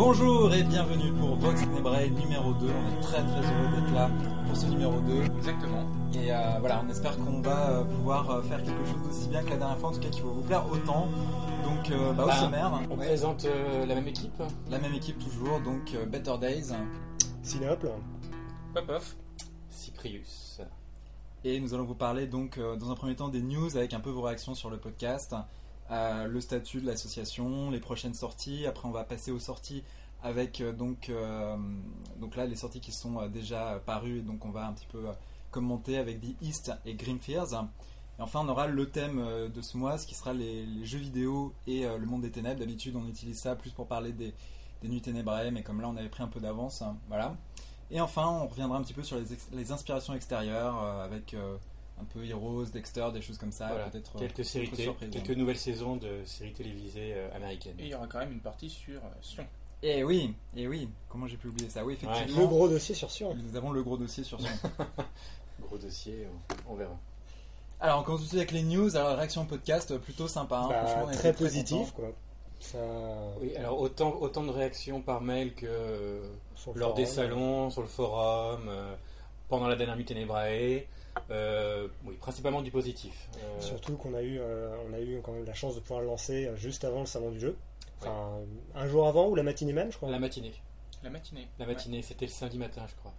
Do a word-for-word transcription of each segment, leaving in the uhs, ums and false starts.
Bonjour et bienvenue pour Vox Tenebrae numéro deux. On est très très heureux d'être là pour ce numéro deux. Exactement. Et euh, voilà, on espère qu'on va euh, pouvoir euh, faire quelque chose d'aussi bien que la dernière fois, en tout cas qui va vous plaire autant. Donc euh, bah, au Ah, sommaire, on ouais, présente euh, la même équipe. la même équipe toujours, donc euh, Better Days. Cinéople. Pop-off. Cyprius. Et nous allons vous parler donc euh, dans un premier temps des news avec un peu vos réactions sur le podcast, euh, le statut de l'association, les prochaines sorties. Après on va passer aux sorties avec euh, donc, euh, donc là les sorties qui sont euh, déjà parues, et donc on va un petit peu euh, commenter avec The East et Grim Fears. Et enfin on aura le thème euh, de ce mois, ce qui sera les, les jeux vidéo et euh, le monde des ténèbres. D'habitude on utilise ça plus pour parler des, des Nuits Ténébrae, mais comme là on avait pris un peu d'avance, hein, voilà. Et enfin, on reviendra un petit peu sur les, ex- les inspirations extérieures euh, avec euh, un peu Heroes, Dexter, des choses comme ça. Voilà. Peut-être Quelques euh, séries, d'autres té- surprises. quelques nouvelles saisons de séries télévisées euh, américaines. Et il y aura quand même une partie sur euh, Sion. Et oui, et oui, comment j'ai pu oublier ça? Oui, effectivement. Le gros dossier sur Sion. Nous avons le gros dossier sur Sion. Gros dossier, on, on verra. Alors, on commence tout de suite avec les news. Alors, réaction au podcast, euh, plutôt sympa. Hein. Bah, Franchement, on a très été positif, contents. quoi. Ça... Oui, alors autant, autant de réactions par mail que euh, Sur le lors des forum. salons, sur le forum, euh, pendant la dernière Nuit Ténébrae. Euh, oui, principalement du positif. Euh, Surtout qu'on a eu, euh, on a eu quand même la chance de pouvoir le lancer euh, juste avant le salon du jeu. Enfin, un jour avant ou la matinée même, je crois. La matinée. La matinée. La matinée, c'était le samedi matin, je crois.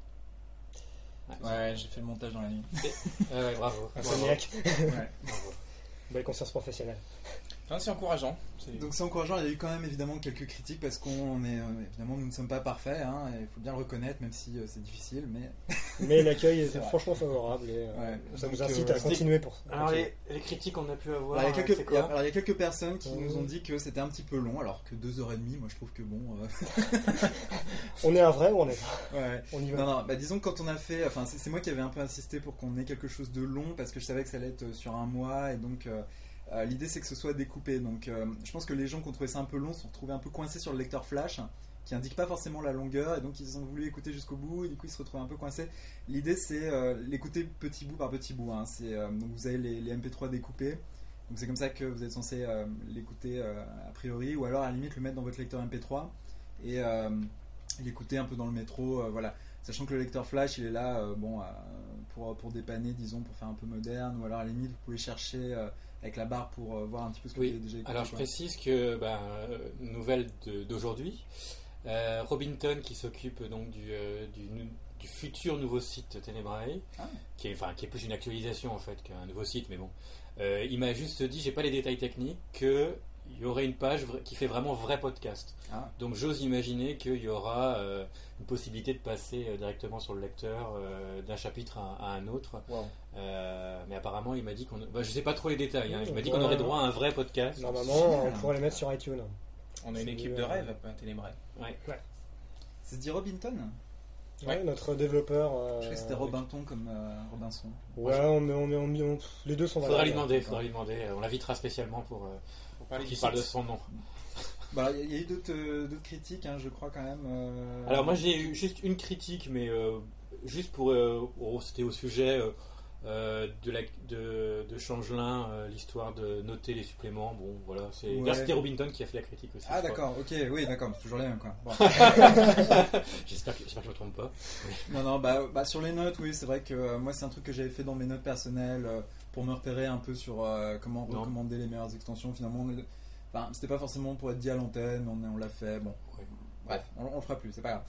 Ouais, j'ai fait le montage dans la nuit. Euh, ouais, bravo. Un bravo. maniaque. Ouais. Bravo. Belle conscience professionnelle. Non, c'est encourageant. C'est... Donc c'est encourageant, il y a eu quand même évidemment quelques critiques parce qu'on est, euh, évidemment nous ne sommes pas parfaits, hein, et il faut bien le reconnaître même si euh, c'est difficile, mais... Mais l'accueil était C'est vrai. franchement favorable et euh, Ouais. ça Donc, vous incite euh, à c'était- continuer pour ça. Alors, les, les critiques qu'on a pu avoir, Alors il, y a euh, quelques, c'est il y a- quoi alors, il y a quelques personnes qui Mmh. nous ont dit que c'était un petit peu long, alors que deux heures et demie, moi je trouve que bon... euh, On est un vrai ou on est pas? ouais. On y va. Non, non, bah disons que quand on a fait... Enfin, c'est, c'est moi qui avais un peu insisté pour qu'on ait quelque chose de long, parce que je savais que ça allait être sur un mois, et donc... euh, euh, l'idée c'est que ce soit découpé, donc euh, je pense que les gens qui ont trouvé ça un peu long se sont retrouvés un peu coincés sur le lecteur flash, qui indique pas forcément la longueur, et donc ils ont voulu écouter jusqu'au bout, et du coup ils se retrouvaient un peu coincés. L'idée c'est euh, l'écouter petit bout par petit bout, hein. C'est, euh, donc vous avez les, les M P trois découpés, donc c'est comme ça que vous êtes censé euh, l'écouter euh, a priori, ou alors à la limite le mettre dans votre lecteur M P trois et euh, l'écouter un peu dans le métro, euh, voilà. Sachant que le lecteur flash il est là euh, bon, euh, pour, pour dépanner, disons, pour faire un peu moderne, ou alors à la limite vous pouvez chercher euh, avec la barre pour euh, voir un petit peu ce que Oui. vous avez déjà écouté. Alors je quoi. précise que, ben, euh, nouvelle de- d'aujourd'hui, euh, Robinton qui s'occupe donc du, euh, du, nu- du futur nouveau site Tenebrae, Ah. qui est, enfin, qui est plus une actualisation en fait qu'un nouveau site, mais bon, euh, il m'a juste dit, j'ai pas les détails techniques, que il y aurait une page vra- qui fait vraiment vrai podcast. Ah. Donc j'ose imaginer qu'il y aura euh, une possibilité de passer euh, directement sur le lecteur euh, d'un chapitre à, à un autre. Wow. Euh, mais apparemment il m'a dit qu'on... Bah, je sais pas trop les détails, hein. Il m'a dit Ouais. qu'on aurait droit à un vrai podcast. Normalement, on pourrait les mettre sur iTunes. On a une C'est équipe mieux, de euh, rêve à Ténébrae. Ouais. Ça se dit Robinton? Ouais, Ouais. notre développeur. euh, Je croyais que c'était Robinton comme euh, Robinson. Ouais, on met, on met, on met- on- les deux sont Faudra lui valables. demander, faudra lui demander. On l'invitera spécialement pour, euh, Pour pour parler du qu'il site. parle de son nom. Bah, il y, a eu d'autres, euh, d'autres critiques, hein, je crois quand même. euh, Alors moi j'ai eu juste une critique, mais euh, juste pour... euh, oh, c'était au sujet euh, euh, de, la, de, de Changelin, euh, l'histoire de noter les suppléments. Bon, voilà. C'est... Ouais. D'ailleurs, c'était Robinton qui a fait la critique aussi. Ah je crois. d'accord, ok, oui d'accord, c'est toujours les mêmes quoi. Bon. J'espère que, j'espère que je me trompe pas. Non, non, bah, bah, sur les notes, oui, c'est vrai que euh, moi c'est un truc que j'avais fait dans mes notes personnelles euh, pour me repérer un peu sur euh, comment Non. recommander les meilleures extensions. Finalement, on est- enfin, c'était pas forcément pour être dit à l'antenne, mais on, on l'a fait. Bon, Ouais. bref, on, on le fera plus, c'est pas grave.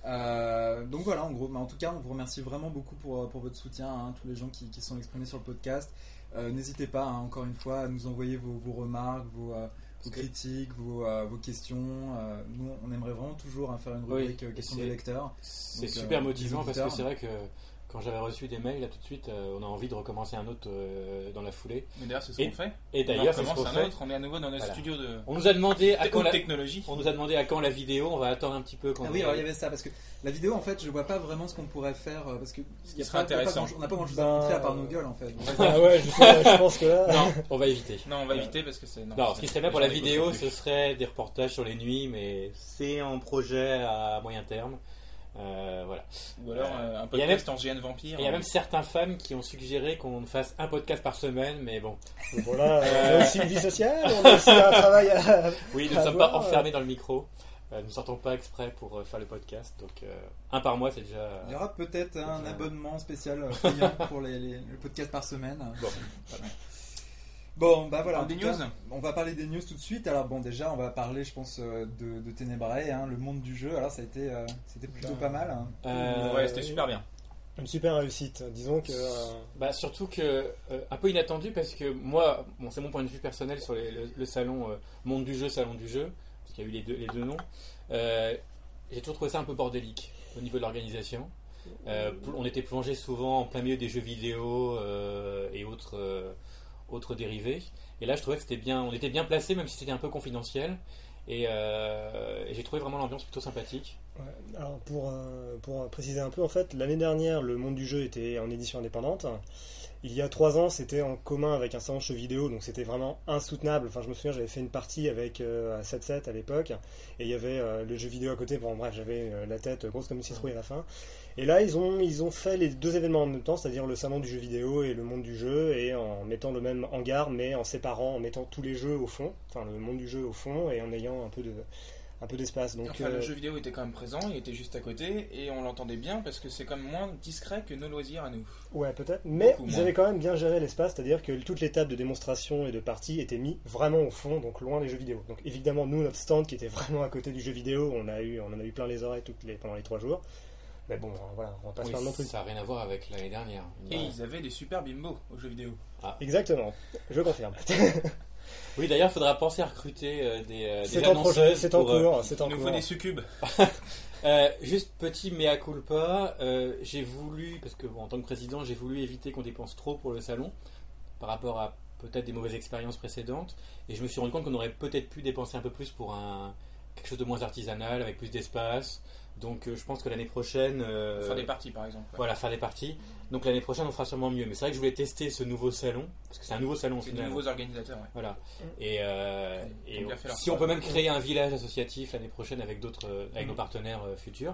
Euh, donc voilà, en gros, mais en tout cas, on vous remercie vraiment beaucoup pour, pour votre soutien, hein, tous les gens qui, qui sont exprimés sur le podcast. Euh, n'hésitez pas, hein, encore une fois, à nous envoyer vos, vos remarques, vos, euh, vos critiques, vos, euh, vos questions. Euh, nous, on aimerait vraiment toujours hein, faire une Oui, rubrique euh, et questions c'est- des lecteurs. C'est Donc, super euh, motivant des parce que auditeurs. c'est vrai que quand j'avais reçu des mails, là tout de suite, euh, on a envie de recommencer un autre euh, dans la foulée. Mais d'ailleurs, c'est ce Et- qu'on fait. Et d'ailleurs, c'est on ce qu'on commence fait. un autre. On est à nouveau dans notre Voilà. studio de On nous a demandé à quand haute la... technologie. on nous a demandé à quand la vidéo. On va attendre un petit peu. Quand Ah oui, alors il y avait ça, parce que la vidéo, en fait, je vois pas vraiment ce qu'on pourrait faire, euh, parce que Ce il qui y a serait pas- il y a pas intéressant. grand- on n'a pas grand chose Ben, à montrer à part nos gueules, en fait. Donc, Ah ouais, je, sais, je pense que là. Non, on va éviter. Non, on va éviter parce que c'est. Non, c'est- ce qui serait bien pour la les gens vidéo, n'écoutent ce plus. serait des reportages sur les nuits, mais c'est en projet à moyen terme. Euh, voilà. Ou alors euh, un Il y a même- podcast en G N Vampire. Et il y a même certains fans qui ont suggéré qu'on fasse un podcast par semaine, mais bon. Donc voilà, on a aussi une vie sociale, on a aussi un travail à. Oui, nous ne À sommes voir, pas enfermés dans le micro. Euh, nous ne sortons pas exprès pour euh, faire le podcast, donc euh, un par mois c'est déjà. Euh, Il y aura peut-être un déjà... abonnement spécial euh, payant pour les, les, le podcast par semaine. Bon, voilà. Bon, bah voilà. Des en tout news cas, on va parler des news tout de suite. Alors bon, déjà, on va parler, je pense, euh, de, de Ténébrae, hein, le monde du jeu. Alors ça a été, euh, c'était plutôt Bah, pas mal. Hein. euh, Ouais, c'était super bien. Une super réussite. Disons que. euh, Bah, surtout que, euh, un peu inattendu parce que moi, bon, c'est mon point de vue personnel sur les- le, le salon euh, Monde du jeu, Salon du jeu, parce qu'il y a eu les deux, les deux noms. Euh, j'ai toujours trouvé ça un peu bordélique au niveau de l'organisation. Euh, pl- on était plongé souvent en plein milieu des jeux vidéo euh, et autres, euh, autres dérivés. Et là, je trouvais que c'était bien, on était bien placé, même si c'était un peu confidentiel. Et, euh, et j'ai trouvé vraiment l'ambiance plutôt sympathique. Ouais, alors pour, euh, pour préciser un peu, en fait, l'année dernière, le monde du jeu était en édition indépendante. Il y a trois ans, c'était en commun avec un salon de jeux vidéo, donc c'était vraiment insoutenable. Enfin, je me souviens, j'avais fait une partie avec euh, sept sept à l'époque, et il y avait euh, le jeu vidéo à côté. Bon, bref, j'avais euh, la tête grosse comme une citrouille à la fin. Et là, ils ont, ils ont fait les deux événements en même temps, c'est-à-dire le salon du jeu vidéo et le monde du jeu, et en mettant le même hangar, mais en séparant, en mettant tous les jeux au fond, enfin le monde du jeu au fond, et en ayant un peu de un peu d'espace. Donc, Enfin, euh, le jeu vidéo était quand même présent, il était juste à côté et on l'entendait bien parce que c'est quand même moins discret que nos loisirs à nous. ouais, peut-être. Mais Beaucoup ils moins. avaient quand même bien géré l'espace, c'est-à-dire que toutes les tables de démonstration et de partie étaient mis vraiment au fond, donc loin des jeux vidéo. Donc évidemment, nous, notre stand qui était vraiment à côté du jeu vidéo, on a eu, on en a eu plein les oreilles toutes les, pendant les trois jours. Mais bon, voilà, on va pas se Oui, faire non plus. ça n'a rien à voir avec l'année dernière. Et Ouais. ils avaient des super bimbos aux jeux vidéo. Exactement, je confirme. Oui, d'ailleurs, il faudra penser à recruter euh, des, euh, des C'est en projet, annonceuses c'est en pour, euh, cours, c'est en Il nous faut cours. des succubes. Euh, juste petit mea culpa, euh, j'ai voulu, parce que bon, en tant que président, j'ai voulu éviter qu'on dépense trop pour le salon par rapport à peut-être des mauvaises expériences précédentes, et je me suis rendu compte qu'on aurait peut-être pu dépenser un peu plus pour un, quelque chose de moins artisanal, avec plus d'espace. Donc euh, je pense que l'année prochaine... euh, Faire des parties par exemple. ouais. Voilà, faire des parties. Donc l'année prochaine, on fera sûrement mieux. Mais c'est vrai que je voulais tester ce nouveau salon, parce que c'est un nouveau salon au C'est de final. nouveaux organisateurs. Ouais. Voilà. Et, euh, Ils et ont bien fait leur si on preuve. peut même créer un village associatif l'année prochaine avec d'autres, euh, avec Mm. nos partenaires euh, futurs,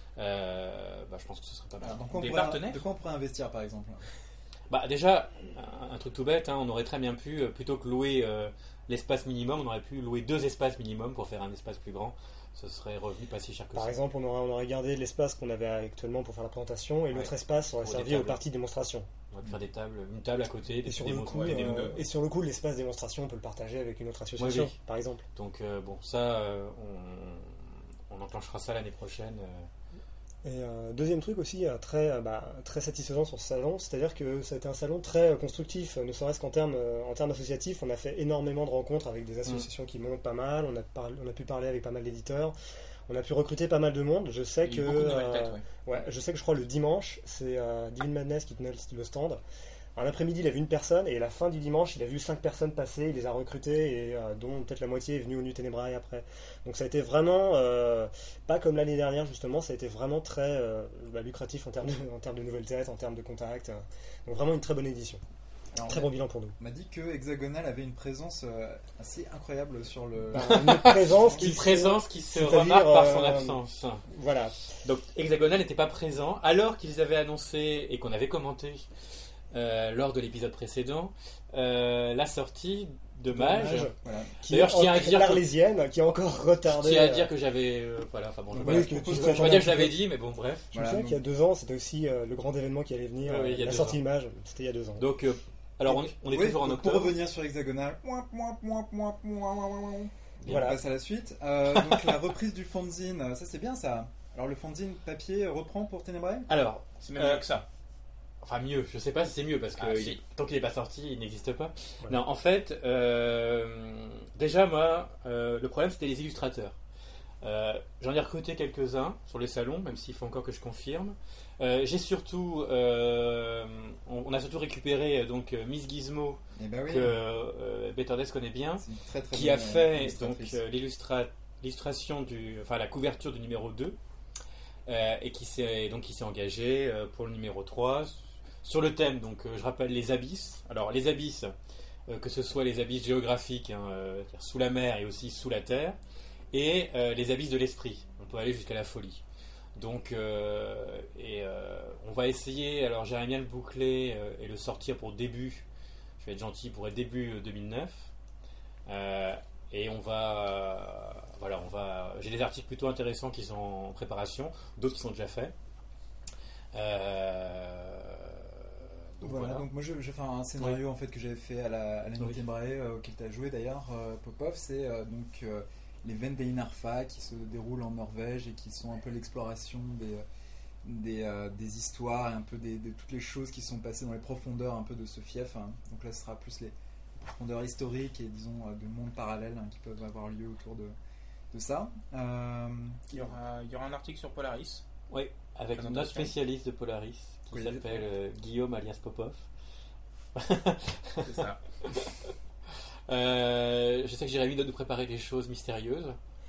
euh, bah, je pense que ce serait pas mal. Alors, dans quoi on Des pourrait- partenaires De quoi on pourrait investir par exemple? Bah déjà, un, un truc tout bête, hein, on aurait très bien pu, euh, plutôt que louer euh, l'espace minimum, on aurait pu louer deux espaces minimum pour faire un espace plus grand. Ce serait revenu pas si cher que Par ça. exemple, on aurait, on aurait gardé l'espace qu'on avait actuellement pour faire la présentation, et Ouais. l'autre espace aurait Pour des servi aux tables. parties démonstration. On aurait pu faire des tables, une table à côté, des Et sur, des le mots- coup, ouais, des euh, mots- et sur le coup, l'espace démonstration, on peut le partager avec une autre association, Oui, oui. par exemple. Donc euh, bon, ça, euh, on, on enclenchera ça l'année prochaine. euh. Et euh, deuxième truc aussi euh, très, euh, bah, très satisfaisant sur ce salon, c'est-à-dire que ça a été un salon très euh, constructif, euh, ne serait-ce qu'en termes, euh, en termes associatifs. On a fait énormément de rencontres avec des associations qui montent pas mal, on a, par- on a pu parler avec pas mal d'éditeurs, on a pu recruter pas mal de monde. Je sais Il y a que, eu beaucoup de nouvelles euh, têtes. Ouais. ouais, je sais que je crois le dimanche, c'est euh, Divine Madness qui tenait le- le stand. Un après-midi, il a vu une personne, et à la fin du dimanche, il a vu cinq personnes passer, il les a recrutées, et euh, dont peut-être la moitié est venue au New Tenebrae après. Donc ça a été vraiment, euh, pas comme l'année dernière justement, ça a été vraiment très euh, bah, lucratif en termes, de, en termes de nouvelles têtes, en termes de contacts. euh. Donc vraiment une très bonne édition. Alors, Très on bon bilan pour nous. m'a dit que Hexagonal avait une présence euh, assez incroyable sur le. Bah, une présence Une qui présence qui se c'est-à-dire, remarque par son euh, absence. Voilà. Donc Hexagonal n'était pas présent, alors qu'ils avaient annoncé et qu'on avait commenté euh, lors de l'épisode précédent euh, la sortie de Mage. Mage. Voilà. Qui D'ailleurs, est je tiens à en- dire que- l'Arlésienne, qui est encore Je retardée. tiens à euh, dire que j'avais. euh, voilà, enfin bon, je, Oui, voilà, que je- tu je- te je vais rappelles dire un que je l'avais petit dit, mais bon, bref. Je me Voilà, souviens donc- qu'il y a deux ans, c'était aussi euh, le grand événement qui allait venir, Ah oui, il y a euh, la deux sortie ans. Image, c'était il y a deux ans. Donc, euh, alors on, on est Oui, toujours en donc Pour octobre. revenir sur Hexagonal, point, point, point, point, point, point, point. Bien, Voilà. on passe à la suite. Euh, donc la reprise du fanzine, euh, ça c'est bien ça. Alors le fanzine papier reprend pour Ténébrae? Alors, C'est même Euh, mieux que ça. enfin mieux, je sais pas si c'est mieux parce que Ah, il si. est- tant qu'il n'est pas sorti, il n'existe pas. Voilà. Non, en fait, euh, déjà moi, euh, le problème c'était les illustrateurs. Euh, J'en ai recruté quelques-uns sur les salons, même s'il faut encore que je confirme. Euh, J'ai surtout, euh, on, on a surtout récupéré euh, donc euh, Miss Gizmo Eh ben oui. que euh, Better Days connaît bien, C'est une très très qui bonne, a fait euh, donc illustratrice. euh, l'illustra- l'illustration du, enfin la couverture du numéro deux euh, et qui s'est donc qui s'est engagé euh, pour le numéro trois sur le thème. Donc euh, je rappelle les abysses. Alors les abysses, euh, que ce soit les abysses géographiques, hein, euh, c'est-à-dire sous la mer et aussi sous la terre, et euh, les abysses de l'esprit. On peut aller jusqu'à la folie. Donc euh, et euh, on va essayer. Alors j'aimerais bien le boucler euh, et le sortir pour début. Je vais être gentil pour être début euh, deux mille neuf. Euh, et on va, voilà, on va. J'ai des articles plutôt intéressants qui sont en préparation, d'autres qui sont déjà faits. Euh, donc voilà, voilà. donc moi je, je vais faire un scénario en fait que j'avais fait à la, à la Oui. Brahe, euh, auquel tu as joué d'ailleurs, euh, Popov, c'est euh, donc euh, les Vendeinarfa qui se déroulent en Norvège et qui sont un peu l'exploration des, des, euh, des histoires et un peu des, de toutes les choses qui sont passées dans les profondeurs un peu de ce fief, hein. Donc là ce sera plus les profondeurs historiques et disons euh, de mondes parallèles, hein, qui peuvent avoir lieu autour de, de ça. Euh, Il y aura, il y aura un article sur Polaris. Oui, avec Présentation. notre spécialiste de Polaris qui Oui. s'appelle euh, Guillaume alias Popov. C'est ça. Euh, je sais que Jérémy doit nous préparer des choses mystérieuses.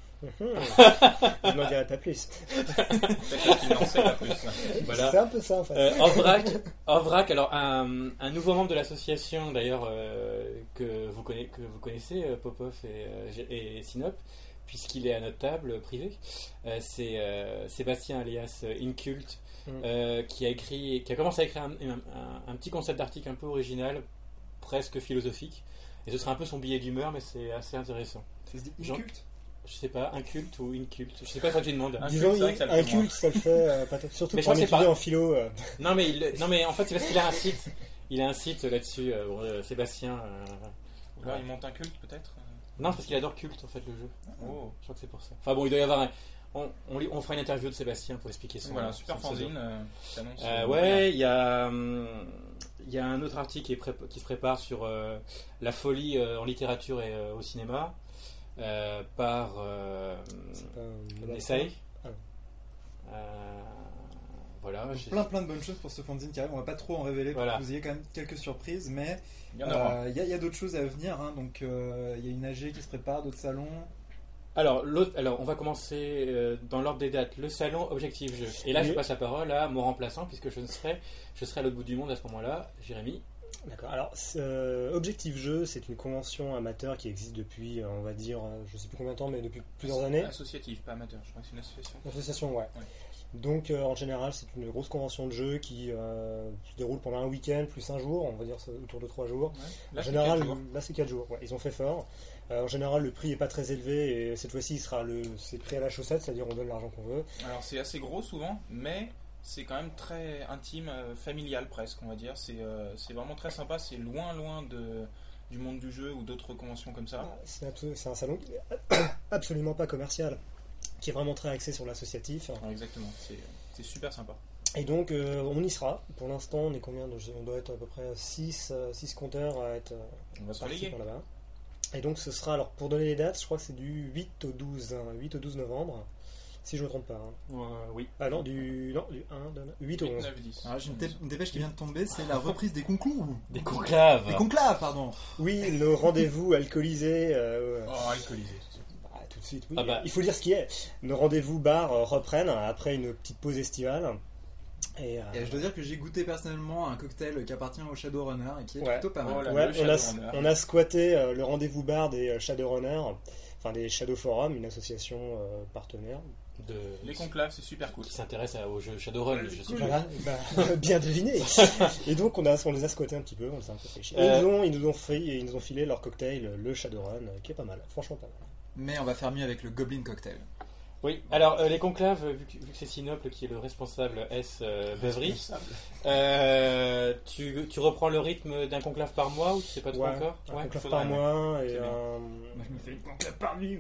Je n'en dirai pas plus. Peut-être qu'il n'en sait pas plus. Voilà. C'est un peu ça en fait. Euh, Ovrak, Ovrak, alors un, un nouveau membre de l'association d'ailleurs euh, que, vous connaissez, que vous connaissez, euh, Popov et, euh, et Sinop, puisqu'il est à notre table privée, euh, c'est euh, Sébastien alias euh, Incult, Mm. euh, qui a écrit, qui a commencé à écrire un, un- un- un petit concept d'article un peu original, presque philosophique, et ce sera un peu son billet d'humeur, mais c'est assez intéressant. ça se dit Jean- inculte Je sais pas, inculte ou inculte, je sais pas, ça que je demande. Un Disons, culte, c'est vrai que ça le un fait moins. culte, ça le fait euh, pas t- surtout Mais pour je un crois que c'est étudiant pas- en philo. euh. Non mais, il- non mais en fait c'est parce qu'il a un site, il a un site là-dessus, euh, bon, euh, Sébastien. euh, Ou alors il monte un culte peut-être. Non, parce qu'il adore culte en fait le jeu. Oh. Je crois que c'est pour ça. Enfin bon, il doit y avoir un. On, on, lui- on fera une interview de Sébastien pour expliquer son. Voilà, super son pseudo. fanzine euh, qui s'annonce. Euh, euh, ouais, il y a, hum, il y a un autre article qui, est pré- qui se prépare sur euh, la folie euh, en littérature et euh, au cinéma euh, par euh, C'est pas un modèle. Essay. Ah. Euh, voilà. Donc j'ai- plein plein de bonnes choses pour ce fanzine qui arrive, on va pas trop en révéler pour Voilà. que vous ayez quand même quelques surprises, mais Il y en aura. euh, il y a, il y a d'autres choses à venir, hein. Donc euh, il y a une A G qui se prépare, d'autres salons. Alors, l'autre, alors, on va commencer euh, dans l'ordre des dates. Le salon Objectif Jeu. Et là, Oui. je passe la parole à mon remplaçant, puisque je ne serai, je serai à l'autre bout du monde à ce moment-là, Jérémy. D'accord. Alors, c'est, euh, Objectif Jeu, c'est une convention amateur qui existe depuis, euh, on va dire, euh, je sais plus combien de temps, mais depuis plusieurs années. Associative, pas amateur, je crois que c'est une association. L'association, ouais. Ouais. Donc, euh, en général, c'est une grosse convention de jeu qui euh, se déroule pendant un week-end plus un jour, on va dire ça, autour de trois jours. Ouais. En Là, c'est général, quatre jours. là c'est quatre jours. Ouais, ils ont fait fort. Euh, en général, le prix est pas très élevé et cette fois-ci, il sera le, c'est prix à la chaussette, c'est-à-dire on donne l'argent qu'on veut. Alors c'est assez gros souvent, mais c'est quand même très intime, euh, familial presque, on va dire. C'est euh, c'est vraiment très sympa. C'est loin, loin de, du monde du jeu ou d'autres conventions comme ça. Ah, C'est abso- c'est un salon qui est absolument pas commercial, qui est vraiment très axé sur l'associatif. Ouais, exactement. C'est c'est super sympa. Et donc, euh, on y sera. Pour l'instant, on est combien de- On doit être à peu près six compteurs à être euh, On va se partis reléguer. par là-bas. Et donc, ce sera, alors pour donner les dates, je crois que c'est du huit au douze, hein, huit au douze novembre, si je ne me trompe pas. hein. Euh, oui. Ah non, du, non, du un, deux, huit au huit, onze. neuf, dix. Alors j'ai une, dé- une dépêche qui vient de tomber, c'est la reprise des conclous. Des conclaves. Des conclaves, pardon. Oui, le rendez-vous alcoolisé. euh, Oh, alcoolisé. bah, tout de suite, oui. Ah bah. Il faut dire ce qui est. Nos rendez-vous bars euh, reprennent après une petite pause estivale. Et, euh, Et je dois dire que j'ai goûté personnellement un cocktail qui appartient au Shadowrunner et qui est Ouais. plutôt pas mal. Oh là. ouais, le on, a, Shadowrunner. on a squatté euh, le rendez-vous bar des euh, Shadowrunners, enfin des Shadow Forum, une association euh, partenaire. De... Les conclaves, c'est super cool. Qui s'intéresse à- au jeu Shadowrun. Ouais, je c'est sais cool. pas. Voilà, bah, bien deviné. Et donc on, a, on les a squattés un petit peu, on les a un peu fait chier. Et Euh. ils, ont, ils, nous ont fait, ils nous ont filé leur cocktail, le Shadowrun, euh, qui est pas mal, franchement pas mal. Mais on va faire mieux avec le Goblin Cocktail. Oui, alors euh, les conclaves, vu que, vu que c'est Sinople qui est le responsable S euh, Beuvry, euh, tu, tu reprends le rythme d'un conclave par mois ou tu sais pas trop Ouais, encore un Ouais. conclave faudrait, par ouais. mois et C'est bien. un. Moi je me fais une conclave par nuit.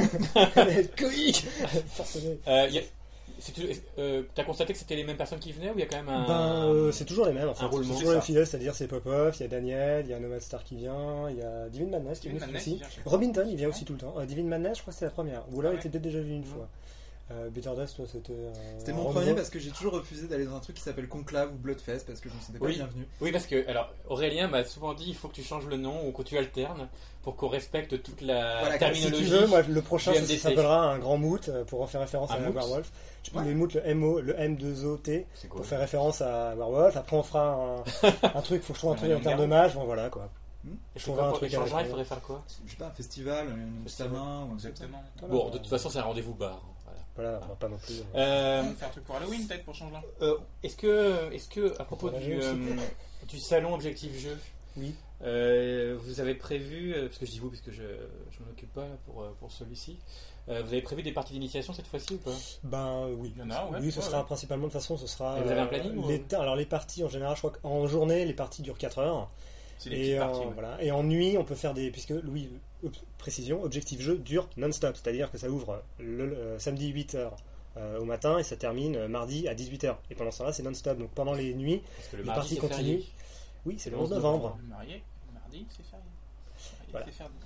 Coïque Forcément. Euh, y a- c'est tu euh, t'as constaté que c'était les mêmes personnes qui venaient ou il y a quand même un. Ben, euh, c'est toujours les mêmes, enfin, un roulement. c'est C'est toujours les ça. fidèles, c'est-à-dire c'est Popov, il y a Daniel, il y a Nomad Star qui vient, il y a Divine Madness qui Divine vient Madness, aussi. il vient chez- Robinton, il vient aussi tout le temps. Euh, Divine Madness, je crois que c'est la première. Ou là, Ah il ouais. était peut-être déjà venu une fois. Euh, Bitter Dust, toi, c'était. euh, C'était un mon renouveau. premier parce que j'ai toujours refusé d'aller dans un truc qui s'appelle Conclave ou Bloodfest parce que je me sentais pas Oui. bienvenu. Oui, parce que alors Aurélien m'a souvent dit il faut que tu changes le nom ou que tu alternes pour qu'on respecte toute la Voilà, Si terminologie. tu veux, moi, le prochain, du ça M D T. s'appellera un grand moot euh, pour faire référence Un à moot. Werewolf. Je peux Ouais. le moot, le M O, le M deux O T, C'est quoi pour faire référence à Werewolf. Après, on fera un, un truc, faut que je trouve un Un truc en termes de Garou. mage. Bon, voilà quoi. Et Je c'est trouverai quoi un pour truc les à la changements, il con. faudrait faire quoi Je sais pas, un festival, une Festival. examen ou un truc Exactement. Voilà. Bon, de toute façon, c'est un rendez-vous bar. Voilà. Voilà, bah, pas non plus. euh, Euh, On va faire un truc pour Halloween peut-être pour changer. euh, est-ce que, est-ce que, à propos Pour la du, jeu euh, du salon Objectif Jeu, Oui. Euh, vous avez prévu, euh, parce que je dis vous, parce que je ne m'en occupe pas là, pour, euh, pour celui-ci, euh, vous avez prévu des parties d'initiation cette fois-ci ou pas? Ben oui. Il y en a, ouais. Oui, ce Ouais, sera ouais. principalement, de toute façon, ce sera. Et vous avez un planning, euh, ou- les ta- Alors les parties, en général, je crois qu'en journée, les parties durent quatre heures. C'est les Et petites en, parties. ouais. voilà. Et en nuit, on peut faire des. Puisque, Louis, ob- précision, Objectif Jeu dure non-stop. C'est-à-dire que ça ouvre le, le samedi huit heures euh, au matin et ça termine euh, mardi à dix-huit heures. Et pendant ce temps-là, c'est non-stop. Donc pendant les nuits, Parce que le les mardi, parties c'est continuent. férié. Oui, c'est le Le onze onze novembre. Le marié, le mardi, c'est férié. Voilà. C'est férié.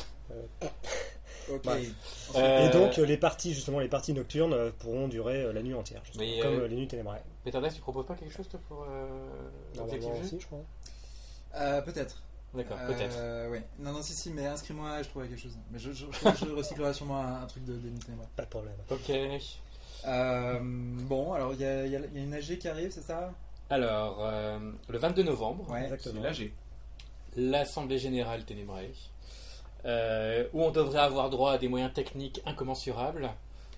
Ok. Bref. Euh, Et donc, euh, les parties, justement, les parties nocturnes euh, pourront durer euh, la nuit entière. justement, Mais, comme euh, euh, les nuits ténébraires. Peter Dax, tu proposes pas quelque chose toi, pour euh, l'objectif Normalement jeu aussi, je crois. Euh, peut-être. D'accord, Euh, peut-être. Oui. Non, non, si, si, mais inscris-moi, je trouverai quelque chose. Mais je, je, je, je recyclerai sûrement un, un truc de d'unité, moi. Pas de problème. Ok. Euh, bon, alors il y a, il y a- il y a une A G qui arrive, c'est ça? Alors, euh, le vingt-deux novembre, Ouais. C'est Exactement. l'A G. l'Assemblée Générale Ténébrae, euh, où on devrait avoir droit à des moyens techniques incommensurables,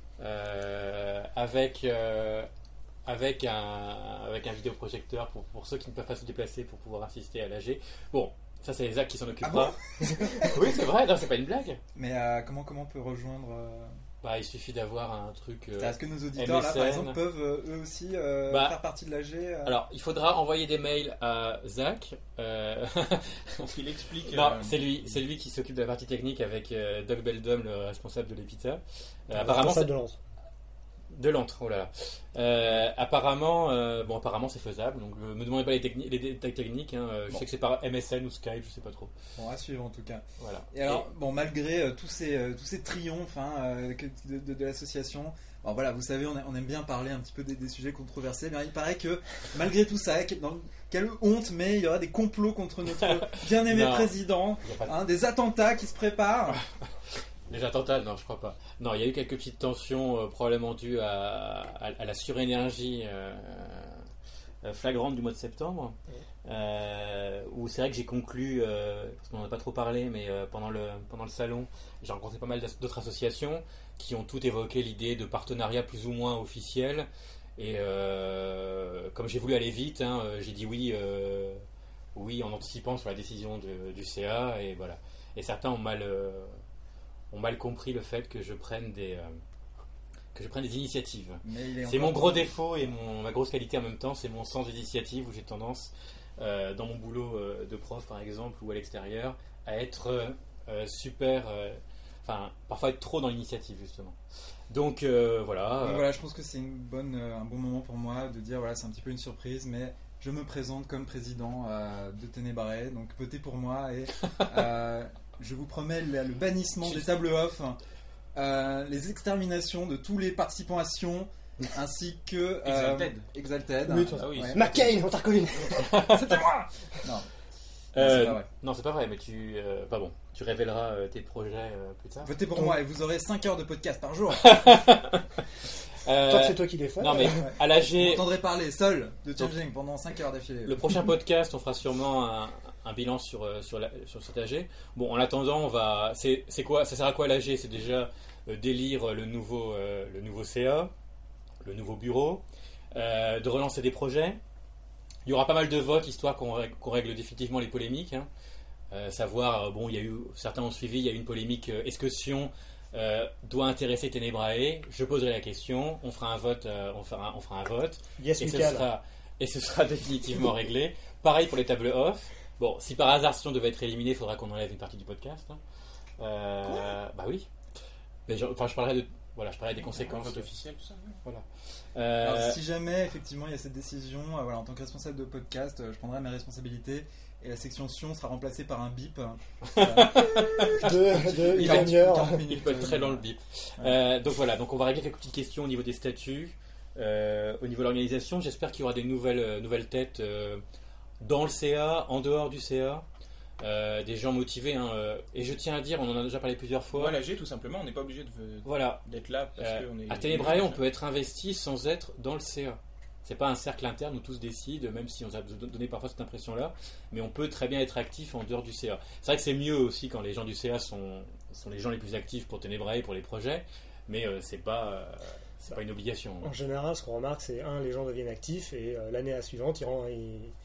euh, avec, euh, avec, un, avec un vidéoprojecteur pour, pour ceux qui ne peuvent pas se déplacer pour pouvoir assister à l'A G. Bon, ça c'est Zach qui s'en occupera. Oui, c'est vrai, non, c'est pas une blague. Mais euh, comment, comment on peut rejoindre euh, Bah, il suffit d'avoir un truc... euh, Est-ce que nos auditeurs, là, par M S N. exemple, peuvent euh, eux aussi euh, Bah, faire partie de l'A G euh Alors, il faudra envoyer des mails à Zach. euh, Pour qu'il explique. Non, euh, c'est lui, c'est lui qui s'occupe de la partie technique avec euh, Doug Beldum, le responsable de l'Epita. Euh, Le apparemment, responsable c'est de l'antre. de l'antre. Oh là là. Euh, apparemment, euh, bon, apparemment c'est faisable. Donc, euh, me demandez pas les, techni- les détails techniques. hein, euh, Je Bon. sais que c'est par M S N ou Skype, je sais pas trop. Bon, à suivre en tout cas. Voilà. Et alors, bon, malgré euh, tous, ces, euh, tous ces triomphes hein, euh, que- de, de- de l'association, bon, voilà, vous savez, on, a- on aime bien parler un petit peu des, des sujets controversés, mais il paraît que malgré tout ça, que- dans- quelle honte, mais il y aura des complots contre notre bien-aimé Non. président, Il y a pas de- hein, des attentats qui se préparent. Les attentats, non, je crois pas. Non, il y a eu quelques petites tensions, euh, probablement dues à, à, à la surénergie euh, euh, flagrante du mois de septembre. Euh, où c'est vrai que j'ai conclu, euh, parce qu'on n'en a pas trop parlé, mais euh, pendant, le, pendant le salon, j'ai rencontré pas mal d'as- d'autres associations qui ont toutes évoqué l'idée de partenariat plus ou moins officiel. Et euh, comme j'ai voulu aller vite, hein, euh, j'ai dit oui, euh, oui en anticipant sur la décision de- du C A. Et voilà. Et certains ont mal, euh, ont mal compris le fait que je prenne des, euh, que je prenne des initiatives. Mais il est C'est encore- mon gros défaut et mon, ma grosse qualité en même temps, c'est mon sens d'initiative où j'ai tendance, euh, dans mon boulot euh, de prof par exemple ou à l'extérieur, à être euh, euh, super, euh, enfin parfois être trop dans l'initiative justement. Donc euh, voilà. Donc euh, voilà, je pense que c'est une bonne, euh, un bon moment pour moi de dire voilà, c'est un petit peu une surprise, mais je me présente comme président euh, de Ténébrae, donc votez pour moi et euh, je vous promets le, le bannissement des tables off, euh, les exterminations de tous les participants à Sion, ainsi que euh, Exalted. Exalted. Oui, tout Ah oui, Ouais. McCain, on t'a reconnu. C'était moi. Non, euh, c'est pas vrai. non, c'est pas vrai, mais tu, euh, pas bon, tu révéleras euh, tes projets euh, plus tard. Votez pour Donc- moi et vous aurez cinq heures de podcast par jour. Euh, Tant que c'est toi qui les fais. non mais à l'A Vous G, m'entendrez parler seul de Changing pendant cinq heures d'affilée. le prochain podcast, on fera sûrement un, un bilan sur, euh, sur, la, sur cet A G. Bon, en attendant, on va. C'est c'est quoi Ça sert à quoi l'A G? C'est déjà euh, d'élire le nouveau, euh, le nouveau C A, le nouveau bureau, euh, de relancer des projets. Il y aura pas mal de votes histoire qu'on règle, qu'on règle définitivement les polémiques. hein. Euh, savoir, euh, bon, il y a eu, certains ont suivi, il y a eu une polémique. euh, Est-ce que Sion euh, doit intéresser Ténébrae? Je poserai la question. On fera un vote. euh, on fera, un- on fera un vote. Yes, Et ce, Michael. sera, et ce sera définitivement réglé. Pareil pour les tables off. Bon, si par hasard Sion devait être éliminé, il faudra qu'on enlève une partie du podcast. hein. Euh, bah oui. Mais je, enfin, je parlerai de, voilà, je parlerai des Un conséquences. vote officiel, tout ça. ouais. Euh, Alors, si jamais effectivement il y a cette décision, euh, voilà, en tant que responsable de podcast, euh, je prendrai mes responsabilités et la section Sion sera remplacée par un bip. euh, De, de Il une va- demi-heure. quarante il minutes, peut être euh, très long le bip. Ouais. Euh, donc voilà, donc on va régler quelques petites questions au niveau des statuts, euh, au niveau de l'organisation. J'espère qu'il y aura des nouvelles, euh, nouvelles têtes euh, dans le C A, en dehors du C A, euh, des gens motivés. hein, euh, et je tiens à dire, on en a déjà parlé plusieurs fois. Ouais, l'A G, tout simplement, on n'est pas obligé de- Voilà. d'être là parce Euh, qu'on est. à Ténébrae, on peut être investi sans être dans le C A. C'est pas un cercle interne où tous décident, même si on a donné parfois cette impression-là, mais on peut très bien être actif en dehors du C A. C'est vrai que c'est mieux aussi quand les gens du C A sont, sont les gens les plus actifs pour Ténébrae, pour les projets, mais euh, c'est pas, euh, c'est pas une obligation. En général, ce qu'on remarque, c'est un, les gens deviennent actifs et euh, l'année suivante, ils, ren- ils, ils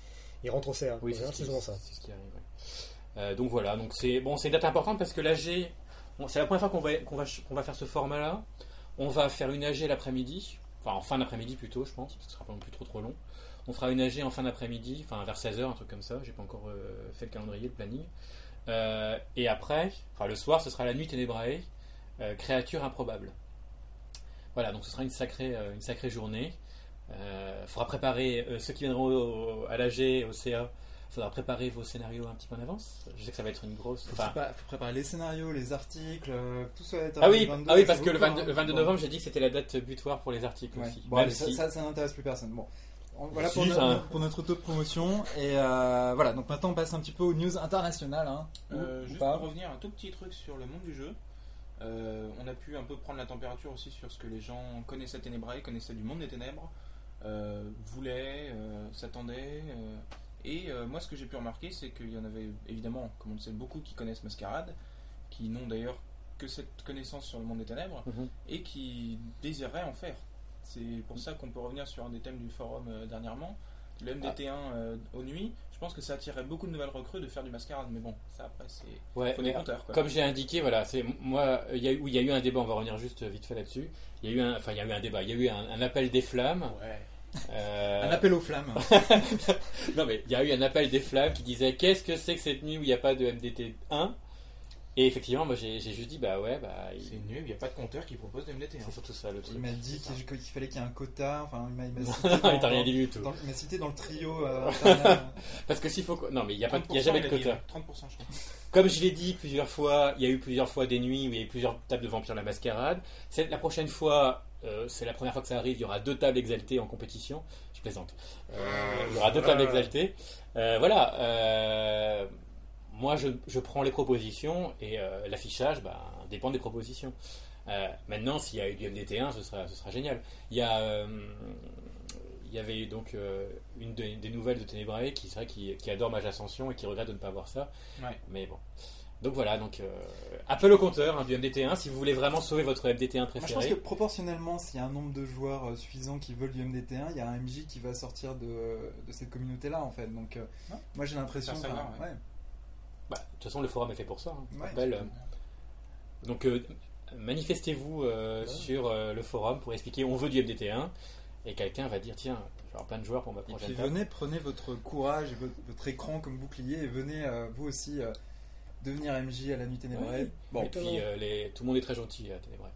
il rentre au C A. Oui, En général, ce c'est qui- souvent ça. c'est ce qui arrive. Ouais. Euh, donc voilà, donc c'est bon, c'est une date importante parce que l'A G, bon, c'est la première fois qu'on va, qu'on va, qu'on va faire ce format-là. On va faire une A G l'après-midi, enfin en fin d'après-midi plutôt, je pense, parce que ce sera pas non plus trop trop long. On fera une A G en fin d'après-midi, enfin vers seize heures, un truc comme ça. J'ai pas encore euh, fait le calendrier, le planning. Euh, et après, enfin le soir, ce sera la nuit Ténébrae, euh, créature improbable. Voilà, donc ce sera une sacrée, euh, une sacrée journée. Il euh, faudra préparer, euh, ceux qui viendront au, au, à l'A G, au C A, il faudra préparer vos scénarios un petit peu en avance. Je sais que ça va être une grosse... Il faut, Enfin, prépa- faut préparer les scénarios, les articles, euh, tout ça va être ah oui, vingt-deux, ah oui c'est parce que le beaucoup, vingt-deux, hein. le vingt-deux Bon. novembre, j'ai dit que c'était la date butoir pour les articles Ouais. aussi. Bon, Même allez, ça, si- ça, ça n'intéresse plus personne. Bon. On- voilà Si, pour, ça- notre, pour notre auto-promotion. Et euh, voilà, donc maintenant on passe un petit peu aux news internationales. Hein, ou- Euh, ou juste pas. pour revenir, un tout petit truc sur le monde du jeu. Euh, on a pu un peu prendre la température aussi sur ce que les gens connaissaient Ténébrae, connaissaient du monde des ténèbres, euh, voulaient, euh, s'attendaient. euh, et euh, moi, ce que j'ai pu remarquer, c'est qu'il y en avait évidemment, comme on le sait, beaucoup qui connaissent Mascarade, qui n'ont d'ailleurs que cette connaissance sur le monde des ténèbres, Mhm. et qui désireraient en faire. C'est pour ça qu'on peut revenir sur un des thèmes du forum euh, dernièrement, le M D T un euh, aux nuits. Je pense que ça attirerait beaucoup de nouvelles recrues de faire du Mascarade, mais bon, ça après c'est Ouais, faut mais des compteurs, quoi. comme j'ai indiqué, voilà, c'est moi, il y a eu, oui, il y a eu un débat, on va revenir juste vite fait là-dessus. Il y a eu un, enfin, il y a eu un débat, il y a eu un, un appel des flammes. Ouais. euh, Un appel aux flammes. non mais il y a eu un appel des flammes qui disait qu'est-ce que c'est que cette nuit où il n'y a pas de M D T un. Et effectivement, moi j'ai, j'ai juste dit bah ouais, bah il- C'est nul, il n'y a pas de compteur qui propose de M D T. c'est surtout ça le truc. Il m'a dit qu'il qu'il fallait qu'il y ait un quota. Enfin, il m'a, il m'a cité. Non, dans- il t'a rien dit du tout. dans- il m'a cité dans le trio. Euh, internet. Parce que s'il faut, non mais il n'y a pas, il y a jamais de quota. trente pour cent, je crois. Comme je l'ai dit plusieurs fois, il y a eu plusieurs fois des nuits où il y a eu plusieurs tables de Vampire la Mascarade. C'est, la prochaine fois, euh, c'est la première fois que ça arrive, il y aura deux tables exaltées en compétition. Je plaisante. Euh, il y aura deux tables exaltées. Euh, voilà. Euh, moi, je, je prends les propositions et euh, l'affichage bah, dépend des propositions. Euh, maintenant, s'il y a eu du M D T un, ce sera, ce sera génial. Il y a... euh, il y avait donc euh, une de- des nouvelles de Ténébrae qui, c'est vrai, qui, qui adore Mage Ascension et qui regrette de ne pas voir ça. Ouais. Mais bon. Donc voilà, donc euh, appel au compteur hein, du M D T un si vous voulez vraiment sauver votre M D T un Moi, je pense préféré. que proportionnellement, s'il y a un nombre de joueurs euh, suffisant qui veulent du M D T un, il y a un M J qui va sortir de, de cette communauté-là en fait. Donc, euh, Ouais. moi j'ai l'impression. Faire savoir, enfin, ouais. ouais. Bah, de toute façon, le forum est fait pour ça. Hein, je Ouais, rappelle. Donc euh, manifestez-vous euh, Ouais. sur euh, le forum pour expliquer on veut du M D T un et quelqu'un va dire tiens, je vais avoir plein de joueurs pour ma Et puis prochaine table. venez, prenez votre courage et votre, votre écran comme bouclier et venez euh, vous aussi euh, devenir M J à la nuit ténébrae. Oui. Bon, Et puis euh, les, tout le monde est très gentil à Ténébrae.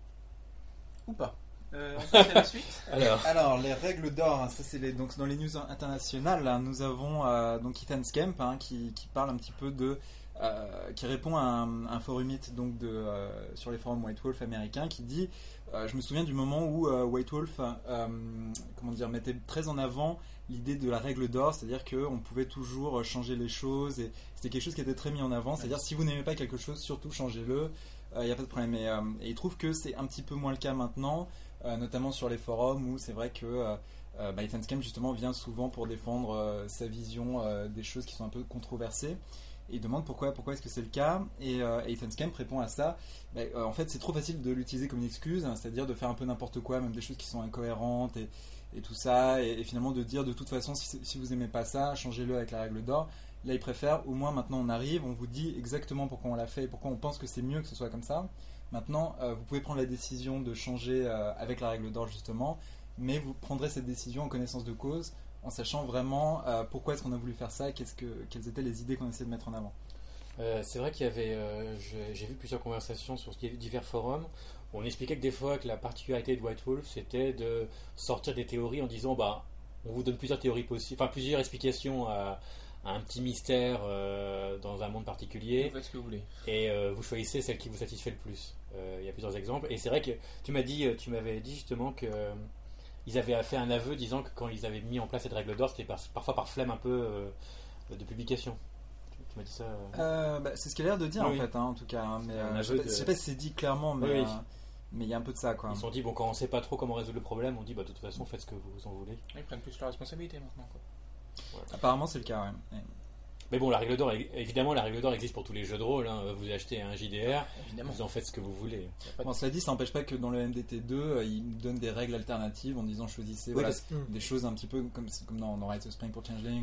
Ou pas. Euh, on passe à la suite. Alors, alors les règles d'or, hein, ça c'est les, donc dans les news internationales, là, nous avons euh, donc Ethan Skemp hein, qui, qui parle un petit peu de, euh, qui répond à un, un forumite donc de euh, sur les forums White Wolf américains qui dit, euh, je me souviens du moment où euh, White Wolf, euh, comment dire, mettait très en avant l'idée de la règle d'or, c'est-à-dire qu'on pouvait toujours changer les choses et c'était quelque chose qui était très mis en avant, c'est-à-dire si vous n'aimez pas quelque chose, surtout changez-le, il n'y a pas de problème. Et, euh, et il trouve que c'est un petit peu moins le cas maintenant. Euh, notamment sur les forums où c'est vrai que euh, euh, bah, Ethan Skemp justement vient souvent pour défendre euh, sa vision euh, des choses qui sont un peu controversées et il demande pourquoi, pourquoi est-ce que c'est le cas et, euh, et Ethan Skemp répond à ça bah, euh, en fait c'est trop facile de l'utiliser comme une excuse hein, c'est-à-dire de faire un peu n'importe quoi, même des choses qui sont incohérentes et, et tout ça et, et finalement de dire de toute façon si, si vous aimez pas ça, changez-le avec la règle d'or. Là il préfère au moins maintenant on arrive, on vous dit exactement pourquoi on l'a fait et pourquoi on pense que c'est mieux que ce soit comme ça. Maintenant, euh, vous pouvez prendre la décision de changer euh, avec la règle d'or justement, mais vous prendrez cette décision en connaissance de cause, en sachant vraiment euh, pourquoi est-ce qu'on a voulu faire ça, et qu'est-ce que, quelles étaient les idées qu'on essayait de mettre en avant. euh, c'est vrai qu'il y avait, euh, j'ai, j'ai vu plusieurs conversations sur divers forums où on expliquait que des fois que la particularité de White Wolf c'était de sortir des théories en disant bah on vous donne plusieurs théories possibles, enfin plusieurs explications à, à un petit mystère euh, dans un monde particulier. Vous faites ce que vous voulez. Et euh, vous choisissez celle qui vous satisfait le plus. Euh, Il y a plusieurs exemples. Et c'est vrai que tu m'as dit, tu m'avais dit justement que euh, ils avaient fait un aveu disant que quand ils avaient mis en place cette règle d'or, c'était par, parfois par flemme un peu euh, de publication. Tu, tu m'as dit ça. Euh... Euh, bah, c'est ce qu'il a l'air de dire Oui, en fait, hein, en tout cas. hein, mais, Un euh, je aveu sais pas, de- je sais pas si c'est dit clairement, mais Oui, oui. euh, mais il y a un peu de ça quoi. Ils se sont dit bon quand on sait pas trop comment résoudre le problème, on dit bah de toute façon faites ce que vous en voulez. Ils prennent plus leur responsabilité maintenant, quoi. Apparemment c'est le cas, ouais. Ouais. Mais bon la règle d'or, évidemment la règle d'or existe pour tous les jeux de rôle. Hein. Vous achetez un J D R, Évidemment. vous en faites ce que vous voulez. Y a pas de- Bon, cela dit, ça n'empêche pas que dans le M D T deux, euh, ils donnent des règles alternatives en disant choisissez Oui, voilà, parce- des choses un petit peu comme, comme dans, dans Rise of Spring pour Changeling,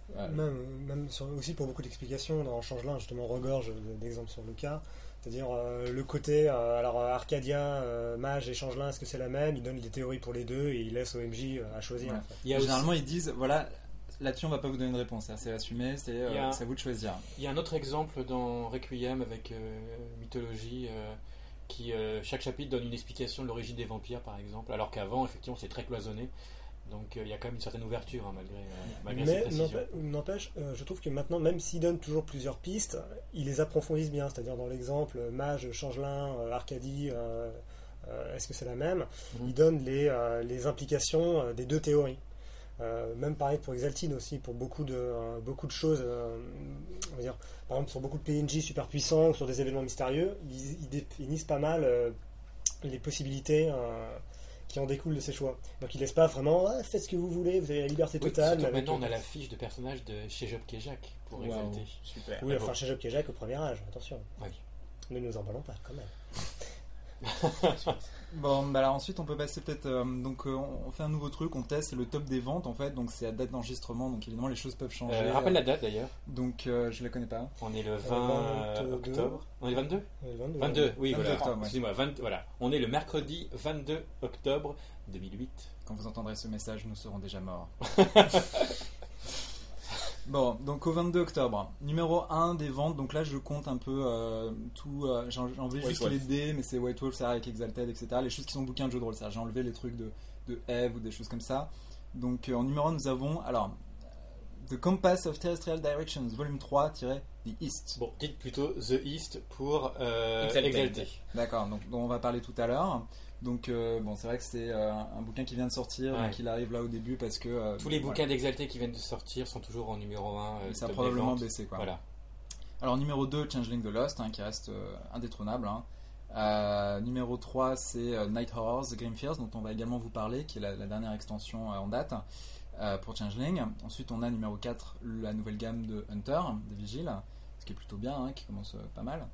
Ouais. Même, même sur- aussi pour beaucoup d'explications dans Changelin, justement, regorge d'exemples sur le cas. C'est-à-dire euh, le côté, euh, alors euh, Arcadia, euh, Mage et Changelin, est-ce que c'est la même? Il donne des théories pour les deux et il laisse O M J euh, à choisir. Ouais. En fait. Il y a Généralement, aussi- ils disent voilà, là-dessus, on va pas vous donner de réponse. C'est assumé, c'est euh, Il y a- c'est à vous de choisir. Il y a un autre exemple dans Requiem avec euh, Mythologie, euh, qui euh, chaque chapitre donne une explication de l'origine des vampires, par exemple, alors qu'avant, effectivement, c'est très cloisonné. Donc euh, il y a quand même une certaine ouverture, hein, malgré, euh, malgré cette Mais précision. n'empê- n'empêche, euh, je trouve que maintenant, même s'ils donnent toujours plusieurs pistes, ils les approfondissent bien. C'est-à-dire dans l'exemple Mage, Changelin, euh, Arcadie, euh, euh, est-ce que c'est la même? Mhm. Ils donnent les, euh, les implications euh, des deux théories. Euh, même pareil pour Exaltine aussi, pour beaucoup de, euh, beaucoup de choses, euh, on va dire, par exemple sur beaucoup de P N J super puissants, ou sur des événements mystérieux, ils, ils définissent pas mal euh, les possibilités euh, qui en découlent de ces choix. Donc ils laissent pas vraiment ah, faites ce que vous voulez, vous avez la liberté Oui, totale. surtout mais avec- maintenant, on a la fiche de personnage de chez Job Jacques pour Waouh, Exalté. super. Oui, Mais enfin bon. chez Job Jacques au premier âge, attention. Oui. Ne nous emballons pas quand même. Bon, bah alors ensuite on peut passer peut-être. euh, donc euh, on fait un nouveau truc, on teste, c'est le top des ventes en fait, donc c'est à date d'enregistrement, donc évidemment les choses peuvent changer. Euh, rappelle la date d'ailleurs. Donc euh, je la connais pas. On est le vingt vingt-deux. octobre. On est le vingt-deux Euh, vingt-deux, vingt-deux, oui, vingt-deux voilà. octobre, ouais. Excusez-moi, vingt voilà. On est le mercredi vingt-deux octobre deux mille huit. Quand vous entendrez ce message, nous serons déjà morts. Bon, donc au vingt-deux octobre, numéro un des ventes, donc là je compte un peu euh, tout, euh, j'ai j'ai enlevé White juste Wolf. les dés, mais c'est White Wolf, Sarah avec Exalted, et cetera. Les choses qui sont bouquins de jeux de rôle, ça. J'ai enlevé les trucs de, de Eve ou des choses comme ça. Donc euh, en numéro un, nous avons, alors, The Compass of Terrestrial Directions, volume trois, The East. Bon, dites plutôt The East pour euh, Exalted. Exalté. D'accord, donc dont on va parler tout à l'heure. Donc euh, bon, c'est vrai que c'est euh, un bouquin qui vient de sortir, Ouais. donc il arrive là au début parce que euh, Tous les voilà, bouquins d'Exalté qui viennent de sortir sont toujours en numéro un. euh, ça a top des probablement ventes. baissé quoi. Voilà. Alors numéro deux, Changeling the Lost, hein, qui reste euh, indétrônable. Hein. Euh, numéro trois, c'est euh, Night Horrors, The Grim Fears, dont on va également vous parler, qui est la, la dernière extension euh, en date euh, pour Changeling. Ensuite, on a numéro quatre, la nouvelle gamme de Hunter, de Vigil, ce qui est plutôt bien, hein, qui commence euh, pas mal.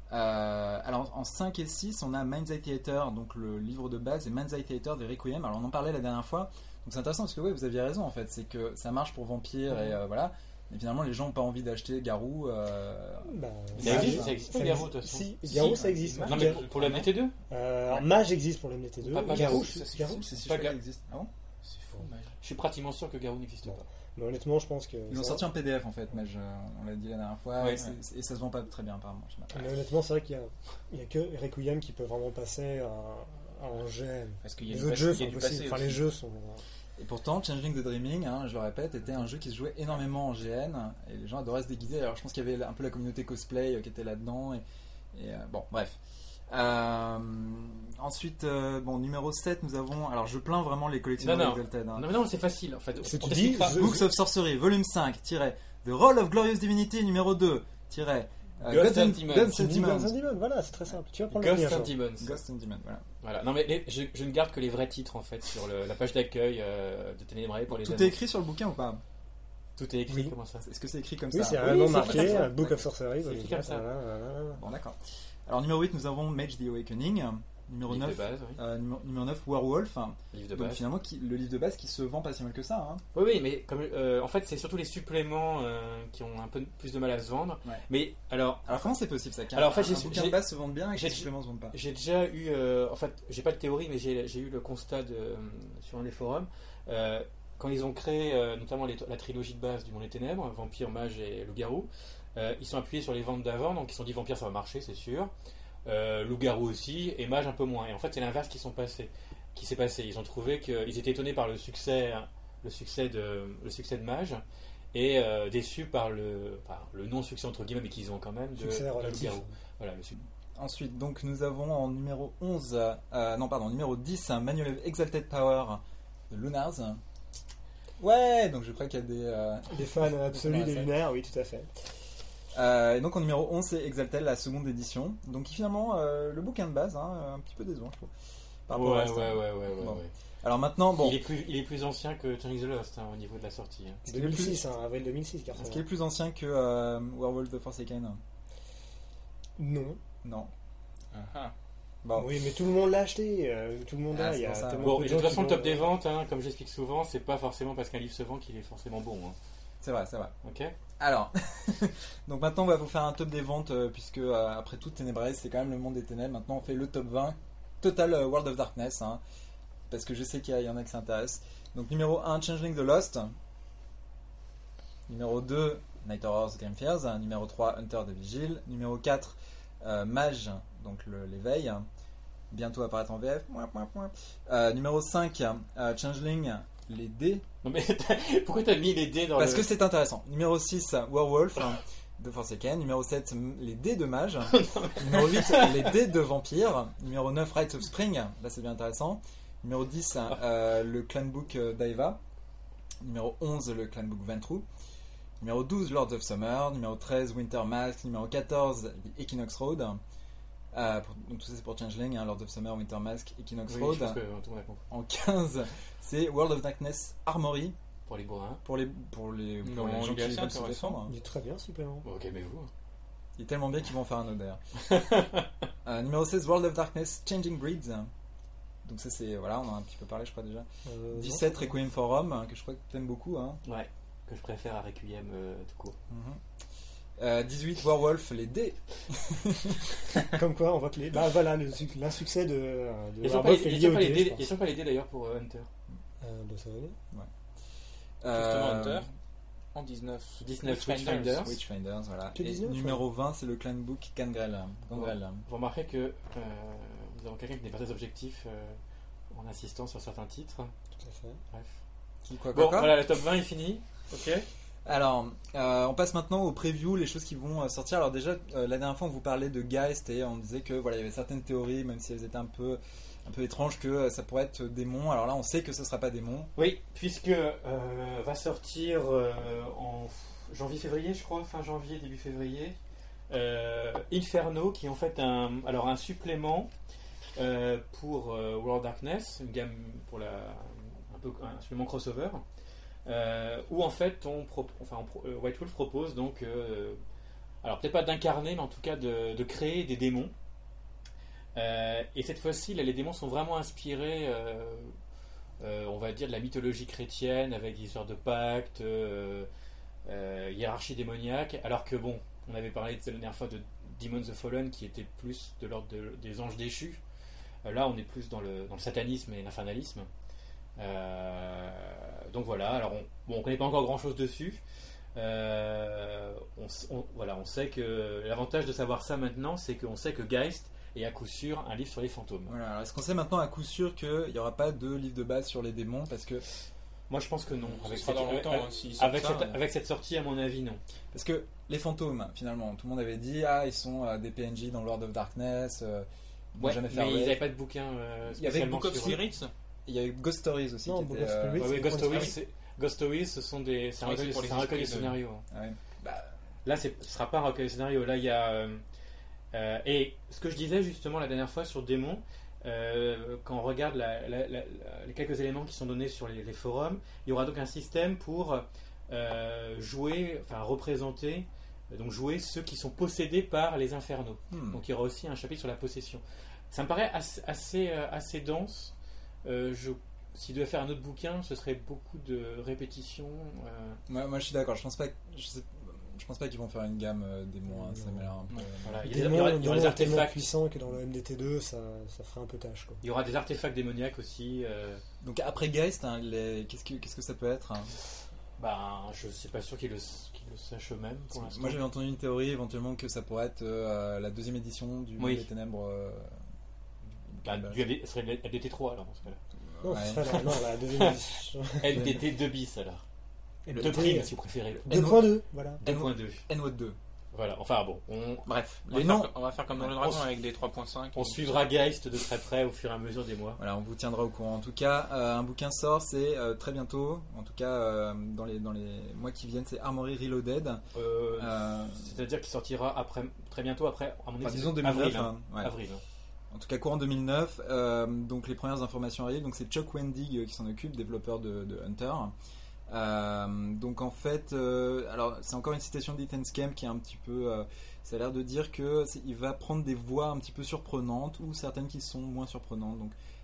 Euh, alors en cinq et six, on a Mind's Eye Theater, donc le livre de base, et Mind's Eye Theater des Requiem. Alors on en parlait la dernière fois, donc c'est intéressant parce que oui, vous aviez raison en fait, c'est que ça marche pour Vampire et euh, voilà. Mais finalement, les gens n'ont pas envie d'acheter Garou. Euh... Bah, Ça Mage, existe, ça existe pas, Garou, de toute façon. Si, Si. Garou ça existe. Non, mais pour le M T deux Euh, alors, Mage existe pour le M T deux. Pas- pas Garou, Garou, je- ça, c'est Garou, fou. C'est si Pas chouette, Gar- il existe. Ah bon? C'est fou, Mage. Je suis pratiquement sûr que Garou n'existe Bon. pas. Mais honnêtement, je pense que. Ils l'ont ça- sorti en P D F en fait, mais je- on l'a dit la dernière fois, Ouais, et, c'est- c'est- et ça se vend pas très bien apparemment. je sais pas. Mais honnêtement, c'est vrai qu'il y a, il y a que Requiem qui peut vraiment passer à, à en G M. Parce qu'il y a Les du autres passé- jeux il y sont a du impossibles. passé Enfin, aussi. les jeux sont. Et pourtant, Changeling the Dreaming, hein, je le répète, était un jeu qui se jouait énormément en G N, et les gens adoraient se déguiser. Alors je pense qu'il y avait un peu la communauté cosplay euh, qui était là-dedans, et, et, euh, bon, bref. Euh, ensuite, euh, bon, numéro sept, nous avons. Alors je plains vraiment les collectionneurs Non, non. d'Exalted. Hein. Non, mais non, c'est facile en fait. C'est On tu dis, t'expliquera. je- Books of Sorcery, volume cinq, tiret, The Roll of Glorious Divinity, numéro deux, tiret, euh, Ghost Gods and and- Demons. Gods Tu and dis Demons. Guns and Demons, voilà, c'est très simple. Tu vas prendre le Ghost premier and jour. Demons. Ghost and Demons, voilà. Voilà. Non mais les- je, je ne garde que les vrais titres en fait sur le- la page d'accueil euh, de Ténébrae pour les Tout est annonces. écrit sur le bouquin ou pas? Tout est écrit, Oui. comment ça? Est-ce que c'est écrit comme Oui, ça? c'est Oui, réellement c'est marqué, comme ça. euh, Book of Sorcery. C'est volume écrit comme quatre, ça. voilà, voilà, voilà. Bon, d'accord. Alors numéro huit, nous avons Mage the Awakening. Numéro Livre de neuf, base, oui. euh, numéro, numéro neuf, Werewolf. Hein. Livre de Donc base. finalement, qui, le livre de base qui se vend pas si mal que ça. Hein. Oui, oui, mais comme, euh, en fait, c'est surtout les suppléments euh, qui ont un peu plus de mal à se vendre. Ouais. Mais alors, Alors comment c'est possible ça qu'un Alors, en fait, un j'ai- bouquin j'ai- de base se vende bien et que j'ai- les suppléments se vendent pas? j'ai déjà eu, euh, en fait, j'ai pas de théorie, mais j'ai j'ai eu le constat de, euh, sur un des forums. Euh, quand ils ont créé euh, notamment les- la trilogie de base du Monde des Ténèbres, Vampire, Mage et Loup-Garou, euh, ils sont appuyés sur les ventes d'avant, donc ils se sont dit Vampire ça va marcher, c'est sûr. Euh, Loup-Garou aussi, et Mage un peu moins. Et en fait, c'est l'inverse qui sont passés, qui s'est passé. Ils ont trouvé qu'ils étaient étonnés par le succès, le succès de, le succès de Mage, et euh, déçus par le, par le non-succès entre guillemets, mais qu'ils ont quand même de, Succès de relatif. Loup-Garou. Voilà, le succès. Ensuite, donc nous avons en numéro onze, euh, non pardon, numéro dix, un Manual of Exalted Power de Lunars. Ouais, donc je crois qu'il y a des... euh, Des fans absolus des Ouais, lunaires, oui, tout à fait. Euh, et donc en numéro onze, c'est Exalted, la seconde édition. Donc finalement, euh, le bouquin de base, hein, un petit peu décevant, je trouve. Par rapport au Ouais, reste, ouais, hein. ouais, ouais, ouais, Bon. ouais. Alors maintenant, bon, Il, est plus, il est plus ancien que Changeling the Lost hein, au niveau de la sortie. hein. ce qui est deux mille plus- six, hein, avril deux mille six, car est-ce qu'il est plus ancien que euh, Werewolf the Forsaken? Non. Non. Ah, ah. Bon. Oui, mais tout le monde l'a acheté. euh, tout le monde Ah, a. c'est Il y a pour ça. tellement Bon, peu et de de toute gens façon, le qui top l'ont- des ventes, hein, comme j'explique souvent, c'est pas forcément parce qu'un livre se vend qu'il est forcément bon. hein. C'est vrai, c'est vrai. Ok. Alors, donc maintenant on va vous faire un top des ventes, euh, puisque euh, après tout Ténébrae, c'est quand même le monde des ténèbres. Maintenant on fait le top vingt, total euh, World of Darkness, hein, parce que je sais qu'il y, y en a qui s'intéressent. Donc numéro un, Changeling the Lost. Numéro deux, Night Horrors Grim Fears. Numéro trois, Hunter the Vigil. Numéro quatre, euh, Mage, donc le, l'éveil. Bientôt apparaître en V F. Euh, numéro cinq, euh, Changeling, les dés. Non mais t'as- pourquoi t'as mis les dés dans Parce le... que c'est intéressant. Numéro six, Werewolf de Forsaken. Numéro sept, les dés de mage. Numéro huit, les dés de vampire. Numéro neuf, Rites of Spring. Là c'est bien intéressant. Numéro dix, euh, le clanbook euh, d'Aiva. Numéro onze, le clanbook Ventrue. Numéro douze, Lords of Summer. Numéro treize, Winter Mask. Numéro quatorze, Equinox Road. Euh, pour- donc tout ça c'est pour Changeling, hein, Lords of Summer, Winter Mask, Equinox Oui, Road. je pense que tout le monde a compris. En quinze, c'est World of Darkness Armory. Pour les bourrins. Pour les, pour les, pour Non, les gens il qui est assez veulent se intéressant. défendre. Il est très bien, supplément. Bon, calmez-vous. Il est tellement bien qu'ils vont en faire un autre d'ailleurs. Euh, numéro seize, World of Darkness Changing Breeds. Donc ça c'est, voilà, on en a un petit peu parlé je crois déjà. Euh, dix-sept, non, Requiem for Rome, hein, que je crois que tu aimes beaucoup. Hein. Ouais. Que je préfère à Requiem euh, tout court. Mhm. Euh, dix-huit, Werewolf, les dés. Comme quoi, on voit que les... Bah voilà, le suc- l'insuccès de, de Ils sont pas Werewolf est ils lié sont au pas les dé, dés- je pense. ils sont pas les dés d'ailleurs pour euh, Hunter. Euh, bah, ça va aller. Justement, Euh, Hunter. En dix-neuf. dix-neuf, Witchfinders. Witchfinders. Witchfinders, voilà. Que Et dix-neuf, numéro vingt, c'est le Clanbook Gangrel. Gangrel. Vous remarquez que euh, nous avons quelqu'un qui n'est pas très objectif euh, en insistant sur certains titres. Tout à fait. Bref. Quoi, quoi, Bon, quoi voilà, le top vingt est fini. Ok. Alors, euh, on passe maintenant aux previews, les choses qui vont euh, sortir. Alors déjà, euh, la dernière fois, on vous parlait de Geist et on disait que voilà, il y avait certaines théories, même si elles étaient un peu, un peu étranges, que euh, ça pourrait être démon. Alors là, on sait que ce sera pas démon. Oui, puisque euh, va sortir euh, en janvier-février, je crois, fin janvier, début février, euh, Inferno, qui est en fait un, alors un supplément euh, pour euh, World of Darkness, une gamme pour la, un peu un supplément crossover, euh, où en fait on, pro, enfin, on pro, euh, White Wolf propose donc, euh, alors peut-être pas d'incarner, mais en tout cas de, de créer des démons. Euh, et cette fois-ci, là, les démons sont vraiment inspirés. Euh, Euh, on va dire de la mythologie chrétienne avec des histoires de pactes, euh, euh, hiérarchie démoniaque, alors que bon, on avait parlé de la dernière fois de Demons the Fallen qui était plus de l'ordre de- des anges déchus. Euh, là, on est plus dans le, dans le satanisme et l'infernalisme. Euh, donc voilà, alors on bon, on connaît pas encore grand chose dessus. Euh, on, s- on- voilà, on sait que l'avantage de savoir ça maintenant, c'est qu'on sait que Geist est à coup sûr un livre sur les fantômes. Voilà. Alors, est-ce qu'on sait maintenant à coup sûr qu'il n'y aura pas de livre de base sur les démons? Parce que, Moi, je pense que non. Ce Avec sera cette, dans longtemps, avec- hein, s'ils sortent avec, ça, cette, euh. avec cette sortie, à mon avis, non. parce que les fantômes, finalement, tout le monde avait dit ah ils sont euh, des P N J dans Lord of Darkness. Euh, ils vont Ouais, jamais mais faire ils rêve. n'avaient pas de bouquin euh, Il y avait spécialement Book of sur- Spirits. Il y a eu Ghost Stories aussi. Non, qui Book était, of euh, Spirits. Ouais, ouais, c'est Ghost pour les Stories, c'est- Ghost Stories, ce sont des, c'est un Oui, c'est recueil, pour les c'est un recueil de esprits de- scénarios. ouais. Bah, Là, c'est- ce ne sera pas un recueil de scénarios. Là, il y a. euh, euh, et ce que je disais justement la dernière fois sur Démon, euh, quand on regarde la- la- la- la- les quelques éléments qui sont donnés sur les, les forums, il y aura donc un système pour euh, jouer, enfin représenter, euh, donc jouer ceux qui sont possédés par les infernaux. hmm. Donc il y aura aussi un chapitre sur la possession. Ça me paraît assez, assez, euh, assez dense. Euh, je, s'il devait faire un autre bouquin, ce serait beaucoup de répétitions. euh, moi, moi, je suis d'accord. Je pense pas. que- Je, sais- je pense pas qu'ils vont faire une gamme euh, démons. hein, ça m'a l'air un peu. Non. voilà. Il y, Les a- il y aura, il y démons aura des sont tellement artefacts. puissants que dans le M D T deux, ça, ça ferait un peu tâche. Quoi. Il y aura des artefacts démoniaques aussi. euh, Donc après Geist, hein, les- qu'est-ce que qu'est-ce que ça peut être hein ben, je ne suis pas sûr qu'ils le, qu'ils le sachent eux-mêmes pour l'instant. Moi j'avais entendu une théorie éventuellement que ça pourrait être euh, la deuxième édition du Oui. Monde des Ténèbres. euh, Bah, bah, du L D- ce serait L D T trois alors dans ce cas-là. Non, ouais. ce serait la, non, la deuxième édition. L D T deux bis alors. Et deux primes si vous préférez. deux point deux, voilà. deux point deux. N O T deux. Voilà, enfin bon, on, Bref, On va les faire noms. co- on va faire comme dans le On dragon s- avec des trois point cinq. on suivra Geist de très près au fur et à mesure des mois. Voilà, on vous tiendra au courant. En tout cas, euh, un bouquin sort, c'est euh, très bientôt. En tout cas, euh, dans les dans les mois qui viennent, c'est Armory Reloaded. Euh, Euh, C'est-à-dire qu'il sortira après, très bientôt après, à mon avis, enfin, c'est disons deux mille neuf. avril. hein. hein, ouais. Avril, hein. En tout cas, courant deux mille neuf. euh, donc les premières informations arrivent. Donc c'est Chuck Wendig euh, qui s'en occupe, développeur de, de Hunter. Euh, donc en fait, euh, alors c'est encore une citation d'Ethan Skem qui est un petit peu, euh, ça a l'air de dire que c'est- il va prendre des voix un petit peu surprenantes ou certaines qui sont moins surprenantes. Donc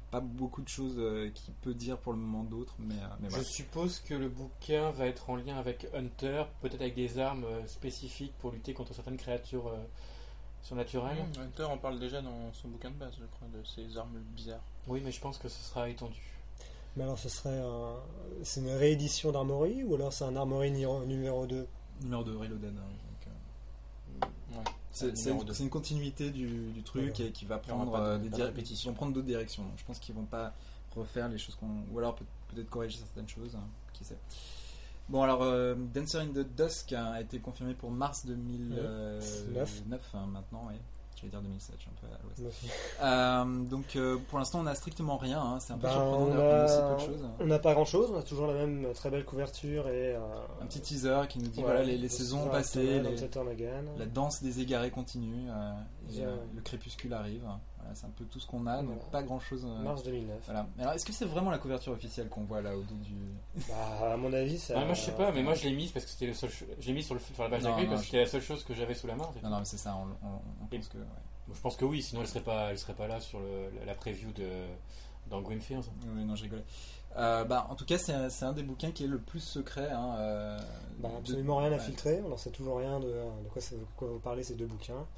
pas beaucoup de choses euh, qu'il peut dire pour le moment d'autres, mais, euh, mais Je voilà. suppose que le bouquin va être en lien avec Hunter, peut-être avec des armes euh, spécifiques pour lutter contre certaines créatures euh, surnaturelles. Mmh, Hunter en parle déjà dans son bouquin de base, je crois, de ces armes bizarres. Oui, mais je pense que ce sera étendu. Mais alors, ce serait un... c'est une réédition d'Armory ou alors c'est un Armory numéro deux? Numéro de Reloaded. Hein, donc, euh, Ouais. c'est, c'est, numéro une, deux. c'est une continuité du, du truc D'accord. et qui va Il y aura prendre pas de- euh, des pas de dir- répétition. ils vont prendre d'autres directions. Donc, je pense qu'ils vont pas refaire les choses qu'on, ou alors peut- peut-être corriger certaines choses. Hein, qui sait. Bon alors, euh, Dancer in the Dusk a été confirmé pour mars deux mille neuf hein, maintenant, oui. Je vais dire deux mille sept, je suis un peu à l'ouest. Euh, donc euh, pour l'instant on n'a strictement rien, hein. C'est un peu Ben, surprenant on d'avoir a- aussi peu de choses. On n'a pas grand chose, on a toujours la même très belle couverture et euh, Un petit teaser qui nous dit voilà, voilà les, les saisons passées, les- la danse des égarés continue, euh, et, euh, le crépuscule arrive. Voilà, c'est un peu tout ce qu'on a, donc Voilà. pas grand chose. mars deux mille neuf. Voilà. Mais alors est-ce que c'est vraiment la couverture officielle qu'on voit là au dos du. Bah, à mon avis, ça. Ah, moi je sais pas, mais moi je l'ai mise parce que c'était le seul. cho- Je l'ai mise sur, le... sur la page Non, d'accueil non, parce que je- c'était la seule chose que j'avais sous la main. en fait. Non non mais c'est ça, on, on, on pense que. Ouais. Bon, je pense que oui, sinon elle serait pas, elle serait pas là sur le, la, la preview de dans Grimfields. Oui, non, je rigolais. Euh, bah, en tout cas, c'est un, c'est un des bouquins qui est le plus secret. Hein, euh, Bah, de- absolument rien à ouais. filtrer, on n'en sait toujours rien de, de quoi, ça- de quoi vous parlez ces deux bouquins.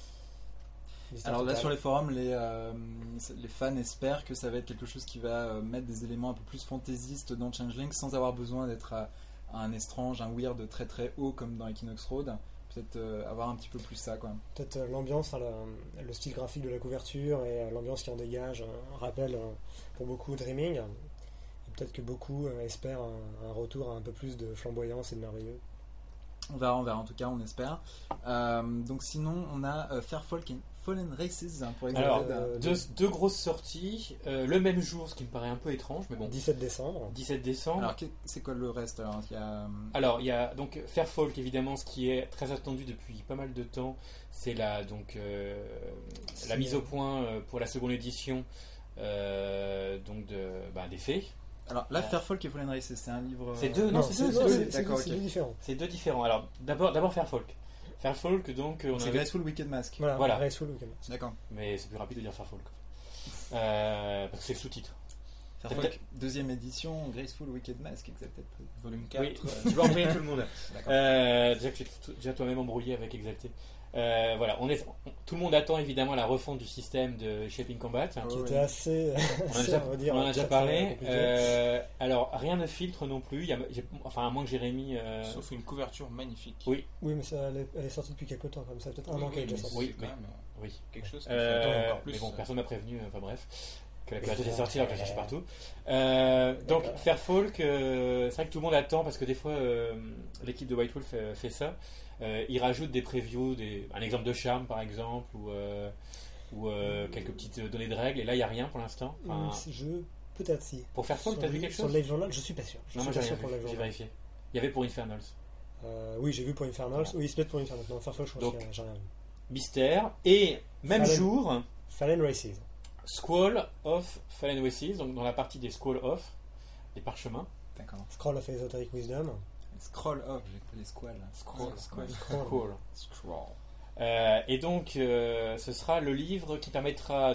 Mystère Alors là, total. sur les forums, les, euh, les fans espèrent que ça va être quelque chose qui va euh, mettre des éléments un peu plus fantaisistes dans Changeling sans avoir besoin d'être à, à un estrange, un weird très très haut comme dans Equinox Road. Peut-être euh, avoir un petit peu plus ça, quoi. Peut-être euh, l'ambiance, enfin, le, le style graphique de la couverture et euh, l'ambiance qui en dégage euh, rappelle euh, pour beaucoup Dreaming. Et peut-être que beaucoup euh, espèrent un, un retour à un peu plus de flamboyance et de merveilleux. On verra, on verra. En tout cas, on espère. Euh, donc sinon, on a euh, Fairfolk and Fallen Races hein, pour Alors, Exalted. euh, deux, deux grosses sorties, euh, le même jour, ce qui me paraît un peu étrange, mais bon. dix-sept décembre. dix-sept décembre. Alors, qu'est- c'est quoi le reste alors il y a, euh, Alors, il y a donc Fairfolk, évidemment, ce qui est très attendu depuis pas mal de temps, c'est la, donc, euh, la C'est- mise au point euh, pour la seconde édition euh, donc de, bah, des fées. Alors là, Fairfolk et Fallen Races, c'est un livre. C'est deux, non, c'est deux, c'est c'est deux, deux. c'est D'accord, deux, c'est ok. deux différents. C'est deux différents. Alors, d'abord, d'abord Fairfolk. Fairfolk, donc, euh, on C'est avait- Graceful Wicked Mask. Voilà, Voilà. Graceful Weekend. D'accord. mais c'est plus rapide de dire Fairfolk. Euh, parce que c'est le sous-titre. Fairfolk, deuxième édition, Graceful Wicked Mask, Exalted. Volume quatre. Oui, euh, tu vas embrouiller tout le monde. D'accord. Euh, déjà que tu es t- déjà toi-même embrouillé avec Exalté. Euh, voilà, on est, on- tout le monde attend évidemment la refonte du système de Shaping Combat. Qui ouais. était assez. On en a assez, déjà, on va dire, on en a déjà très, parlé. très compliqué. Euh, alors, rien ne filtre non plus. Il y a, j'ai- enfin, à moins que Jérémy. euh, Sauf une couverture magnifique. Oui. Oui, mais ça, elle, est, elle est sortie depuis quelques temps, comme ça, peut-être un Oui, an qu'elle est oui, déjà mais sortie. Oui, c'est quand même oui. quelque chose qui Euh, fait encore plus. mais bon, euh, personne m'a prévenu. euh, Enfin bref, que la couverture est sortie alors que je la cherche partout. Euh, donc, D'accord. Fairfolk, euh, c'est vrai que tout le monde attend parce que des fois, euh, l'équipe de White Wolf fait, fait ça. Euh, ils rajoutent des previews, des, un exemple de charme par exemple, ou, euh, ou euh, quelques petites données de règles. Et là, il n'y a rien pour l'instant. Enfin, Hum, si- je peut-être si. pour Fairfolk, Sur t'as le- vu quelque Sur chose? le Live Journal, je suis pas sûr. Je Non, moi suis j'ai pas rien sûr pour le vu, Live j'ai Journal. vérifié. Il y avait pour Infernals. Euh, oui, j'ai vu pour Infernals. Oui, c'est peut-être pour Infernals. Non, Fairfolk, je crois Donc, que j'ai rien vu. Mystère. Et même Fallen- jour, Fallen Races. Squall of Fallen Races, donc dans la partie des Squall of, des parchemins. D'accord. Scroll of Esoteric Wisdom. Scroll up, j'ai pris les squals. Squall. Squall. Squall. Scroll. Euh, et donc, euh, ce sera le livre qui permettra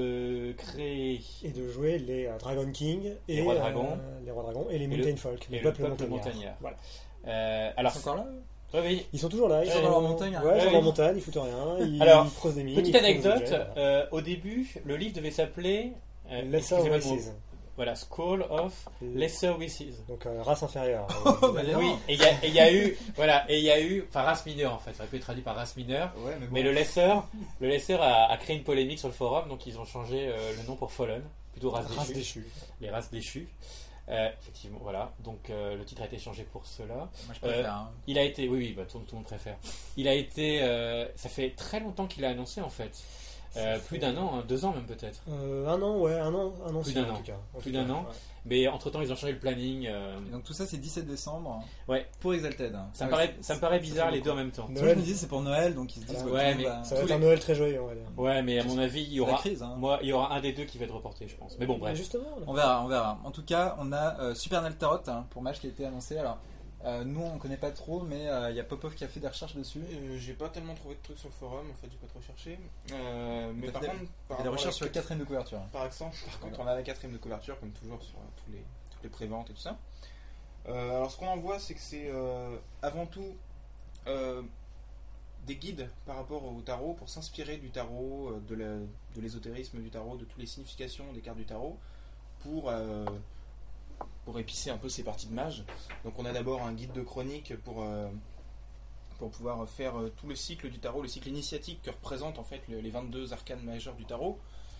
de créer Et de jouer les euh, Dragon King et Les Rois euh, Dragons. les Rois Dragons et les Et le- Mountain Folk, et les le peuples peuple montagnards. montagnard. Voilà. Euh, alors, C'est encore là oui, oui. Ils sont toujours là, ils Ils sont sont dans dans la montagne, hein. Ouais, ils sont Ouais, en oui. montagne, ils foutent rien. Ils, Alors, ils creusent des mines. Petite ils font des anecdote, objets, voilà. euh, au début, le livre devait s'appeler euh, Lesser excusez-moi le mot. Races. Voilà, Squall of Lesser Wishes. Donc euh, race inférieure. bah, Euh, Oui, et il y, a- et il y a eu, voilà, et il y a eu, enfin race mineure en fait, ça aurait pu être traduit par race mineure, Ouais, mais bon. mais le Lesser, le Lesser a, a créé une polémique sur le forum, donc ils ont changé euh, le nom pour Fallen, plutôt race, race déchue, déchue. les races déchues. Euh, effectivement, voilà, donc euh, le titre a été changé pour cela. Moi je préfère. Euh, hein. Il a été, oui, oui, bah, tout, tout le monde préfère. Il a été, euh, ça fait très longtemps qu'il a annoncé en fait. Euh, Ça plus fait- d'un an, hein, deux ans même peut-être. Euh, un an, ouais, un an, un an Plus sûr, d'un en an. tout cas. En Plus tout d'un cas, an. ouais. Mais entre temps, ils ont changé le planning. euh, Et donc tout ça c'est dix-sept décembre Ouais, pour Exalted. ça me Ouais, paraît, c'est- ça me paraît c'est bizarre très les beau, deux en quoi. même temps. Moi je Noël, me dis c'est pour Noël donc ils se disent Voilà. ouais, Ouais, tout le mais monde va- ça va tous être un les- Noël très joyeux, on va dire. Ouais, mais à mon avis, il y c'est la aura, crise. Hein. moi, il y aura un des deux qui va être reporté, je pense. Mais bon, Mais bref. justement, là. On verra, on verra. En tout cas, on a euh, Supernal Tarot hein, pour match qui a été annoncé. Alors, Euh, nous on connaît pas trop, mais il euh, y a Popov qui a fait des recherches dessus. Euh, j'ai pas tellement trouvé de trucs sur le forum, en fait j'ai pas trop cherché. Euh, mais par des, contre, par il y a des recherches sur le quatrième de couverture. Par exemple, par contre, on a la quatrième de couverture comme toujours sur euh, tous les, toutes les préventes et tout ça. Euh, alors ce qu'on en voit, c'est que c'est euh, avant tout euh, des guides par rapport au tarot pour s'inspirer du tarot, euh, de, la, de l'ésotérisme du tarot, de toutes les significations des cartes du tarot pour euh, pour épicer un peu ces parties de mage. Donc on a d'abord un guide de chronique pour, euh, pour pouvoir faire euh, tout le cycle du tarot, le cycle initiatique que représentent en fait le, les vingt-deux arcanes majeures du tarot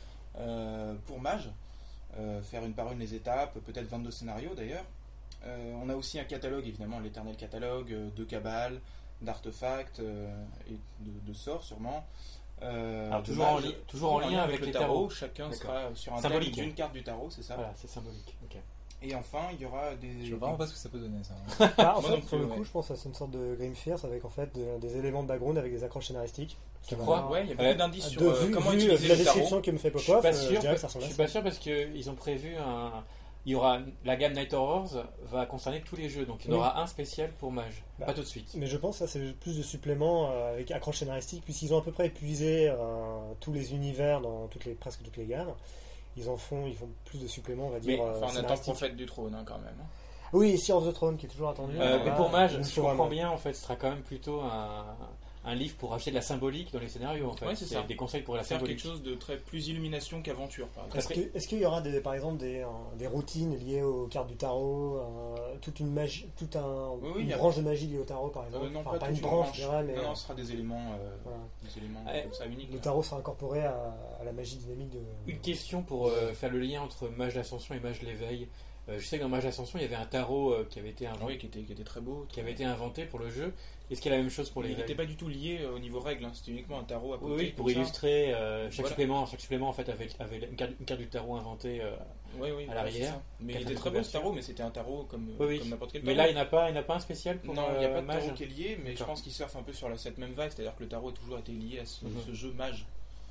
euh, pour mage, euh, faire une par une les étapes, peut-être vingt-deux scénarios d'ailleurs. Euh, on a aussi un catalogue, évidemment l'éternel catalogue euh, de cabales, d'artefacts euh, et de, de sorts sûrement. Euh, Alors, toujours, en, li- toujours en lien avec, avec les tarots. tarots. Chacun D'accord. sera sur un symbolique thème d'une carte du tarot, c'est ça. Voilà, c'est symbolique. Okay. Et enfin, il y aura des. Je vois vraiment pas ce que ça peut donner, ça. Bah, en fait, plus, pour le ouais. coup, je pense que c'est une sorte de Grim Fierce avec en fait de- des éléments de background avec des accroches scénaristiques. Tu Ça crois va- Ouais, il y a beaucoup Ouais. d'indices sur de euh, vue, comment vu, utiliser la le tarot. description que me fait Je suis Popov, pas euh, sûr, je dirais que ça parce- ressemble je à suis ça. pas sûr parce qu'ils ont prévu un. Il y aura la gamme Night Horrors va concerner tous les jeux, donc il y en Oui. aura un spécial pour mage. Bah, pas tout de suite. Mais je pense que ça c'est plus de suppléments euh, avec accroches scénaristiques puisqu'ils ont à peu près épuisé euh, tous les univers dans toutes les, presque toutes les gammes. Ils en font, ils font plus de suppléments, on va dire. Mais, euh, Enfin, on attend scénaristiques. Prophète du Trône hein, quand même. hein. Oui, Sea of the Throne qui est toujours attendu. Euh, Voilà, mais pour mage, il si je faut comprends vraiment- bien, en fait, ce sera quand même plutôt un, un livre pour acheter de la symbolique dans les scénarios. En fait, Ouais, c'est ça. Des conseils pour la Faire symbolique. quelque chose de très plus illumination qu'aventure, par exemple. Est-ce que- est-ce qu'il y aura des, par exemple des, euh, des routines liées aux cartes du tarot, euh, toute une magie, toute un, Oui, oui, une il y a- branche de magie liée au tarot par exemple Euh, non, Enfin, pas, pas toute une branche, je branche. dirais, mais Non, non, euh, ce sera des éléments, euh, voilà. des éléments Ouais. comme ça uniques. Le tarot sera incorporé à, à la magie dynamique de. Une question pour euh, faire le lien entre mage d'ascension et mage de l'éveil. Euh, je sais que dans mage d'ascension, il y avait un tarot euh, qui avait été inventé, Oui, qui était, qui était très beau. qui avait été inventé pour le jeu. Est-ce qu'il y a la même chose pour Il l'éveil? n'était pas du tout lié euh, au niveau règles, hein. C'était uniquement un tarot à côté. Oui, oui, pour comme ça. illustrer euh, chaque Voilà. supplément, chaque supplément en fait avait, avait une, carte, une carte du tarot inventée. euh, Oui, oui, à l'arrière. c'est ça. Mais il Quatrième était très beau ce couverture. tarot, mais c'était un tarot comme, Oui, oui. comme n'importe quel Mais tarot. là, il n'y en a pas, il n'y en a pas un spécial pour Non, il n'y a euh, pas de mage. tarot qui est lié, mais je D'accord. pense qu'il surfe un peu sur la, cette même vague, c'est-à-dire que le tarot a toujours été lié à ce, Mhm. ce jeu mage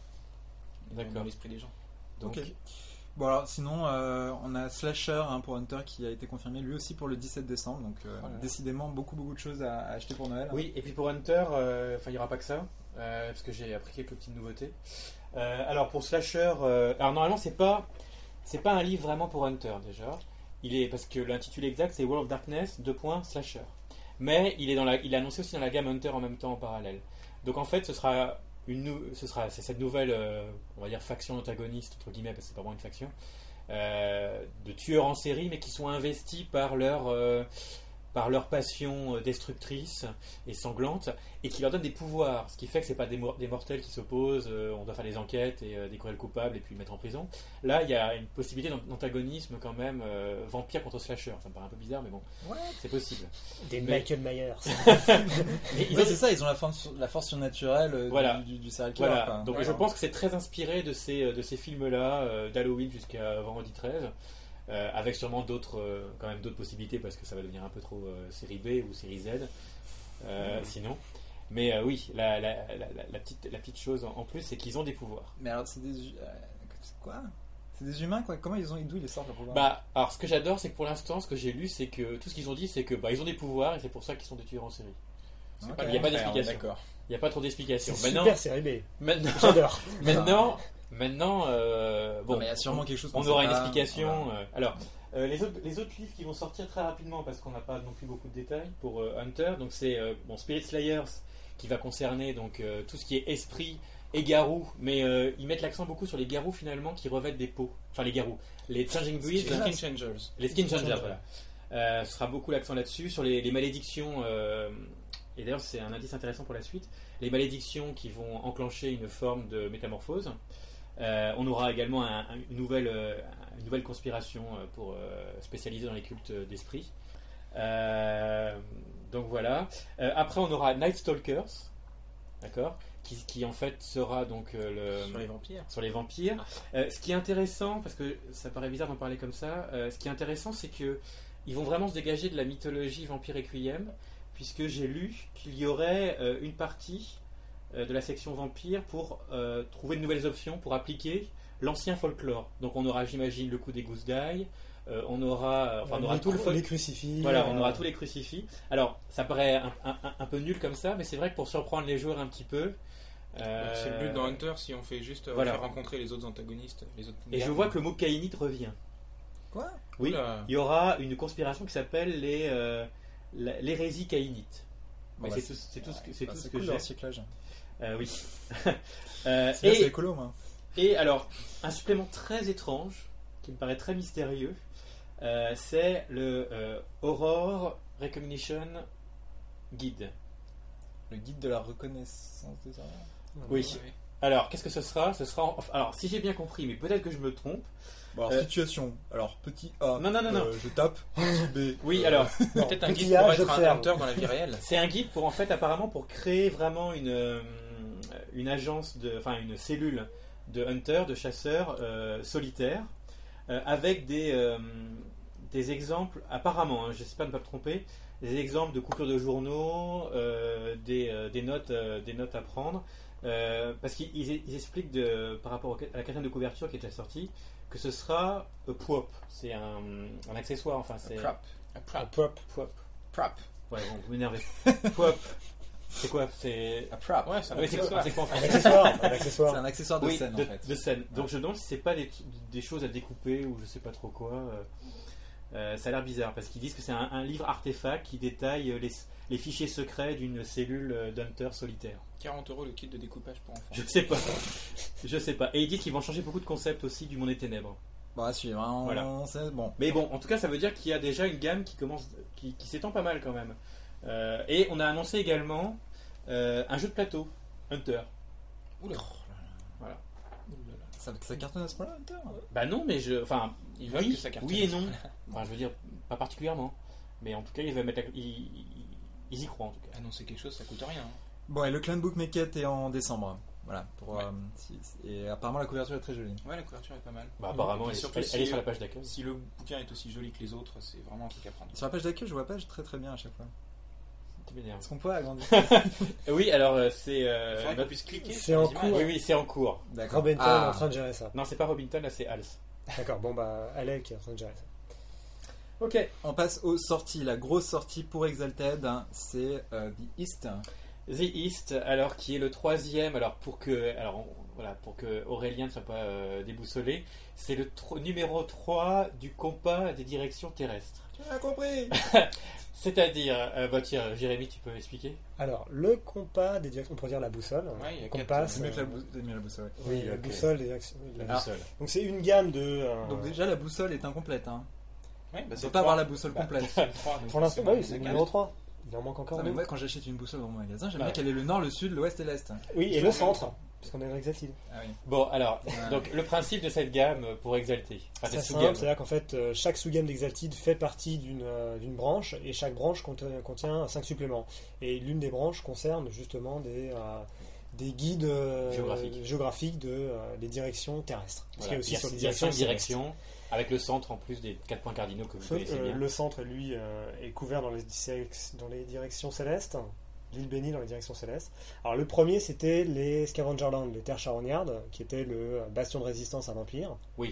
dans, D'accord. dans l'esprit des gens. Donc, Ok. Bon alors sinon euh, on a Slasher hein, pour Hunter qui a été confirmé lui aussi pour le dix-sept décembre donc euh, Voilà. décidément beaucoup beaucoup de choses à, à acheter pour Noël. oui, et puis pour Hunter, euh, enfin il n'y aura pas que ça, euh, parce que j'ai appris quelques petites nouveautés. Euh, alors pour Slasher, euh, alors normalement c'est pas c'est pas un livre vraiment pour Hunter déjà. Il est parce que l'intitulé exact c'est World of Darkness deux points Slasher. Mais il est dans la, il est annoncé aussi dans la gamme Hunter en même temps en parallèle. Donc en fait ce sera une, nou- ce sera c'est cette nouvelle, euh, on va dire faction antagoniste entre guillemets parce que c'est pas vraiment une faction, euh, de tueurs en série mais qui sont investis par leur euh, par leur passion euh, destructrice et sanglante et qui leur donne des pouvoirs, ce qui fait que c'est pas des, mor- des mortels qui s'opposent, euh, on doit faire des enquêtes et euh, découvrir le coupable et puis le mettre en prison. Là il y a une possibilité d'an- d'antagonisme quand même, euh, vampire contre slasher, ça me paraît un peu bizarre mais bon, Ouais. c'est possible. Des Mais- Michael Myers. Mais ils Ouais, ont- c'est ça, ils ont la force, la force surnaturelle euh, Voilà. du, du, du serial killer. Voilà, quoi. donc Ouais. je pense que c'est très inspiré de ces, de ces films-là, euh, d'Halloween jusqu'à vendredi treize, euh, avec sûrement d'autres, euh, quand même d'autres possibilités parce que ça va devenir un peu trop euh, série B ou série Z, euh, Mhm. sinon. Mais euh, oui, la, la, la, la- la petite, la petite chose en en plus, c'est qu'ils ont des pouvoirs. Mais alors c'est des euh, c'est quoi C'est des humains quoi. Comment ils ont d'où ils sortent leur pouvoir Bah, alors ce que j'adore, c'est que pour l'instant, ce que j'ai lu, c'est que tout ce qu'ils ont dit, c'est que bah, ils ont des pouvoirs et c'est pour ça qu'ils sont des tueurs en série. Ok. Il n'y a pas Ouais, d'explication. D'accord. Il n'y a pas trop d'explications. C'est Maintenant, super série B. maintenant, J'adore. maintenant, maintenant, euh, bon, Non, mais il y a sûrement quelque chose qu'on on sait aura une pas. explication. Voilà. euh, alors, euh, les, autres, les autres livres qui vont sortir très rapidement parce qu'on n'a pas non plus beaucoup de détails pour euh, Hunter. Donc c'est euh, bon, Spirit Slayers qui va concerner donc euh, tout ce qui est esprit et garou, mais euh, ils mettent l'accent beaucoup sur les garous finalement qui revêtent des peaux. Enfin les garous, les Changing Breeds, Skin Changers. les Skin Changers. Changers. Voilà. Euh, ce sera beaucoup l'accent là-dessus sur les, les malédictions. euh, et d'ailleurs c'est un indice intéressant pour la suite. Les malédictions qui vont enclencher une forme de métamorphose. Euh, on aura également un- un- une, nouvelle, euh, une nouvelle conspiration euh, pour euh, spécialiser dans les cultes d'esprit. Euh, donc voilà. Euh, après, on aura Night Stalkers, d'accord, qui, qui en fait sera donc euh, le Sur les vampires. sur les vampires. Euh, ce qui est intéressant, parce que ça paraît bizarre d'en parler comme ça, euh, ce qui est intéressant, c'est que ils vont vraiment se dégager de la mythologie Vampire Requiem, puisque j'ai lu qu'il y aurait euh, une partie euh, de la section vampire pour euh, trouver de nouvelles options pour appliquer l'ancien folklore. Donc on aura, j'imagine, le coup des gousses d'ail, euh, on aura, enfin, on aura les, tout le fo- les crucifix. Voilà, euh, on aura tous les crucifix. Alors, ça paraît un, un, un, un peu nul comme ça, mais c'est vrai que pour surprendre les joueurs un petit peu. euh, C'est le but dans Hunter si on fait juste euh, voilà. faire rencontrer les autres antagonistes. Les autres Et je vois que le mot Kainite revient. Quoi? Oui, Oula. il y aura une conspiration qui s'appelle les, euh, la- l'hérésie Kainite. Mais Bon, c'est bah, tout, c'est tout ce que, c'est Bah, tout ce c'est que cool j'ai. leur recyclage. Euh, oui. Euh, C'est assez et, écolo, moi. et alors, un supplément très étrange, qui me paraît très mystérieux, euh, c'est le euh, Horror Recognition Guide. Le guide de la reconnaissance des horreurs. Oui. Ouais, ouais. Alors, qu'est-ce que ce sera? Ce sera, en- alors, si j'ai bien compris, mais peut-être que je me trompe. Bon, alors, Euh, situation. Alors, petit A. Non, non, non, non. euh, je tape. Petit B. Oui, euh, alors, Peut-être un petit guide pour A, être un j'observe. Hunter dans la vie réelle. c'est un guide pour, en fait, apparemment, pour créer vraiment une, euh, une agence, de, enfin, une cellule de hunters, de chasseurs euh, solitaires, euh, avec des, euh, des exemples, apparemment, hein, je ne sais pas ne pas me tromper, des exemples de coupures de journaux, euh, des, euh, des, notes, euh, des notes à prendre, euh, parce qu'ils ils- ils expliquent de, par rapport au- à la quatrième de couverture qui est déjà sortie, que ce sera a prop, c'est un, un accessoire, enfin c'est Prop. Un un prop. pop. prop. Prop. Ouais, bon, vous m'énervez. Prop, c'est quoi? C'est A prop. Ouais, c'est un oui, c'est accessoire. quoi, c'est quoi en Un français? accessoire. Un C'est accessoire. un accessoire de Oui, scène, de, en fait. de scène. Donc je me demande si c'est pas des, des choses à découper ou je sais pas trop quoi. euh, euh, ça a l'air bizarre parce qu'ils disent que c'est un, un livre artefact qui détaille les, les fichiers secrets d'une cellule euh, d'hunter solitaire. quarante euros le kit de découpage pour enfants. Je sais pas. Je sais pas. Et ils disent qu'ils vont changer beaucoup de concepts aussi du monde des ténèbres. Bon, à suivre. Hein, on- Voilà. c'est bon. Mais bon, en tout cas, ça veut dire qu'il y a déjà une gamme qui commence, qui, qui s'étend pas mal quand même. Euh, et on a annoncé également euh, un jeu de plateau, Hunter. Oula. Voilà. Oulala. Ça, ça cartonne à ce point-là, Hunter? Bah non, mais je, enfin, Ils veulent oui, que ça cartonne. oui et non. Enfin, je veux dire, pas particulièrement. Mais en tout cas, ils veulent mettre, la- ils, ils- ils y croient en tout cas. Annoncer quelque chose, ça coûte rien. hein. Bon, et le Clan Book Maquette est en décembre. Voilà. Pour, Ouais. euh, si- et apparemment, la couverture est très jolie. Ouais, la couverture est pas mal. Bah apparemment, Et elle, est- surtout elle- si- elle est sur la page d'accueil. Si le bouquin est aussi joli que les autres, c'est vraiment un truc à prendre. Sur la page d'accueil, je vois pas très très bien à chaque fois. Tu m'énerves. Est-ce qu'on peut agrandir? Oui, alors euh, c'est. Il euh, faudrait qu'on notre- puisse cliquer C'est sur en les cours. images. Oui, oui, c'est en cours. D'accord. Robinson Ah. est en train de gérer ça. Non, c'est pas Robinson, là c'est Hals. D'accord, bon bah Alec qui est en train de gérer ça. Ok. On passe aux sorties. La grosse sortie pour Exalted, hein, c'est euh, The East. The East, alors qui est le troisième, alors pour que, alors on- voilà, pour que Aurélien ne soit pas euh, déboussolé, c'est le tro- numéro trois du compas des directions terrestres. Tu as compris? C'est-à-dire, euh, bah tiens, Jérémy, tu peux expliquer? Alors, le compas des directions, on pourrait dire la boussole. Ouais, il y a Compas, quatre, C'est mieux que la, bou- c'est mieux la boussole. Oui, Oui, la ok. boussole des directions. La la- boussole. Donc c'est une gamme de. euh, Donc déjà, la boussole est incomplète. Hein. Ouais, bah, On c'est peut pas trois. avoir la boussole Bah, complète. c'est le trois, donc pour l'instant, c'est oui, c'est le quatre. numéro trois. Il en manque encore Ça, deux. mais moi, quand j'achète une boussole dans mon magasin, j'aime Ouais. bien qu'elle ait le nord, le sud, l'ouest et l'est. Oui, Il et faut le en même centre. temps. Parce qu'on est dans Exalted. Ah oui. Bon, alors, Ouais. donc le principe de cette gamme pour exalter, enfin C'est cette simple, sous-gamme. c'est-à-dire qu'en fait, euh, chaque sous-gamme d'Exalted fait partie d'une euh, d'une branche et chaque branche contient, contient cinq suppléments. Et l'une des branches concerne justement des, euh, des guides euh, Géographiques. géographiques de euh, des directions terrestres. Parce Voilà. qu'il y a aussi Il y a, sur les il y a directions cinq directions, avec le centre en plus des quatre points cardinaux que vous Sauf, connaissez euh, bien. le centre, lui, euh, est couvert dans les, direc- dans les directions célestes. L'île bénie dans les directions célestes. Alors le premier, c'était les Scavengerland, les terres charognardes, qui étaient le bastion de résistance à l'Empire. Oui,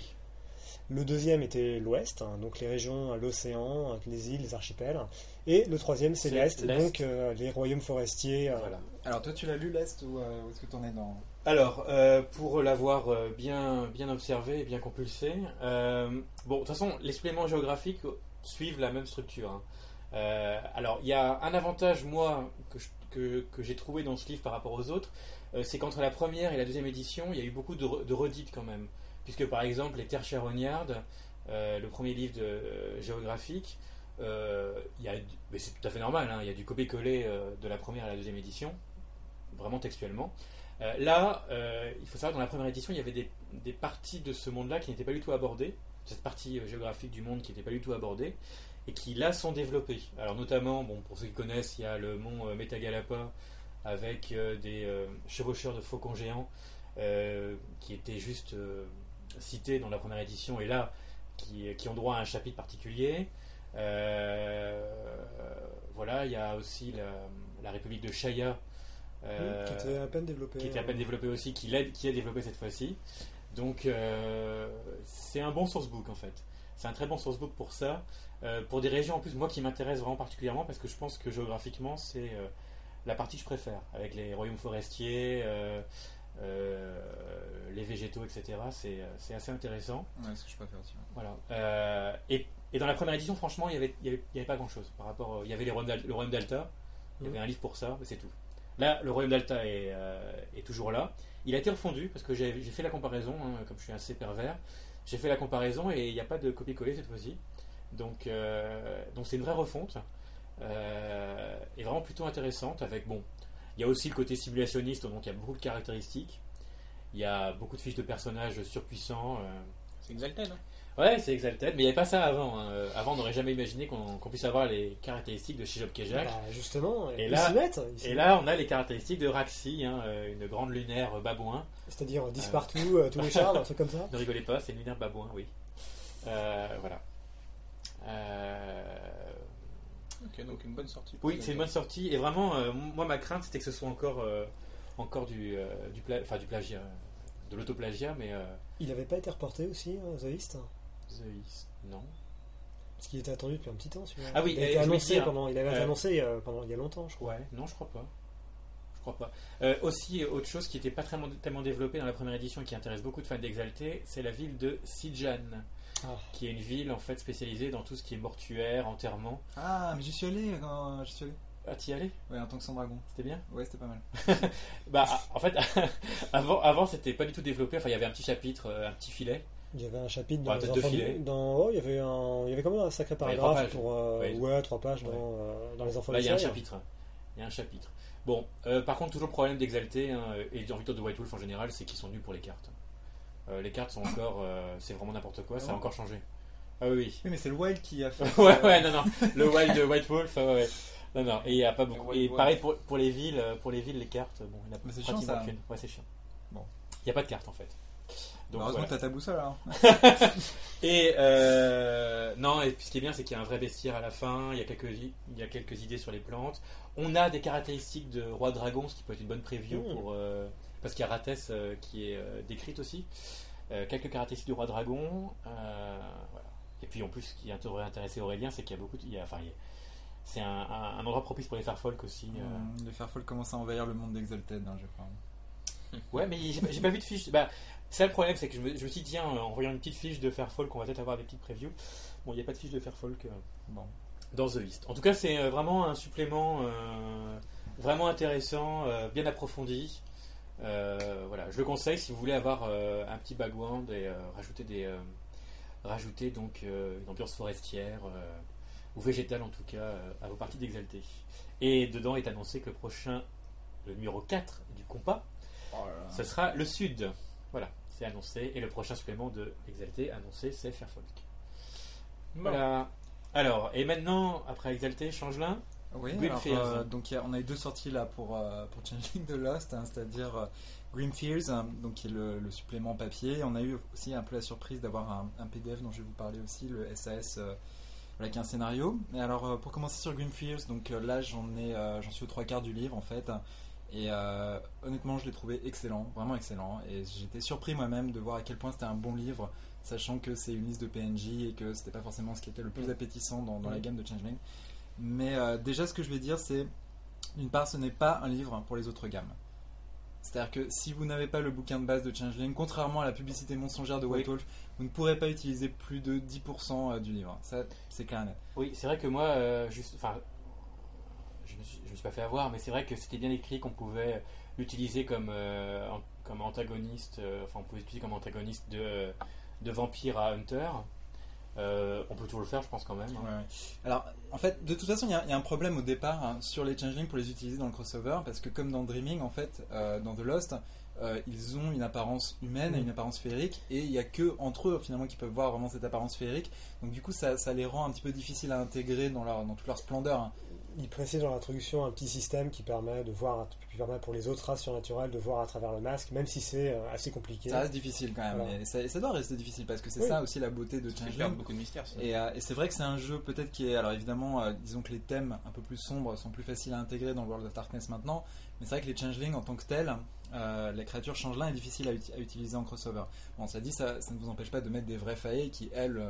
Le deuxième était l'ouest, hein, donc les régions, euh, l'océan, euh, les îles, les archipels. Et le troisième, c'est C'est l'est, l'est. donc euh, les royaumes forestiers. euh, voilà. Alors toi, tu l'as lu l'est ou euh, où est-ce que tu en es dans? Alors, euh, pour l'avoir euh, bien, bien observé et bien compulsé, euh, bon, de toute façon, les suppléments géographiques suivent la même structure. hein. Euh, alors, il y a un avantage, moi, que, je- que, que j'ai trouvé dans ce livre par rapport aux autres, euh, c'est qu'entre la première et la deuxième édition, il y a eu beaucoup de, re- de redites quand même. Puisque, par exemple, les terres charognardes, euh, le premier livre de, euh, géographique, euh, il y a, du- mais c'est tout à fait normal, hein, il y a du copier-coller euh, de la première à la deuxième édition, vraiment textuellement. Euh, là, euh, il faut savoir que dans la première édition, il y avait des, des parties de ce monde-là qui n'étaient pas du tout abordées, cette partie euh, géographique du monde qui n'était pas du tout abordée, et qui là sont développées. Alors notamment, bon, pour ceux qui connaissent, il y a le mont euh, Metagalapa avec euh, des euh, chevaucheurs de faucons géants euh, qui étaient juste euh, cités dans la première édition, et là, qui, qui ont droit à un chapitre particulier. Euh, voilà, il y a aussi la, la République de Shaya. euh, qui était à peine développé. qui était à peine développé aussi, qui, l'a- qui est développé cette fois-ci. Donc euh, c'est un bon sourcebook en fait. c'est un très bon sourcebook pour ça. Euh, pour des régions en plus, moi qui m'intéresse vraiment particulièrement, parce que je pense que géographiquement, c'est euh, la partie que je préfère, avec les royaumes forestiers, euh, euh, les végétaux, et cetera. C'est, c'est assez intéressant. Ouais, c'est ce que je préfère aussi. Ouais. Voilà. Euh, et, et dans la première édition, franchement, il n'y avait, il y avait, il y avait pas grand-chose. Par rapport, il y avait les royaumes d'Al- le royaume d'Alta, il y avait un livre pour ça, mais c'est tout. Là, le royaume d'Alta est, euh, est toujours là. Il a été refondu, parce que j'ai, j'ai fait la comparaison, hein, comme je suis assez pervers. J'ai fait la comparaison et il n'y a pas de copier-coller cette fois-ci. Donc, euh, donc c'est une vraie refonte. Euh, et vraiment plutôt intéressante. Avec, bon, il y a aussi le côté simulationniste, donc il y a beaucoup de caractéristiques. Il y a beaucoup de fiches de personnages surpuissants. Euh. C'est Exalted, hein. Ouais, c'est Exalted, mais il n'y avait pas ça avant. Hein. Avant, on n'aurait jamais imaginé qu'on, qu'on puisse avoir les caractéristiques de Shijop Kejak. Bah, justement, Et ils là- s'y mettent, ils s'y Et mettent. là, on a les caractéristiques de Raxi, hein, une grande lunaire babouin. C'est-à-dire dix Euh. partout, euh, tous les chars, un truc comme ça. Ne rigolez pas, c'est une lunaire babouin, oui. Euh, voilà. Euh, Ok, donc une bonne sortie. Oui, c'est une bonne sortie. Et vraiment, euh, moi, ma crainte, c'était que ce soit encore, euh, encore du, euh, du, pla- enfin, du plagiat, euh, de l'autoplagiat, mais euh, Il avait pas été reporté aussi, hein, The East, The East, non. parce qu'il était attendu depuis un petit temps, celui-là. Ah oui, il a et été je voulais annoncé dire, pendant, il avait été euh, annoncé euh, pendant il y a longtemps, je crois. Ouais, non, je crois pas. Je crois pas. Euh, aussi, autre chose qui n'était pas très, tellement développée dans la première édition et qui intéresse beaucoup de fans d'Exalté, c'est la ville de Sijan, Ah. qui est une ville en fait spécialisée dans tout ce qui est mortuaire, enterrement. Ah, mais j'y suis allé quand j'y suis allé. Ah, t'y allais? Ouais, en tant que sans dragon. C'était bien? Ouais, c'était pas mal. Bah, en fait, avant, avant c'était pas du tout développé. Enfin, il y avait un petit chapitre, euh, un petit filet. Il y avait un chapitre dans Ouais, les peut-être deux enfants filets. du... dans oh, il y avait un il y avait quand même un sacré Ouais, trois paragraphe pages. pour euh, Ouais. ouais, trois pages Ouais. dans, euh, dans les enfants Là, du il y a un ciel. chapitre. Il y a un chapitre. Bon, euh, par contre, toujours problème d'Exalté hein, et dans Victor de White Wolf en général, c'est qu'ils sont nuls pour les cartes. Euh, les cartes sont encore, euh, c'est vraiment n'importe quoi. Ça a ouais. encore changé. Ah oui. Oui, mais c'est le Wild qui a fait. oui. ouais, ouais, non, non. Le Wild de White Wolf, ouais, ouais. Non, non. Et il y a pas beaucoup. Wild Et Wolf. pareil pour, pour les villes, euh, pour les villes, les cartes. Bon, il y en a Mais c'est chiant, pratiquement ça. qu'une. Ouais, c'est chiant. Bon. Il n'y a pas de cartes en fait. Donc, Heureusement voilà. que t'as ta boussole là. Et euh, non, et puis ce qui est bien, c'est qu'il y a un vrai bestiaire à la fin. Il y a quelques, i- il y a quelques idées sur les plantes. On a des caractéristiques de roi dragon, ce qui peut être une bonne preview Mmh. pour euh, parce qu'il y a Rathès euh, qui est euh, décrite aussi. Euh, quelques caractéristiques du roi dragon. euh, voilà. Et puis en plus, ce qui devrait intéresser Aurélien, c'est qu'il y a beaucoup. De, il y a, enfin, il y a- c'est un, un- un endroit propice pour les Fairfolk aussi. euh. Hum, Les Fairfolk commencent à envahir le monde d'Exalted, hein, je crois. Ouais, mais j'ai, pas- j'ai pas vu de fiche. Bah, c'est ça le problème, c'est que je me, je me suis dit, tiens, en voyant une petite fiche de Fairfolk, on va peut-être avoir des petites previews. Bon, il n'y a pas de fiche de Fairfolk euh, Bon. dans The East. En tout cas, c'est euh, vraiment un supplément euh, vraiment intéressant, euh, bien approfondi. Euh, voilà, je le conseille si vous voulez avoir euh, un petit background et euh, rajouter des, euh, rajouter donc euh, une ambiance forestière euh, ou végétale en tout cas euh, à vos parties d'Exalté. Et dedans est annoncé que le prochain, le numéro quatre du compas, Oh là là. ce sera le Sud. Voilà, c'est annoncé. Et le prochain supplément de Exalté annoncé, c'est Fairfolk. Voilà. Alors, et maintenant, après Exalté, Changelin. Oui, Green alors, Fears. euh, donc il y a- on a eu deux sorties là pour, euh, pour Changeling de Lost, hein, c'est-à-dire euh, Green Fears, hein, donc qui est le, le supplément papier. On a eu aussi un peu la surprise d'avoir un, un P D F dont je vais vous parler aussi, le S A S, euh, voilà, qui est un scénario. Et alors euh, pour commencer sur Green Fears, donc euh, là j'en ai, euh, j'en suis aux trois quarts du livre en fait. Et euh, honnêtement, je l'ai trouvé excellent, vraiment excellent. Et j'étais surpris moi-même de voir à quel point c'était un bon livre, sachant que c'est une liste de P N J et que c'était pas forcément ce qui était le plus Mm. appétissant dans, dans la Mm. gamme de Changeling. Mais euh, déjà, ce que je vais dire, c'est d'une part, ce n'est pas un livre pour les autres gammes. C'est-à-dire que si vous n'avez pas le bouquin de base de Changeling, contrairement à la publicité mensongère de White Oui. Wolf, vous ne pourrez pas utiliser plus de dix pour cent du livre. Ça, c'est clair et net. Oui, c'est vrai que moi, euh, juste, enfin, je me, suis, je me suis pas fait avoir, mais c'est vrai que c'était bien écrit qu'on pouvait l'utiliser comme, euh, en- comme antagoniste, euh, enfin, on pouvait l'utiliser comme antagoniste de, de vampire à hunter. Euh, on peut toujours le faire, je pense, quand même. hein. Ouais, ouais. Alors, en fait, de toute façon, il y, a- il y a un problème au départ hein, sur les changelings pour les utiliser dans le crossover, parce que comme dans Dreaming, en fait, euh, dans The Lost, euh, ils ont une apparence humaine et une apparence féerique, et il n'y a que entre eux finalement qui peuvent voir vraiment cette apparence féerique. Donc du coup, ça, ça les rend un petit peu difficiles à intégrer dans leur dans toute leur splendeur. hein. Il précise dans l'introduction un petit système qui permet de voir, qui permet pour les autres races surnaturelles de voir à travers le masque, même si c'est euh, assez compliqué. Ça reste difficile quand même, Voilà. et ça, et ça doit rester difficile parce que c'est Oui. ça aussi la beauté de Ça fait Changeling. perdre beaucoup de mystère. ça. Et, euh, et c'est vrai que c'est un jeu peut-être qui est... Alors évidemment, euh, disons que les thèmes un peu plus sombres sont plus faciles à intégrer dans le World of Darkness maintenant, mais c'est vrai que les changelings en tant que tels, euh, les créatures changelins est difficile à, uti- à utiliser en crossover. Bon, ça dit, ça, ça ne vous empêche pas de mettre des vrais failles qui, elles, euh,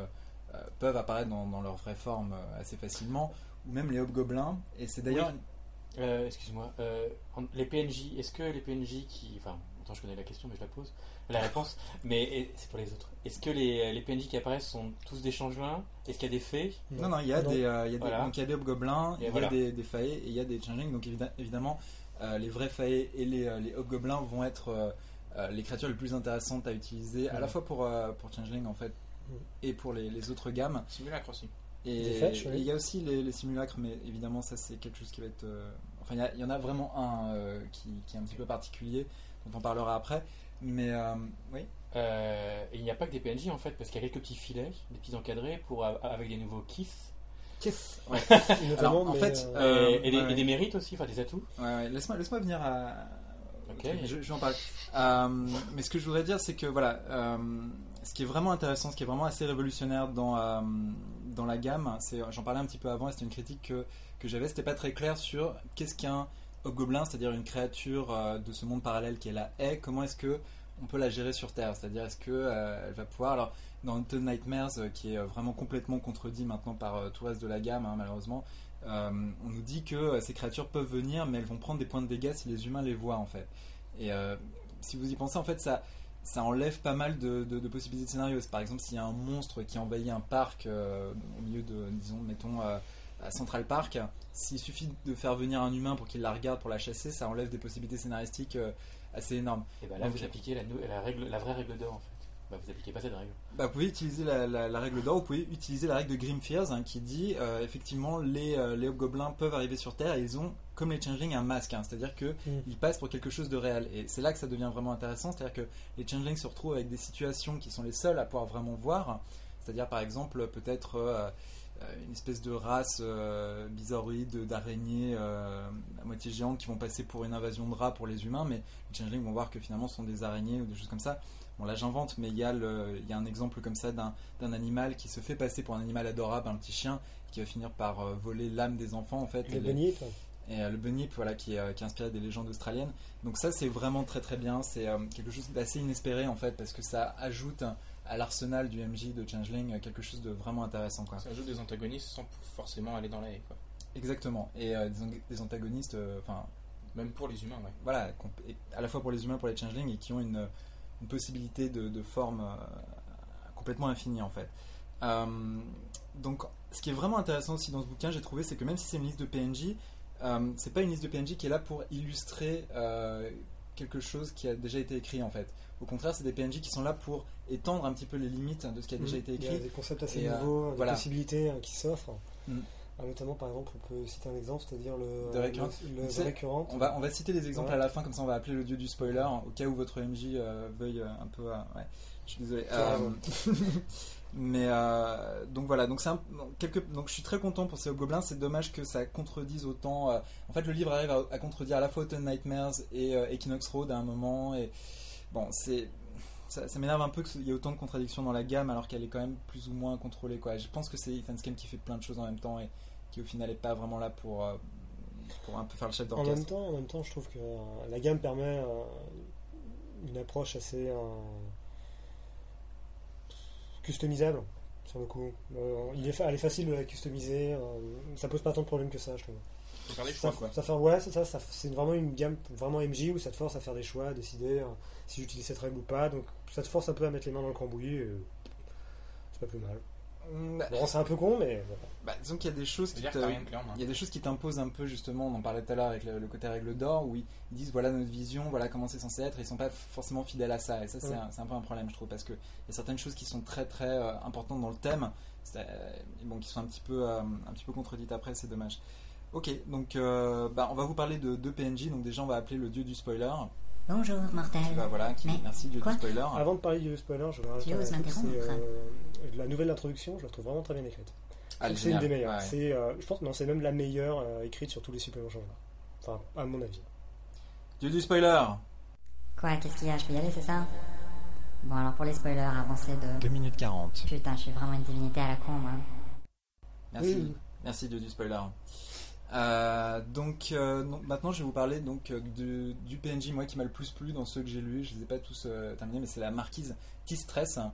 euh, peuvent apparaître dans, dans leur vraie forme euh, assez facilement, ou même les hobgoblins. Et c'est d'ailleurs... Oui. Euh, excuse-moi, euh, les P N J, est-ce que les P N J qui... Enfin, attends, je connais la question, mais je la pose, la réponse, mais et, c'est pour les autres. Est-ce que les, les P N J qui apparaissent sont tous des changelins? Est-ce qu'il y a des fées? Non, non, il y a Non. des, euh, il y a Voilà. des, donc il y a des hobgoblins, Et il y voilà. a des, des fae et il y a des changelings. Donc évi- évidemment, euh, les vrais fae et les, euh, les hobgoblins vont être euh, euh, les créatures les plus intéressantes à utiliser, à Ouais. la fois pour, euh, pour changeling en fait, Ouais. et pour les, les autres gammes. Simulacre aussi. Et Des fetch, oui. et il y a aussi les, les simulacres, mais évidemment ça c'est quelque chose qui va être... euh, enfin il y, a- il y en a vraiment un euh, qui, qui est un petit peu particulier, dont on parlera après. Mais euh, oui. Euh, et il n'y a pas que des P N J en fait, parce qu'il y a quelques petits filets, des petits encadrés pour, avec des nouveaux kiss. Kiss. Ouais. Notamment, Alors, en mais, fait, euh, Euh, et, et des, ouais. et des mérites aussi, enfin des atouts. Ouais, ouais. Laisse-moi, laisse-moi venir à. Ok. Je, je vais en parler. Euh, mais ce que je voudrais dire, c'est que voilà, euh, ce qui est vraiment intéressant, ce qui est vraiment assez révolutionnaire dans euh, dans la gamme, c'est, j'en parlais un petit peu avant, et c'était une critique que que j'avais, c'était pas très clair sur qu'est-ce qu'un hobgoblin, c'est-à-dire une créature euh, de ce monde parallèle qui est la haie. Comment est-ce que on peut la gérer sur Terre? C'est-à-dire est-ce que euh, elle va pouvoir alors dans Untold Nightmares, euh, qui est euh, vraiment complètement contredit maintenant par euh, tout le reste de la gamme, hein, malheureusement. Euh, on nous dit que euh, ces créatures peuvent venir, mais elles vont prendre des points de dégâts si les humains les voient en fait. Et euh, si vous y pensez, en fait, ça, ça enlève pas mal de, de, de possibilités de scénarios. Par exemple, s'il y a un monstre qui envahit un parc euh, au milieu de, disons, mettons, euh, à Central Park, s'il suffit de faire venir un humain pour qu'il la regarde pour la chasser, ça enlève des possibilités scénaristiques euh, assez énormes. Et ben là, Donc, vous appliquez la, nou- la, règle, la vraie règle d'or en fait. Bah, vous appliquez pas cette règle. Bah, vous pouvez utiliser la, la, la règle d'or, vous pouvez utiliser la règle de Grim Fears, hein, qui dit euh, effectivement les, euh, les hobgoblins peuvent arriver sur Terre et ils ont, comme les changelings, un masque, hein, c'est-à-dire qu'ils Mm. passent pour quelque chose de réel. Et c'est là que ça devient vraiment intéressant, c'est-à-dire que les changelings se retrouvent avec des situations qui sont les seules à pouvoir vraiment voir, c'est-à-dire par exemple peut-être euh, une espèce de race euh, bizarroïde d'araignées euh, à moitié géantes qui vont passer pour une invasion de rats pour les humains, mais les changelings vont voir que finalement ce sont des araignées ou des choses comme ça. Bon, là j'invente, mais il y, a le, il y a un exemple comme ça d'un, d'un animal qui se fait passer pour un animal adorable, un petit chien, qui va finir par euh, voler l'âme des enfants en fait. Le et les- bunny, et euh, le bunyip, voilà, qui est, euh, qui est inspiré des légendes australiennes. Donc ça c'est vraiment très très bien, c'est euh, quelque chose d'assez inespéré en fait, parce que ça ajoute à l'arsenal du M J de Changeling euh, quelque chose de vraiment intéressant, quoi. Ça ajoute des antagonistes sans forcément aller dans la haie, quoi. Exactement, et euh, des, ang- des antagonistes, enfin Même pour les humains, ouais. voilà, comp- et à la fois pour les humains, pour les changelings, et qui ont une, une possibilité de, de forme euh, complètement infinie en fait. Euh, donc, ce qui est vraiment intéressant aussi dans ce bouquin, j'ai trouvé, c'est que même si c'est une liste de P N J, euh, c'est pas une liste de P N J qui est là pour illustrer euh, quelque chose qui a déjà été écrit en fait. Au contraire, c'est des P N J qui sont là pour étendre un petit peu les limites de ce qui a déjà été Il y a écrit. des concepts assez Et, euh, nouveaux, des voilà. possibilités euh, qui s'offrent. Mm. Ah, notamment, par exemple, on peut citer un exemple, c'est-à-dire le, De récurrent. le, le Tu sais, récurrent. On va, on va citer les exemples Ouais. à la fin, comme ça on va appeler le dieu du spoiler, au cas où votre M J euh, veuille euh, un peu... euh, ouais, je suis désolé. Ah, Euh, mais euh, donc voilà, donc, c'est un, donc, quelque, donc je suis très content pour ces hobgoblins, c'est dommage que ça contredise autant... euh, en fait le livre arrive à, à contredire à la fois Autumn Nightmares et euh, Equinox Road à un moment, et bon, c'est... Ça, ça m'énerve un peu qu'il y ait autant de contradictions dans la gamme alors qu'elle est quand même plus ou moins contrôlée, quoi. Je pense que c'est Ethan Skem qui fait plein de choses en même temps et qui au final n'est pas vraiment là pour, euh, pour un peu faire le chef En d'orchestre. même temps, en même temps, je trouve que euh, la gamme permet euh, une approche assez euh, customisable sur le coup. Euh, il est fa- elle est facile de la customiser. euh, ça pose pas tant de problèmes que ça, je trouve. Faut faire des Ça, choix, quoi. ça fait, ouais, c'est ça, ça. C'est vraiment une gamme vraiment M J où ça te force à faire des choix, à décider euh, si j'utilise cette règle ou pas. Donc ça te force un peu à mettre les mains dans le cambouis. Et, euh, c'est pas plus mal. Mm, bah, Bon, c'est un peu con, mais bon. bah, disons qu'il y a des choses qui C'est-à-dire te- que t'as rien de clair en main. il y a des choses qui t'imposent un peu, justement, on en parlait tout à l'heure avec le, le côté règle d'or, où ils, ils disent voilà notre vision, voilà comment c'est censé être, et ils sont pas forcément fidèles à ça, et ça c'est, Ouais. un, c'est un peu un problème, je trouve, parce que il y a certaines choses qui sont très très euh, importantes dans le thème, c'est- euh, bon, qui sont un petit peu euh, un petit peu contredites après, c'est dommage. Ok, donc euh, bah, on va vous parler de deux P N J, donc déjà on va appeler le dieu du spoiler, Bonjour, mortel. qui va, voilà, qui, Mais merci dieu quoi du spoiler. Avant de parler du spoiler, je voudrais rajouter Tu oses un truc, c'est m'interrompre. euh, la nouvelle introduction, je la trouve vraiment très bien écrite. Ah, elle est C'est une des géniale, meilleures. ouais. C'est, euh, je pense, non, c'est même la meilleure euh, écrite sur tous les suppléments changements. Enfin, à mon avis. Dieu du spoiler. Quoi, qu'est-ce qu'il y a? Je peux y aller, c'est ça? Bon, alors pour les spoilers, avancez de... deux minutes quarante. Putain, je suis vraiment une divinité à la con, moi. Merci, Oui. merci dieu du spoiler. Euh, donc, euh, donc, maintenant je vais vous parler donc euh, de, du P N J moi qui m'a le plus plu dans ceux que j'ai lus. Je les ai pas tous euh, terminés, mais c'est la marquise Tistress.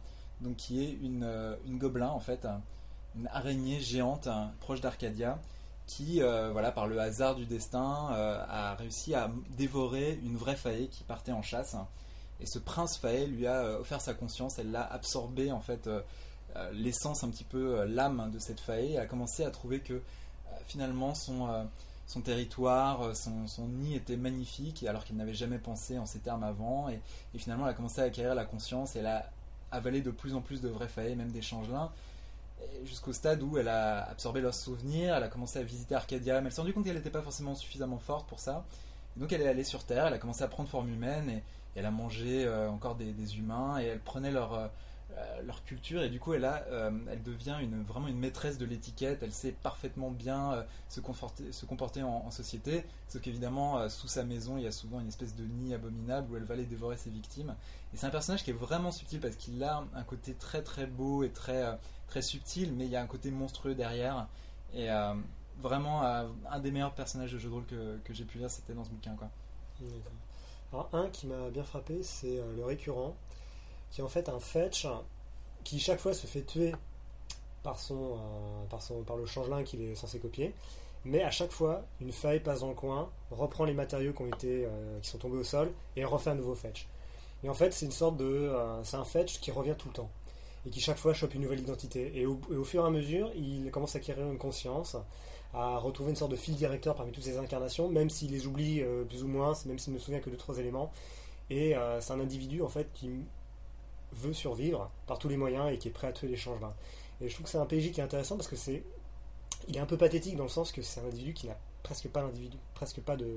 donc qui est une, euh, une gobelin en fait, une araignée géante hein, proche d'Arcadia, qui, euh, voilà, par le hasard du destin, euh, a réussi à dévorer une vraie faée qui partait en chasse. Et ce prince faée lui a euh, offert sa conscience, elle l'a absorbé en fait, euh, euh, l'essence un petit peu, euh, l'âme de cette faée, et a commencé à trouver que euh, finalement son, euh, son territoire, son, son nid était magnifique, alors qu'elle n'avait jamais pensé en ces termes avant. Et, et finalement, elle a commencé à acquérir la conscience, et elle a avalé de plus en plus de vraies faées, même des changelins, jusqu'au stade où elle a absorbé leurs souvenirs, elle a commencé à visiter Arcadia, mais elle s'est rendue compte qu'elle n'était pas forcément suffisamment forte pour ça. Et donc elle est allée sur Terre, elle a commencé à prendre forme humaine, et, et elle a mangé euh, encore des, des humains, et elle prenait leur, euh, leur culture, et du coup elle, a, euh, elle devient une, vraiment une maîtresse de l'étiquette, elle sait parfaitement bien euh, se, comporter, se comporter en, en société, sauf qu'évidemment euh, sous sa maison il y a souvent une espèce de nid abominable où elle va aller dévorer ses victimes. Et c'est un personnage qui est vraiment subtil parce qu'il a un côté très très beau et très, euh, très subtil, mais il y a un côté monstrueux derrière. Et euh, vraiment, euh, un des meilleurs personnages de jeu de rôle que, que j'ai pu lire, c'était dans ce bouquin, quoi. Alors, un qui m'a bien frappé, c'est euh, le récurrent, qui est en fait un fetch qui chaque fois se fait tuer par, son, euh, par, son, par le changelin qu'il est censé copier. Mais à chaque fois, une faille passe dans le coin, reprend les matériaux qui, ont été, euh, qui sont tombés au sol et refait un nouveau fetch. Et en fait, c'est une sorte de, euh, c'est un fetch qui revient tout le temps et qui chaque fois chope une nouvelle identité. Et au, et au fur et à mesure, il commence à acquérir une conscience, à retrouver une sorte de fil directeur parmi toutes ces incarnations, même s'il les oublie euh, plus ou moins, même s'il ne se souvient que de trois éléments. Et euh, c'est un individu en fait qui veut survivre par tous les moyens et qui est prêt à tuer les changelins. Et je trouve que c'est un P J qui est intéressant parce que c'est, il est un peu pathétique dans le sens que c'est un individu qui n'a presque pas d'individu, presque pas de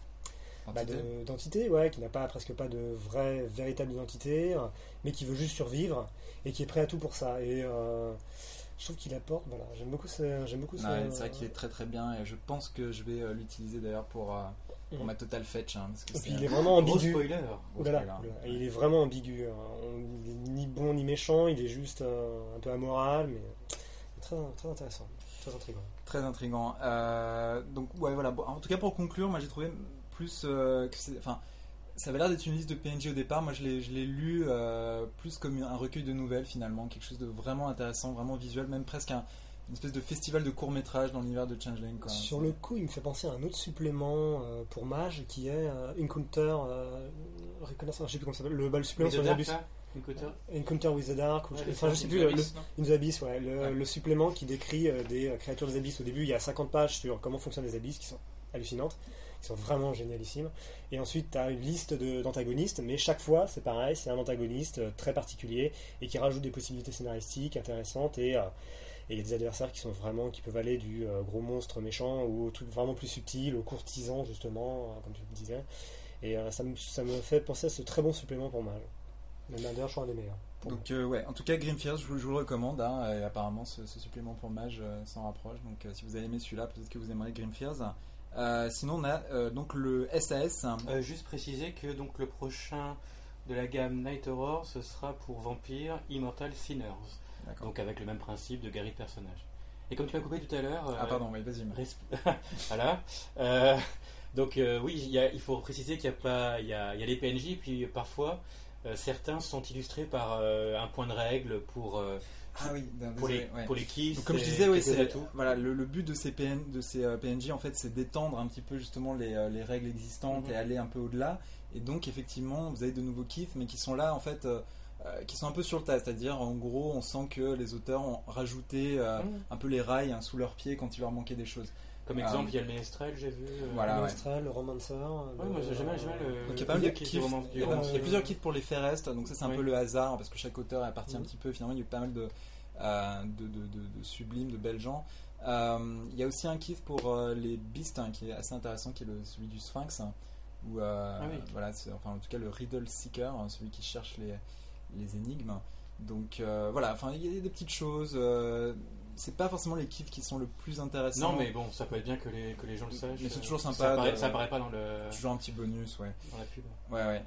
Bah de, d'entité, ouais, qui n'a pas presque pas de vraie, véritable identité, euh, mais qui veut juste survivre et qui est prêt à tout pour ça. Et euh, je trouve qu'il apporte, voilà, j'aime beaucoup ce, j'aime beaucoup ce, ouais, c'est vrai qu'il est très très bien, et je pense que je vais euh, l'utiliser d'ailleurs pour, euh, pour mmh. ma Total Fetch. Hein, parce que et puis c'est il est vraiment ambigu. Gros spoiler. Gros spoiler. Oulala, oulala. Et il est vraiment ambigu. Hein. Il est ni bon ni méchant, il est juste euh, un peu amoral, mais très, très intéressant, très intriguant. Très intriguant. Euh, donc ouais, voilà. Bon, en tout cas, pour conclure, moi j'ai trouvé plus euh, que c'est, enfin, ça avait l'air d'être une liste de P N J au départ. Moi, je l'ai, je l'ai lu euh, plus comme un recueil de nouvelles finalement, quelque chose de vraiment intéressant, vraiment visuel, même presque un, une espèce de festival de court métrage dans l'univers de Changeling. Quoi. Sur le coup, il me fait penser à un autre supplément euh, pour Mage qui est euh, Encounter, euh, reconnaissance, je sais plus comment ça s'appelle, le, bah, le supplément sur les Abyss. Encounter. Encounter with the Dark, ouais, enfin je sais plus, le, le, In the Abyss, ouais, le, ouais. le supplément qui décrit euh, des euh, créatures des abysses. Au début, il y a cinquante pages sur comment fonctionnent les abysses qui sont hallucinantes, qui sont vraiment génialissimes. Et ensuite, tu as une liste de, d'antagonistes, mais chaque fois, c'est pareil, c'est un antagoniste euh, très particulier et qui rajoute des possibilités scénaristiques intéressantes. Et euh, il y a des adversaires qui sont vraiment, qui peuvent aller du euh, gros monstre méchant au truc vraiment plus subtil, au courtisan justement, euh, comme tu le disais. Et euh, ça, me, ça me fait penser à ce très bon supplément pour Mage. Même d'ailleurs, je suis un des meilleurs. Donc euh, ouais, en tout cas Grim Fears, je vous, je vous le recommande. Hein, et apparemment, ce, ce supplément pour Mage euh, s'en rapproche. Donc euh, si vous avez aimé celui-là, peut-être que vous aimerez Grim Fears. Euh, sinon, on a euh, donc le S A S. Euh, juste préciser que donc le prochain de la gamme Night Horror, ce sera pour Vampire Immortal Sinners. D'accord. Donc avec le même principe de galerie de personnages. Et comme tu m'as coupé tout à l'heure. Ah euh, pardon, oui, vas-y. Resp... voilà. Euh, donc euh, oui, il, y a, il faut préciser qu'il y a pas, il y a, il y a les P N J, puis parfois. Euh, certains sont illustrés par euh, un point de règle pour, euh, ah oui, ben, pour, les, ouais. pour les keys. Comme je disais, oui, c'est, voilà, le, le but de ces, P N, de ces euh, P N J, en fait, c'est d'étendre un petit peu justement les, euh, les règles existantes mm-hmm. et aller un peu au-delà. Et donc, effectivement, vous avez de nouveaux keys, mais qui sont là, en fait, euh, euh, qui sont un peu sur le tas. C'est-à-dire, en gros, on sent que les auteurs ont rajouté euh, mm. un peu les rails hein, sous leurs pieds quand il leur manquait des choses. Comme exemple, il y a le Ménestrel, j'ai vu. Euh, voilà, le Ménestrel, ouais. Le Romancer. Ouais, moi j'ai jamais, jamais le. Donc il y a pas mal de kiffs. Il y a, il y a plusieurs kiffs pour les Ferest, donc ça c'est un oui. peu le hasard parce que chaque auteur est parti mmh. un petit peu. Finalement, il y a eu pas mal de, euh, de, de, de, de sublimes, de belles gens. Euh, il y a aussi un kiff pour euh, les Beasts hein, qui est assez intéressant, qui est le, celui du Sphinx. Hein, où, euh, ah oui. voilà, c'est, enfin en tout cas le Riddle Seeker, hein, celui qui cherche les, les énigmes. Donc euh, voilà, enfin il y a des petites choses. Euh, c'est pas forcément les kiffs qui sont le plus intéressants. Non, mais bon, ça peut être bien que les, que les gens le sachent. Mais c'est toujours sympa. Ça apparaît, de, ça apparaît pas dans le. Toujours un petit bonus, ouais. Dans la pub. Ouais, ouais.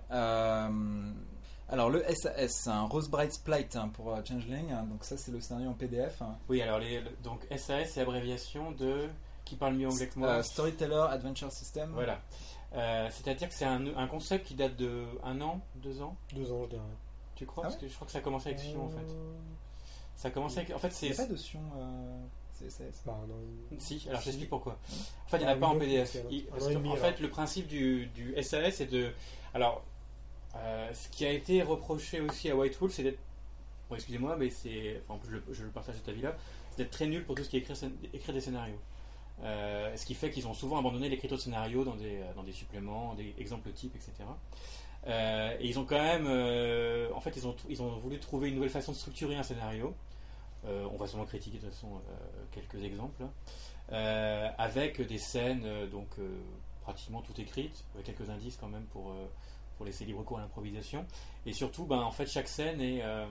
Euh, alors, le S A S, c'est un Rosebright's Plight hein, pour uh, Changeling. Hein, donc, ça, c'est le scénario en P D F. Hein. Oui, alors, les, donc S A S, c'est l'abréviation de. Qui parle mieux anglais que moi uh, Storyteller Adventure System. Voilà. Euh, c'est-à-dire que c'est un, un concept qui date de un an, deux ans Deux ans, je dirais. tu crois? Ah Parce que je crois que ça a commencé avec Sion en fait. Euh, Ça a commencé avec. En fait, Il n'y c'est. a pas de Sion euh, C S S. Bah, non, Si, alors Si. j'explique pourquoi. En fait, il n'y en Ah, a pas en oui, P D F. ok, Il- un parce an et qu'en demi, en alors. fait, le principe du, du S A S, c'est de. Alors, euh, ce qui a été reproché aussi à Whitehall, c'est d'être. Bon, excusez-moi, mais c'est. Enfin, en plus, je, je partage cet avis-là. C'est d'être très nul pour tout ce qui est écrire, scén- écrire des scénarios. Euh, ce qui fait qu'ils ont souvent abandonné l'écriture de scénarios dans des, dans des suppléments, des exemples types, et cetera. Euh, et ils ont quand même. euh, en fait, ils ont, ils ont voulu trouver une nouvelle façon de structurer un scénario. Euh, on va sûrement critiquer de toute façon euh, quelques exemples. Euh, avec des scènes euh, donc euh, pratiquement toutes écrites, avec quelques indices quand même pour, euh, pour laisser libre cours à l'improvisation. Et surtout, ben, en fait, chaque scène est, euh,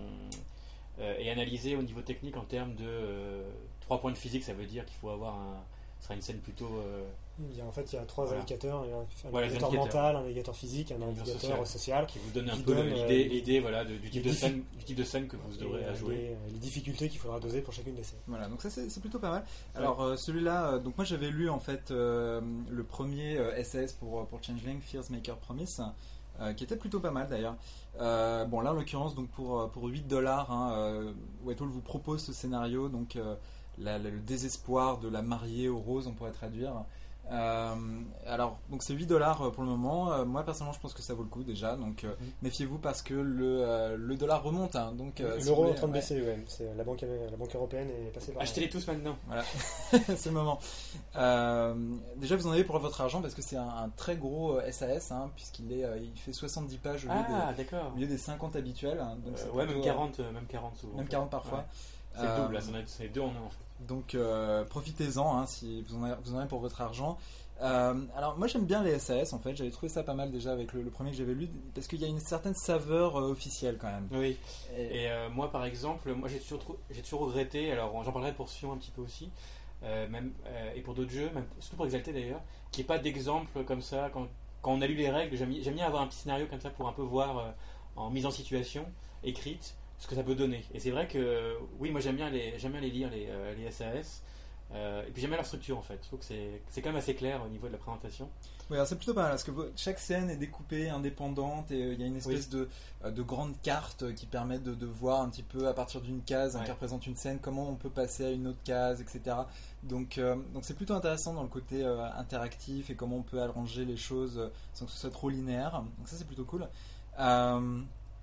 euh, est analysée au niveau technique en termes de euh, trois points de physique. Ça veut dire qu'il faut avoir un. Ce sera une scène plutôt. Euh, Il y a, en fait, il y a trois Voilà. indicateurs. Il y a un, un Voilà, les indicateur indicateurs. mental, un indicateur physique, un Un indicateur social. social. qui vous donne un Qui peu donne, l'idée, euh, l'idée voilà, de- du, type les de diffi- scène, du type de scène que vous et, devrez euh, jouer. les, les difficultés qu'il faudra doser pour chacune des scènes. Voilà, donc ça c'est c'est plutôt pas mal. Alors euh, celui-là, euh, donc moi j'avais lu en fait euh, le premier euh, S A S pour, pour Changeling, Fears Maker Promise, euh, qui était plutôt pas mal d'ailleurs. Euh, bon là en l'occurrence, donc pour, pour huit dollars, hein, euh, Whitehall vous propose ce scénario, donc euh, la- la- le désespoir de la mariée aux roses, on pourrait traduire. Euh, alors, donc c'est huit dollars pour le moment. Euh, moi personnellement, je pense que ça vaut le coup déjà. Donc, euh, Mhm. méfiez-vous parce que le, euh, le dollar remonte. Hein, donc, euh, si L'euro vous est en train de voulez- baisser, ouais. C'est la banque, la banque européenne est passée par. Achetez-les tous maintenant. Voilà, c'est le moment. Euh, déjà, vous en avez pour votre argent parce que c'est un, un très gros euh, S A S, hein, puisqu'il est, euh, il fait soixante-dix pages au lieu, Ah, des, d'accord. au lieu des cinquante habituels. hein, donc Euh, c'est ouais, plutôt, même euh, quarante, euh, même quarante souvent. en même fait. quarante parfois. Ouais. C'est le Euh, double, là, c'en est- c'est deux en un en fait. Donc euh, profitez-en hein, si vous en, avez, vous en avez pour votre argent. Euh, alors moi j'aime bien les S A S en fait, j'avais trouvé ça pas mal déjà avec le, le premier que j'avais lu parce qu'il y a une certaine saveur euh, officielle quand même. Oui. Et- Et euh, moi, par exemple, moi j'ai toujours, trou- j'ai toujours regretté, alors j'en parlerai pour Sion un petit peu aussi, euh, même, euh, et pour d'autres jeux, même, surtout pour Exalté d'ailleurs, qu'il n'y ait pas d'exemple comme ça. Quand, quand on a lu les règles, j'aime, j'aime bien avoir un petit scénario comme ça pour un peu voir euh, en mise en situation, écrite, ce que ça peut donner. Et c'est vrai que, oui, moi j'aime bien les, j'aime bien les lire, les, euh, les S A S. Euh, et puis j'aime bien leur structure en fait. Je trouve que c'est, c'est quand même assez clair au niveau de la présentation. Oui, alors c'est plutôt pas mal parce que vo- chaque scène est découpée, indépendante et euh, il y a une espèce de, euh, de grande carte qui permet de, de voir un petit peu à partir d'une case hein, Ouais. qui représente une scène, comment on peut passer à une autre case, et cetera. Donc euh, donc c'est plutôt intéressant dans le côté euh, interactif et comment on peut arranger les choses euh, sans que ce soit trop linéaire. Donc ça c'est plutôt cool. Euh,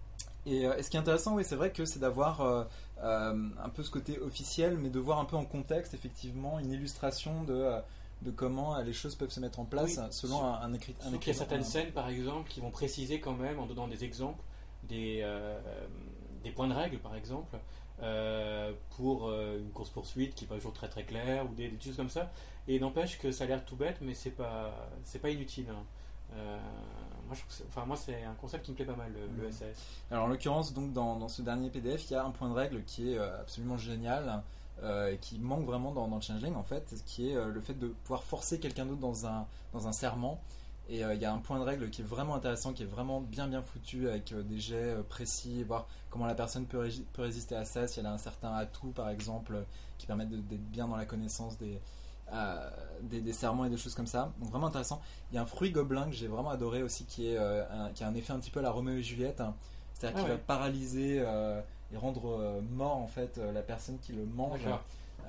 et, euh, et ce qui est intéressant, oui, c'est vrai que c'est d'avoir euh, euh, un peu ce côté officiel, mais de voir un peu en contexte, effectivement, une illustration de, euh, de comment euh, les choses peuvent se mettre en place Oui, selon sur- un, un écrit. Un Sauf qu'il y a écrit- certaines un- scènes, par exemple, qui vont préciser quand même, en donnant des exemples, des, euh, des points de règle, par exemple, euh, pour euh, une course-poursuite qui n'est pas toujours très très claire, ou des, des choses comme ça. Et n'empêche que ça a l'air tout bête, mais c'est pas, c'est pas inutile. hein. Euh, moi, je trouve que c'est- enfin, moi, c'est un concept qui me plaît pas mal, le, le Mhm. S A S. Alors en l'occurrence, donc dans, dans ce dernier P D F, il y a un point de règle qui est euh, absolument génial euh, et qui manque vraiment dans, dans le Changeling en fait, qui est euh, le fait de pouvoir forcer quelqu'un d'autre dans un, dans un serment. Et euh, il y a un point de règle qui est vraiment intéressant, qui est vraiment bien bien foutu avec euh, des jets euh, précis, voir comment la personne peut, régi- peut résister à ça, si elle a un certain atout par exemple, euh, qui permettent de- d'être bien dans la connaissance des, euh, des, des serments et des choses comme ça. Donc vraiment intéressant. Il y a un fruit gobelin que j'ai vraiment adoré aussi, qui, est, euh, un, qui a un effet un petit peu à la Roméo et Juliette. hein. C'est-à-dire Ah qu'il ouais. va paralyser euh, et rendre euh, mort en fait euh, la personne qui le mange. D'accord.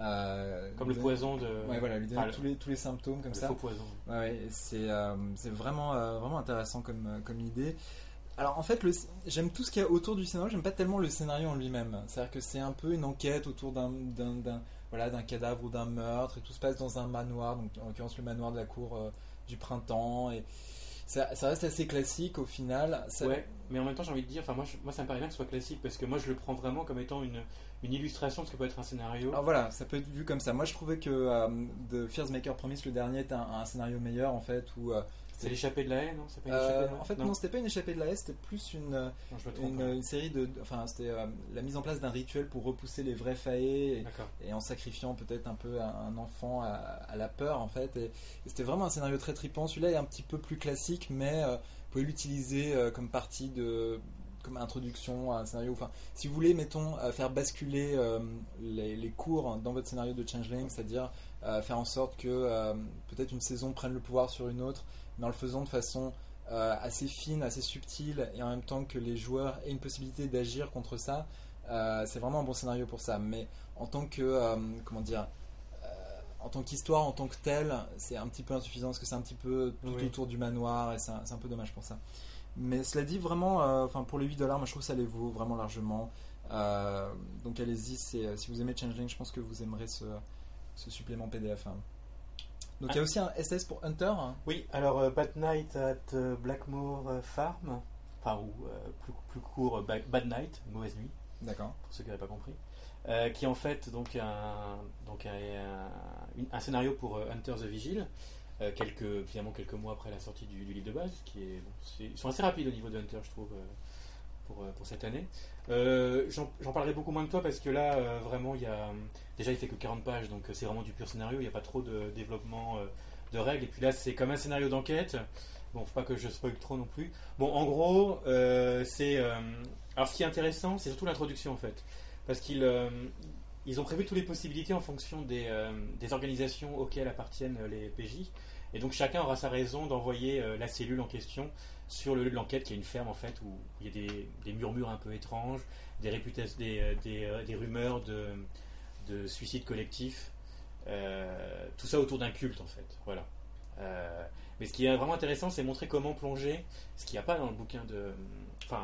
Euh, Comme lui le donner- poison de. Ouais, voilà, lui donner Enfin, le- tous, les, tous les symptômes comme le ça. faux poison. Ouais, ouais, et c'est euh, c'est vraiment, euh, vraiment intéressant comme, euh, comme idée. Alors en fait, le- j'aime tout ce qu'il y a autour du scénario, j'aime pas tellement le scénario en lui-même. C'est-à-dire que c'est un peu une enquête autour d'un d'un- d'un- voilà, d'un cadavre ou d'un meurtre, et tout se passe dans un manoir, donc en l'occurrence le manoir de la cour euh, du printemps. Et ça, ça reste assez classique au final. Ça- Ouais, mais en même temps, j'ai envie de dire, enfin, moi, je- moi, ça me paraît bien que ce soit classique parce que moi, je le prends vraiment comme étant une, une illustration de ce que peut être un scénario. Alors voilà, ça peut être vu comme ça. Moi je trouvais que euh, The Fears Maker Promise, le dernier, était un, un scénario meilleur en fait, où euh, C'est l'échappée de la haine, non C'est pas une euh, échappée de la haine en fait non, non, c'était pas une échappée de la haie, c'était plus une Non, je me trompe. Une, une série de, enfin c'était euh, la mise en place d'un rituel pour repousser les vrais faillés et, D'accord. et en sacrifiant peut-être un peu un, un enfant à, à la peur en fait. Et, et c'était vraiment un scénario très trippant. Celui-là est un petit peu plus classique, mais euh, vous pouvez l'utiliser euh, comme partie de, comme introduction à un scénario. Enfin, si vous voulez, mettons, euh, faire basculer euh, les, les cours dans votre scénario de Changeling, c'est-à-dire euh, faire en sorte que euh, peut-être une saison prenne le pouvoir sur une autre, mais en le faisant de façon euh, assez fine, assez subtile, et en même temps que les joueurs aient une possibilité d'agir contre ça, euh, c'est vraiment un bon scénario pour ça. Mais en tant que, euh, comment dire, euh, en tant qu'histoire, en tant que telle, c'est un petit peu insuffisant parce que c'est un petit peu tout Oui. autour du manoir et c'est un, c'est un peu dommage pour ça. Mais cela dit, vraiment, euh, enfin pour les huit dollars, moi je trouve que ça les vaut vraiment largement. Euh, donc allez-y, c'est, euh, si vous aimez Changeling, je pense que vous aimerez ce, ce supplément P D F. hein. Donc il y a aussi un S S pour Hunter. Oui, alors euh, Bad Night at euh, Blackmore euh, Farm, enfin, ou euh, plus, plus court, euh, Ba- Bad Night, mauvaise nuit, D'accord. pour ceux qui n'avaient pas compris, euh, qui est en fait donc un, donc un, un, une- un scénario pour euh, Hunter the Vigil, euh, quelques, finalement quelques mois après la sortie du, du livre de base, qui est, bon, c'est- ils sont assez rapides au niveau de Hunter, je trouve, euh, pour, euh, pour cette année. Euh, j'en, j'en parlerai beaucoup moins que toi parce que là, euh, vraiment, il y a, déjà il fait que quarante pages, donc euh, c'est vraiment du pur scénario, il n'y a pas trop de développement euh, de règles, et puis là c'est comme un scénario d'enquête. Bon, faut pas que je spoil trop non plus. Bon, en gros, euh, c'est. euh, alors, ce qui est intéressant, c'est surtout l'introduction en fait, parce qu'ils euh, ils ont prévu toutes les possibilités en fonction des, euh, des organisations auxquelles appartiennent les P J, et donc chacun aura sa raison d'envoyer euh, la cellule en question sur le lieu de l'enquête, qui est une ferme en fait où il y a des, des murmures un peu étranges, des réputations, des, euh, des, euh, des rumeurs de, de suicide collectif, euh, tout ça autour d'un culte en fait. Voilà. Euh, mais ce qui est vraiment intéressant, c'est montrer comment plonger, ce qu'il n'y a pas dans le bouquin de. Enfin,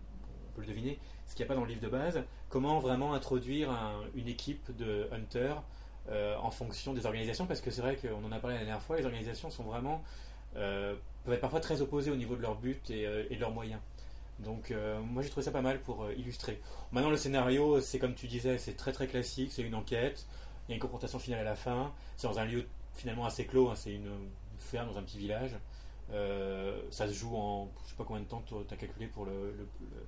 on peut le deviner, ce qu'il n'y a pas dans le livre de base, comment vraiment introduire un- une équipe de hunters euh, en fonction des organisations, parce que c'est vrai qu'on en a parlé la dernière fois, les organisations sont vraiment. Euh, peuvent être parfois très opposées au niveau de leur but et, euh, et de leurs moyens. Donc, euh, moi j'ai trouvé ça pas mal pour euh, illustrer. Maintenant, le scénario, c'est comme tu disais, c'est très très classique, c'est une enquête, il y a une confrontation finale à la fin, c'est dans un lieu finalement assez clos, hein, c'est une, une ferme dans un petit village. Euh, ça se joue en, je sais pas combien de temps tu as calculé pour le, le,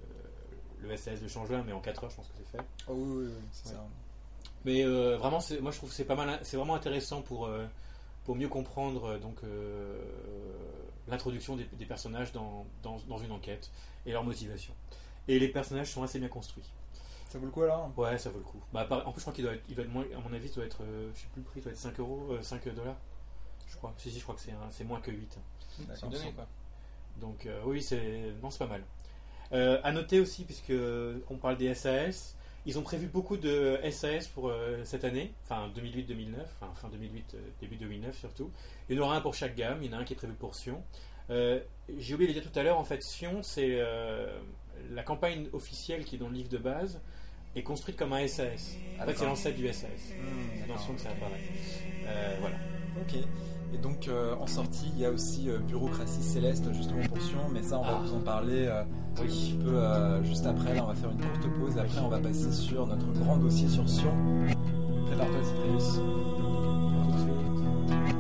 le, le S S de Changeur, mais en quatre heures je pense que c'est fait. Oh oui, oui, oui, c'est Ouais. ça. Mais euh, vraiment, c'est, moi je trouve que c'est pas mal, c'est vraiment intéressant pour, euh, pour mieux comprendre euh, donc, euh, l'introduction des, des personnages dans, dans, dans une enquête et leur motivation. Et les personnages sont assez bien construits. Ça vaut le coup alors? Ouais, ça vaut le coup. Bah, par- en plus, je crois qu'il doit être, il doit être moins, à mon avis, il doit être, euh, je sais plus le prix, il doit être cinq euros, euh, cinq dollars. Je crois. Si, si, je crois que c'est, un- c'est moins que huit. C'est D'accord. donné, quoi. Donc, euh, oui, c'est, non, c'est pas mal. Euh, à noter aussi, puisque on parle des S A S, ils ont prévu beaucoup de S A S pour euh, cette année, enfin deux mille huit deux mille neuf, enfin fin deux mille huit, euh, début deux mille neuf surtout. Il y en aura un pour chaque gamme, il y en a un qui est prévu pour Sion. Euh, j'ai oublié de le dire tout à l'heure, en fait, Sion, c'est euh, la campagne officielle qui est dans le livre de base, est construite comme un S A S. En fait, c'est l'ancêtre du S A S. Hmm, C'est dans d'accord. Sion que ça apparaît. Euh, voilà. Ok. Et donc euh, en sortie, il y a aussi euh, Bureaucratie Céleste justement pour Sion, mais ça on va Ah. vous en parler euh, un petit peu euh, juste après. Là on va faire une courte pause et après on va passer sur notre grand dossier sur Sion. Prépare-toi Cyprius. Tout de suite.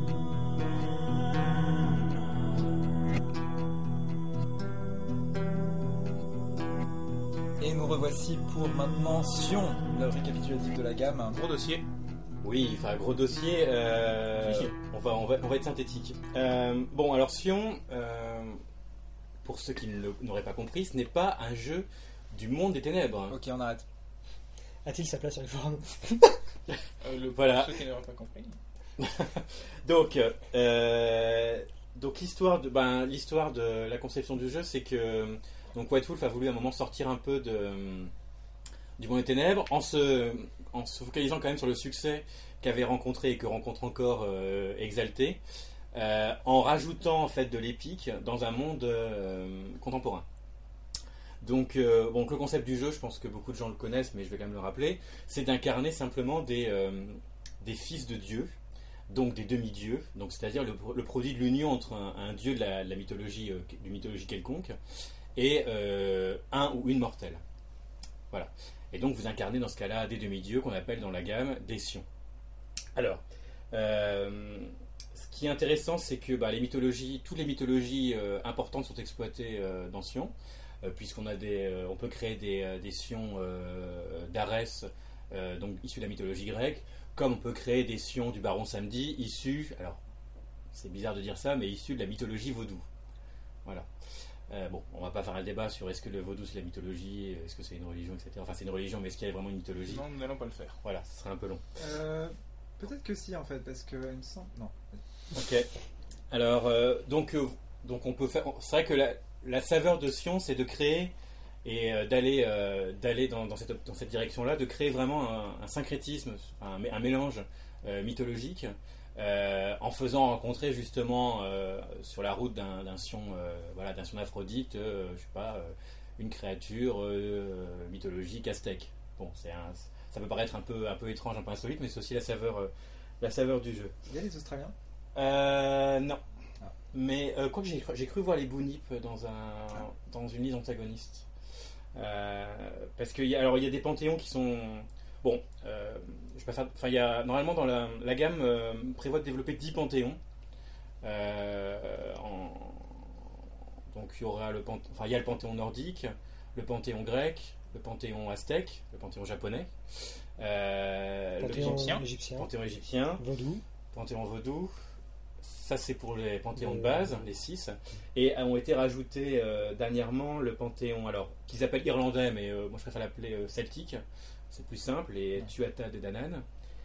Et nous revoici pour maintenant Sion, le récapitulatif de la gamme. Gros dossier. Oui, enfin, gros dossier. euh, Si, si. on, va, on, va, on va être synthétique. Euh, bon, alors Sion, euh, pour ceux qui ne- n'auraient pas compris, ce n'est pas un jeu du monde des ténèbres. Ok, on arrête. A-t-il sa place sur les forums? Euh, le, Voilà. Pour ceux qui n'auraient pas compris. Donc, euh, donc l'histoire de, ben, l'histoire de la conception du jeu, c'est que donc White Wolf a voulu à un moment sortir un peu de, du monde des ténèbres en se, en se focalisant quand même sur le succès qu'avait rencontré et que rencontre encore euh, Exalté, euh, en rajoutant en fait de l'épique dans un monde euh, contemporain. Donc, euh, bon, le concept du jeu, je pense que beaucoup de gens le connaissent, mais je vais quand même le rappeler, c'est d'incarner simplement des, euh, des fils de Dieu, donc des demi-dieux, donc c'est-à-dire le, le produit de l'union entre un, un dieu de la, la mythologie, euh, d'une mythologie quelconque, et euh, un ou une mortelle. Voilà. Et donc vous incarnez dans ce cas-là des demi-dieux qu'on appelle dans la gamme des Sions. Alors, euh, ce qui est intéressant, c'est que bah, les mythologies, toutes les mythologies euh, importantes sont exploitées euh, dans Sion, euh, puisqu'on a des, euh, on peut créer des, euh, des Sions euh, d'Arès, euh, donc issus de la mythologie grecque, comme on peut créer des Sions du Baron Samedi, issus, alors c'est bizarre de dire ça, mais issus de la mythologie vaudou. Voilà. Euh, bon, on va pas faire un débat sur est-ce que le vaudou c'est la mythologie, est-ce que c'est une religion, et cetera. Enfin, c'est une religion, mais est-ce qu'il y a vraiment une mythologie? Non, nous n'allons pas le faire. Voilà, ce serait un peu long. Euh, Peut-être que si en fait, parce que il me semble. Non. Ok. Alors, euh, donc, euh, donc on peut faire. C'est vrai que la, la saveur de Sion, c'est de créer et euh, d'aller euh, d'aller dans, dans cette dans cette direction-là, de créer vraiment un, un syncrétisme, un, un mélange euh, mythologique, euh, en faisant rencontrer justement euh, sur la route d'un, d'un Sion, euh, voilà, d'un Sion d'Aphrodite, euh, je sais pas, euh, une créature euh, mythologique aztèque. Bon, c'est un, ça peut paraître un peu un peu étrange, un peu insolite, mais c'est aussi la saveur euh, la saveur du jeu. Il y a les Australiens Euh, non. Ah. Mais euh, quoi que j'ai, j'ai cru voir les Boonip dans, un, ah. dans une liste antagoniste. Euh, parce qu'il y a, alors il y a des panthéons qui sont bon. Euh, je vais pas faire, enfin il y a normalement dans la, la gamme euh, prévoit de développer dix panthéons. Euh, en, donc il y aura le panthéon, enfin il y a le panthéon nordique, le panthéon grec, le panthéon aztèque, le panthéon japonais, euh, Panthéon le égyptien, égyptien, panthéon égyptien, vaudou, panthéon vaudou. Ça, c'est pour les panthéons de base, les six. Et ont été rajoutés euh, dernièrement le panthéon, alors, qu'ils appellent irlandais, mais euh, moi je préfère l'appeler euh, celtique. C'est plus simple, les Tuatha de Danann.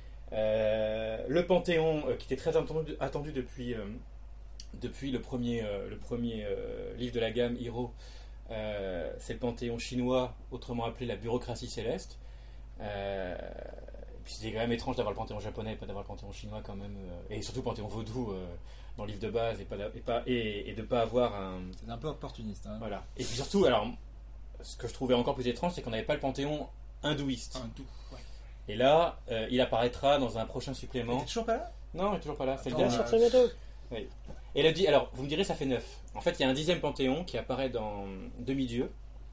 Euh, le panthéon euh, qui était très attendu, attendu depuis, euh, depuis le premier, euh, le premier euh, livre de la gamme, Hero. Euh, c'est le panthéon chinois, autrement appelé la bureaucratie céleste. Euh, C'était quand même étrange d'avoir le panthéon japonais et pas d'avoir le panthéon chinois quand même, euh, et surtout le panthéon vaudou euh, dans le livre de base et, pas, et, pas, et, et de pas avoir un... C'est un peu opportuniste. Hein. Voilà. Et puis surtout, alors, ce que je trouvais encore plus étrange, c'est qu'on n'avait pas le panthéon hindouiste. Hindou, ouais. Et là, euh, il apparaîtra dans un prochain supplément. Il est toujours pas là ? Non, il est toujours pas là. C'est le Attends, dernier. très bientôt. Oui. Et le dit, alors, vous me direz, ça fait neuf. En fait, il y a un dixième panthéon qui apparaît dans Demi-Dieu,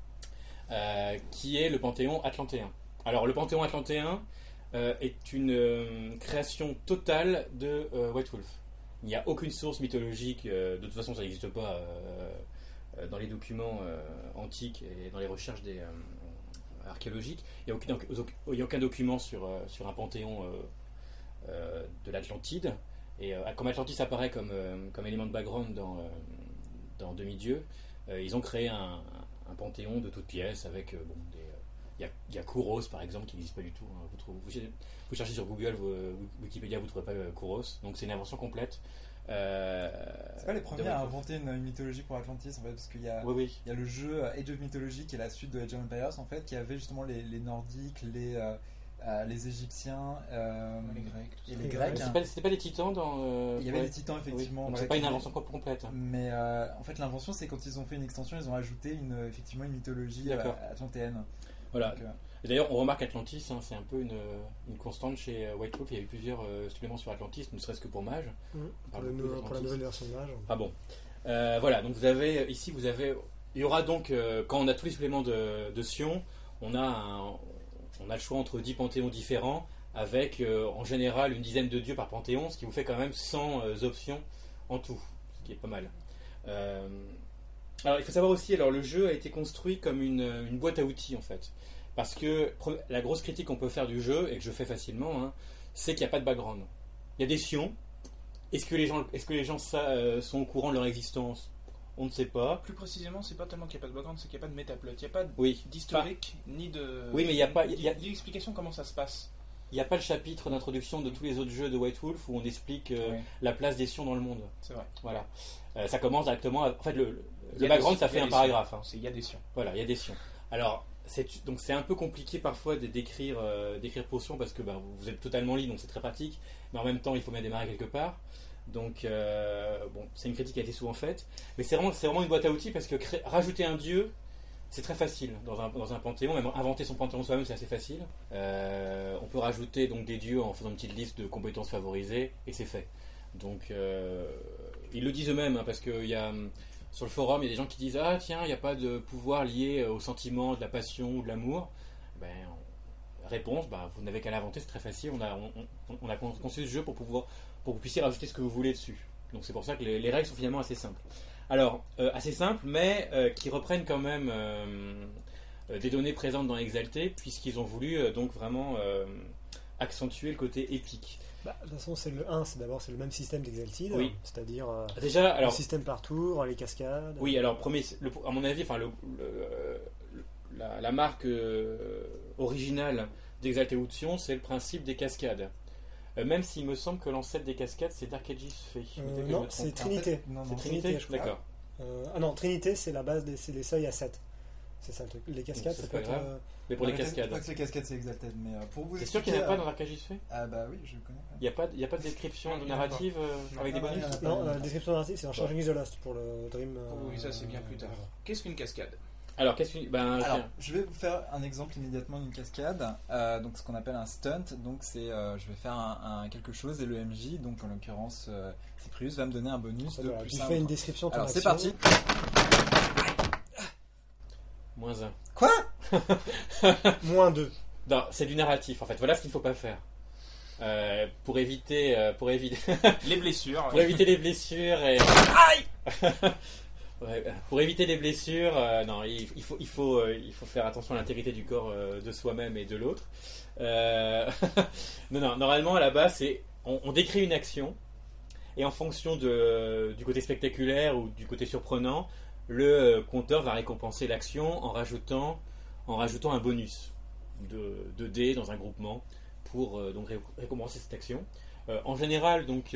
euh, qui est le panthéon atlantéen. Alors, le panthéon atlantéen euh, est une euh, création totale de euh, White Wolf. Il n'y a aucune source mythologique, euh, de toute façon, ça n'existe pas euh, euh, dans les documents euh, antiques et dans les recherches des, euh, archéologiques. Il n'y a, aucun, il y a aucun document sur, euh, sur un panthéon euh, euh, de l'Atlantide. Et euh, comme Atlantis apparaît comme, euh, comme élément de background dans, euh, dans Demi-Dieu, euh, ils ont créé un, un, un panthéon de toutes pièces avec euh, bon, des. Il euh, y, y a Kouros par exemple qui n'existe pas du tout. Hein. Vous, trouvez, vous, vous cherchez sur Google, vous, Wikipédia, vous ne trouvez pas euh, Kouros. Donc c'est une invention complète. Euh, c'est pas les premiers à inventer une, une mythologie pour Atlantis en fait, parce qu'il y a, oui, oui. il y a le jeu Age of Mythology qui est la suite de Age of Empires en fait, qui avait justement les, les Nordiques, les euh, Euh, les Égyptiens, euh, les Grecs, et les Grecs. C'était pas, c'était pas les Titans dans. Euh, il y avait ouais. les Titans effectivement. Oui. Donc voilà, c'est pas une invention complète. Mais euh, en fait l'invention c'est quand ils ont fait une extension, ils ont ajouté une, effectivement une mythologie euh, atlantéenne. Voilà. Donc, euh... D'ailleurs on remarque Atlantis, hein, c'est un peu une, une constante chez White Wolf. Il y a eu plusieurs euh, suppléments sur Atlantis, ne serait-ce que pour Mage. Mmh. Pour, le, pour la nouvelle version de Mage. Ah bon. Euh, voilà. Donc vous avez ici vous avez. Il y aura donc euh, quand on a tous les suppléments de, de Sion, on a un, on a le choix entre dix panthéons différents, avec euh, en général une dizaine de dieux par panthéon, ce qui vous fait quand même cent euh, options en tout, ce qui est pas mal. Euh, alors il faut savoir aussi, alors le jeu a été construit comme une, une boîte à outils en fait, parce que la grosse critique qu'on peut faire du jeu, et que je fais facilement, hein, c'est qu'il n'y a pas de background. Il y a des sions. Est-ce que les gens, est-ce que les gens ça, euh, sont au courant de leur existence ? On ne sait pas. Plus précisément, c'est pas tellement qu'il n'y a pas de background, c'est qu'il n'y a pas de métaplot. Il n'y a pas oui. d'historique, enfin, ni de. Oui, mais il n'y a pas. Il y a d'explication comment ça se passe. Il n'y a pas le chapitre d'introduction de tous les autres jeux de White Wolf où on explique euh, oui. la place des sions dans le monde. C'est vrai. Voilà. Euh, ça commence directement. À... En fait, le, le background, ça fait un paragraphe. Hein. Il y a des sions. Voilà, il y a des sions. Alors, c'est, donc c'est un peu compliqué parfois de décrire, euh, d'écrire potion parce que bah, vous êtes totalement libre, donc c'est très pratique. Mais en même temps, il faut bien démarrer quelque part. Donc, euh, bon, c'est une critique qui a été souvent faite. Mais c'est vraiment, c'est vraiment une boîte à outils parce que créer, rajouter un dieu, c'est très facile dans un, dans un panthéon. Même inventer son panthéon soi-même, c'est assez facile. Euh, on peut rajouter donc des dieux en faisant une petite liste de compétences favorisées et c'est fait. Donc, euh, ils le disent eux-mêmes hein, parce que y a, sur le forum, il y a des gens qui disent ah tiens, il n'y a pas de pouvoir lié au sentiment, de la passion ou de l'amour. Ben, réponse, bah, vous n'avez qu'à l'inventer, c'est très facile. On a, on, on, on a conçu ce jeu pour pouvoir, pour que vous puissiez rajouter ce que vous voulez dessus. Donc c'est pour ça que les, les règles sont finalement assez simples. Alors, euh, assez simples, mais euh, qui reprennent quand même euh, euh, des données présentes dans Exalté, puisqu'ils ont voulu euh, donc vraiment euh, accentuer le côté épique. Bah, de toute façon, c'est le un, c'est d'abord c'est le même système d'Exalted, oui. c'est-à-dire euh, déjà, alors, le système par tour, les cascades. Oui, alors premier, le, à mon avis, enfin le, le, le, la, la marque euh, originale d'Exalté Sion, c'est le principe des cascades. Euh, même s'il me semble que l'ancêtre des cascades, c'est Dark Ages fait. Euh, non, c'est Trinité. En fait, non, c'est non, Trinité, je crois. D'accord. Euh, ah non, Trinité, c'est la base, des, c'est les seuils à sept. C'est ça le truc. Les cascades, C'est ça pas peut être. grave. euh, Mais pour les Ouais, Je cascades. crois que les cascades c'est Exalted, mais euh, pour vous C'est sûr qu'il n'y en a expliquer, pas euh, dans l'arcade J S F? Ah bah oui, je connais. Il n'y a, pas- il y a pas de description Non, de il y en a narrative euh, Non, avec des non, bonus? il y en a pas. Non, la description narrative, c'est dans Charging the Lost pour le Dream. euh, Oui, ça c'est bien plus tard. Qu'est-ce qu'une cascade? Alors, qu'est-ce que. Ben, Alors, tiens. je vais vous faire un exemple immédiatement d'une cascade, euh, donc ce qu'on appelle un stunt. Donc c'est, euh, je vais faire un, un quelque chose et le M J, donc en l'occurrence euh, Cyprius, va me donner un bonus de Voilà, plus tu un. fais une description de ton Alors c'est action. parti. Moins un. Quoi? Moins deux. Non, c'est du narratif en fait. Voilà ce qu'il ne faut pas faire. Euh, pour éviter, euh, pour éviter, Les blessures. pour éviter les blessures et. Aïe. Ouais, pour éviter les blessures, euh, non, il, il faut, il faut, euh, il faut faire attention à l'intégrité du corps euh, de soi-même et de l'autre. Euh, non, non, normalement à la base, c'est on, on décrit une action et en fonction de, du côté spectaculaire ou du côté surprenant, le euh, compteur va récompenser l'action en rajoutant, en rajoutant un bonus de, de dés dans un groupement pour euh, donc ré- récompenser cette action. Euh, en général, donc,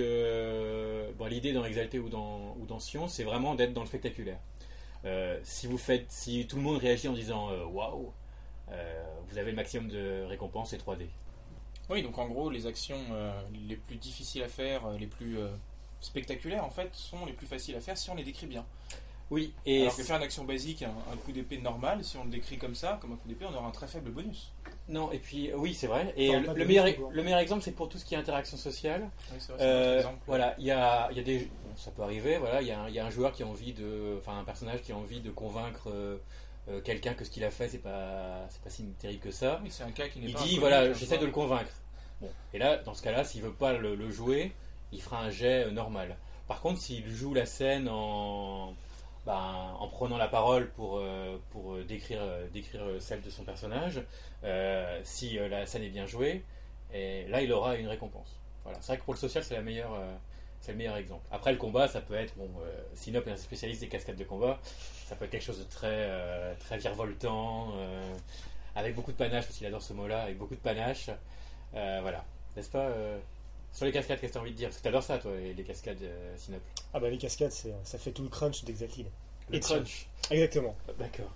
euh, bon, l'idée dans Exalté ou dans, ou dans Sion, c'est vraiment d'être dans le spectaculaire. Euh, si vous faites, si tout le monde réagit en disant euh, waouh, euh, vous avez le maximum de récompenses et trois dés. Oui, donc en gros, les actions euh, les plus difficiles à faire, euh, les plus euh, spectaculaires en fait, sont les plus faciles à faire si on les décrit bien. Oui, et Alors que faire une action basique, un, un coup d'épée normal, si on le décrit comme ça, comme un coup d'épée, on aura un très faible bonus. non, et puis oui, c'est vrai. Et Enfin, le, pas de le bonus, meilleur, encore. le meilleur exemple, c'est pour tout ce qui est interaction sociale. Oui, c'est vrai, c'est Euh, un autre exemple. voilà, il y a, il y a des, bon, ça peut arriver. Voilà, il y a, un- il y a un joueur qui a envie de, enfin un personnage qui a envie de convaincre euh, euh, quelqu'un que ce qu'il a fait, c'est pas, c'est pas si terrible que ça. Oui, c'est un cas qui n'est Il pas dit inconnu, voilà, qu'un j'essaie de le joueur- convaincre. Bon, et là, dans ce cas-là, s'il veut pas le, le jouer, il fera un jet euh, normal. Par contre, s'il joue la scène en, ben, en prenant la parole pour, euh, pour euh, décrire, euh, décrire euh, celle de son personnage, euh, si euh, la scène est bien jouée, et là, il aura une récompense. Voilà, c'est vrai que pour le social, c'est la meilleure. euh, c'est le meilleur exemple. Après, le combat, ça peut être, bon, euh, Sinop est un spécialiste des cascades de combat, ça peut être quelque chose de très, euh, très virevoltant, euh, avec beaucoup de panache, parce qu'il adore ce mot-là, avec beaucoup de panache. Euh, voilà, n'est-ce pas euh, sur les cascades, qu'est-ce que tu as envie de dire? Parce que tu adores ça, toi, les, les cascades euh, Sinop. Ah bah les cascades, c'est, ça fait tout le crunch d'Exalted. Le Et crunch. Exactement. D'accord.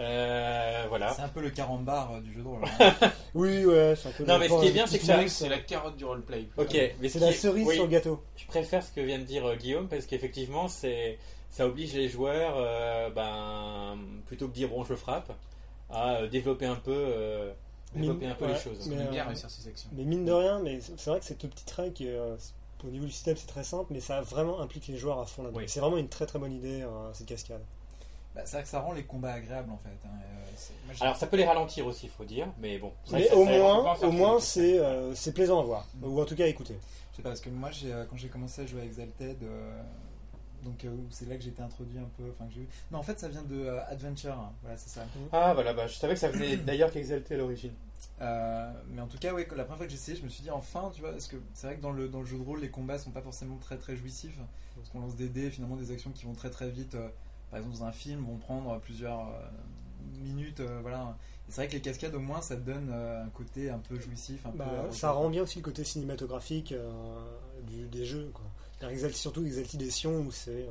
Euh, voilà. C'est un peu le carambar euh, du jeu de rôle. Oui, ouais, c'est un peu. Non, le mais ce point qui est de bien, petit c'est que ça- plus, C'est euh, la carotte du roleplay. Ok, mais ce C'est qui la est- cerise oui, sur le gâteau. je préfère ce que vient de dire euh, Guillaume, parce qu'effectivement, c'est, ça oblige les joueurs, euh, ben, plutôt que de dire bon, je le frappe, à euh, développer un peu, euh, développer Mine- un peu ouais, les choses. mais, On aime bien euh, réussir ces actions. Mais mine de rien, mais c'est vrai que c'est tout petit trait qui, euh, au niveau du système, c'est très simple, mais ça vraiment implique les joueurs à fond là-dedans. Oui. C'est vraiment une très très bonne idée, euh, cette cascade. Bah, c'est vrai que ça rend les combats agréables en fait. hein, euh, c'est- moi, j'ai- Alors, ça peut les ralentir aussi, il faut dire, mais bon. c'est vrai Mais que ça- au ça- faut pas en moins, faire au trop moins vite. c'est euh, c'est plaisant à voir, Mm. ou en tout cas à écouter. Je sais pas, parce que moi, j'ai, euh, quand j'ai commencé à jouer à Exalted, euh, donc euh, c'est là que j'ai été introduit un peu. Enfin, que j'ai eu- Non, en fait, ça vient de euh, Adventure. hein, Voilà, c'est ça. Ah, voilà, bah, je savais que ça venait d'ailleurs qu'Exalté à l'origine. Euh, mais en tout cas, ouais, la première fois que j'ai essayé, je me suis dit enfin, tu vois, parce que c'est vrai que dans le, dans le jeu de rôle, les combats sont pas forcément très très jouissifs. Parce qu'on lance des dés, finalement, des actions qui vont très très vite. euh, par exemple, dans un film, vont prendre plusieurs euh, minutes. euh, voilà. Et c'est vrai que les cascades, au moins, ça te donne euh, un côté un peu jouissif. Un Bah, peu, euh, ça rend bien aussi le côté cinématographique euh, du, des jeux. Quoi. Alors, Exalted- surtout Exalted Edition où c'est euh,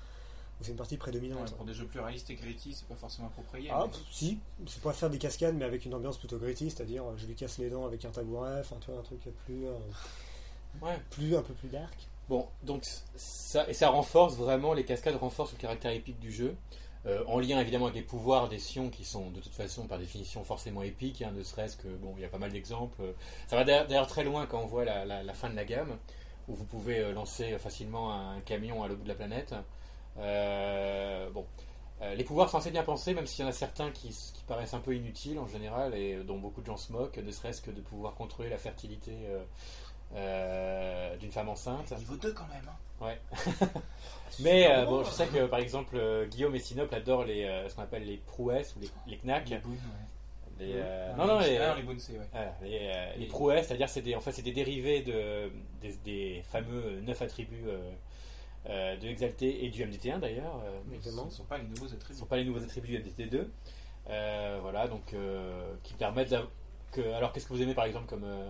où c'est une partie prédominante. Ouais, pour des jeux plus réalistes et gritty, c'est pas forcément approprié. Ah, mais- pff, si, c'est pour faire des cascades, mais avec une ambiance plutôt gritty, c'est-à-dire euh, je lui casse les dents avec un tabouret, enfin, tu vois, un truc plus, euh, Ouais. plus un peu plus dark. Bon, donc ça, et ça renforce vraiment, les cascades renforcent le caractère épique du jeu, euh, en lien évidemment avec les pouvoirs des Sions qui sont de toute façon par définition forcément épiques, hein, ne serait-ce que, bon, il y a pas mal d'exemples. Ça va d'ailleurs d'ailleurs très loin quand on voit la, la- la fin de la gamme, où vous pouvez euh, lancer facilement un camion à l'autre bout de la planète. Euh, bon, Euh, les pouvoirs sont assez bien pensés, même s'il y en a certains qui, qui paraissent un peu inutiles en général, et dont beaucoup de gens se moquent, ne serait-ce que de pouvoir contrôler la fertilité euh, euh, d'une femme enceinte. Niveau deux quand même. hein. Ouais. Mais euh, bon, je sais que par exemple euh, Guillaume et Sinop adorent les, euh, ce qu'on appelle les prouesses ou les, les knacks. Les boons, ouais. Les, euh, Ah, non, non, les, les, ah, les boons, c'est ouais. voilà, les, euh, les Les- prouesses, c'est-à-dire c'est des, en fait, c'est des dérivés de, des, des fameux neuf attributs euh, euh, de Exalté et du M D T un d'ailleurs. euh, Mais ce Évidemment. ne sont pas les nouveaux Ce ne attributs. sont pas les nouveaux attributs du M D T deux. Euh, voilà, donc euh, qui permettent d'av- que. Alors, qu'est-ce que vous aimez par exemple comme. euh,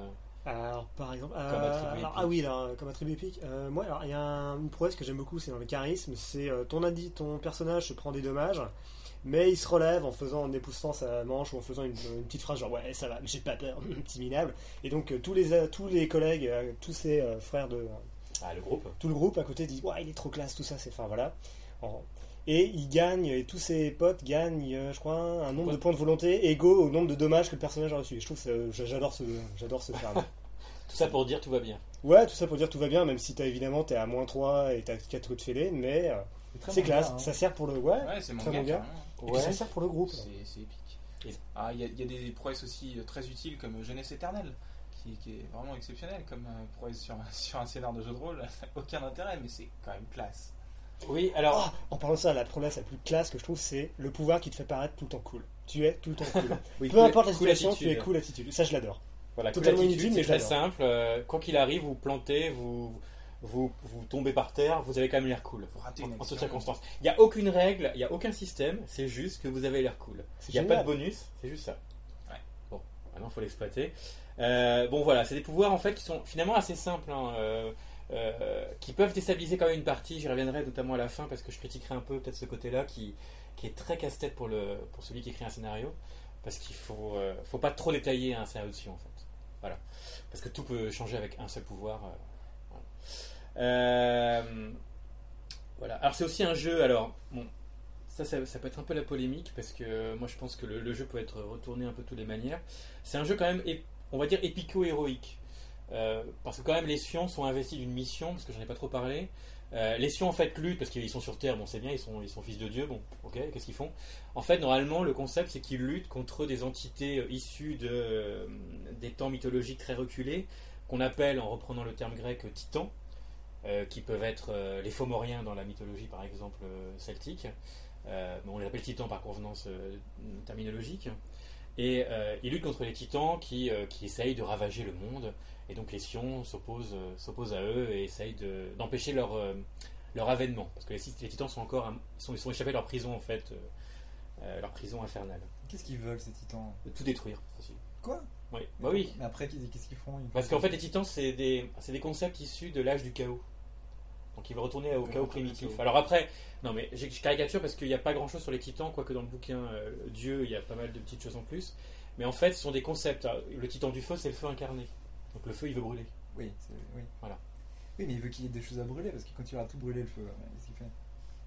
Alors, par exemple, Comme euh, attribut alors, épique. ah oui, là, comme attribut épique. Euh, moi, alors il y a un- une prouesse que j'aime beaucoup, c'est dans le charisme. C'est euh, ton indi, ton personnage se prend des dommages, mais il se relève en faisant, en époussant sa manche ou en faisant une, une petite phrase genre ouais, ça va, j'ai pas peur, petit minable. Et donc euh, tous les euh, tous les collègues, euh, tous ses euh, frères de Ah, le groupe. tout le groupe à côté disent ouais, il est trop classe, tout ça, c'est enfin voilà. En- Et il gagne, et tous ses potes gagnent, euh, je crois, un nombre Ouais. de points de volonté égaux au nombre de dommages que le personnage a reçu. Et je trouve que ça- j'adore ce, j'adore ce charme. Tout ça pour dire tout va bien. Ouais, tout ça pour dire tout va bien, même si t'as évidemment t'es à moins trois et t'as quatre coups de fêlé, mais euh, très c'est manga, classe, hein. ça sert pour le. Ouais, Ouais, c'est très manga, manga. carrément. Et puis ça sert pour le groupe. C'est c'est épique. Et- Ah, il y, a- il y a des prouesses aussi euh, très utiles comme Jeunesse éternelle, qui, qui est vraiment exceptionnelle comme euh, prouesse sur, un- sur un scénar de jeu de rôle. Ça n'a aucun intérêt, mais c'est quand même classe. Oui, alors. Oh, en parlant de ça, la promesse la plus classe que je trouve, c'est le pouvoir qui te fait paraître tout le temps cool. Tu es tout le temps cool. Oui, Peu cool- importe la cool situation, attitude. tu es cool attitude. Ça, je l'adore. Voilà, cool Totalement attitude, inutile, c'est mais très j'adore. simple. euh, quoi qu'il arrive, vous plantez, vous, vous, vous tombez par terre, vous avez quand même l'air cool. Faut rater En, une en toutes action. circonstances. Il n'y a aucune règle, il n'y a aucun système, c'est juste que vous avez l'air cool. C'est Il n'y a génial. pas de bonus, c'est juste ça. Ouais. Bon, maintenant il faut l'exploiter. Euh, bon voilà, c'est des pouvoirs en fait qui sont finalement assez simples, hein, euh, euh, qui peuvent déstabiliser quand même une partie. J'y reviendrai notamment à la fin parce que je critiquerai un peu peut-être ce côté-là qui, qui est très casse-tête pour, le, pour celui qui écrit un scénario. Parce qu'il faut, euh, faut pas trop détailler un scénario dessus en fait. Voilà. Parce que tout peut changer avec un seul pouvoir. euh, voilà. Euh, voilà. Alors c'est aussi un jeu. Alors bon, ça, ça, ça peut être un peu la polémique parce que euh, moi je pense que le, le jeu peut être retourné un peu de toutes les manières. C'est un jeu quand même, ép- on va dire épico-héroïque. Euh, parce que quand même les Sions sont investis d'une mission, parce que j'en ai pas trop parlé. Euh, les Sions en fait luttent parce qu'ils sont sur Terre, bon c'est bien, ils sont, ils sont fils de Dieu, bon ok, qu'est-ce qu'ils font? En fait normalement le concept c'est qu'ils luttent contre des entités euh, issues de, euh, des temps mythologiques très reculés, qu'on appelle en reprenant le terme grec titans, euh, qui peuvent être euh, les Fomoriens dans la mythologie par exemple euh, celtique. Euh, bon, on les appelle titans par convenance euh, terminologique. Et euh, ils luttent contre les titans qui, euh, qui essayent de ravager le monde. Et donc les Sions s'opposent, euh, s'opposent à eux et essayent de, d'empêcher leur, euh, leur avènement. Parce que les, les titans sont encore, ils sont, ils sont échappés de leur prison en fait, euh, euh, leur prison infernale. Qu'est-ce qu'ils veulent ces titans? De tout détruire, facile. Quoi? Oui, bah oui. Mais après, qu'est-ce qu'ils font? Ils Parce qu'en fait les titans c'est des, c'est des concepts issus de l'âge du chaos. Donc ils veulent retourner au Ils chaos veulent retourner au primitif. chaos. Alors après, non mais j'ai- je caricature parce qu'il n'y a pas grand chose sur les titans, quoique dans le bouquin euh, Dieu il y a pas mal de petites choses en plus. Mais en fait ce sont des concepts. Alors, le titan du feu c'est le feu incarné. Donc le feu il veut brûler. Oui, c'est- oui. Voilà. Oui, mais il veut qu'il y ait des choses à brûler parce qu'il continuera à tout brûler le feu. Ouais, qu'est-ce qu'il fait?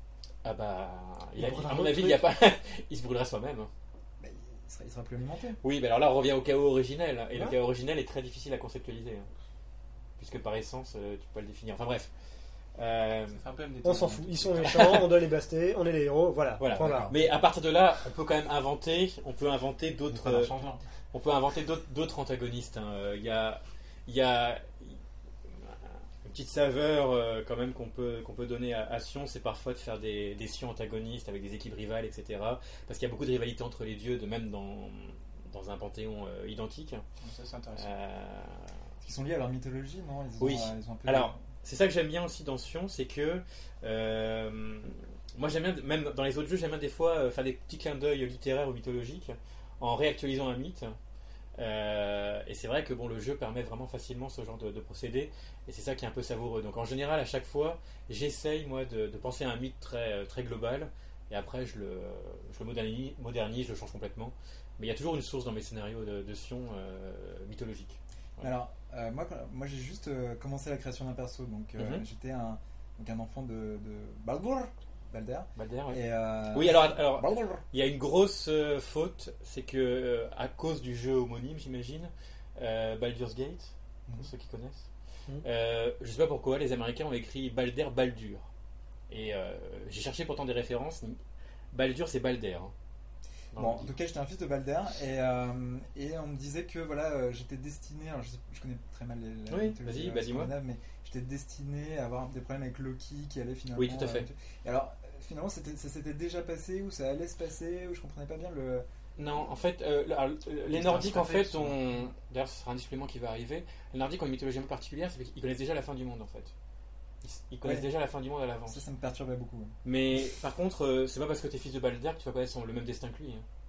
Ah bah, il Il a- brûlera à un mon autre avis il y a pas, il se brûlera soi-même. Bah, il, sera, il sera plus alimenté. Oui, mais alors là on revient au chaos originel et le Ouais. chaos originel est très difficile à conceptualiser hein. Puisque par essence euh, tu peux pas le définir. Enfin bref. Euh, Ça fait un peu M D T, On s'en hein, fout. tout Ils ça. sont méchants, on doit les baster, on est les héros, voilà. Voilà. Point barre. Mais à partir de là, on peut quand même inventer, on peut inventer On d'autres. fait un euh, changement. On peut inventer d'autres, d'autres antagonistes. hein. Euh, Il y a, il y a une petite saveur euh, quand même qu'on peut, qu'on peut donner à, à Sion, c'est parfois de faire des, des Sion antagonistes avec des équipes rivales, et cetera. Parce qu'il y a beaucoup de rivalité entre les dieux, de même dans, dans un panthéon euh, identique. Ça, c'est intéressant. Euh, Parce qu'ils sont liés à leur mythologie, non? Ils ont, Oui. euh, ils ont un peu Alors, c'est ça que j'aime bien aussi dans Sion, c'est que euh, moi j'aime bien, même dans les autres jeux, j'aime bien des fois euh, faire des petits clins d'œil littéraires ou mythologiques en réactualisant un mythe. Euh, et c'est vrai que bon, le jeu permet vraiment facilement ce genre de, de procédé, et c'est ça qui est un peu savoureux. Donc en général, à chaque fois, j'essaye moi de, de penser à un mythe très, très global, et après je le, je le modernise, modernise, je le change complètement. Mais il y a toujours une source dans mes scénarios de, de Sion euh, mythologique. Mais alors, euh, moi, quand- moi j'ai juste euh, commencé la création d'un perso, donc euh, Mhm. j'étais un, donc un enfant de, de Baldur, Balder. Balder, ouais. Et, euh, Oui, alors, alors Baldur. il y a une grosse euh, faute, c'est que euh, à cause du jeu homonyme, j'imagine, euh, Baldur's Gate, pour Mhm. ceux qui connaissent, Mhm. euh, je sais pas pourquoi les Américains ont écrit Balder Baldur, et euh, j'ai cherché pourtant des références. Baldur c'est Balder. hein, dans Bon, le en livre. tout cas, j'étais un fils de Balder et, euh, et on me disait que voilà, euh, j'étais destiné. Alors, je, sais- je connais très mal les. la Oui, mythologie, vas-y, euh, bah, dis-moi. scandinave, mais j'étais destiné à avoir des problèmes avec Loki qui allait finalement. Oui, tout à fait. euh, et alors, finalement, c'était, ça s'était déjà passé ou ça allait se passer ou je comprenais pas bien le. Non, en fait, euh, alors, euh, les C'est Nordiques, un en fait, stratège, ont. D'ailleurs, ce sera un supplément qui va arriver. Les Nordiques ont une mythologie un peu particulière, c'est qu'ils connaissent déjà la fin du monde, en fait. Ils, ils connaissent Ouais. déjà la fin du monde à l'avance. Ça, ça me perturbait beaucoup. Mais par contre, euh, c'est pas parce que t'es fils de Balder que tu vas pas être sur le même destin que lui. hein.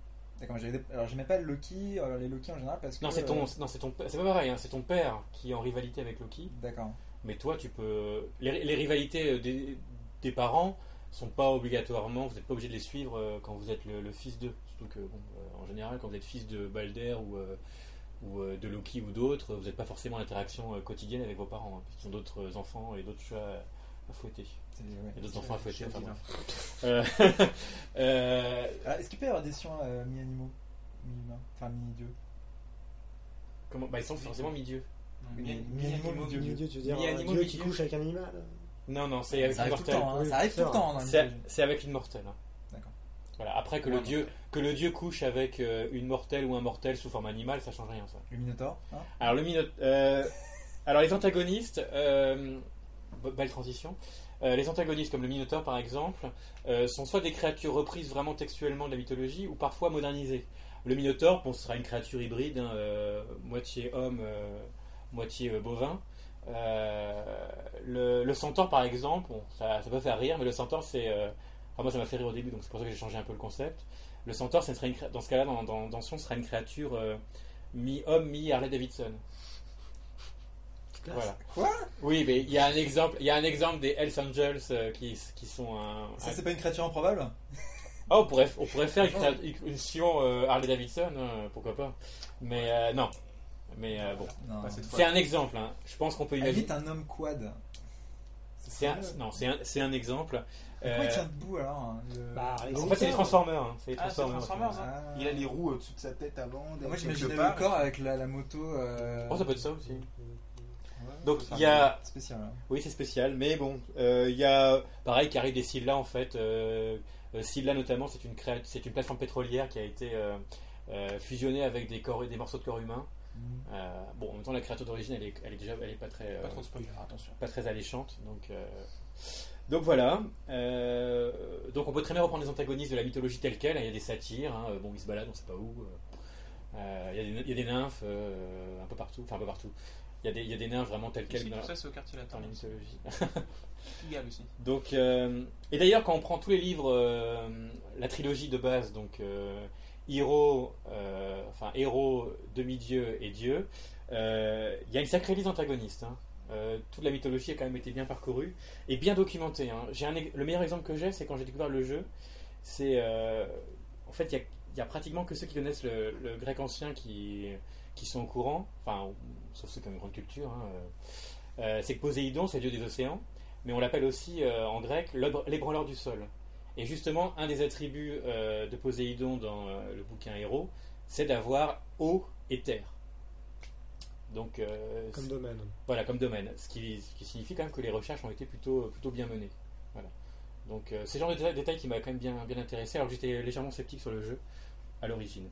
D'accord, j'avais des- alors j'aimais pas Loki, euh, les Loki en général parce que. Non, c'est ton, euh, non, c'est ton, c'est pas pareil. Hein, c'est ton père qui est en rivalité avec Loki. D'accord. Mais toi, tu peux. Les, les rivalités des, des parents sont pas obligatoirement. Vous n'êtes pas obligé de les suivre euh, quand vous êtes le, le fils d'eux. Surtout que, bon, euh, en général, quand vous êtes fils de Balder ou, euh, ou euh, de Loki ou d'autres, vous n'êtes pas forcément en interaction euh, quotidienne avec vos parents. Hein, puisqu'ils ont d'autres enfants et d'autres chats à, à fouetter. C'est- ouais. Et d'autres enfants à fouetter. Je Enfin, suis bref. Euh, euh, Ah, est-ce qu'il peut y avoir des chiens euh, mi-animaux, mi-humains, enfin mi-dieux? comment bah, ils sont forcément mi-dieux. Oui, Mi- mi- mi-animaux, mi- Dieu, mi- Dieu, tu veux dire Mi- un animaux, dieu mi- qui dieu. couche avec un animal? Non, non, c'est avec Ça arrive tout le l'immortel. temps, hein, Oui, ça arrive tout le ça. temps dans la C'est mythologie. c'est avec l'immortel. Hein. D'accord. Voilà. Après que Ouais, le non. dieu que le dieu couche avec euh, une mortelle ou un mortel sous forme animale, ça change rien ça. Le Minotaure, hein. Alors le Mino- euh, alors les antagonistes, euh, be- belle transition. Euh, les antagonistes comme le Minotaure par exemple euh, sont soit des créatures reprises vraiment textuellement de la mythologie ou parfois modernisées. Le Minotaure, bon, ce sera une créature hybride, hein, euh, moitié homme, euh, moitié euh, bovin. Euh, le, le centaure par exemple, bon, ça, ça peut faire rire, mais le centaure c'est, euh, enfin, moi ça m'a fait rire au début, donc c'est pour ça que j'ai changé un peu le concept. Le centaure, ça serait une cré- dans ce cas-là, dans, dans, dans son, ce sera une créature euh, mi-homme, mi-Harley Davidson. Classe. Voilà. Quoi? Oui, mais il y a un exemple, il y a un exemple des Hells Angels euh, qui, qui sont un. Ça, un- c'est pas une créature improbable? Ah, on pourrait, on pourrait faire une, créa- une Sion euh, Harley Davidson, hein, pourquoi pas. Mais euh, non. Mais euh, bon, Non. Pas cette fois. c'est un exemple. Hein. Je pense qu'on peut Elle imaginer. est un homme quad. C'est un, non, c'est un, c'est un exemple. Pourquoi Euh, il tient debout alors hein, le- Bah, les en fait, c'est les Transformers. Hein. C'est les Ah, c'est Transformers. Transformers, hein. Ah. Il a les roues au-dessus de sa tête avant. Moi quelque j'imaginais part, le corps avec la, la moto. euh, Oh, ça peut être ça aussi. ouais, Donc enfin, il y a, spécial. hein. oui, c'est spécial, mais bon, euh, il y a pareil qui arrive des Scylla en fait. Euh, euh, Scylla notamment, c'est une créa- c'est une plateforme pétrolière qui a été euh, euh, fusionnée avec des corps, des morceaux de corps humain. Mhm. Euh, bon, en même temps, la créature d'origine, elle est, elle est déjà, elle est pas très, euh, Pas trop de spoiler, attention. pas très alléchante. Donc, euh, donc voilà. Euh, donc on peut très bien reprendre les antagonistes de la mythologie telle quelle. Il y a des satyres, hein, bon, ils se baladent, on sait pas où. Euh, il, y a des, il y a des nymphes euh, un peu partout, enfin un peu partout. Il y a des, il y a des nymphes vraiment telles quelles Ici, dans, tout ça, c'est au quartier latin. dans les mythologies. Pigalle aussi. Donc, euh, et d'ailleurs, quand on prend tous les livres, euh, la trilogie de base, donc euh, Héros, euh, enfin Héros, demi-dieu et Dieu, euh, il y a une sacrée liste d'antagonistes. Hein. Euh, toute la mythologie a quand même été bien parcourue et bien documentée. Hein. J'ai un, le meilleur exemple que j'ai, c'est quand j'ai découvert le jeu. C'est, euh, en fait, il y a, il y a pratiquement que ceux qui connaissent le, le grec ancien qui, qui sont au courant, enfin, sauf ceux qui ont une grande culture. Hein, euh, euh, c'est que Poséidon, c'est le dieu des océans. Mais on l'appelle aussi euh, en grec l'ébr- l'ébranleur du sol. Et justement, un des attributs euh, de Poséidon dans euh, le bouquin Héros, c'est d'avoir eau et terre. Donc, euh, Comme c'est- domaine. voilà, comme domaine. Ce qui, ce qui signifie quand même que les recherches ont été plutôt, plutôt bien menées. Voilà. Donc, euh, c'est le genre de détails, détails qui m'a quand même bien, bien intéressé, alors que j'étais légèrement sceptique sur le jeu à l'origine.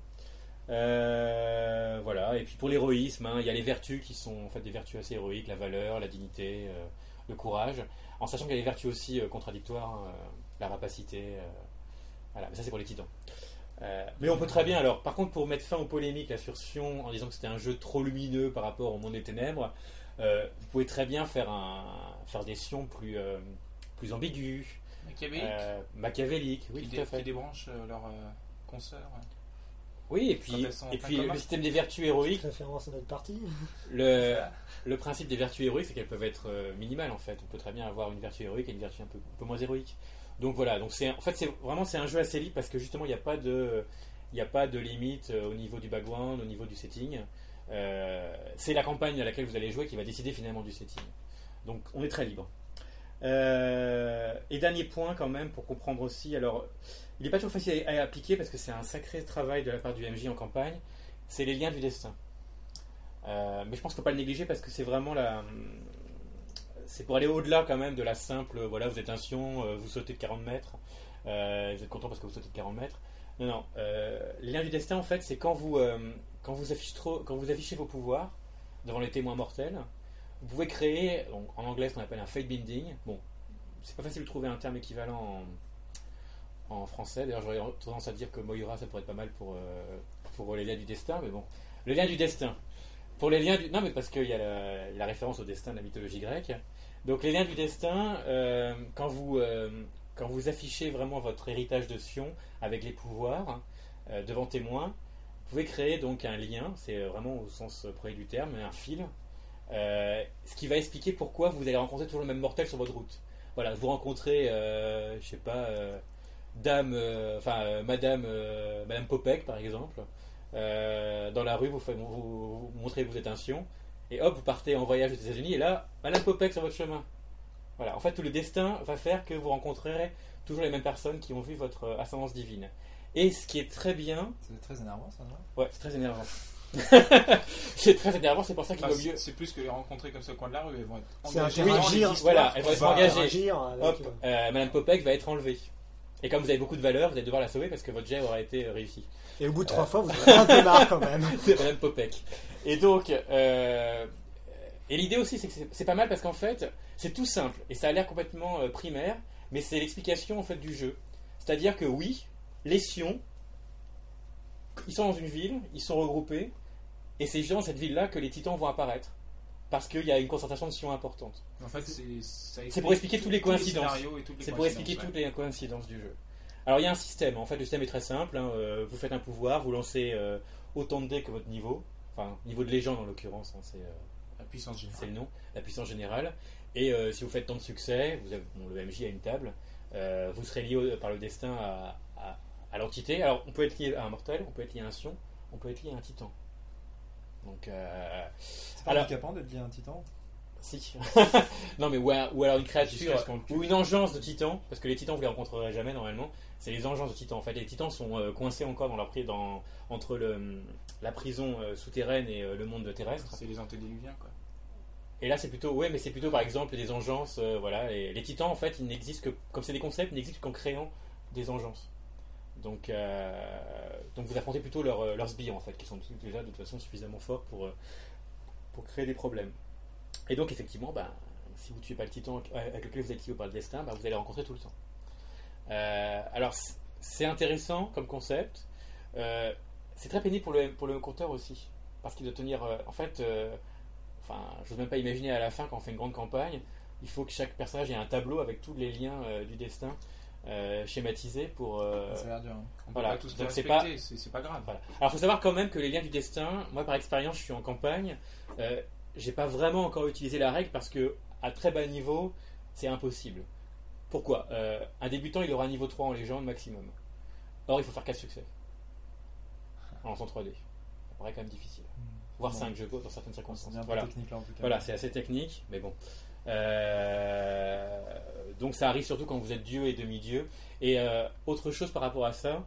Euh, voilà. Et puis pour l'héroïsme, hein, il y a les vertus qui sont en fait des vertus assez héroïques, la valeur, la dignité, euh, le courage, en sachant qu'il y a des vertus aussi euh, contradictoires, hein, euh, la rapacité. euh, voilà, mais ça c'est pour les titans. Euh, mais on peut très bien, alors, par contre, pour mettre fin aux polémiques là, sur Sion, en disant que c'était un jeu trop lumineux par rapport au monde des ténèbres, euh, vous pouvez très bien faire, un, faire des Sions plus, euh, plus ambigus, Machiavélique. euh, machiavéliques, oui, qui, tout dé- à fait. qui débranchent euh, leurs euh, consoeurs. Oui, et Quand puis, elles sont en et plein puis commun. le système des vertus héroïques, Référence à notre partie. le, le principe des vertus héroïques, c'est qu'elles peuvent être euh, minimales en fait. On peut très bien avoir une vertu héroïque et une vertu un peu, un peu moins héroïque. Donc voilà, donc c'est, en fait, c'est vraiment c'est un jeu assez libre parce que justement, il n'y a pas de. Il n'y a pas de limite euh, au niveau du background, au niveau du setting. Euh, c'est la campagne à laquelle vous allez jouer qui va décider finalement du setting. Donc on est très libre. Euh, et dernier point quand même pour comprendre aussi, alors il n'est pas toujours facile à, à appliquer parce que c'est un sacré travail de la part du M J en campagne, c'est les liens du destin. Euh, mais je pense qu'il ne faut pas le négliger parce que c'est vraiment la... C'est pour aller au-delà quand même de la simple, voilà, vous êtes un Sion, euh, vous sautez de quarante mètres, euh, vous êtes content parce que vous sautez de quarante mètres. Non, non. Euh, les liens du destin, en fait, c'est quand vous, euh, quand vous affichez trop, quand vous affichez vos pouvoirs devant les témoins mortels, vous pouvez créer, donc, en anglais, ce qu'on appelle un fate binding. Bon, c'est pas facile de trouver un terme équivalent en, en français. D'ailleurs, j'aurais tendance à dire que Moira, ça pourrait être pas mal pour, euh, pour les liens du destin, mais bon. Le lien du destin. Pour les liens du... Non, mais parce qu'il y a la, la référence au destin de la mythologie grecque. Donc, les liens du destin, euh, quand vous... Euh, quand vous affichez vraiment votre héritage de Sion avec les pouvoirs, euh, devant témoin, vous pouvez créer donc un lien, c'est vraiment au sens premier du terme, un fil, euh, ce qui va expliquer pourquoi vous allez rencontrer toujours le même mortel sur votre route. Voilà, vous rencontrez, euh, je sais pas, euh, dame, euh, enfin euh, Madame, euh, Madame Popek par exemple, euh, dans la rue, vous, faites, vous, vous, vous montrez que vous êtes un Sion, et hop, vous partez en voyage aux États-Unis, et là, Madame Popek sur votre chemin. Voilà, en fait, tout le destin va faire que vous rencontrerez toujours les mêmes personnes qui ont vu votre ascendance divine. Et ce qui est très bien... C'est très énervant, ça, non ? Ouais, c'est très énervant. C'est très énervant, c'est pour ça qu'il Enfin, vaut mieux... c'est plus que les rencontrer comme ça au coin de la rue, elles vont être C'est engagées interagir, dans l'histoire. voilà, elles vont être va engagées. interagir avec, Hop, euh, euh, Madame Popek va être enlevée. Et comme vous avez beaucoup de valeur, vous allez devoir la sauver parce que votre jet aura été réussi. Et au bout de trois fois, vous avez un peu marre quand même. C'est Madame Popek. Et donc, euh, et l'idée aussi, c'est que c'est, c'est pas mal parce qu'en fait, c'est tout simple et ça a l'air complètement euh, primaire, mais c'est l'explication en fait du jeu. C'est-à-dire que oui, les Sions, ils sont dans une ville, ils sont regroupés, et c'est dans cette ville-là que les Titans vont apparaître, parce qu'il y a une concentration de Sions importante. En fait, c'est, ça C'est pour expliquer tous toutes les tous coïncidences. scénarios et toutes les C'est pour expliquer coïncidences, toutes les coïncidences du jeu. Alors il y a un système, en fait le système est très simple, hein. Euh, vous faites un pouvoir, vous lancez euh, autant de dés que votre niveau, enfin niveau de légende en l'occurrence, hein, c'est, euh, La puissance c'est générale. le nom, la puissance générale, et euh, si vous faites tant de succès, vous avez, bon, le M J a une table, euh, vous serez lié au- par le destin à, à- à l'entité. Alors on peut être lié à un mortel, on peut être lié à un Sion, on peut être lié à un titan. Donc euh, C'est pas Alors- handicapant d'être lié à un titan ? si. Non mais ou, un- ou alors une créature Jusqu'à ce qu'on le tue. ou une engeance de titan, parce que les titans vous les rencontrerez jamais normalement. C'est les engences de titans. En fait, les titans sont euh, coincés encore dans leur pri- dans, entre le, la prison euh, souterraine et euh, le monde terrestre. C'est les antédiluviens, quoi. Et là, c'est plutôt, ouais, mais c'est plutôt par exemple des engences. euh, voilà, et les titans en fait, ils n'existent que, comme c'est des concepts, ils n'existent qu'en créant des engences. Donc, euh, donc vous affrontez plutôt leurs euh, leurs sbires en fait, qui sont déjà de toute façon suffisamment forts pour euh, pour créer des problèmes. Et donc effectivement, bah, si vous tuez pas le titan avec lequel vous êtes lié par le destin, bah, vous allez le rencontrer tout le temps. Euh, alors c- c'est intéressant comme concept. Euh, c'est très pénible pour le pour le compteur aussi, parce qu'il doit tenir. euh, en fait, euh, enfin, je n'ose même pas imaginer à la fin quand on fait une grande campagne, il faut que chaque personnage ait un tableau avec tous les liens euh, du destin euh, schématisés pour. euh, Ça a l'air dur. hein. On peut Voilà. pas tous les Donc c'est respecter, c'est, c'est pas grave. Voilà. Alors, il faut savoir quand même que les liens du destin, moi par expérience, je suis en campagne, euh, j'ai pas vraiment encore utilisé la règle parce que à très bas niveau, c'est impossible. Pourquoi Euh, Un débutant, il aura un niveau trois en légende maximum. Or, il faut faire quatre succès en lançant trois dés. Ça paraît quand même difficile. Voire Bon. cinq, je pense, dans certaines C'est circonstances. bien un peu Voilà. technique là en tout cas. Voilà, c'est assez technique, mais bon. Euh, donc ça arrive surtout quand vous êtes dieu et demi-dieu. Et euh, autre chose par rapport à ça,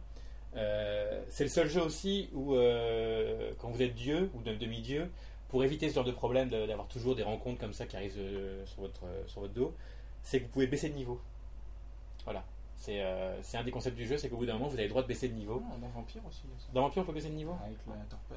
euh, c'est le seul jeu aussi où euh, quand vous êtes dieu ou de- demi-dieu, pour éviter ce genre de problème de- d'avoir toujours des rencontres comme ça qui arrivent euh, sur, votre, euh, sur votre dos, c'est que vous pouvez baisser de niveau. Voilà. C'est euh, c'est un des concepts du jeu, c'est qu'au bout d'un moment vous avez le droit de baisser de niveau. Non, dans Vampire aussi, il y a ça. Dans Vampire on peut baisser de niveau Avec la torpeur.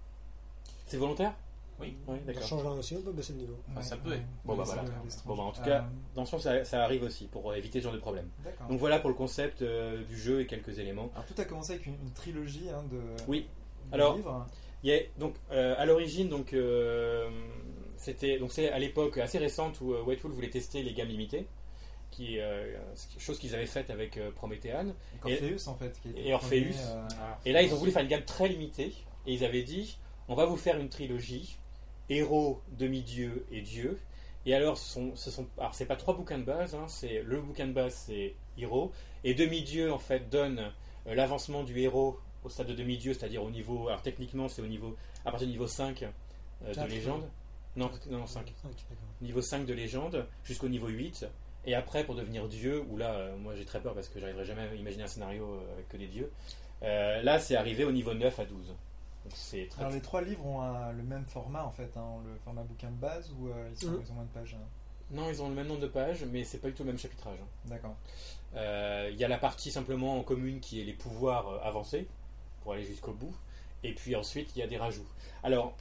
C'est volontaire Oui. Oui, Dans d'accord. Changeant aussi, on peut baisser le niveau. Enfin, ça peut être. Bon, bah, ça voilà. peut aller strange. Bon, bah, en tout Euh, cas, dans ce sens ça, ça arrive aussi pour éviter ce genre de problème. D'accord. Donc voilà pour le concept euh, du jeu et quelques éléments. Alors tout a commencé avec une, une trilogie hein, de, Oui. de Alors, livres. Il y a, donc euh, à l'origine, donc euh, c'était donc c'est à l'époque assez récente où euh, White Wolf voulait tester les gammes limitées, qui euh, chose qu'ils avaient faite avec euh, Prométhéane. Et Orpheus en fait. Qui était et le Orpheus. premier, euh, Et là, ils ont voulu faire une gamme très limitée et ils avaient dit on va vous faire une trilogie héros, demi-dieu et dieu. Et alors, ce sont, ce sont, alors c'est pas trois bouquins de base, hein, c'est le bouquin de base, c'est héros et demi-dieu en fait donne euh, l'avancement du héros au stade de demi-dieu, c'est-à-dire au niveau, alors techniquement c'est au niveau, à partir du niveau cinq euh, de Quatre. légende, non, non cinq, cinq, d'accord. niveau cinq de légende jusqu'au niveau huit, et après pour devenir dieu, où là euh, moi j'ai très peur parce que j'arriverai jamais à imaginer un scénario euh, avec que des dieux, euh, là c'est arrivé au niveau neuf à douze. Donc c'est très... Alors les trois livres ont un- le même format en fait, hein, le format bouquin de base ou euh, ils, sont, Mhm. ils ont moins de pages. hein. Non, ils ont le même nombre de pages, mais c'est pas du tout le même chapitrage. hein. D'accord. Euh, Il y a la partie simplement en commune qui est les pouvoirs euh, avancés pour aller jusqu'au bout, et puis ensuite il y a des rajouts. Alors,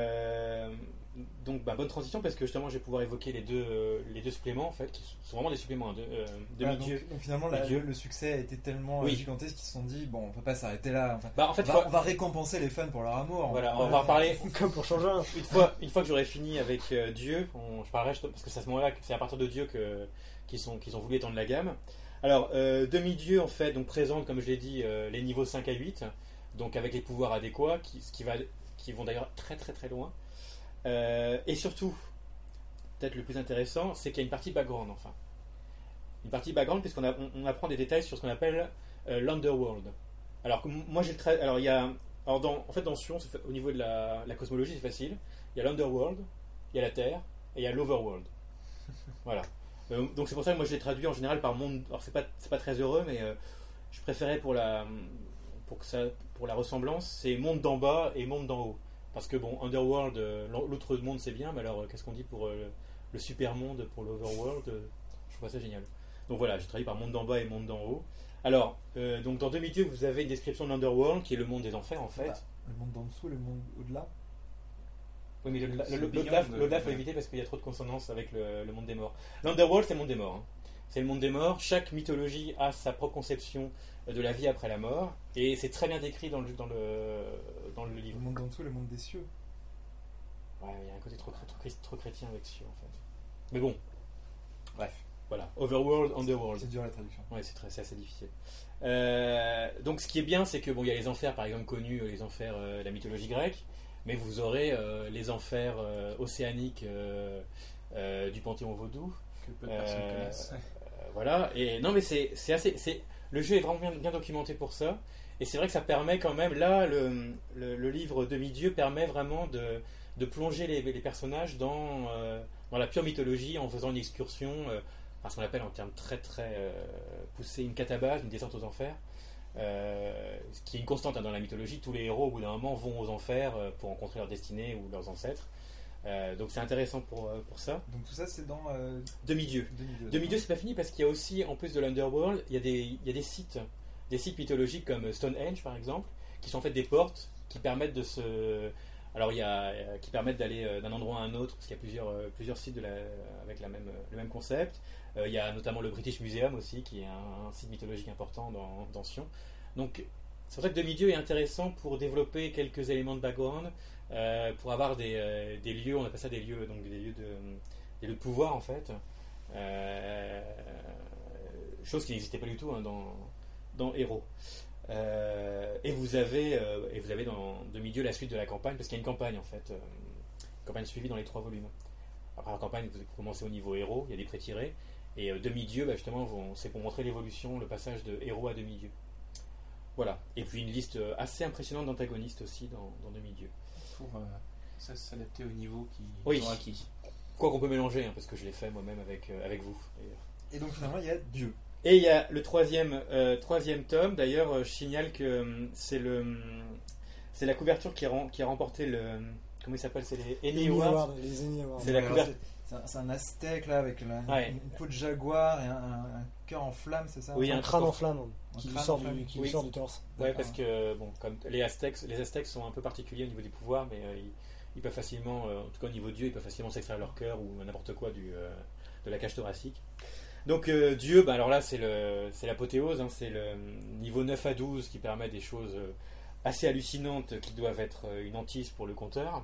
euh, donc bah, bonne transition parce que justement je vais pouvoir évoquer les deux, euh, les deux suppléments en fait, qui sont vraiment des suppléments hein, de euh, Voilà, demi-dieu. donc, donc finalement la- Dieu. le succès a été tellement Oui. euh, gigantesque qu'ils se sont dit bon on peut pas s'arrêter là. Enfin, Bah en fait, on, va, faut- on va récompenser les fans pour leur amour. voilà, on Voilà. va en parler. Comme pour changer un. Une fois, une fois que j'aurai fini avec euh, Dieu, on- je parlerai je- parce que c'est à ce moment-là, que c'est à partir de Dieu que qu'ils sont qu'ils ont voulu étendre la gamme. Alors, euh, demi-dieu, en fait, donc présente, comme je l'ai dit, euh, les niveaux cinq à huit, donc avec les pouvoirs adéquats, qui, ce qui, va, qui vont d'ailleurs très très très loin. Euh, et surtout, peut-être le plus intéressant, c'est qu'il y a une partie background, enfin. Une partie background, puisqu'on a, on, on apprend des détails sur ce qu'on appelle euh, l'Underworld. Alors, que moi, j'ai le trait. Alors, il y a. Alors, dans, en fait, dans Sion, c'est, au niveau de la, la cosmologie, c'est facile. Il y a l'Underworld, il y a la Terre, et il y a l'Overworld. Voilà. Euh, donc, c'est pour ça que moi, je l'ai traduit en général par monde. Alors, c'est pas, c'est pas très heureux, mais euh, je préférais pour la, pour, que ça, pour la ressemblance, c'est monde d'en bas et monde d'en haut. Parce que, bon, Underworld, euh, l'autre monde, c'est bien, mais alors, euh, qu'est-ce qu'on dit pour euh, le super monde, pour l'Overworld euh, Je trouve ça génial. Donc, voilà, j'ai traduit par monde d'en bas et monde d'en haut. Alors, euh, donc dans Demi-Dieu, vous avez une description de l'Underworld, qui est le monde des enfers, en fait. Bah, le monde d'en dessous, le monde au-delà. Oui, mais le- le- C'est le- Beyond, l'au-delà, euh, l'au-delà, faut ouais. éviter parce qu'il y a trop de consonance avec le, le monde des morts. L'Underworld, c'est le monde des morts. hein. C'est le monde des morts. Chaque mythologie a sa propre conception de la vie après la mort, et c'est très bien décrit dans le, dans le, dans le Le livre. monde d'en dessous, le monde des cieux. Ouais, il y a un côté trop, trop, trop, trop chrétien avec cieux, en fait. Mais bon, Bref, voilà. Overworld, Underworld. c'est dur la traduction. Ouais, c'est, très, c'est assez difficile. Euh, donc, ce qui est bien, c'est que bon, il y a les enfers, par exemple, connus, les enfers euh, de la mythologie grecque, mais vous aurez euh, les enfers euh, océaniques euh, euh, du panthéon vaudou. Que peu de personnes Euh, connaissent. euh, voilà. Et non, mais c'est, c'est assez. C'est, le jeu est vraiment bien, bien documenté pour ça. Et c'est vrai que ça permet quand même. Là, le, le, le livre Demi-Dieu permet vraiment de, de plonger les, les personnages dans, euh, dans la pure mythologie en faisant une excursion. Euh, enfin, ce qu'on appelle en termes très très euh, poussés, une catabase, une descente aux enfers. Euh, ce qui est une constante hein, dans la mythologie. Tous les héros, au bout d'un moment, vont aux enfers euh, pour rencontrer leur destinée ou leurs ancêtres. Euh, donc c'est intéressant pour, euh, pour ça. Donc tout ça, c'est dans euh, Demi-Dieu. Demi-Dieu. Demi-Dieu, c'est pas fini parce qu'il y a aussi, en plus de l'Underworld, il y a des, il y a des sites, des sites mythologiques comme Stonehenge par exemple, qui sont en fait des portes qui permettent de se, alors il y a, euh, qui permettent d'aller euh, d'un endroit à un autre parce qu'il y a plusieurs, euh, plusieurs sites de la, avec la même, le même concept. Euh, il y a notamment le British Museum aussi, qui est un, un site mythologique important dans, dans Sion. Donc c'est pour ça que Demi-Dieu est intéressant pour développer quelques éléments de background, euh, pour avoir des, euh, des lieux, on appelle ça des lieux, donc des lieux de, des lieux de pouvoir en fait. Euh, chose qui n'existait pas du tout hein, dans, dans Héros. Euh, et vous avez euh, et vous avez dans Demi-Dieu la suite de la campagne parce qu'il y a une campagne en fait, euh, une campagne suivie dans les trois volumes. Après la campagne, vous commencez au niveau héros, il y a des pré-tirés, et euh, Demi-Dieu, bah, justement, vont- c'est pour montrer l'évolution, le passage de héros à Demi-Dieu. Voilà. Et puis une liste euh, assez impressionnante d'antagonistes aussi dans, dans Demi-Dieu. Pour euh, ça s'adapter au niveau qui Oui. sont acquis. Quoi qu'on peut mélanger, hein, parce que je l'ai fait moi-même avec, euh, avec vous. d'ailleurs. Et donc finalement, il y a Dieu. Et il y a le troisième, euh, troisième tome. D'ailleurs, euh, je signale que hum, c'est le, hum, c'est la couverture qui a, rem- qui a remporté le, comment il s'appelle, c'est les Emmy Emmy Awards. Award, les Emmy Awards. C'est la Alors, couverture. c'est- C'est un, c'est un aztèque là avec la- Ouais. une peau de jaguar et un, un- un cœur en flamme, c'est ça? Oui, Un un crâne truc en flamme Un qui lui crâne sort en flamme. du, qui Oui. lui sort du torse. Ouais, D'accord. parce que bon, comme les Aztèques, les Aztèques sont un peu particuliers au niveau des pouvoirs, mais euh, ils, ils peuvent facilement, euh, en tout cas au niveau Dieu, ils peuvent facilement s'extraire leur cœur ou n'importe quoi du, euh, de la cage thoracique. Donc euh, Dieu, bah, alors là c'est le, c'est l'apothéose, hein, c'est le niveau neuf à douze qui permet des choses euh, assez hallucinantes qui doivent être euh, une hantise pour le compteur.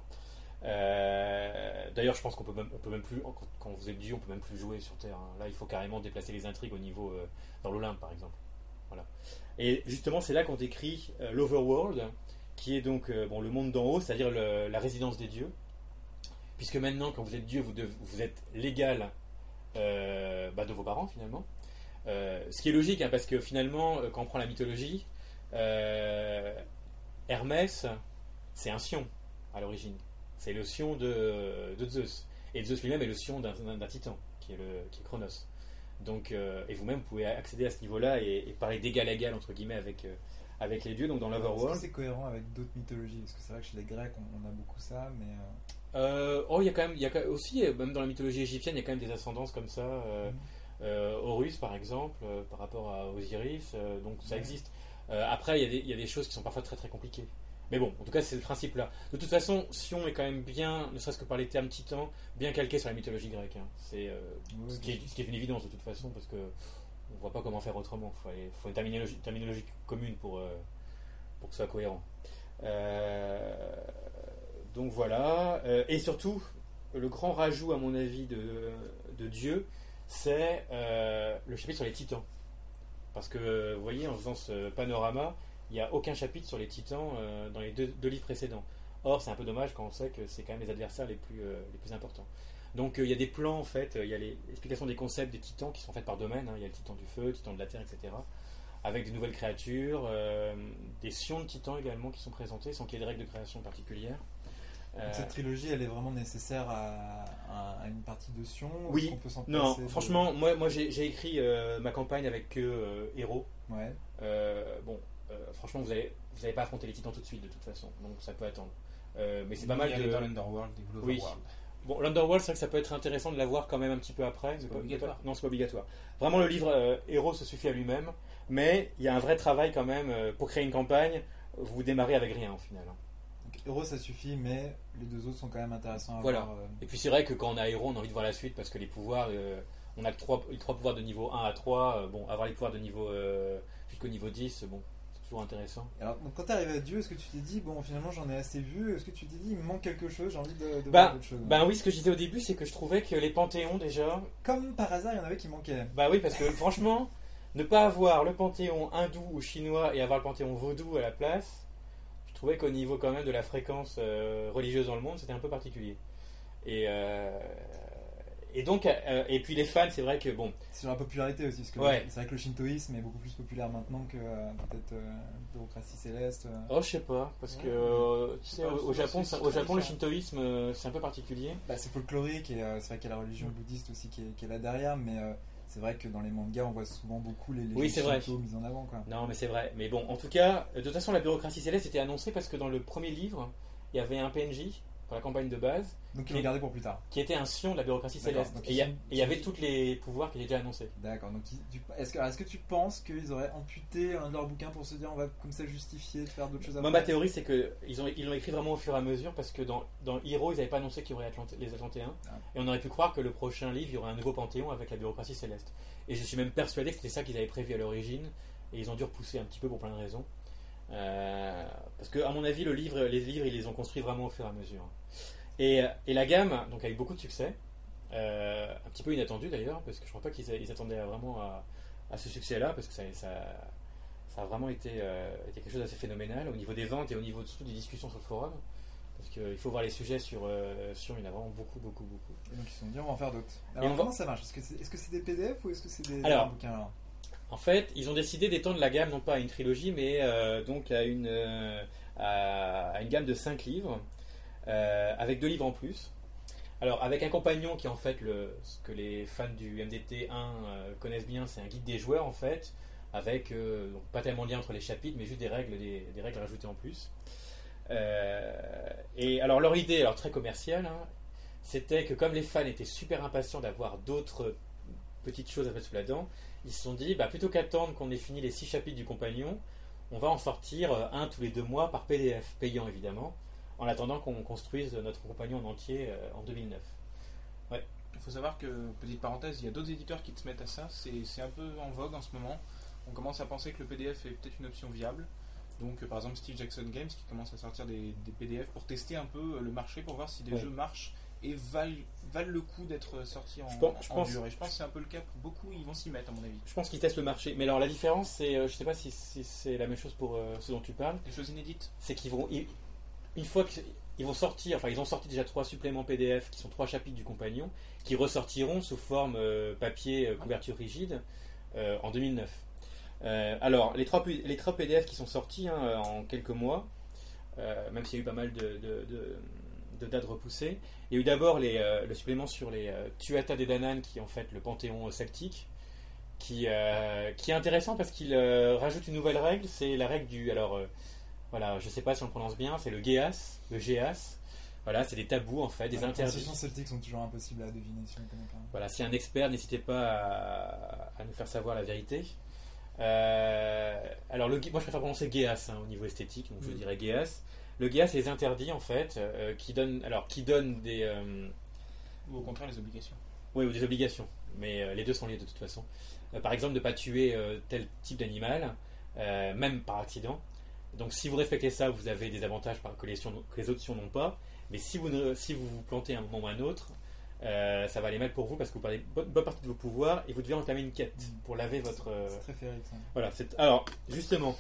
Euh, D'ailleurs, je pense qu'on peut même, on peut même plus, quand quand vous êtes Dieu, on peut même plus jouer sur Terre. hein. Là, il faut carrément déplacer les intrigues au niveau euh, dans l'Olympe, par exemple. Voilà. Et justement, c'est là qu'on décrit euh, l'Overworld, qui est donc euh, bon, le monde d'en haut, c'est-à-dire le- la résidence des dieux. Puisque maintenant, quand vous êtes Dieu, vous, dev- vous êtes l'égal euh, bah, de vos parents, finalement. Euh, ce qui est logique, hein, parce que finalement, euh, quand on prend la mythologie, euh, Hermès, c'est un Sion à l'origine. C'est le Sion de, de Zeus. Et Zeus lui-même est le Sion d'un, d'un- d'un titan, qui est, le, qui est Chronos. Donc, euh, et vous-même, vous pouvez accéder à ce niveau-là et, et parler d'égal à égal, entre guillemets, avec, euh, avec les dieux, donc dans Est-ce que l'Overworld. c'est cohérent avec d'autres mythologies? Parce que c'est vrai que chez les Grecs, on, on a beaucoup ça, mais. euh, Euh, oh, il y a quand même, il y a quand même aussi, euh, même dans la mythologie égyptienne, il y a quand même des ascendances comme ça. Euh, Mhm. euh, Horus, par exemple, euh, par rapport à Osiris, euh, donc ça Ouais. existe. Euh, après, il y, a des, il y a des choses qui sont parfois très très compliquées. Mais bon, en tout cas, c'est le principe là. De toute façon, Sion est quand même bien, ne serait-ce que par les termes titans, bien calqué sur la mythologie grecque. hein. C'est euh, ouais, ce, qui est, ce qui est une évidence de toute façon, parce que on voit pas comment faire autrement. Il faut, aller- faut une terminologie, terminologie commune pour, euh, pour que ce soit cohérent. Euh, donc voilà. Euh, et surtout, le grand rajout, à mon avis, de, de Dieu, c'est euh, le chapitre sur les titans. Parce que, vous voyez, en faisant ce panorama, il n'y a aucun chapitre sur les titans euh, dans les deux, deux livres précédents. Or, c'est un peu dommage quand on sait que c'est quand même les adversaires les plus, euh, les plus importants. Donc, euh, il y a des plans, en fait, il y a les explications des concepts des titans qui sont faites par domaine. Hein. Il y a le titan du feu, le titan de la terre, et cetera. Avec des nouvelles créatures, euh, des sions de titans également qui sont présentées, sans qu'il y ait des règles de création particulières. Euh, cette trilogie, elle est vraiment nécessaire à, à, à une partie de Sion. Oui, on peut s'en non, de... franchement, moi, moi j'ai, j'ai écrit euh, ma campagne avec que euh, héros. Ouais. Euh, bon, euh, franchement, vous n'allez vous avez pas affronter les titans tout de suite, de toute façon, donc ça peut attendre. Euh, mais c'est pas mal de. dans l'Underworld et oui. Bon, l'Underworld, c'est vrai que ça peut être intéressant de l'avoir quand même un petit peu après. C'est pas obligatoire. Non, c'est pas obligatoire. Vraiment, le livre euh, héros se suffit à lui-même, mais il y a un vrai travail quand même euh, pour créer une campagne. Vous démarrez avec rien au final. Donc, héros, ça suffit, mais les deux autres sont quand même intéressants à voilà. voir. Euh... Et puis c'est vrai que quand on a héros, on a envie de voir la suite parce que les pouvoirs, euh, on a que trois, les trois pouvoirs de niveau un à trois. Euh, bon, avoir les pouvoirs de niveau euh, jusqu'au niveau dix, bon. Toujours intéressant. Alors, donc, quand tu arrives à Dieu, est-ce que tu t'es dit, bon, finalement j'en ai assez vu, est-ce que tu t'es dit, il me manque quelque chose, j'ai envie de, de bah, voir autre chose? Bah oui, ce que je disais au début, c'est que je trouvais que les panthéons déjà. Comme par hasard, il y en avait qui manquaient. Bah oui, parce que franchement, ne pas avoir le panthéon hindou ou chinois et avoir le panthéon vaudou à la place, je trouvais qu'au niveau quand même de la fréquence euh, religieuse dans le monde, c'était un peu particulier. Et. Euh, Et donc, euh, et puis les fans, c'est vrai que bon. C'est sur la popularité aussi, parce que ouais. c'est vrai que le shintoïsme est beaucoup plus populaire maintenant que euh, peut-être euh, bureaucratie céleste. Euh. Oh, je sais pas, parce que euh, tu sais, au, au Japon, ça, au Japon, le shintoïsme, euh, c'est un peu particulier. Bah, c'est folklorique et euh, c'est vrai qu'il y a la religion bouddhiste aussi qui est, qui est là derrière, mais euh, c'est vrai que dans les mangas, on voit souvent beaucoup les légendes oui, shinto mises en avant, quoi. Non, mais c'est vrai. Mais bon, en tout cas, de toute façon, la bureaucratie céleste était annoncée parce que dans le premier livre, il y avait un P N J pour la campagne de base. Donc ils l'ont gardé pour plus tard. Qui était un sion de la bureaucratie D'accord, céleste. Et il y, y avait tous les pouvoirs qui étaient déjà annoncés. D'accord. Donc tu, est-ce, que, est-ce que tu penses qu'ils auraient amputé un de leurs bouquins pour se dire on va comme ça justifier de faire d'autres choses après? Moi, ma théorie, c'est qu'ils ont, ils l'ont écrit vraiment au fur et à mesure parce que dans, dans Hero, ils n'avaient pas annoncé qu'il y aurait Atlant- les Atlantéens. Ah. Et on aurait pu croire que le prochain livre, il y aurait un nouveau panthéon avec la bureaucratie céleste. Et je suis même persuadé que c'était ça qu'ils avaient prévu à l'origine. Et ils ont dû repousser un petit peu pour plein de raisons. Euh, parce que, à mon avis, le livre, les livres, ils les ont construits vraiment au fur et à mesure. Et, et la gamme donc, a eu beaucoup de succès, euh, un petit peu inattendu d'ailleurs, parce que je ne crois pas qu'ils a, ils attendaient vraiment à, à ce succès-là, parce que ça, ça, ça a vraiment été, euh, été quelque chose d'assez phénoménal au niveau des ventes et au niveau surtout des discussions sur le forum, parce qu'il faut voir les sujets sur, euh, sur, il y en a vraiment beaucoup, beaucoup, beaucoup. Et donc ils se sont dit on va en faire d'autres. Alors comment va... ça marche? Est-ce que c'est, est-ce que c'est des P D F ou est-ce que c'est des, alors, des bouquins alors? En fait, ils ont décidé d'étendre la gamme non pas à une trilogie, mais euh, donc à une, euh, à, à une gamme de cinq livres. Euh, avec deux livres en plus. Alors, avec un compagnon qui est en fait le, ce que les fans du M D T un euh, connaissent bien, c'est un guide des joueurs en fait, avec euh, donc pas tellement de lien entre les chapitres, mais juste des règles, des, des règles rajoutées en plus. Euh, et alors, leur idée, alors très commerciale, hein, c'était que comme les fans étaient super impatients d'avoir d'autres petites choses à mettre sous la dent, ils se sont dit, bah, plutôt qu'attendre qu'on ait fini les six chapitres du compagnon, on va en sortir un tous les deux mois par P D F, payant évidemment, en attendant qu'on construise notre compagnon en entier euh, en deux mille neuf. Ouais. Il faut savoir que, petite parenthèse, il y a d'autres éditeurs qui se mettent à ça, c'est, c'est un peu en vogue en ce moment. On commence à penser que le P D F est peut-être une option viable. Donc euh, par exemple Steve Jackson Games qui commence à sortir des, des P D F pour tester un peu le marché, pour voir si des ouais. jeux marchent et valent, valent le coup d'être sortis en, je pense, je en pense, dur. Et je pense que c'est un peu le cas pour beaucoup, ils vont s'y mettre à mon avis. Je pense qu'ils testent le marché. Mais alors la différence, c'est, euh, je sais pas si, si c'est la même chose pour euh, ce dont tu parles. Des choses inédites. C'est qu'ils vont... Ils, une fois qu'ils vont sortir, enfin ils ont sorti déjà trois suppléments P D F qui sont trois chapitres du compagnon, qui ressortiront sous forme euh, papier, euh, couverture rigide euh, en deux mille neuf. Euh, alors les trois, les trois P D F qui sont sortis hein, en quelques mois, euh, même s'il y a eu pas mal de, de, de, de dates repoussées, il y a eu d'abord les, euh, le supplément sur les euh, Tuatha Dé Danann qui est en fait le panthéon celtique, qui, euh, qui est intéressant parce qu'il euh, rajoute une nouvelle règle, c'est la règle du... alors euh, voilà, je sais pas si on le prononce bien, c'est le Geas, le Geas. Voilà, c'est des tabous en fait, des ouais, interdits. Les transitions celtiques sont toujours impossibles à deviner si on ne connaît pas. Voilà, si un expert, n'hésitez pas à, à nous faire savoir la vérité. Euh, alors, le, moi je préfère prononcer Geas hein, au niveau esthétique, donc mmh. je dirais Geas. Le Geas, c'est les interdits en fait, euh, qui donnent, alors qui donnent des. Euh, ou au contraire les obligations. Oui, ou des obligations, mais euh, les deux sont liés de toute façon. Euh, par exemple, de ne pas tuer euh, tel type d'animal, euh, même par accident. Donc si vous respectez ça, vous avez des avantages que les, que les autres sions n'ont pas. Mais si vous, ne, si vous vous plantez à un moment ou à un autre, euh, ça va aller mal pour vous parce que vous perdez bonne, bonne partie de vos pouvoirs et vous devez entamer une quête pour laver votre. Euh... C'est très féerique ça. Voilà. C'est... Alors, justement,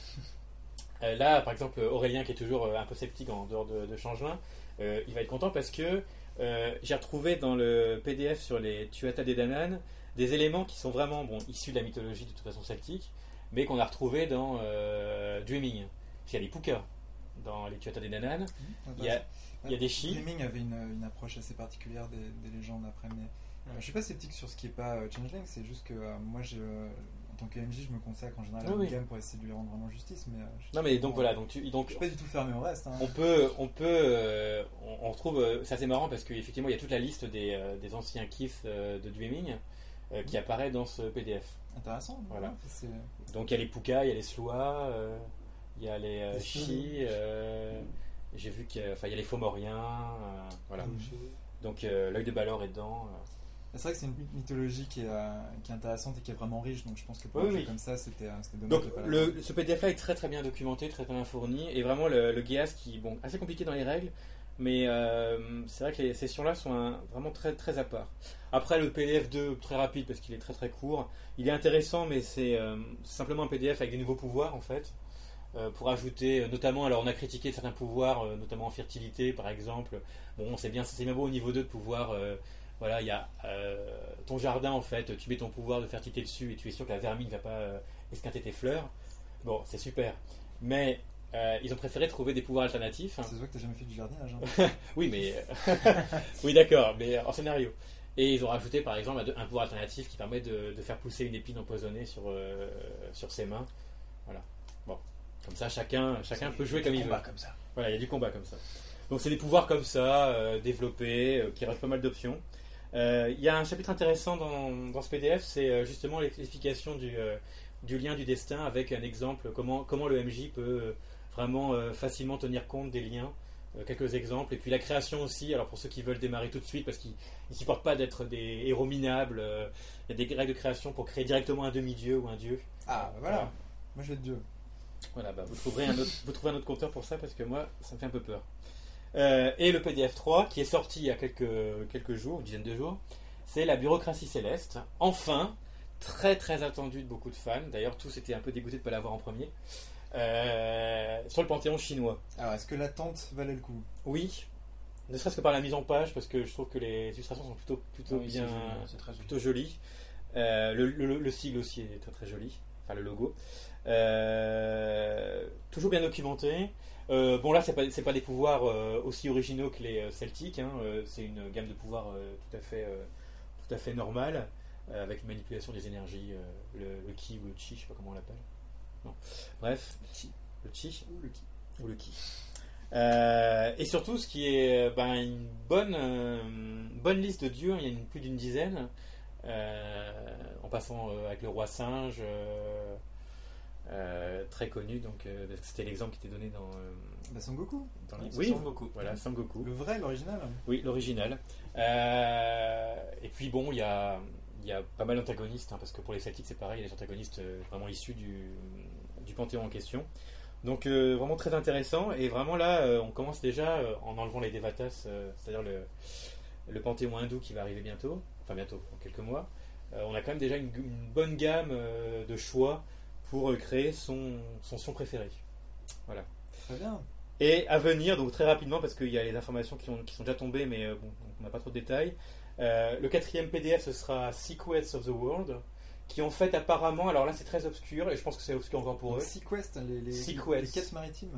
euh, là, par exemple, Aurélien qui est toujours euh, un peu sceptique en dehors de, de Changelin, euh, il va être content parce que euh, j'ai retrouvé dans le P D F sur les Tuatha Dé Danann des éléments qui sont vraiment bon, issus de la mythologie de toute façon celtique, mais qu'on a retrouvé dans euh, Dreaming. Il y a les Pooka dans les Tuatha Dé Danann. Mmh, il, y a, il y a des Shi. Dreaming avait une, une approche assez particulière des, des légendes après, mais euh, je suis pas sceptique sur ce qui est pas euh, Changeling, c'est juste que euh, moi, je, euh, en tant que M J, je me consacre en général à oui, la oui. gamme pour essayer de lui rendre vraiment justice. Mais, euh, non, mais donc voilà, donc, tu, donc je suis pas du tout fermé au reste. Hein. On peut, on peut, euh, on, on retrouve, euh, c'est assez marrant parce qu'effectivement, il y a toute la liste des, euh, des anciens Kith euh, de Dreaming euh, qui mmh. apparaît dans ce P D F. Intéressant. Voilà. Ouais, c'est... Donc il y a les Pooka, il y a les Sloa, euh, il y a les euh, Shi, euh, j'ai vu qu'il y a, enfin, il y a les Fomoriens, euh, voilà. Mmh. Donc euh, l'œil de Balor est dedans. Euh. C'est vrai que c'est une mythologie qui est, euh, qui est intéressante et qui est vraiment riche, donc je pense que pour oui, un jeu oui. comme ça, c'était, c'était dommage donc, de pas le, ce P D F là est très très bien documenté, très bien fourni, et vraiment le, le Geas qui, bon, assez compliqué dans les règles, mais euh, c'est vrai que les sessions là sont un, vraiment très très à part. Après le P D F deux, très rapide parce qu'il est très très court, il est intéressant, mais c'est euh, simplement un P D F avec des nouveaux pouvoirs en fait, euh, pour ajouter, notamment, alors on a critiqué certains pouvoirs, euh, notamment en fertilité par exemple, bon c'est bien, c'est bien beau au niveau deux de pouvoir... Euh, Voilà, il y a euh, ton jardin en fait, tu mets ton pouvoir de fertilité dessus et tu es sûr que la vermine ne va pas euh, esquinter tes fleurs. Bon, c'est super. Mais euh, ils ont préféré trouver des pouvoirs alternatifs. Hein. C'est vrai que tu n'as jamais fait du jardinage. Hein. Oui, mais. oui, d'accord, mais en scénario. Et ils ont rajouté par exemple un pouvoir alternatif qui permet de, de faire pousser une épine empoisonnée sur, euh, sur ses mains. Voilà. Bon, comme ça, chacun, chacun peut jouer comme il veut. Comme ça. Voilà, il y a du combat comme ça. Donc, c'est des pouvoirs comme ça, euh, développés, euh, qui rajoutent pas mal d'options. Il euh, y a un chapitre intéressant dans, dans ce P D F, c'est euh, justement l'explication du, euh, du lien du destin avec un exemple, comment, comment le M J peut euh, vraiment euh, facilement tenir compte des liens, euh, quelques exemples, et puis la création aussi, alors pour ceux qui veulent démarrer tout de suite, parce qu'ils ne supportent pas d'être des héros minables, il euh, y a des règles de création pour créer directement un demi-dieu ou un dieu. Ah, bah voilà, moi je vais être dieu. Voilà, bah, vous, trouverez un autre, vous trouverez un autre compteur pour ça, parce que moi, ça me fait un peu peur. Euh, et le P D F trois qui est sorti il y a quelques, quelques jours, une dizaine de jours, c'est la bureaucratie céleste. Enfin, très très attendu de beaucoup de fans. D'ailleurs, tous étaient un peu dégoûtés de ne pas l'avoir en premier. Euh, sur le panthéon chinois. Alors, est-ce que l'attente valait le coup ? Oui, ne serait-ce que par la mise en page, parce que je trouve que les illustrations sont plutôt, plutôt oui, bien, c'est joli, c'est très joli. plutôt jolies. Euh, le, le, le sigle aussi est très très joli, enfin le logo. Euh, toujours bien documenté. Euh, bon là c'est pas c'est pas des pouvoirs euh, aussi originaux que les euh, celtiques, hein. euh, c'est une gamme de pouvoirs euh, tout à fait euh, tout à fait normale, euh, avec une manipulation des énergies, euh, le, le ki ou le chi, je sais pas comment on l'appelle. Non. Bref, le chi, le chi ou le ki ou le ki. Euh, et surtout ce qui est ben, une bonne euh, bonne liste de dieux, il y en a une, plus d'une dizaine, euh, en passant euh, avec le roi singe. Euh, Euh, très connu, donc euh, c'était l'exemple qui était donné dans, euh, bah, Son Goku. dans les... Oui, oui, Son Goku. Voilà, Son Goku. Le vrai, l'original. Oui, l'original. Euh, et puis bon, il y a, y a pas mal d'antagonistes, hein, parce que pour les Celtics c'est pareil, il y a des antagonistes euh, vraiment issus du, du panthéon en question. Donc euh, vraiment très intéressant, et vraiment là, euh, on commence déjà euh, en enlevant les Devatas, euh, c'est-à-dire le, le panthéon hindou qui va arriver bientôt, enfin bientôt, en quelques mois. Euh, on a quand même déjà une, une bonne gamme euh, de choix pour créer son, son son préféré. Voilà. Très bien. Et à venir, donc très rapidement, parce qu'il y a les informations qui, ont, qui sont déjà tombées, mais euh, bon, on n'a pas trop de détails. Euh, le quatrième P D F, ce sera Sequest of the World, qui en fait apparemment, alors là c'est très obscur, et je pense que c'est obscur encore pour eux. Sequest, les, les, Sequest. les quêtes maritimes.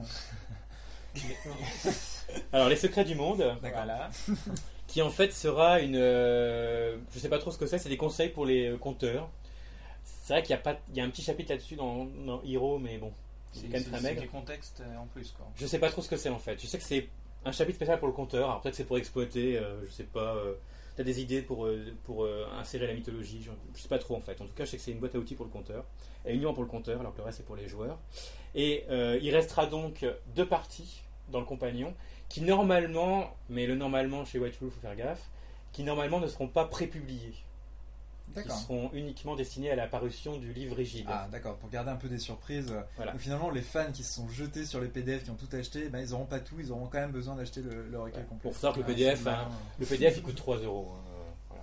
Alors les secrets du monde. Voilà. Qui en fait sera une... Euh, je sais pas trop ce que c'est, c'est des conseils pour les euh, compteurs. C'est vrai qu'il y a, pas, il y a un petit chapitre là-dessus dans, dans Hero, mais bon, c'est, c'est quand même très maigre. C'est du contexte en plus, quoi. Je sais pas trop ce que c'est en fait. Je sais que c'est un chapitre spécial pour le compteur. Alors peut-être c'est pour exploiter, euh, je sais pas. Euh, t'as des idées pour, euh, pour euh, insérer la mythologie, je, je sais pas trop en fait. En tout cas, je sais que c'est une boîte à outils pour le compteur. Et uniquement pour le compteur, alors que le reste c'est pour les joueurs. Et euh, il restera donc deux parties dans le compagnon qui normalement, mais le normalement chez White Wolf, faut faire gaffe, qui normalement ne seront pas prépubliées. D'accord. Qui seront uniquement destinés à la parution du livre rigide. Ah d'accord, pour garder un peu des surprises. Voilà. Donc finalement, les fans qui se sont jetés sur les P D F, qui ont tout acheté, ben, ils n'auront pas tout, ils auront quand même besoin d'acheter le, le recueil ouais. complet. Pour savoir que le P D F, ah, hein, le P D F il coûte trois euros. Hein.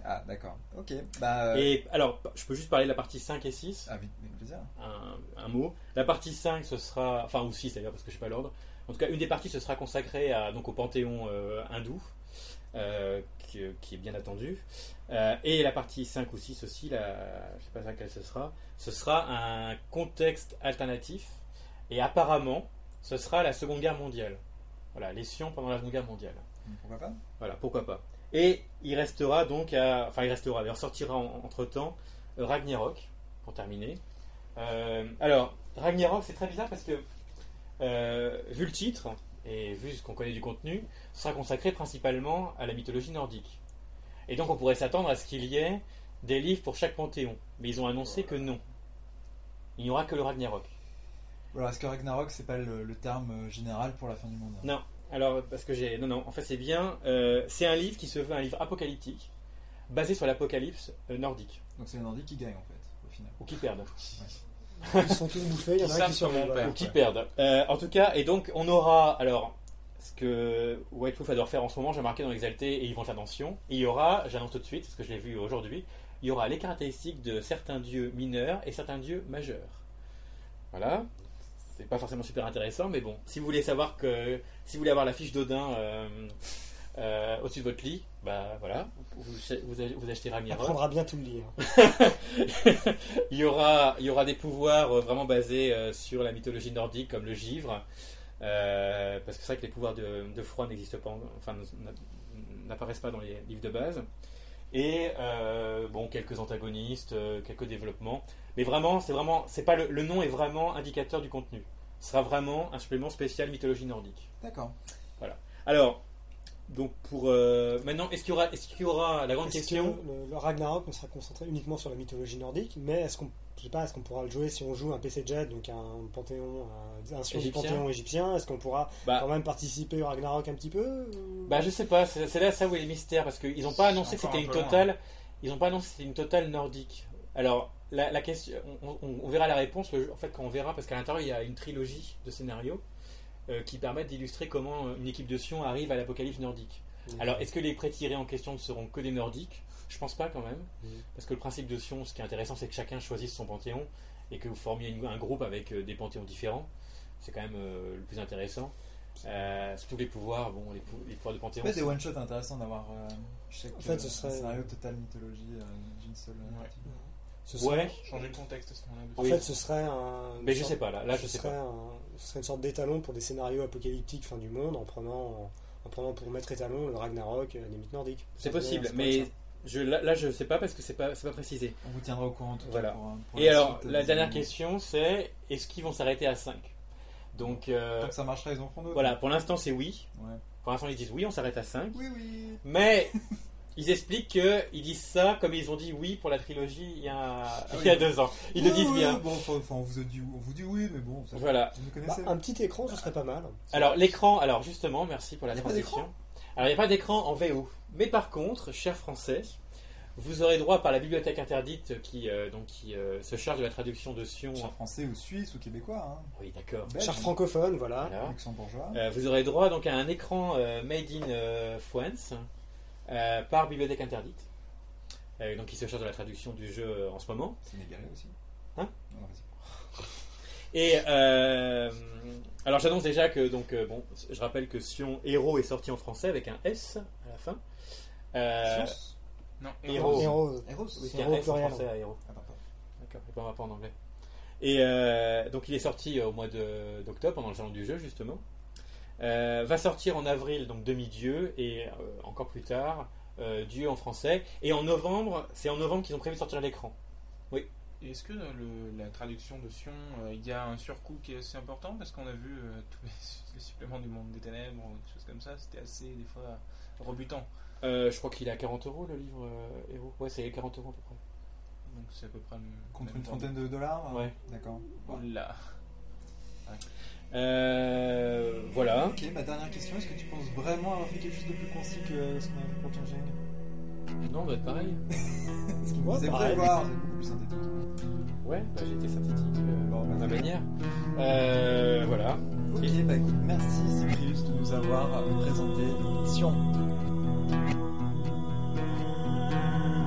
Ah, d'accord. Ok. Bah, euh, Et alors, je peux juste parler de la partie cinq et six. avec, avec plaisir. Un, un mot. La partie cinq, ce sera, enfin, ou six d'ailleurs, parce que je sais pas l'ordre. En tout cas, une des parties, ce sera consacrée à, donc, au panthéon euh, hindou, euh, qui, qui est bien attendu. Euh, et la partie cinq ou six aussi, la, je sais pas laquelle ce sera, ce sera un contexte alternatif. Et apparemment, ce sera la Seconde Guerre mondiale. Voilà, les Sions pendant la Seconde Guerre mondiale. Pourquoi pas? Voilà, pourquoi pas. Et il restera donc, à, enfin il restera, il ressortira entre temps Ragnarok, pour terminer. Euh, alors, Ragnarok, c'est très bizarre parce que, euh, vu le titre, et vu ce qu'on connaît du contenu, ce sera consacré principalement à la mythologie nordique. Et donc on pourrait s'attendre à ce qu'il y ait des livres pour chaque panthéon. Mais ils ont annoncé que non. Il n'y aura que le Ragnarok. Alors, est-ce que Ragnarok, c'est pas le, le terme général pour la fin du monde? Non. Alors, parce que j'ai... Non, non, en fait c'est bien... Euh, c'est un livre qui se veut un livre apocalyptique, basé sur l'apocalypse euh, nordique. Donc c'est les Nordiques qui gagnent en fait, au final. Ou qui perdent. Ouais. Ils sont tous bouffés, il y en a un qui survit. Ou qui perdent. Euh, en tout cas, et donc on aura... Alors, ce que White Wolf adore faire en ce moment, j'ai marqué dans l'Exalté, et ils vont faire attention. Il y aura, j'annonce tout de suite, parce que je l'ai vu aujourd'hui, il y aura les caractéristiques de certains dieux mineurs et certains dieux majeurs. Voilà. C'est pas forcément super intéressant, mais bon, si vous voulez savoir que, si vous voulez avoir la fiche d'Odin euh, euh, au-dessus de votre lit, bah voilà, vous, vous, vous achetez On Ragnarok. prendra bien tout le lire. il y aura, il y aura des pouvoirs vraiment basés euh, sur la mythologie nordique, comme le givre, euh, parce que c'est vrai que les pouvoirs de, de froid n'existent pas, enfin n'apparaissent pas dans les livres de base. Et euh, bon, quelques antagonistes, euh, quelques développements. Mais vraiment, c'est vraiment, c'est pas le, le nom est vraiment indicateur du contenu. Ce sera vraiment un supplément spécial mythologie nordique. D'accord. Voilà. Alors, donc pour euh, maintenant, est-ce qu'il y aura, est-ce qu'il y aura la grande Est-ce question? que le, le Ragnarok ne sera concentré uniquement sur la mythologie nordique, mais est-ce qu'on, je sais pas, est-ce qu'on pourra le jouer si on joue un P C Jet, donc un panthéon, un, un sur du Égyptien. panthéon égyptien? Est-ce qu'on pourra Bah, quand même participer au Ragnarok un petit peu? ou- bah, je sais pas. C'est, c'est là ça où est le mystère, parce qu'ils n'ont pas annoncé que encore c'était un une peu totale. Ils n'ont pas annoncé que c'était une totale nordique. Alors, la, la question, on, on- on verra la réponse. Le, en fait, quand on verra, parce qu'à l'intérieur il y a une trilogie de scénarios euh, qui permettent d'illustrer comment une équipe de Sion arrive à l'apocalypse nordique. Alors, est-ce que les pré-tirés en question ne seront que des nordiques? Je pense pas quand même. Mhm. Parce que le principe de Sion, ce qui est intéressant, c'est que chacun choisisse son panthéon et que vous formiez une- un groupe avec euh, des panthéons différents. C'est quand même euh, le plus intéressant. Euh, surtout les pouvoirs, bon, les, pou- les pouvoirs de panthéon. Ouais, des c'est- one-shots intéressants d'avoir euh, chaque En fait, ce euh, serait- un scénario total mythologie euh, d'une seule. euh, Ouais. partie. Ce serait- Ouais, Changer le contexte à ce moment-là. En Oui. fait, ce serait un. mais une je sorte- sais pas là. Là, je ce sais serait pas. un- ce serait une sorte d'étalon pour des scénarios apocalyptiques fin du monde, en prenant, en prenant pour maître étalon le Ragnarok euh, des mythes nordiques. C'est Ça, possible, ça pourrait mais être ça. je, là, là, je sais pas parce que c'est pas, c'est pas précisé. On vous tiendra au courant tout Voilà. cas pour, euh, pour Et alors, suite, la des dernière événements. question, c'est est-ce qu'ils vont s'arrêter à cinq? Donc, euh, Tant que ça marchera, ils en feront d'autres. voilà, pour l'instant, c'est oui. Ouais. Pour l'instant, ils disent oui, on s'arrête à cinq. Oui, oui. Mais ils expliquent qu'ils disent ça comme ils ont dit oui pour la trilogie il y a, oui. il y a deux ans. Ils le Oui, disent oui, bien. Bon, enfin, enfin, on vous a dit, on vous dit oui, mais bon, ça, Voilà. vous me Bah, connaissez. un petit écran, ce serait pas mal. Alors, l'écran, alors justement, merci pour la Il y a pas transition. d'écran Alors, il n'y a pas d'écran en V O. Mais par contre, chers Français, vous aurez droit par la bibliothèque interdite qui, euh, donc, qui euh, se charge de la traduction de Sion. Cher français ou suisse ou québécois, hein. Oui, d'accord. Belge, Cher francophone, voilà. Voilà. luxembourgeois. Euh, vous aurez droit donc à un écran euh, made in euh, France euh, par bibliothèque interdite. Euh, donc, qui se charge de la traduction du jeu euh, en ce moment. Sénégalais aussi. Hein Non, vas-y. Et euh, alors j'annonce déjà que donc euh, bon, je rappelle que Sion Héros est sorti en français avec un S à la fin. Euh, Science Non, Héros. Héros. Héros oui, C'est il y a Héros un S en pluriel. français à Héros. Ah, pardon. D'accord, et pas, pas en anglais. Et euh, donc il est sorti euh, au mois de- d'octobre pendant le salon du jeu justement. Euh, va sortir en avril donc Demi-Dieu et euh, encore plus tard euh, Dieu en français. Et en novembre, c'est en novembre qu'ils ont prévu de sortir l'écran. Et est-ce que dans le- la traduction de Sion, euh, il y a un surcoût qui est assez important? Parce qu'on a vu euh, tous les, les suppléments du monde des ténèbres, ou des choses comme ça, c'était assez, des fois, rebutant. Euh, je crois qu'il est à quarante euros le livre euh, Héros. Ouais, c'est quarante euros à peu près. Donc c'est à peu près... le Contre même une temps. trentaine de dollars. Ouais. D'accord. Bon. Oula. Euh, voilà. Ok, ma dernière question, est-ce que tu penses vraiment avoir fait quelque chose de plus concis que ce qu'on a fait pour Changing? Non, bah pareil. Ce qui Ouais, vous est pareil. prévoir, c'est beaucoup plus synthétique. Ouais, bah j'ai été synthétique euh, Bon, de ma bah, manière. Euh, voilà. Ok, bah écoute, merci Cyprius de nous avoir euh, présenté Sion.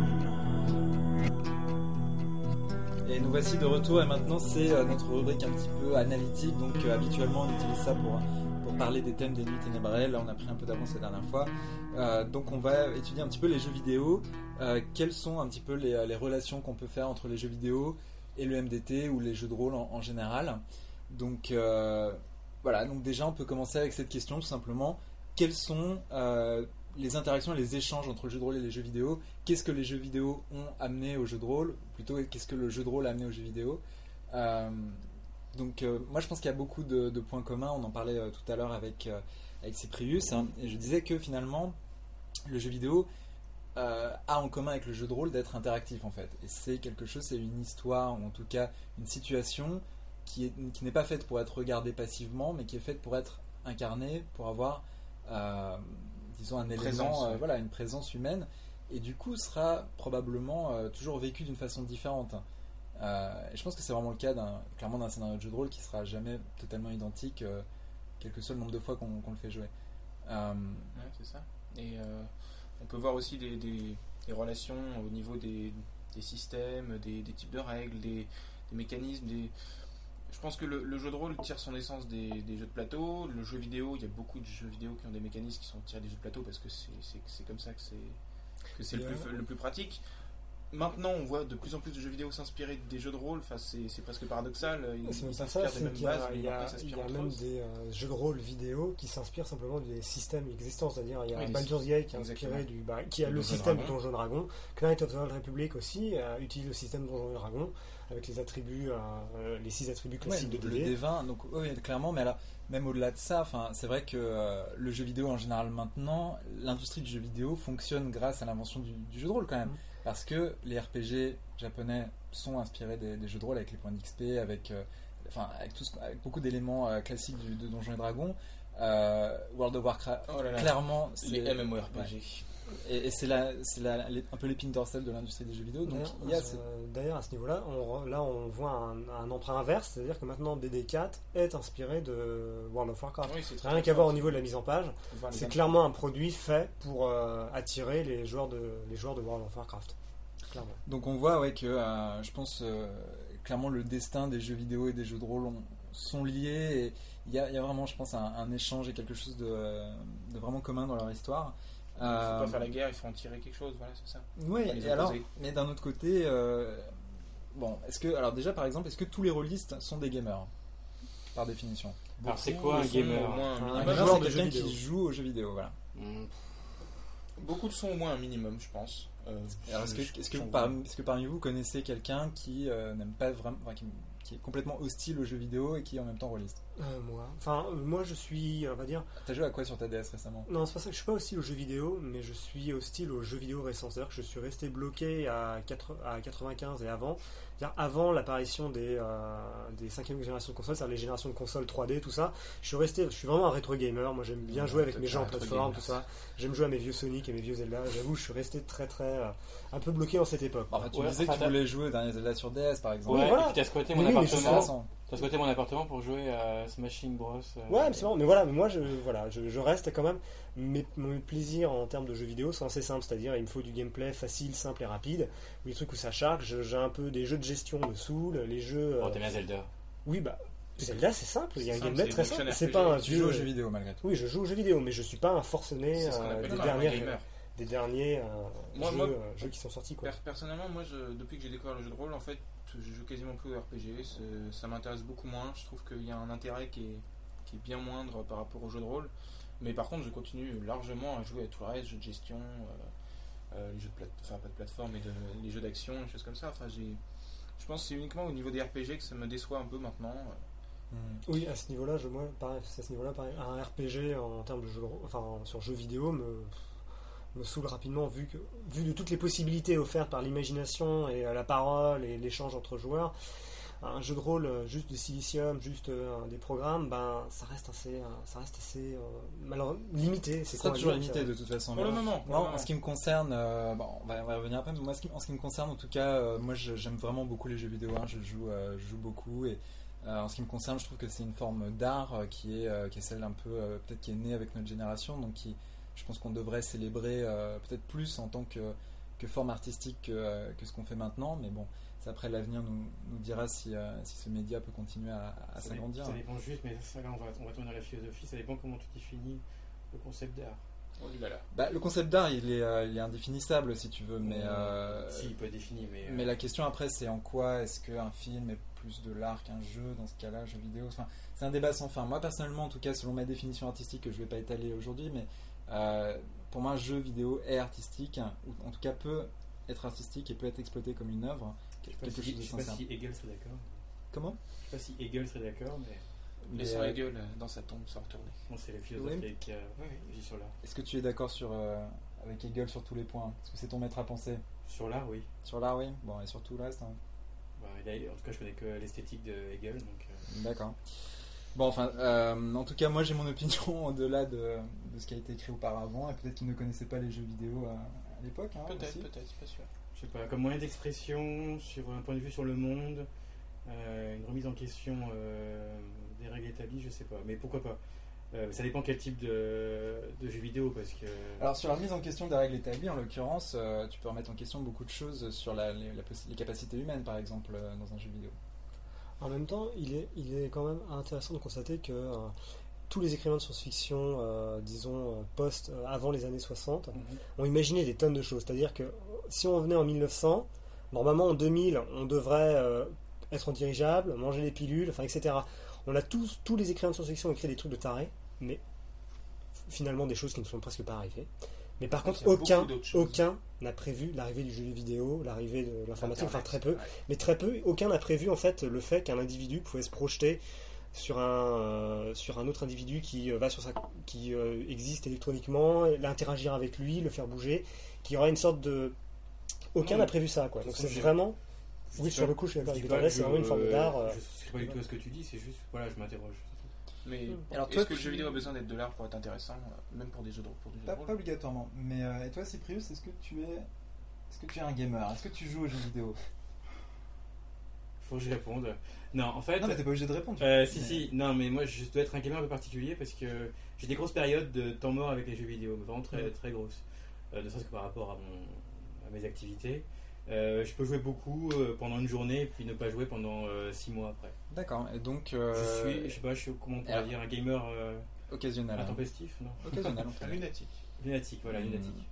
nous voici de retour et maintenant c'est euh, notre rubrique un petit peu analytique. Donc euh, habituellement on utilise ça pour, pour parler des thèmes des nuits ténébrées. Là on a pris un peu d'avance la dernière fois. Euh, donc on va étudier un petit peu les jeux vidéo. Euh, quelles sont un petit peu les, les relations qu'on peut faire entre les jeux vidéo et le M D T ou les jeux de rôle en, en général. Donc euh, voilà, donc déjà on peut commencer avec cette question tout simplement. Quelles sont euh, les interactions et les échanges entre le jeu de rôle et les jeux vidéo? Qu'est-ce que les jeux vidéo ont amené au jeu de rôle? Plutôt, qu'est-ce que le jeu de rôle a amené aux jeux vidéo? euh, Donc, euh, moi, je pense qu'il y a beaucoup de, de points communs. On en parlait euh, tout à l'heure avec, euh, avec Cyprius. Hein, et je disais que finalement, le jeu vidéo euh, a en commun avec le jeu de rôle d'être interactif, en fait. Et c'est quelque chose, c'est une histoire, ou en tout cas une situation qui, est, qui n'est pas faite pour être regardée passivement, mais qui est faite pour être incarnée, pour avoir... Euh, disons un élément, Présence, euh, ouais. voilà, une présence humaine, et du coup sera probablement euh, toujours vécu d'une façon différente. Euh, et je pense que c'est vraiment le cas d'un, clairement d'un scénario de jeu de rôle qui sera jamais totalement identique, euh, quel que soit le nombre de fois qu'on, qu'on le fait jouer. Euh, Ouais, c'est ça. Et euh, on peut voir aussi des, des, des relations au niveau des, des systèmes, des, des types de règles, des, des mécanismes, des... Je pense que le, le jeu de rôle tire son essence des, des jeux de plateau. Le jeu vidéo, il y a beaucoup de jeux vidéo qui ont des mécanismes qui sont tirés des jeux de plateau parce que c'est, c'est, c'est comme ça que c'est, que c'est le, plus, le plus pratique. Maintenant, on voit de plus en plus de jeux vidéo s'inspirer des jeux de rôle. Enfin, c'est, c'est presque paradoxal. Ils, C'est même ils pas ça, s'inspirent des c'est mêmes qu'il y a, bases, mais il y a, après, ça il y s'inspire a autre même chose. des euh, jeux de rôle vidéo qui s'inspirent simplement des systèmes existants. C'est-à-dire, il y a Oui, des Baldur's sy- Gate qui est inspiré exactement. du, bah, qui a Du le Donjon système Dragon. du Donjon Dragon. Knight of the Old Republic aussi euh, utilise le système Donjon Dragon avec les attributs, euh, les six attributs ouais, classiques de le D D. D vingt, donc oui, clairement, mais alors même au-delà de ça, enfin, c'est vrai que euh, le jeu vidéo en général maintenant, l'industrie du jeu vidéo fonctionne grâce à l'invention du, du jeu de rôle quand même, Mm. parce que les R P G japonais sont inspirés des, des jeux de rôle avec les points d'X P, avec, euh, enfin, avec, tout ce- avec beaucoup d'éléments euh, classiques du, de Donjons et Dragons. Euh, World of Warcraft, Oh là là. clairement, c'est, Les MMORPG. et, et c'est, la, c'est la, les- un peu l'épine dorsale de l'industrie des jeux vidéo. Donc D'ailleurs, il y a euh, ce- d'ailleurs, à ce niveau-là, on, re- là on voit un, un emprunt inverse, c'est-à-dire que maintenant D D quatre est inspiré de World of Warcraft. Oui, c'est très Rien très qu'à voir fort. au niveau de la mise en page, Voir les c'est gars- clairement un produit fait pour euh, attirer les joueurs, de, les joueurs de World of Warcraft. Clairement. Donc on voit ouais, que euh, je pense euh, clairement le destin des jeux vidéo et des jeux de rôle ont- sont liés, et il y, a- il y a vraiment, je pense, un, un échange et quelque chose de, de vraiment commun dans leur histoire. Il ne faut pas faire la guerre, il faut en tirer quelque chose, voilà, c'est ça. Oui, Pas les et alors, opposer. mais d'un autre côté, euh, bon, est-ce que, alors déjà par exemple, est-ce que tous les rôlistes sont des gamers par définition? Alors, c'est Beaucoup quoi un le sont gamer au moins un Un Un minimum. gamer, joueur c'est de jeux quelqu'un vidéo. qui joue aux jeux vidéo, voilà. Hmm. Beaucoup le sont au moins un minimum, je pense. Euh, Alors, est-ce que, je- est-ce que, j'en parmi, est-ce que parmi vous connaissez quelqu'un qui euh, n'aime pas vraiment, enfin, qui, qui est complètement hostile aux jeux vidéo et qui est en même temps rôliste? Euh, moi, enfin, euh, moi je suis, on va dire, T'as joué à quoi sur ta D S récemment? non, c'est pas ça que je suis pas hostile aux jeux vidéo, mais je suis hostile aux jeux vidéo récents. C'est-à-dire que je suis resté bloqué à, quatre- à quatre-vingt-quinze et avant. C'est-à-dire avant l'apparition des, euh, des cinquième génération de consoles, c'est-à-dire les générations de consoles trois D, tout ça. Je suis resté, je suis vraiment un rétro gamer. Moi, j'aime bien Ouais, jouer avec t'es mes jeux un en rétro plateforme, gamer. tout ça. J'aime jouer à mes vieux Sonic et mes vieux Zelda. J'avoue, je suis resté très, très, euh, un peu bloqué en cette époque. Enfin, tu Ouais, disais que enfin, tu voulais jouer au dernier Zelda sur D S par exemple. Ouais, Oui, voilà. et puis t'as squatté Mais mon oui, mais appartement. Intéressant. T'as squatté mon appartement pour jouer à Smashing Bros. euh, Ouais, absolument. Mais voilà, mais moi, je, voilà, je, je reste quand même. Mes, mes plaisirs en termes de jeux vidéo sont assez simples, c'est-à-dire il me faut du gameplay facile, simple et rapide. Des trucs où ça charge. Je- J'ai un peu des jeux de gestion me saoulent, les jeux. Oh, euh, t'aimes bien Zelda. oui, bah Zelda, c'est simple. Il y a un C'est gameplay simple, très c'est simple. action C'est pas un Tu joues aux jeux jeu. vidéo malgré tout. Oui, je joue aux jeux vidéo, mais je suis pas un forcené C'est ce qu'on euh, appelle des un derniers, gamer. des derniers euh, Moi- jeux, moi- euh, jeux qui sont sortis quoi. Per- Personnellement, moi, je, depuis que j'ai découvert le jeu de rôle, en fait, je joue quasiment plus au R P G. c'est- Ça m'intéresse beaucoup moins. Je trouve qu'il y a un intérêt qui est, qui est bien moindre par rapport au jeu de rôle. Mais par contre, je continue largement à jouer à tout le reste, jeux de gestion, euh, euh, les jeux de plate... enfin pas de plateforme, mais de... les jeux d'action, les choses comme ça. Enfin, j'ai, je pense que c'est uniquement au niveau des R P G que ça me déçoit un peu maintenant. Hmm. Oui, à ce niveau-là, je, moi, pareil, c'est à ce niveau-là, pareil, un R P G en termes de jeu, de rôle- enfin sur jeux vidéo me me saoule rapidement vu que vu de toutes les possibilités offertes par l'imagination et euh, la parole et l'échange entre joueurs. Un jeu de rôle euh, juste de silicium, juste euh, des programmes, ben ça reste assez, euh, ça reste assez euh, malheureux- limité. C'est C'est sera quoi à toujours dire, limité ça- de toute façon. Pour mais le bon. moment. pour Moi, le en moment. ce qui me concerne, euh, bon, on, va, on va revenir après, mais moi, ce qui- en ce qui me concerne, en tout cas, euh, moi, je- j'aime vraiment beaucoup les jeux vidéo. Hein, je, joue, euh, je joue beaucoup, et euh, en ce qui me concerne, je trouve que c'est une forme d'art euh, qui, est, euh, qui est celle un peu, euh, peut-être qui est née avec notre génération, donc qui, je pense qu'on devrait célébrer euh, peut-être plus en tant que, que forme artistique que, euh, que ce qu'on fait maintenant, mais bon, c'est après l'avenir nous, nous dira si, euh, si ce média peut continuer à, à ça s'agrandir. Dépend, ça dépend juste, mais ça, là, on va, on va tourner à la philosophie, ça dépend comment tu définis le concept d'art. Oh là là. Bah, le concept d'art, il est, euh, il est indéfinissable si tu veux, mais, euh, si, il peut être défini, mais... Euh... mais la question après, c'est en quoi est-ce qu'un film est plus de l'art qu'un jeu, dans ce cas-là, jeu vidéo, enfin, c'est un débat sans fin. Moi, personnellement, en tout cas, selon ma définition artistique, que je ne vais pas étaler aujourd'hui, mais euh, pour moi, un jeu vidéo est artistique, ou en tout cas peut être artistique et peut être exploité comme une œuvre, quelque si, chose de je sincère. Je ne sais pas si Hegel serait d'accord. Comment ? Je ne sais pas si Hegel serait d'accord, mais... Laissons euh, Hegel dans sa tombe sans retourner. Non, c'est le philosophe oui. qui a oui, oui, sur l'art. Est-ce que tu es d'accord sur, euh, avec Hegel sur tous les points ? Est-ce que c'est ton maître à penser ? Sur l'art, oui. Sur l'art, oui. Bon, et sur tout le reste hein. Bah, il a, en tout cas, je connais que l'esthétique de Hegel. Donc, euh... D'accord. Bon, enfin, euh, en tout cas, moi j'ai mon opinion au-delà de, de ce qui a été écrit auparavant, et peut-être qu'ils ne connaissaient pas les jeux vidéo à, à l'époque. Hein, peut-être, aussi. peut-être, pas sûr. Je sais pas, comme moyen d'expression, sur un point de vue sur le monde, euh, une remise en question euh, des règles établies, je sais pas, mais pourquoi pas. Euh, ça dépend quel type de, de jeu vidéo, parce que... Alors sur la remise en question des règles établies, en l'occurrence, euh, tu peux remettre en question beaucoup de choses sur la, les, la, les capacités humaines, par exemple, euh, dans un jeu vidéo. En même temps, il est, il est quand même intéressant de constater que euh, tous les écrivains de science-fiction, euh, disons, post, euh, avant les années soixante, mm-hmm. ont imaginé des tonnes de choses. C'est-à-dire que si on venait en mille neuf cents, normalement en deux mille, on devrait euh, être en dirigeable, manger des pilules, enfin, et cetera. On a tous, tous les écrivains de science-fiction ont écrit des trucs de tarés, mais finalement des choses qui ne sont presque pas arrivées. Mais par contre, aucun, aucun n'a prévu l'arrivée du jeu vidéo, l'arrivée de l'informatique, enfin très peu, ouais. mais très peu, aucun n'a prévu en fait le fait qu'un individu pouvait se projeter sur un, euh, sur un autre individu qui, euh, va sur sa, qui euh, existe électroniquement, l'interagir avec lui, le faire bouger, qui y aura une sorte de... Aucun n'a prévu ça, quoi. Donc c'est vraiment... Oui, sur le coup, je suis d'accord avec toi, c'est vraiment une forme d'art. Euh, je ne sais pas du tout à ce que tu dis, c'est juste, voilà, je m'interroge. Mais mmh. alors, est-ce que le jeu vidéo a besoin d'être de l'art pour être intéressant, même pour des jeux de rôle? Pas, pas obligatoirement. Mais euh, et toi, Cyprius, est-ce que tu es, est-ce que tu es un gamer? Est-ce que tu joues aux jeux vidéo? Faut que je réponde. Non, en fait. Non, mais t'es pas obligé de répondre. Euh, si, mais... si. Non, mais moi, je dois être un gamer un peu particulier parce que j'ai des grosses périodes de temps mort avec les jeux vidéo, vraiment très, mmh. très grosses. Euh, ne serait-ce que par rapport à, mon, à mes activités. Euh, je peux jouer beaucoup euh, pendant une journée et puis ne pas jouer pendant euh, six mois après. D'accord. Et donc. Euh... Je suis, je sais pas, je suis comment on pourrait Alors, dire, un gamer euh, occasionnel. Intempestif, non? Occasionnel. Un lunatique. Lunatique, voilà, mmh. lunatique.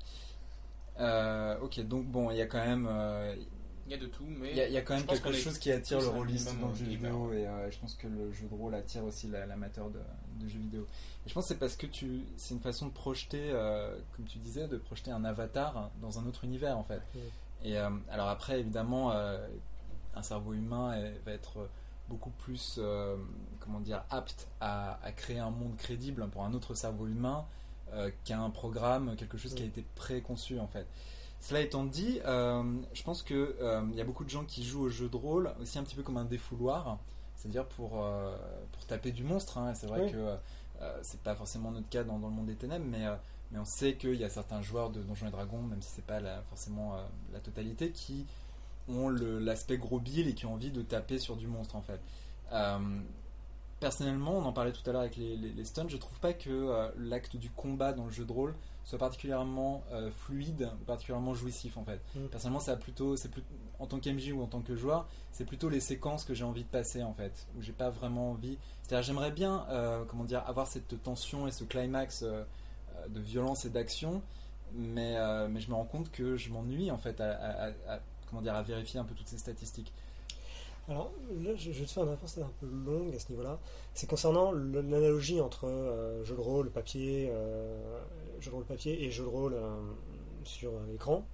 Euh, ok, donc bon, il y a quand même. Euh, il y a de tout, mais. Il y a, y a quand même quelque chose qui attire le rôliste dans le jeu gamer. vidéo, et euh, je pense que le jeu de rôle attire aussi la, l'amateur de, de jeux vidéo. Et je pense que c'est parce que tu, c'est une façon de projeter, euh, comme tu disais, de projeter un avatar dans un autre univers en fait. Mmh. Et euh, alors après, évidemment, euh, un cerveau humain est, va être beaucoup plus, euh, comment dire, apte à, à créer un monde crédible pour un autre cerveau humain euh, qu'un programme, quelque chose qui a été préconçu en fait. Cela étant dit, euh, je pense qu'il euh, y a beaucoup de gens qui jouent au jeu de rôle aussi un petit peu comme un défouloir, c'est-à-dire pour, euh, pour taper du monstre. Hein. C'est vrai oui. que euh, c'est pas forcément notre cas dans, dans le monde des ténèbres, mais euh, Mais on sait qu'il y a certains joueurs de Donjons et Dragons, même si c'est pas la, forcément euh, la totalité, qui ont le, l'aspect gros bill et qui ont envie de taper sur du monstre en fait. Euh, personnellement, on en parlait tout à l'heure avec les, les, les stuns, je trouve pas que euh, l'acte du combat dans le jeu de rôle soit particulièrement euh, fluide, particulièrement jouissif en fait. Mmh. Personnellement, ça a plutôt, c'est plus, en tant qu'M J ou en tant que joueur, c'est plutôt les séquences que j'ai envie de passer en fait, où j'ai pas vraiment envie. C'est-à-dire, j'aimerais bien, euh, comment dire, avoir cette tension et ce climax. Euh, de violence et d'action, mais, euh, mais je me rends compte que je m'ennuie en fait à, à, à, comment dire, à vérifier un peu toutes ces statistiques. Alors là, je, je vais te faire une réponse un peu longue à ce niveau-là. C'est concernant le, l'analogie entre euh, jeu de rôle papier, euh, jeu de rôle papier et jeu de rôle euh, sur euh, écran.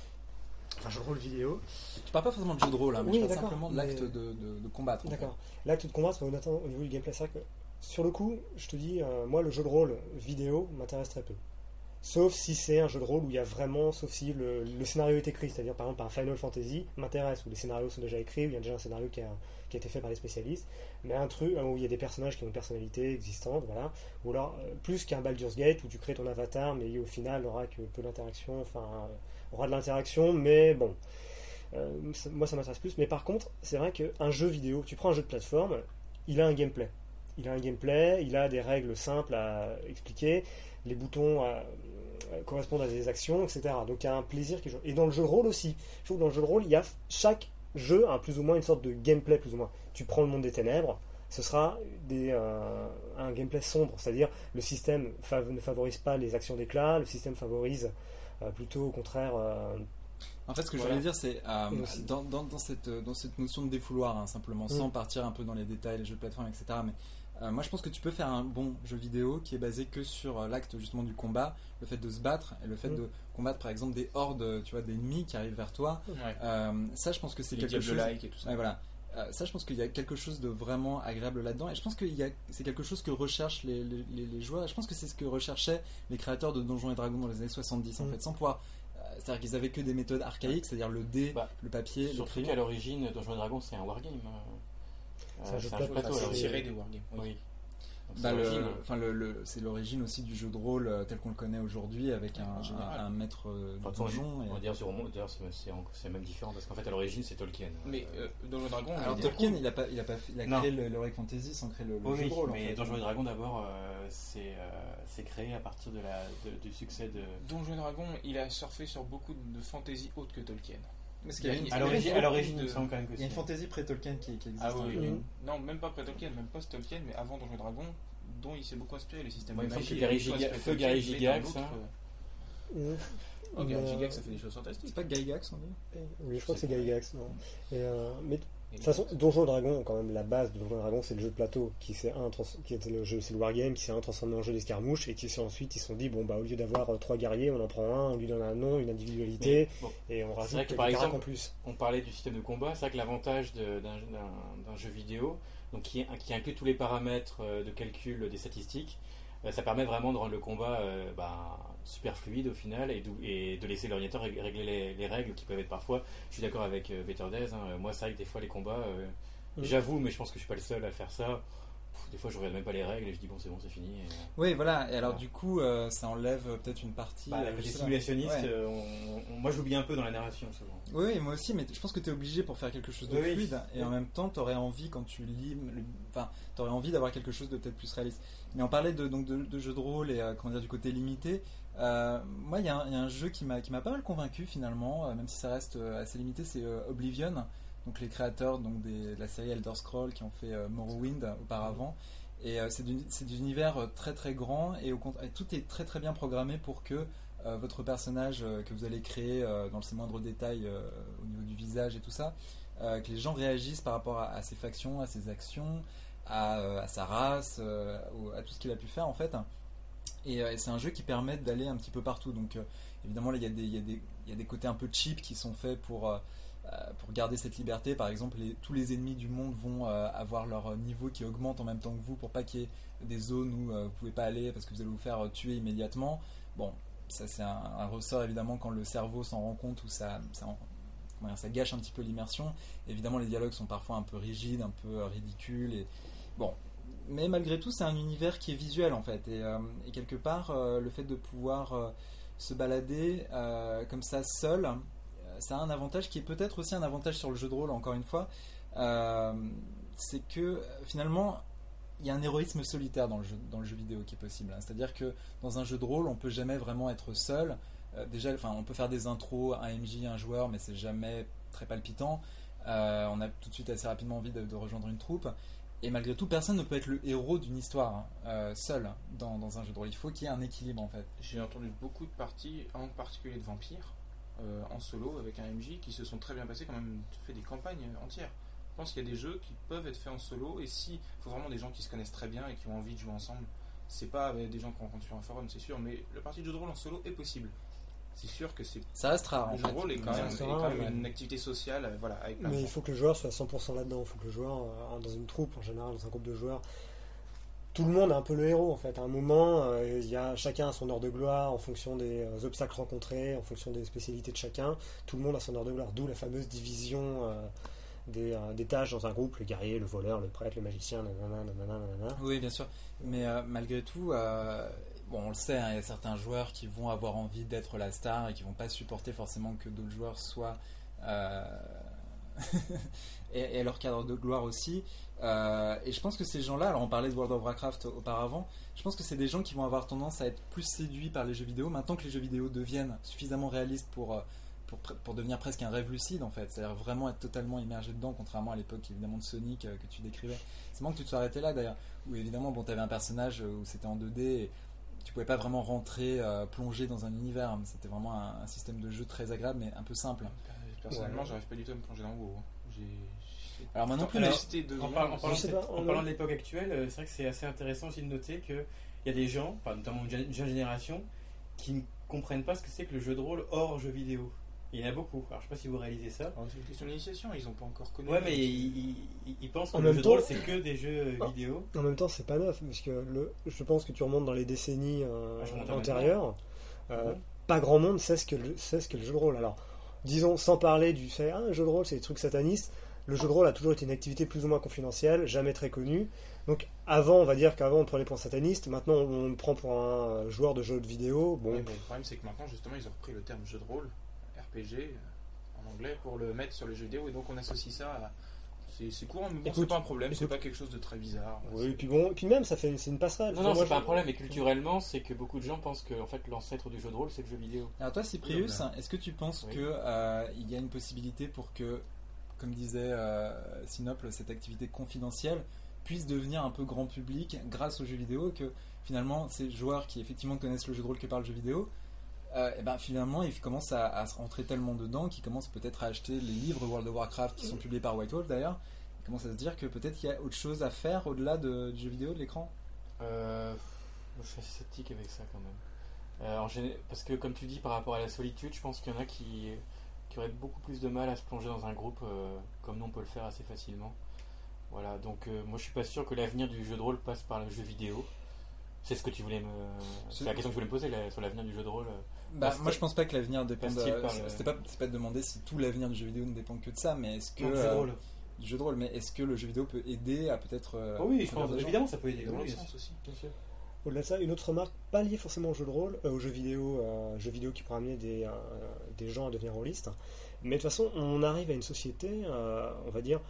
Enfin, jeu de rôle vidéo. Tu parles pas forcément de jeu de rôle, hein, mais oui, je parle d'accord, simplement de l'acte de, de, de combattre. D'accord. L'acte de combattre, au niveau du gameplay, c'est vrai que sur le coup, je te dis, euh, moi, le jeu de rôle vidéo m'intéresse très peu. Sauf si c'est un jeu de rôle où il y a vraiment, sauf si le, le scénario est écrit, c'est-à-dire par exemple un Final Fantasy m'intéresse, où les scénarios sont déjà écrits, où il y a déjà un scénario qui a, qui a été fait par les spécialistes, mais un truc où il y a des personnages qui ont une personnalité existante, voilà. Ou alors, euh, plus qu'un Baldur's Gate où tu crées ton avatar, mais au final, il aura que peu d'interaction, enfin, euh, aura de l'interaction, mais bon. Euh, ça, moi, ça m'intéresse plus. Mais par contre, c'est vrai qu'un jeu vidéo, tu prends un jeu de plateforme, il a un gameplay. Il a un gameplay, il a des règles simples à expliquer, les boutons à, correspondent à des actions, et cetera. Donc il y a un plaisir qui joue. Et dans le jeu de rôle aussi, je trouve que dans le jeu de rôle, il y a chaque jeu a plus ou moins une sorte de gameplay plus ou moins. Tu prends le monde des ténèbres, ce sera des, euh, un gameplay sombre, c'est-à-dire le système fav- ne favorise pas les actions d'éclat, le système favorise euh, plutôt au contraire. Euh, En fait, ce que Voilà. je voulais dire, c'est euh, Et aussi- dans, dans, dans, cette, dans cette notion de défouloir, hein, simplement, sans Mm. partir un peu dans les détails, les jeux de plateforme, et cetera. Mais euh, moi, je pense que tu peux faire un bon jeu vidéo qui est basé que sur euh, l'acte justement du combat, le fait de se battre et le fait Mm. de combattre, par exemple, des hordes, tu vois, d'ennemis qui arrivent vers toi. Ouais. Euh, ça, je pense que c'est Les quelque chose. Diablo-like et tout ça. Ouais, voilà. Euh, ça, je pense qu'il y a quelque chose de vraiment agréable là-dedans, et je pense que il y a- c'est quelque chose que recherchent les, les, les- les joueurs. Et je pense que c'est ce que recherchaient les créateurs de Donjons et Dragons dans les années soixante-dix, en Mm. fait, sans pouvoir. euh, C'est-à-dire qu'ils avaient que des méthodes archaïques, c'est-à-dire le dé, Bah, le papier, le Surtout crayon. qu'à l'origine, Donjons et Dragons, c'est un wargame. Euh, C'est un jeu de c'est plateau, à C'est c'est- l'origine. tiré des wargames. Oui. Oui. Donc, Bah, c'est le- l'origine. enfin, le- le- c'est l'origine aussi du jeu de rôle euh, tel qu'on le connaît aujourd'hui, avec un, En général. un- un maître euh, Enfin, de donjon. et- On va dire sur d'ailleurs c'est c'est en- c'est même différent parce qu'en fait à l'origine c'est Tolkien. Mais euh, dans le dragon, on Alors va dire- Tolkien, il a pas, il a pas, fait- il a Non. créé le- l'Heroic Fantasy sans créer le, le Oui, jeu de rôle. en mais fait. Donjons et Dragons d'abord euh, c'est euh, c'est créé à partir de la, de- du succès de. Donjons et Dragons, il a surfé sur beaucoup de fantasy autres que Tolkien. Parce qu'il y a une, Il y À a l'origine, beaucoup à l'origine, de- il me semble quand même que il y a une c'est. fantasy pré-Tolkien qui, qui existe. Ah oui, hein. oui. Mhm. Non, même pas pré-Tolkien, même post-Tolkien, mais avant Donjons et Dragons, dont il s'est beaucoup inspiré, les systèmes Moi, il de me semble magie. que Gary il a beaucoup Giga- inspiré Feu Tolkien, Gary mais dans Gygax, d'autres, hein. euh, Mm. Oh, Gary Mais, Gygax, euh, ça fait des choses fantastiques. C'est pas Gygax, on dit Oui, je crois que c'est Gygax. Non. Et, euh, mais de Et toute façon, Donjons et Dragons, quand même, la base de Donjons et Dragons, c'est le jeu de plateau, qui, s'est un, trans- qui était le jeu, c'est le wargame, qui s'est un transformé en jeu d'escarmouche, et qui s'est ensuite, ils se sont dit, bon, bah, au lieu d'avoir euh, trois guerriers, on en prend un, on lui donne un nom, une individualité, Mais, bon, et on rajoute vrai que, quelques par caracs exemple, en plus. on parlait du système de combat, c'est vrai que l'avantage de- d'un d'un- d'un jeu vidéo, donc qui, qui inclut tous les paramètres euh, de calcul des statistiques, euh, ça permet vraiment de rendre le combat euh, bah, super fluide au final et, d'ou- et de laisser l'ordinateur rég- régler les, les règles qui peuvent être parfois. Je suis d'accord avec euh, Better Days, hein. Moi c'est vrai que des fois les combats, euh, Mhm. j'avoue, mais je pense que je suis pas le seul à faire ça. Pff, des fois je regarde même pas les règles et je dis bon c'est bon c'est fini. Et, euh, Oui, voilà. Et alors, Voilà. du coup, euh, ça enlève peut-être une partie. bah, euh, les je sais pas. simulationnistes, Ouais. euh, on- on- moi je l'oublie un peu dans la narration souvent. Oui, oui, moi aussi, mais je pense que tu es obligé pour faire quelque chose de Oui, oui. fluide, et Oui. en même temps, tu aurais envie, quand tu lis, le- enfin, tu aurais envie d'avoir quelque chose de peut-être plus réaliste. Mais on parlait de, donc, de, de jeux de rôle et euh, comment dire, du côté limité. Euh, moi, il y, a un- il y a un jeu qui m'a qui m'a pas mal convaincu finalement, euh, même si ça reste euh, assez limité, c'est euh, Oblivion, donc les créateurs donc, des, de la série Elder Scrolls qui ont fait euh, Morrowind auparavant. Et euh, c'est du- c'est d'univers euh, très très grand, et, au, cont- et tout est très très bien programmé pour que euh, votre personnage euh, que vous allez créer euh, dans ses moindres détails euh, au niveau du visage et tout ça, euh, que les gens réagissent par rapport à, à ses factions, à ses actions, à, euh, à sa race, euh, au- à tout ce qu'il a pu faire en fait. Et, euh, et c'est un jeu qui permet d'aller un petit peu partout. Donc euh, évidemment là il y, a des- il y, a des- il y a des côtés un peu cheap qui sont faits pour, euh, euh, pour garder cette liberté. Par exemple, les- tous les ennemis du monde vont euh, avoir leur niveau qui augmente en même temps que vous, pour pas qu'il y ait des zones où euh, vous pouvez pas aller parce que vous allez vous faire euh, tuer immédiatement. Bon, ça c'est un, un ressort évidemment quand le cerveau s'en rend compte, ou ça, ça, en- comment dire, ça gâche un petit peu l'immersion. Évidemment les dialogues sont parfois un peu rigides, un peu euh, ridicules, et bon, mais malgré tout c'est un univers qui est visuel en fait, et, euh, et quelque part euh, le fait de pouvoir euh, se balader euh, comme ça seul, euh, ça a un avantage qui est peut-être aussi un avantage sur le jeu de rôle, encore une fois. Euh, c'est que euh, finalement il y a un héroïsme solitaire dans le jeu, dans le jeu vidéo qui est possible, hein. C'est-à-dire que dans un jeu de rôle on peut jamais vraiment être seul. Euh, déjà, enfin, on peut faire des intros, un M J, un joueur, mais c'est jamais très palpitant. Euh, on a tout de suite assez rapidement envie de, de rejoindre une troupe. Et malgré tout, personne ne peut être le héros d'une histoire, hein, euh, seul dans, dans un jeu de rôle. Il faut qu'il y ait un équilibre en fait. J'ai entendu beaucoup de parties, en particulier de vampires, euh, en solo avec un M J, qui se sont très bien passés, quand même fait des campagnes entières. Je pense qu'il y a des jeux qui peuvent être faits en solo, et si, il faut vraiment des gens qui se connaissent très bien et qui ont envie de jouer ensemble. C'est pas avec des gens qu'on rencontre sur un forum, c'est sûr, mais le partie de jeu de rôle en solo est possible. C'est sûr que c'est Ça reste rare en le jeu de fait. rôle est quand Mais, même, c'est est rare, quand même ouais. une activité sociale, euh, voilà, avec plein de Mais il gens. faut que le joueur soit cent pour cent là-dedans. Il faut que le joueur, euh, dans une troupe en général, dans un groupe de joueurs, tout le monde est un peu le héros en fait. À un moment, euh, il y a chacun a son heure de gloire en fonction des euh, obstacles rencontrés, en fonction des spécialités de chacun. Tout le monde a son heure de gloire. D'où la fameuse division euh, des, euh, des tâches dans un groupe, le guerrier, le voleur, le prêtre, le magicien, nanana, nanana, nanana. Oui, bien sûr. Mais euh, malgré tout, euh, bon, on le sait, hein, il y a certains joueurs qui vont avoir envie d'être la star et qui vont pas supporter forcément que d'autres joueurs soient, euh, et, et à leur cadre de gloire aussi. Euh, et je pense que ces gens-là, alors on parlait de World of Warcraft auparavant, je pense que c'est des gens qui vont avoir tendance à être plus séduits par les jeux vidéo maintenant que les jeux vidéo deviennent suffisamment réalistes pour, pour, pour devenir presque un rêve lucide en fait, c'est-à-dire vraiment être totalement immergé dedans, contrairement à l'époque évidemment de Sonic euh, que tu décrivais. C'est marrant que tu te sois arrêté là d'ailleurs, où évidemment bon, tu avais un personnage où c'était en deux D et tu pouvais pas vraiment rentrer, euh, plonger dans un univers, c'était vraiment un, un système de jeu très agréable mais un peu simple. Personnellement, ouais. j'arrive pas du tout à me plonger dans WoW. J'ai... Alors maintenant plus, Alors, de en, parlant, en, parlant, Je sais de, pas, en on parlant a- de l'époque actuelle, euh, c'est vrai que c'est assez intéressant aussi de noter qu'il y a des gens, enfin, notamment une jeune, une jeune génération, qui ne comprennent pas ce que c'est que le jeu de rôle hors jeu vidéo. Il y en a beaucoup. Alors je sais pas si vous réalisez ça. Alors, c'est une question d'initiation, ils ont pas encore connu. Ouais, mais ils, ils, ils pensent que En le même jeu de temps- rôle c'est que des jeux euh, Ah. vidéo. En même temps, c'est pas neuf, parce que le, je pense que tu remontes dans les décennies euh, Ah, je remonte à antérieures. Euh, Mhm. Pas grand monde sait ce que le, sait ce qu'est le jeu de rôle. Alors, disons, sans parler du fait, ah, un jeu de rôle, c'est des trucs satanistes. Le jeu de rôle a toujours été une activité plus ou moins confidentielle, jamais très connue. Donc, avant, on va dire qu'avant, on prenait pour un sataniste. Maintenant, on le prend pour un joueur de jeux de vidéo. Bon, Ouais, mais le problème, c'est que maintenant, justement, ils ont repris le terme jeu de rôle, R P G, euh, en anglais, pour le mettre sur les jeux vidéo, et donc on associe ça à. C'est, c'est courant, mais bon, Écoute, c'est pas un problème, c'est écoute. pas quelque chose de très bizarre. oui, et puis bon, et puis même, ça fait une, c'est une passerelle. Non, Moi, non, c'est je- pas un problème, mais culturellement, c'est que beaucoup de gens pensent que en fait, l'ancêtre du jeu de rôle, c'est le jeu vidéo. Alors toi, Cyprius, Oui, est-ce que tu penses Oui. que euh, il y a une possibilité pour que, comme disait euh, Sinople, cette activité confidentielle puisse devenir un peu grand public grâce aux jeux vidéo, que finalement ces joueurs qui effectivement connaissent le jeu de rôle que par le jeu vidéo, euh, et ben finalement ils commencent à, à se rentrer tellement dedans qu'ils commencent peut-être à acheter les livres World of Warcraft qui sont publiés par White Wolf d'ailleurs. Ils commencent à se dire que peut-être qu'il y a autre chose à faire au-delà de, du jeu vidéo, de l'écran. Euh, je suis assez sceptique avec ça quand même. Euh, en géné- parce que comme tu dis, par rapport à la solitude, je pense qu'il y en a qui, qui auraient beaucoup plus de mal à se plonger dans un groupe euh, comme nous on peut le faire assez facilement. Voilà, donc euh, moi je suis pas sûr que l'avenir du jeu de rôle passe par le jeu vidéo. C'est ce que tu voulais me. C'est la question que je voulais me poser là, sur l'avenir du jeu de rôle. Bah, Passe- moi je pense pas que l'avenir dépend de. passe-t-il par le- C'était pas, c'est pas de demander si tout l'avenir du jeu vidéo ne dépend que de ça, mais est-ce que. Non, le jeu de euh, rôle. du jeu de rôle, mais est-ce que le jeu vidéo peut aider à peut-être. euh, Oh oui, je convaincre pense des gens évidemment ça peut aider. Dans oui, l'autre bien sens sûr. aussi. Bien sûr. Au-delà de ça, une autre remarque, pas liée forcément au jeu de rôle, euh, aux jeux vidéo, euh, jeux vidéo qui pourraient amener des, euh, des gens à devenir rôlistes. Mais de toute façon, on arrive à une société, euh, on va dire,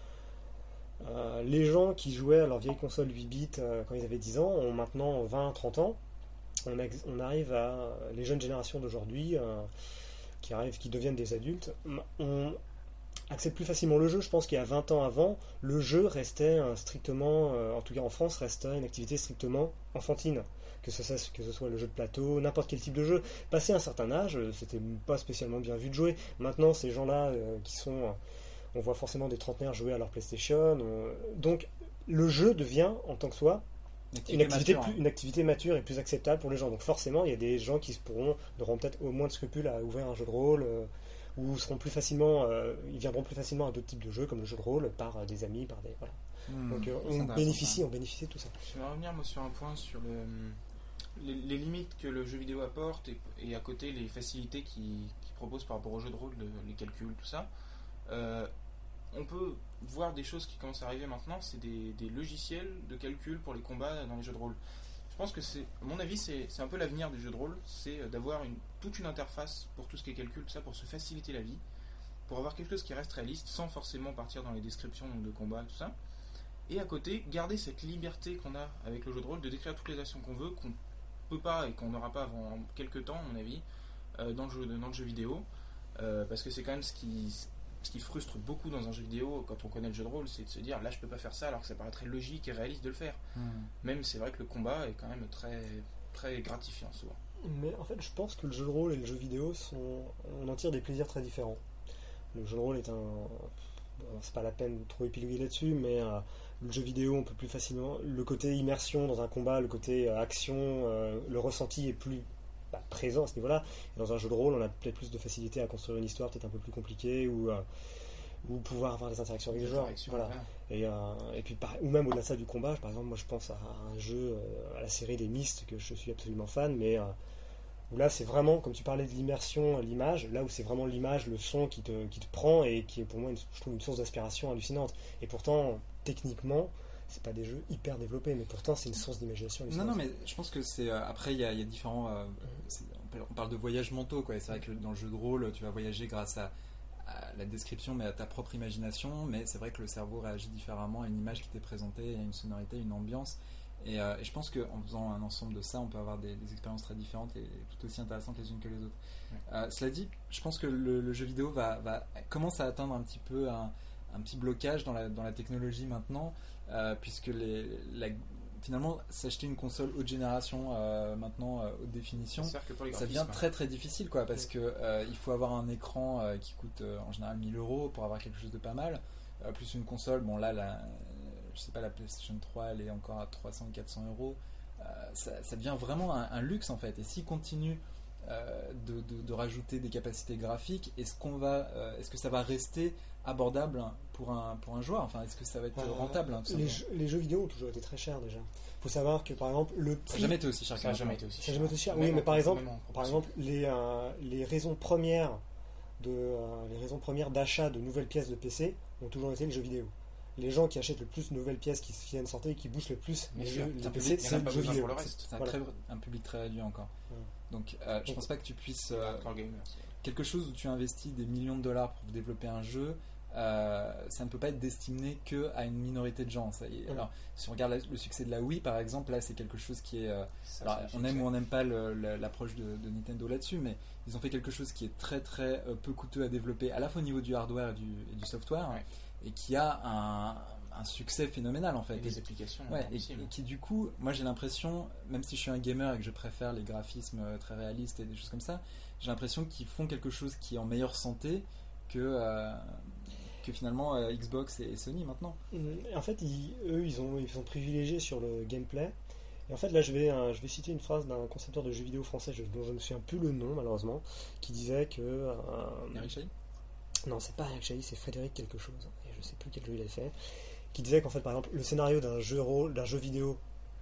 euh, les gens qui jouaient à leur vieille console huit bits euh, quand ils avaient dix ans ont maintenant vingt trente ans. On, ex- on arrive à les jeunes générations d'aujourd'hui euh, qui arrivent, qui deviennent des adultes. On accepte plus facilement le jeu. Je pense qu'il y a vingt ans avant, le jeu restait euh, strictement, euh, en tout cas en France, restait une activité strictement enfantine. Que ce, soit, que ce soit le jeu de plateau, n'importe quel type de jeu. Passé un certain âge, euh, c'était pas spécialement bien vu de jouer. Maintenant, ces gens-là euh, qui sont. euh, on voit forcément des trentenaires jouer à leur PlayStation. euh, donc, le jeu devient, en tant que soi, une activité, mature, plus, une activité mature et plus acceptable pour les gens. Donc forcément, il y a des gens qui se pourront, auront peut-être au moins de scrupules à ouvrir un jeu de rôle, euh, ou seront plus facilement, euh, ils viendront plus facilement à d'autres types de jeux comme le jeu de rôle par euh, des amis, par des voilà. Hmm, Donc euh, c'est on intéressant, bénéficie, ça. on bénéficie de tout ça. Je vais revenir moi, sur un point sur le, les, les limites que le jeu vidéo apporte et, et à côté les facilités qu'il qu'il propose par rapport au jeu de rôle, le- les calculs, tout ça. Euh, on peut voir des choses qui commencent à arriver maintenant, c'est des, des logiciels de calcul pour les combats dans les jeux de rôle. Je pense que c'est, à mon avis, c'est, c'est un peu l'avenir du jeu de rôle, c'est d'avoir une, toute une interface pour tout ce qui est calcul, tout ça, pour se faciliter la vie, pour avoir quelque chose qui reste réaliste sans forcément partir dans les descriptions de combats et tout ça. Et à côté, garder cette liberté qu'on a avec le jeu de rôle de décrire toutes les actions qu'on veut, qu'on peut pas et qu'on n'aura pas avant quelques temps, à mon avis, euh, dans, le jeu, dans le jeu vidéo. Euh, parce que c'est quand même ce qui, ce qui frustre beaucoup dans un jeu vidéo quand on connaît le jeu de rôle, c'est de se dire là je peux pas faire ça alors que ça paraît très logique et réaliste de le faire. Hmm. Même c'est vrai que le combat est quand même très, très gratifiant souvent. Mais en fait, je pense que le jeu de rôle et le jeu vidéo sont, on en tire des plaisirs très différents. Le jeu de rôle est un, bon, c'est pas la peine de trop épiloguer là-dessus, mais euh, le jeu vidéo, on peut plus facilement, le côté immersion dans un combat, le côté euh, action, euh, le ressenti est plus bah, présent à ce niveau-là. Et dans un jeu de rôle, on a peut-être plus de facilité à construire une histoire peut-être un peu plus compliquée ou euh, ou pouvoir avoir des interactions avec les joueurs. Interaction, Voilà. voilà. Et, euh, et puis par- ou même au-delà de ça du combat, par exemple, moi je pense à un jeu, euh, à la série des Myst que je suis absolument fan, mais euh, où là c'est vraiment, comme tu parlais de l'immersion, l'image, là où c'est vraiment l'image, le son qui te, qui te prend et qui est pour moi une, je trouve une source d'aspiration hallucinante. Et pourtant, techniquement, c'est pas des jeux hyper développés, mais pourtant c'est une source d'imagination Non, hallucinante. non, mais je pense que c'est. euh, après, il y, a- il y a différents. euh, c'est- on parle- on parle de voyages mentaux, quoi. Et c'est vrai que dans le jeu de rôle, tu vas voyager grâce à, à la description, mais à ta propre imagination, mais c'est vrai que le cerveau réagit différemment à une image qui t'est présentée, à une sonorité, une ambiance. Et, euh, et je pense qu'en faisant un ensemble de ça, on peut avoir des, des expériences très différentes et tout aussi intéressantes les unes que les autres. Ouais. Euh, cela dit, je pense que le, le jeu vidéo va, va, commence à atteindre un petit peu un, un petit blocage dans la, dans la technologie maintenant, euh, puisque les, la, finalement, s'acheter une console haute génération euh, maintenant, euh, haute définition, C'est-à-dire que pour les ça graphismes, devient très très difficile, quoi, parce que euh, il faut avoir un écran euh, qui coûte euh, en général mille euros pour avoir quelque chose de pas mal, euh, plus une console. Bon, là, la, je sais pas, la PlayStation trois, elle est encore à trois cents à quatre cents euros. Euh, ça, ça devient vraiment un, un luxe en fait. Et s'ils continuent euh, de, de, de rajouter des capacités graphiques, est-ce qu'on va, euh, est-ce que ça va rester abordable pour un pour un joueur? Enfin, est-ce que ça va être Euh, rentable, hein, tout les, simplement? jeux, les jeux vidéo ont toujours été très chers déjà. Il faut savoir que par exemple le Ça prix. n'a jamais été aussi cher. ça n'a que jamais maintenant. été aussi Ça n'a jamais été cher. Même Oui, mais en- par exemple, même en par proportion. exemple, les, euh, les raisons premières de euh, les raisons premières d'achat de nouvelles pièces de P C ont toujours été les jeux vidéo. Les gens qui achètent le plus de nouvelles pièces qui viennent sortir et qui boostent le plus les, Bien jeux, sûr. les C'est un P public- C, il y en a c'est le pas jeu besoin vidéo. pour le reste. C'est un, Voilà. très- un public très réduit encore. Ouais. Donc, euh, je Donc- pense pas que tu puisses Euh, euh, hardcore gamers, c'est- quelque chose où tu investis des millions de dollars pour développer un jeu. Euh, ça ne peut pas être destiné que à une minorité de gens. Ça y est. Ouais. Alors, si on regarde la- le succès de la Wii, par exemple, là, c'est quelque chose qui est. euh, ça, alors, c'est on le aime succès. ou on n'aime pas le- le- l'approche de, de Nintendo là-dessus, mais ils ont fait quelque chose qui est très très euh, peu coûteux à développer, à la fois au niveau du hardware et du, et du software, Ouais. et qui a un, un succès phénoménal en fait. Et Et- des applications Ouais, et, énormissimes. et qui du coup, moi j'ai l'impression, même si je suis un gamer et que je préfère les graphismes euh, très réalistes et des choses comme ça, j'ai l'impression qu'ils font quelque chose qui est en meilleure santé que, euh, que finalement euh, Xbox et, et Sony maintenant. En fait, ils- eux, ils ont, ils sont privilégiés sur le gameplay. Et en fait, là, je vais, euh, je vais citer une phrase d'un concepteur de jeux vidéo français, je- dont je ne me souviens plus le nom, malheureusement, qui disait que. euh, Eric Chahi non, c'est pas Eric Chahi, c'est Frédéric quelque chose. Et je sais plus quel jeu il a fait. Qui disait qu'en fait, par exemple, le scénario d'un jeu rôle, d'un jeu vidéo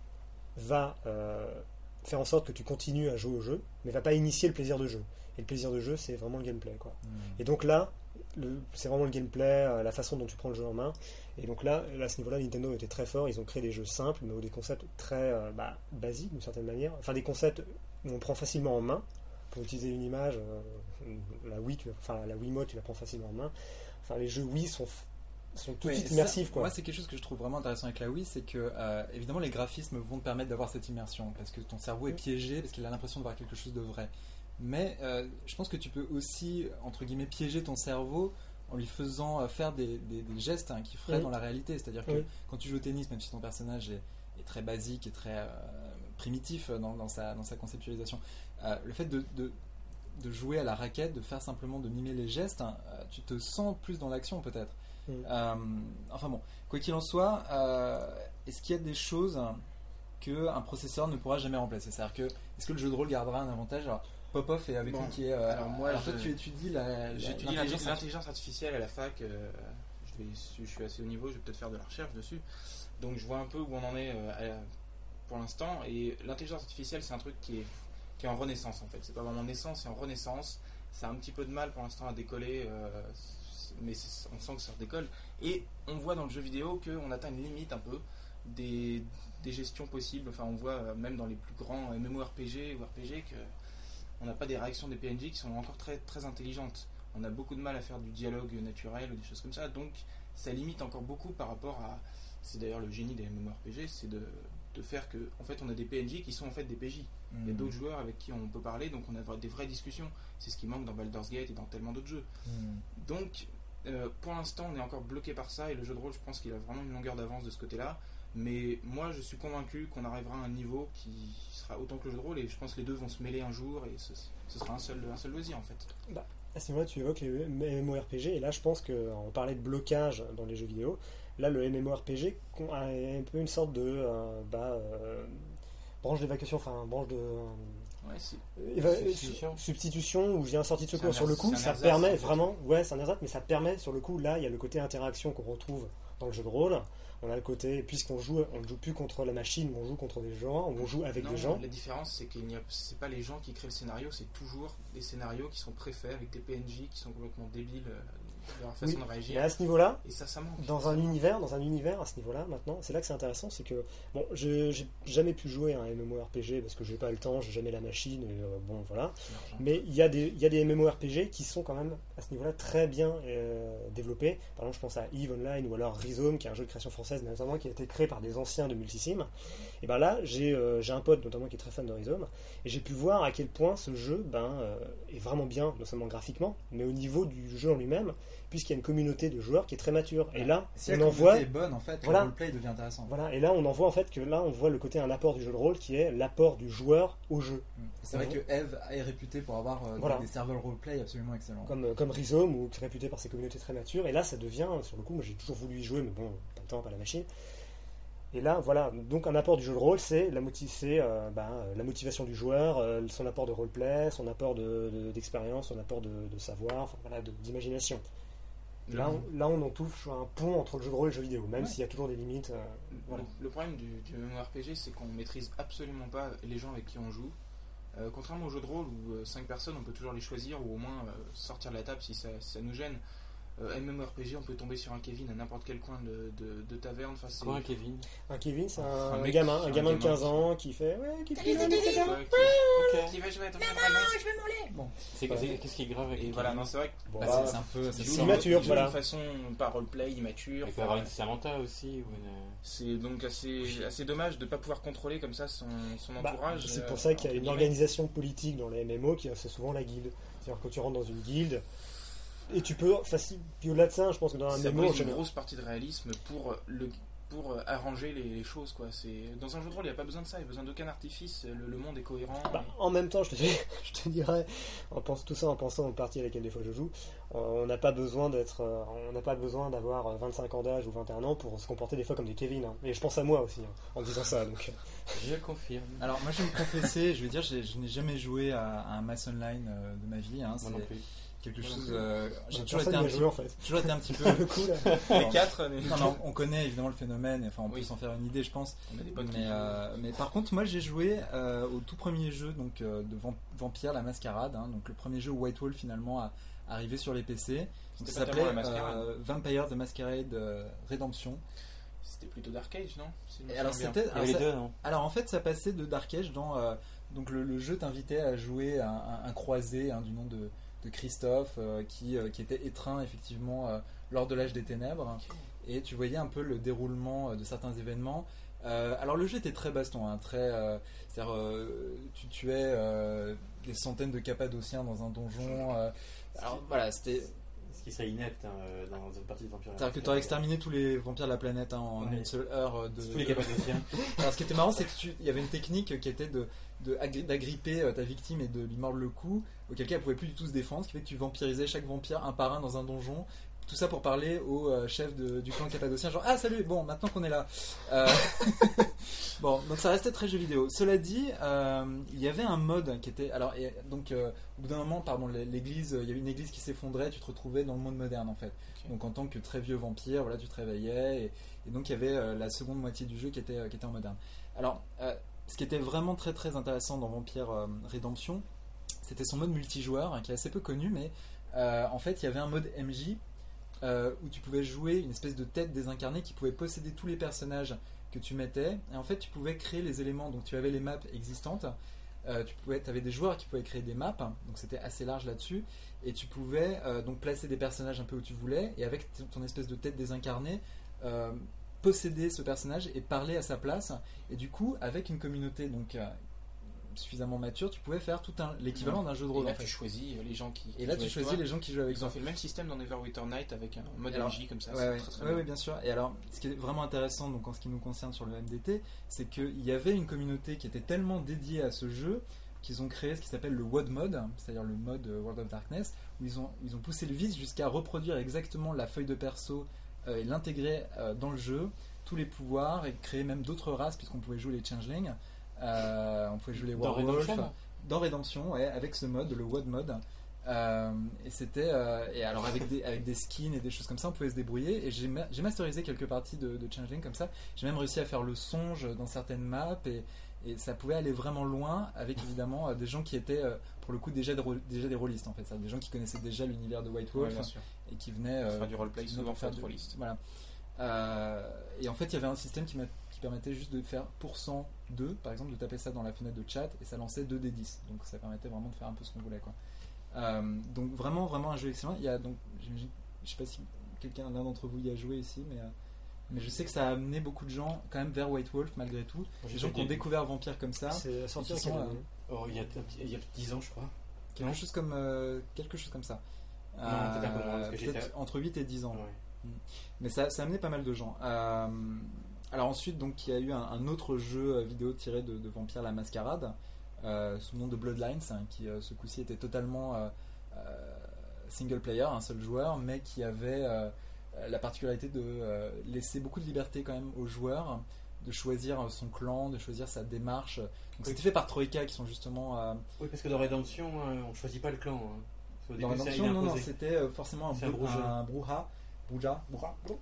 va euh, faire en sorte que tu continues à jouer au jeu, mais va pas initier le plaisir de jeu. Et le plaisir de jeu, c'est vraiment le gameplay, quoi. Et donc là, le- c'est vraiment le gameplay, euh, la façon dont tu prends le jeu en main. Et donc là, là, à ce niveau-là, Nintendo était très fort. Ils ont créé des jeux simples, mais des concepts très euh, bah, basiques d'une certaine manière. Enfin, des concepts où on prend facilement en main. Pour utiliser une image, euh, la Wii, tu, enfin la Wiimote, tu la prends facilement en main. Enfin, les jeux Wii sont, sont tout de Ouais, suite ça, immersifs, quoi. Moi, c'est quelque chose que je trouve vraiment intéressant avec la Wii, c'est que euh, évidemment les graphismes vont te permettre d'avoir cette immersion parce que ton cerveau est Mm. piégé parce qu'il a l'impression de voir quelque chose de vrai. Mais euh, je pense que tu peux aussi entre guillemets piéger ton cerveau en lui faisant euh, faire des, des- des gestes hein, qu'il ferait Mm. dans la réalité. C'est-à-dire que Oui. quand tu joues au tennis, même si ton personnage est, est très basique et très euh, primitif dans, dans sa, dans sa conceptualisation, euh, le fait de, de de jouer à la raquette, de faire simplement de mimer les gestes, hein, euh, tu te sens plus dans l'action peut-être. Mm. Euh, enfin bon, quoi qu'il en soit, euh, est-ce qu'il y a des choses qu'un processeur ne pourra jamais remplacer? C'est-à-dire que est-ce que le jeu de rôle gardera un avantage? Alors, Popov est avec Bon, nous qui est. euh, alors moi, alors toi je- tu étudies la, la- J'étudie l'intelligence l'intelligence l'intelligence artificielle à la fac. euh, je, vais- je suis assez haut niveau, je vais peut-être faire de la recherche dessus. Donc je vois un peu où on en est euh, à- pour l'instant. Et l'intelligence artificielle, c'est un truc qui est, qui est en renaissance en fait. C'est pas vraiment naissance, c'est en renaissance. Ça a un petit peu de mal pour l'instant à décoller, euh, c'est- mais c'est- on sent que ça redécolle. Et on voit dans le jeu vidéo qu'on atteint une limite un peu des, des gestions possibles. Enfin, on voit euh, même dans les plus grands MMORPG ou R P G que on n'a pas des réactions des P N J qui sont encore très, très intelligentes. On a beaucoup de mal à faire du dialogue naturel ou des choses comme ça, donc ça limite encore beaucoup par rapport à... C'est d'ailleurs le génie des MMORPG, c'est de, de faire que, en fait, on a des P N J qui sont en fait des P J. Il y a Mm. d'autres joueurs avec qui on peut parler, donc on a des vraies discussions. C'est ce qui manque dans Baldur's Gate et dans tellement d'autres jeux. Mm. Donc, euh, pour l'instant, on est encore bloqué par ça, et le jeu de rôle, je pense qu'il a vraiment une longueur d'avance de ce côté-là. Mais moi, je suis convaincu qu'on arrivera à un niveau qui sera autant que le jeu de rôle, et je pense que les deux vont se mêler un jour, et ce, ce sera un seul, un seul loisir, en fait. À ce niveau-là, tu évoques les MMORPG, et là, je pense qu'on parlait de blocage dans les jeux vidéo. Là, le MMORPG a un peu une sorte de euh, bah, euh, branche d'évacuation, enfin, branche de. euh, Ouais, c'est... éva- Substitution. su- substitution où vient sortie de C'est secours. un Sur le ersatz- coup, c'est ça un ersatz, permet en fait. vraiment. Ouais, c'est un ersatz, mais ça permet, sur le coup, là, il y a le côté interaction qu'on retrouve dans le jeu de rôle. On a le côté, puisqu'on joue, on ne joue plus contre la machine, mais on joue contre des gens, on joue avec non, des gens. La différence, c'est qu'il n'y a, c'est pas les gens qui créent le scénario, c'est toujours des scénarios qui sont préfaits avec des P N J qui sont complètement débiles. euh, leur façon Oui, de mais réagir. à ce niveau-là, Et ça, ça manque. dans un univers, dans un univers à ce niveau-là, maintenant, c'est là que c'est intéressant, c'est que bon, je j'ai jamais pu jouer à un MMORPG parce que j'ai pas le temps, j'ai jamais la machine, et euh, bon voilà. C'est l'argent. Mais il y a des il y a des MMORPG qui sont quand même à ce niveau-là très bien euh, développés. Par exemple, je pense à Eve Online ou alors Rhizome, qui est un jeu de création française notamment qui a été créé par des anciens de Multisim. Et ben là, j'ai euh, j'ai un pote notamment qui est très fan de Rhizome et j'ai pu voir à quel point ce jeu ben euh, est vraiment bien, non seulement graphiquement, mais au niveau du jeu en lui-même, puisqu'il y a une communauté de joueurs qui est très mature. Et là, Si on la en voit communauté est bonne, en fait, Voilà. le roleplay devient intéressant. voilà, et là on en voit en fait que là on voit le côté un apport du jeu de rôle qui est l'apport du joueur au jeu. Mm. C'est vrai que Eve est réputée pour avoir euh, Voilà. des serveurs roleplay absolument excellents. Comme, comme Rhizome, ou qui est réputé par ses communautés très matures. Et là, ça devient, sur le coup, moi j'ai toujours voulu y jouer, mais bon, pas le temps, pas la machine. Et là, voilà, donc un apport du jeu de rôle, c'est la, moti- c'est, euh, ben, euh, la motivation du joueur, euh, son apport de roleplay, son apport de, de- d'expérience, son apport de, de savoir, enfin, voilà, de- d'imagination. Là, on, là, on en touche un pont entre le jeu de rôle et le jeu vidéo, même Ouais. s'il y a toujours des limites. euh, voilà. Le, le problème du, du MMORPG, c'est qu'on maîtrise absolument pas les gens avec qui on joue. Euh, contrairement au jeu de rôle où cinq personnes, on peut toujours les choisir ou au moins euh, sortir de la table si ça, si ça nous gêne. Euh, MMORPG, on peut tomber sur un Kevin à n'importe quel coin de, de, de taverne. Enfin, c'est Quoi, Kevin? Un Kevin, c'est un, Un un mec gamin, qui- un un gamin de gamin quinze qui- ans qui fait ouais, qui fait, Ouais, qui, Ok. qui va jouer à Donjons et Dragons. C'est c'est- qu'est-ce qui est grave avec Et Kevin? voilà, non, c'est vrai que Bon, Bah, bah, c'est c'est un peu. il c'est joue ça. immature, il joue voilà. d'une façon pas roleplay, immature. Il peut avoir une Samantha aussi ou une... C'est donc assez, assez dommage de ne pas pouvoir contrôler comme ça son, son Bah, entourage. c'est euh, pour ça qu'il y a entre une guillemets. organisation politique dans les M M O qui c'est souvent la guilde. C'est-à-dire que tu rentres dans une guilde et tu peux, facile, puis au-delà de ça, je pense que dans un Ça M M O, en brise une général- grosse partie de réalisme pour, le, pour arranger les, les choses. Quoi. C'est, dans un jeu de rôle, il n'y a pas besoin de ça, il n'y a besoin d'aucun artifice, le, le monde est cohérent. Bah, en même temps, je te, dis- je te dirais, on pense tout ça en pensant aux parties à laquelle des fois je joue, on n'a pas besoin d'être, euh, on n'a pas besoin d'avoir vingt-cinq ans d'âge ou vingt et un ans pour se comporter des fois comme des Kevin. Hein. Et je pense à moi aussi hein, en disant ça. Donc, Je confirme. Alors, moi, je vais me confesser, je vais dire, j'ai- je n'ai jamais joué à, à un Mass Online euh, de ma vie. Hein, Moi non c'est plus. quelque Moi non chose. plus. euh, j'ai personne toujours été, n'y un a petit, joué en fait. toujours été un petit peu. Le coup là. Les quatre, mais- Non, non, on connaît évidemment le phénomène, enfin, on peut Oui. s'en faire une idée, je pense. on a des potes qui Mais, jouent. euh, mais par contre, moi j'ai joué euh, au tout premier jeu donc, euh, de Vamp- Vampire la Mascarade, hein, donc le premier jeu où White Wolf finalement a arrivé sur les P C. Donc, C'était ça pas s'appelait tellement la Mascarade. euh, Vampire the Masquerade euh, Redemption. C'était plutôt Dark Age, non Si je me Et alors, souviens bien. c'était, Il y alors, avait les ça- deux, non? alors en fait, ça passait de Dark Age dans. euh, donc le, le jeu t'invitait à jouer un, un- un croisé hein, du nom de, de Christophe euh, qui, euh, qui était étreint effectivement euh, lors de l'âge des ténèbres. Et tu voyais un peu le déroulement euh, de certains événements. Euh, alors le jeu était très baston, hein, très, euh, c'est-à-dire euh, tu tuais euh, des centaines de Cappadociens dans un donjon. euh, alors voilà, c'était. Ce qui serait inepte hein, euh, dans une partie de Vampire. C'est-à-dire que tu aurais exterminé tous les vampires de la planète hein, en Ouais. une seule heure de. Tous les Cappadociens. Alors ce qui était marrant, c'est qu'il y avait une technique qui était de, de agri- d'agripper euh, ta victime et de lui mordre le cou, auquel cas elle pouvait plus du tout se défendre, ce qui fait que tu vampirisais chaque vampire un par un dans un donjon. Tout ça pour parler au euh, chef de- du clan cappadocien, genre ah salut, bon maintenant qu'on est là. Euh, bon, donc ça restait très jeu vidéo. Cela dit, euh, il y avait un mode qui était alors et, donc euh, au bout d'un moment, pardon, l'église, il y avait une église qui s'effondrait, tu te retrouvais dans le monde moderne en fait. Ok. Donc en tant que très vieux vampire, voilà, tu te réveillais et, et donc il y avait euh, la seconde moitié du jeu qui était euh, qui était en moderne. Alors, euh, ce qui était vraiment très très intéressant dans Vampire euh, Redemption, c'était son mode multijoueur, hein, qui est assez peu connu, mais euh, en fait il y avait un mode M J euh, où tu pouvais jouer une espèce de tête désincarnée qui pouvait posséder tous les personnages que tu mettais, et en fait tu pouvais créer les éléments, donc tu avais les maps existantes, euh, tu pouvais, avais des joueurs qui pouvaient créer des maps, donc c'était assez large là-dessus, et tu pouvais euh, donc placer des personnages un peu où tu voulais, et avec t- ton espèce de tête désincarnée, euh, posséder ce personnage et parler à sa place, et du coup avec une communauté donc euh, suffisamment mature, tu pouvais faire tout un l'équivalent d'un jeu de Et rôle là, en fait. tu choisis les gens qui. Et là tu choisis les gens qui jouent avec Ils toi. ont fait le même système dans Neverwinter Night avec un mode Alors, M J comme ça. Ouais, c'est ouais, très très ouais, bien. ouais, bien sûr. Et alors, ce qui est vraiment intéressant, donc en ce qui nous concerne sur le M D T, c'est qu'il y avait une communauté qui était tellement dédiée à ce jeu qu'ils ont créé ce qui s'appelle le W O D mode, c'est-à-dire le mode euh, World of Darkness, où ils ont, ils ont poussé le vice jusqu'à reproduire exactement la feuille de perso euh, et l'intégrer euh, dans le jeu, tous les pouvoirs, et créer même d'autres races, puisqu'on pouvait jouer les changelings, euh, on pouvait jouer les Dans werewolves. Redemption Dans Redemption, ouais, avec ce mode, le W O D mode. Euh, et c'était euh, et alors avec des avec des skins et des choses comme ça on pouvait se débrouiller, et j'ai ma- j'ai masterisé quelques parties de, de Changeling comme ça. J'ai même réussi à faire le songe dans certaines maps, et, et ça pouvait aller vraiment loin avec évidemment euh, des gens qui étaient euh, pour le coup déjà des, rô- déjà des rôlistes en fait, ça, des gens qui connaissaient déjà l'univers de White Wolf Ouais, bien sûr. et qui venaient On euh, fera du roleplay qui souvent venaient faire faire de de- rôliste. voilà. Euh, et en fait il y avait un système qui, m'a- qui permettait juste de faire pour cent deux par exemple, de taper ça dans la fenêtre de chat et ça lançait deux dés dix, donc ça permettait vraiment de faire un peu ce qu'on voulait quoi. Euh, donc vraiment vraiment un jeu excellent. Il y a donc j'imagine- je sais pas si quelqu'un l'un d'entre vous y a joué ici, mais euh, mais je sais que ça a amené beaucoup de gens quand même vers White Wolf malgré tout. J'ai Les gens fait qui ont des- découvert Vampire comme ça, C'est sorti Ils en sont, quelle euh, année Oh, il y a il y a dix ans, je crois. quelque Non. chose comme euh, quelque chose comme ça. Non, peut-être un peu moins, parce que peut-être j'étais- entre huit et dix ans. Ouais. Mais ça, ça a amené pas mal de gens. Euh, alors ensuite, donc, il y a eu un, un autre jeu euh, vidéo tiré de, de Vampire la Mascarade, euh, sous le nom de Bloodlines, hein, qui euh, ce coup-ci était totalement euh, euh, single player, un seul joueur, mais qui avait euh, la particularité de euh, laisser beaucoup de liberté quand même aux joueurs, de choisir son clan, de choisir sa démarche. Donc Oui. c'était fait par Troika, qui sont justement euh, Oui, parce que dans Redemption, euh, on choisit pas le clan. Hein. Au dans début, ça, Redemption. il est Non, non, imposé. c'était euh, forcément un, C'est un brou- brouja. un brouha, brouja, brouha, brouha.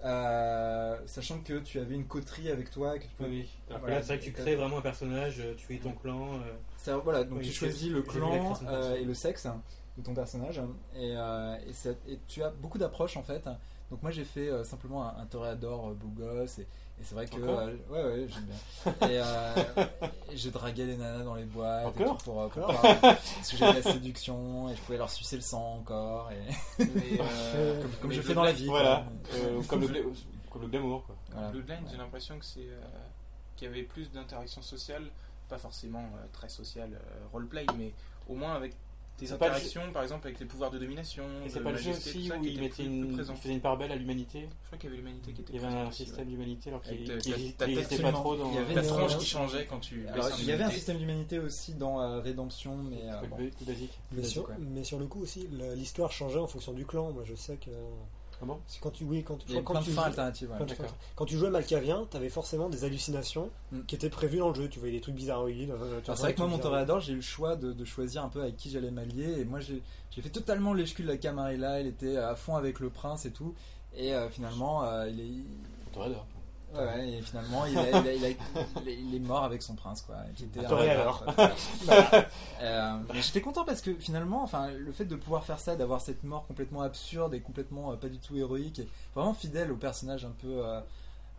Euh, sachant que tu avais une coterie avec toi, que tu Oui, pouvais- oui. Alors que Voilà, là, c'est vrai que tu donc, crées vraiment un personnage, euh, tu fais ton clan. euh, Ça, voilà, donc Oui, tu j'ai- choisis le j'ai vu la clan création de euh, personnage. et le sexe hein, de ton personnage et, euh, et, ça- et tu as beaucoup d'approches en fait. Donc moi j'ai fait euh, simplement un, un toréador euh, beau gosse et, et c'est vrai que Encore euh, ouais ouais j'aime bien et, euh, et je draguais les nanas dans les boîtes et Encore tout pour, euh, pour Encore parler, parce que j'avais la séduction et je pouvais leur sucer le sang encore et Mais, euh, comme, comme mais je fais dans la vie. Voilà, quoi. euh, comme, le, gla- comme le glamour. Quoi. Voilà. Bloodline, j'ai l'impression que c'est euh, qu'il y avait plus d'interactions sociales, pas forcément euh, très sociales euh, roleplay, mais au moins avec des C'est pas le interactions, par exemple avec les pouvoirs de domination, Et c'est de pas le jeu majesté, tout aussi ça, où qui il, était mettait plus, une, plus il présent. faisait une part belle à l'humanité. Je crois qu'il y avait l'humanité qui était Il y avait présente un aussi, système ouais. d'humanité alors qu'il Avec ta- qu'il- ta- qu'il ta tête n'existait pas absolument. trop dans. Il y avait La une- tronche euh, qui changeait quand tu Alors, baissais en il y avait un humanité. système d'humanité aussi dans euh, Redemption, mais euh, un peu bon. plus- plus basique. mais basique, sur, ouais. mais sur le coup aussi, la- l'histoire changeait en fonction du clan. Moi je sais que. Ah bon c'est quand tu, oui, quand, Il y avait quand plein de tu fins jouais- alternatives. ouais. quand tu- D'accord. quand tu jouais Malkavien, t'avais forcément des hallucinations Mm. qui étaient prévues dans le jeu. Tu voyais des trucs bizarroïdes. euh, tu Alors, entendais c'est vrai que moi, des mon trucs toréador, j'ai eu le choix de, de choisir un peu avec qui j'allais m'allier. Et moi, j'ai j'ai fait totalement l'échecule de la Camarilla. Il était à fond avec le prince et tout. Et euh, finalement, euh, il est. Toréador. Ouais, ouais, et finalement, il, a- il, a- il, a- il est- il est mort avec son prince, quoi. Qui était un Toréador. renard, quoi. Voilà. Euh, mais j'étais content parce que finalement, enfin, le fait de pouvoir faire ça, d'avoir cette mort complètement absurde et complètement euh, pas du tout héroïque, et vraiment fidèle au personnage un peu, euh, euh,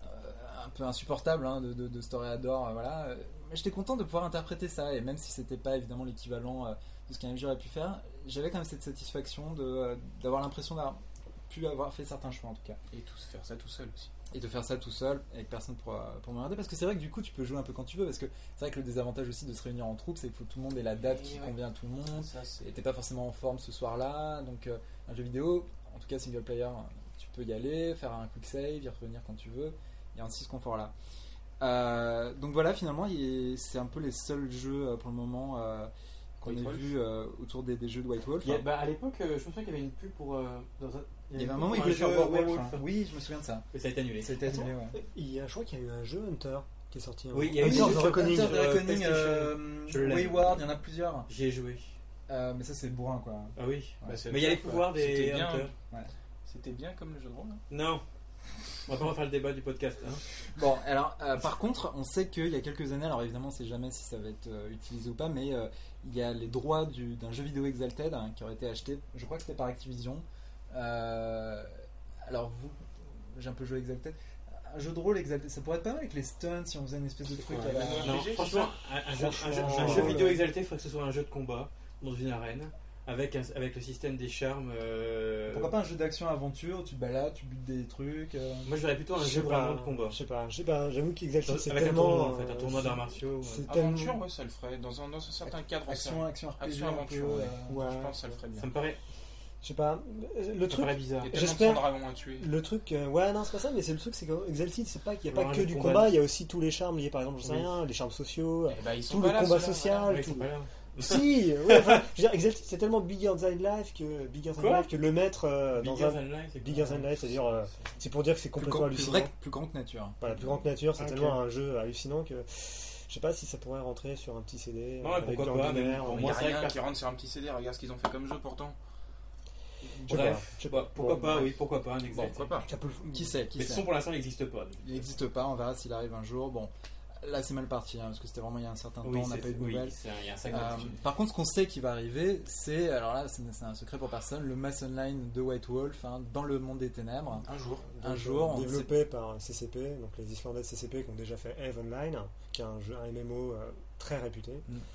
un peu insupportable hein, de, de, de ce Toréador, euh, voilà. Euh, Mais j'étais content de pouvoir interpréter ça, et même si c'était pas évidemment l'équivalent euh, de ce qu'un M J aurait pu faire, j'avais quand même cette satisfaction de, euh, d'avoir l'impression d'avoir pu avoir fait certains choix en tout cas. Et tout faire ça tout seul aussi. Et de faire ça tout seul, avec personne pour, euh, pour me regarder. Parce que c'est vrai que du coup, tu peux jouer un peu quand tu veux. Parce que c'est vrai que le désavantage aussi de se réunir en troupe, c'est qu'il faut que tout le monde ait la date qui Ouais. convient à tout le monde. Ça, c'est- Et t'es pas forcément en forme ce soir-là. Donc, euh, un jeu vidéo, en tout cas single player, tu peux y aller, faire un quick save, y revenir quand tu veux. Il y a ainsi ce confort-là. Euh, donc voilà, finalement, il est- c'est un peu les seuls jeux euh, pour le moment euh, qu'on White ait Wolf. vus euh, autour des, des jeux de White Wolf. Il y a- bah, à l'époque, euh, je me souviens qu'il y avait une pub pour. euh, dans un, Il y avait un une moment où pub il pour voulait un faire jeu Werewolf. Werewolf. hein. Oui, je me souviens de ça. Mais ça a été annulé. C'était Attends. annulé, ouais. Il y a, je crois qu'il y a eu un jeu Hunter qui est sorti. hein. Oui, il y a eu Hunter des the jeux sur Reckoning. Hunter the euh, Reckoning, PlayStation. euh, Je l'ai. Wayward, il y en a plusieurs. J'y ai joué. Euh, mais ça, c'est bourrin, quoi. Ah oui. Bah, c'est Mais il y a les le cas, pouvoirs quoi. des C'était bien. Hunters. C'était bien comme le jeu de rôle. hein. Non. On va pas refaire le débat du podcast. Hein. Bon, alors, euh, par contre, on sait qu'il y a quelques années, alors évidemment, on sait jamais si ça va être euh, utilisé ou pas, mais euh, il y a les droits du- d'un jeu vidéo Exalted hein, qui aurait été acheté, je crois que c'était par Activision. Euh, alors, vous, j'ai un peu joué Exalted. Un jeu de rôle Exalted, ça pourrait être pas mal avec les stunts si on faisait une espèce de truc Ouais, à la. mais Non, R P G, franchement, un, un jeu, un jeu- un Franchement, jeu euh, vidéo exalté, il faudrait que ce soit un jeu de combat dans une arène avec, un- avec le système des charmes. euh, Pourquoi pas un jeu d'action-aventure, tu te balades, tu butes des trucs. euh, Moi, je verrais plutôt un Je jeu sais pas, vraiment de combat. Je sais pas, je sais pas. J'avoue qu'Exalted c'est Avec un tellement. tournoi, en fait, un euh, tournoi d'arts c'est- martiaux. ouais. c'est Aventure, tellement- ouais, ça le ferait. Dans un, dans un certain cadre, Action, ça, action R P G. action un peu, aventure, ouais. euh, Ouais. je pense que ça le ferait bien. Ça me paraît, Je sais pas. Le ça me truc, paraît bizarre. Il y a tellement de J'espère- sang dragons à tuer. le truc, euh, ouais, non, c'est pas ça, mais c'est le truc, c'est qu'Exalted, c'est pas qu'il n'y a Alors, pas un que jeu du de combat, combat. il y a aussi tous les charmes liés, par exemple, je sais Oui. rien, les charmes sociaux, Eh ben, ils sont tout pas le là, combat ceux-là, social, voilà. Ouais, ils sont tout. pas là. Si, ouais, enfin, je veux dire, Exalted, c'est tellement bigger than life que bigger than Quoi life que le mettre euh, dans Bigger un than life, c'est bigger quoi than life, c'est-à-dire, euh, c'est pour dire que c'est Plus, complètement grand- plus hallucinant. vrai, que- plus grand que nature. Voilà, plus grande nature, c'est Ok. tellement un jeu hallucinant que je sais pas si ça pourrait rentrer sur un petit C D. Non, avec pourquoi du pas, ordinaire, mais pour euh, Il n'y moi, a c'est vrai rien que qui rentre sur un petit C D. Regarde ce qu'ils ont fait comme jeu pourtant. je sais pas, Bref, je sais bah, pas. pourquoi Bon, pas, bref. oui, pourquoi pas un Bon, exalté. pourquoi pas. Ça peut- Qui sait, qui Mais le sait. son pour l'instant n'existe pas. Il n'existe pas, on verra s'il arrive un jour. Bon, là c'est mal parti, hein, parce que c'était vraiment il y a un certain Oui, temps, on n'a c'est- pas eu de oui, nouvelles. c'est un- il y a un sac Euh, d'inquiétude. par contre, ce qu'on sait qui va arriver, c'est, alors là, c'est, c'est un secret pour personne, le Mass Online de White Wolf, hein, dans le monde des ténèbres. Un jour. Un Donc, jour, euh, on développé par C C P, donc les Islandais de C C P qui ont déjà fait Eve Online, qui est un jeu, un M M O euh, très réputé.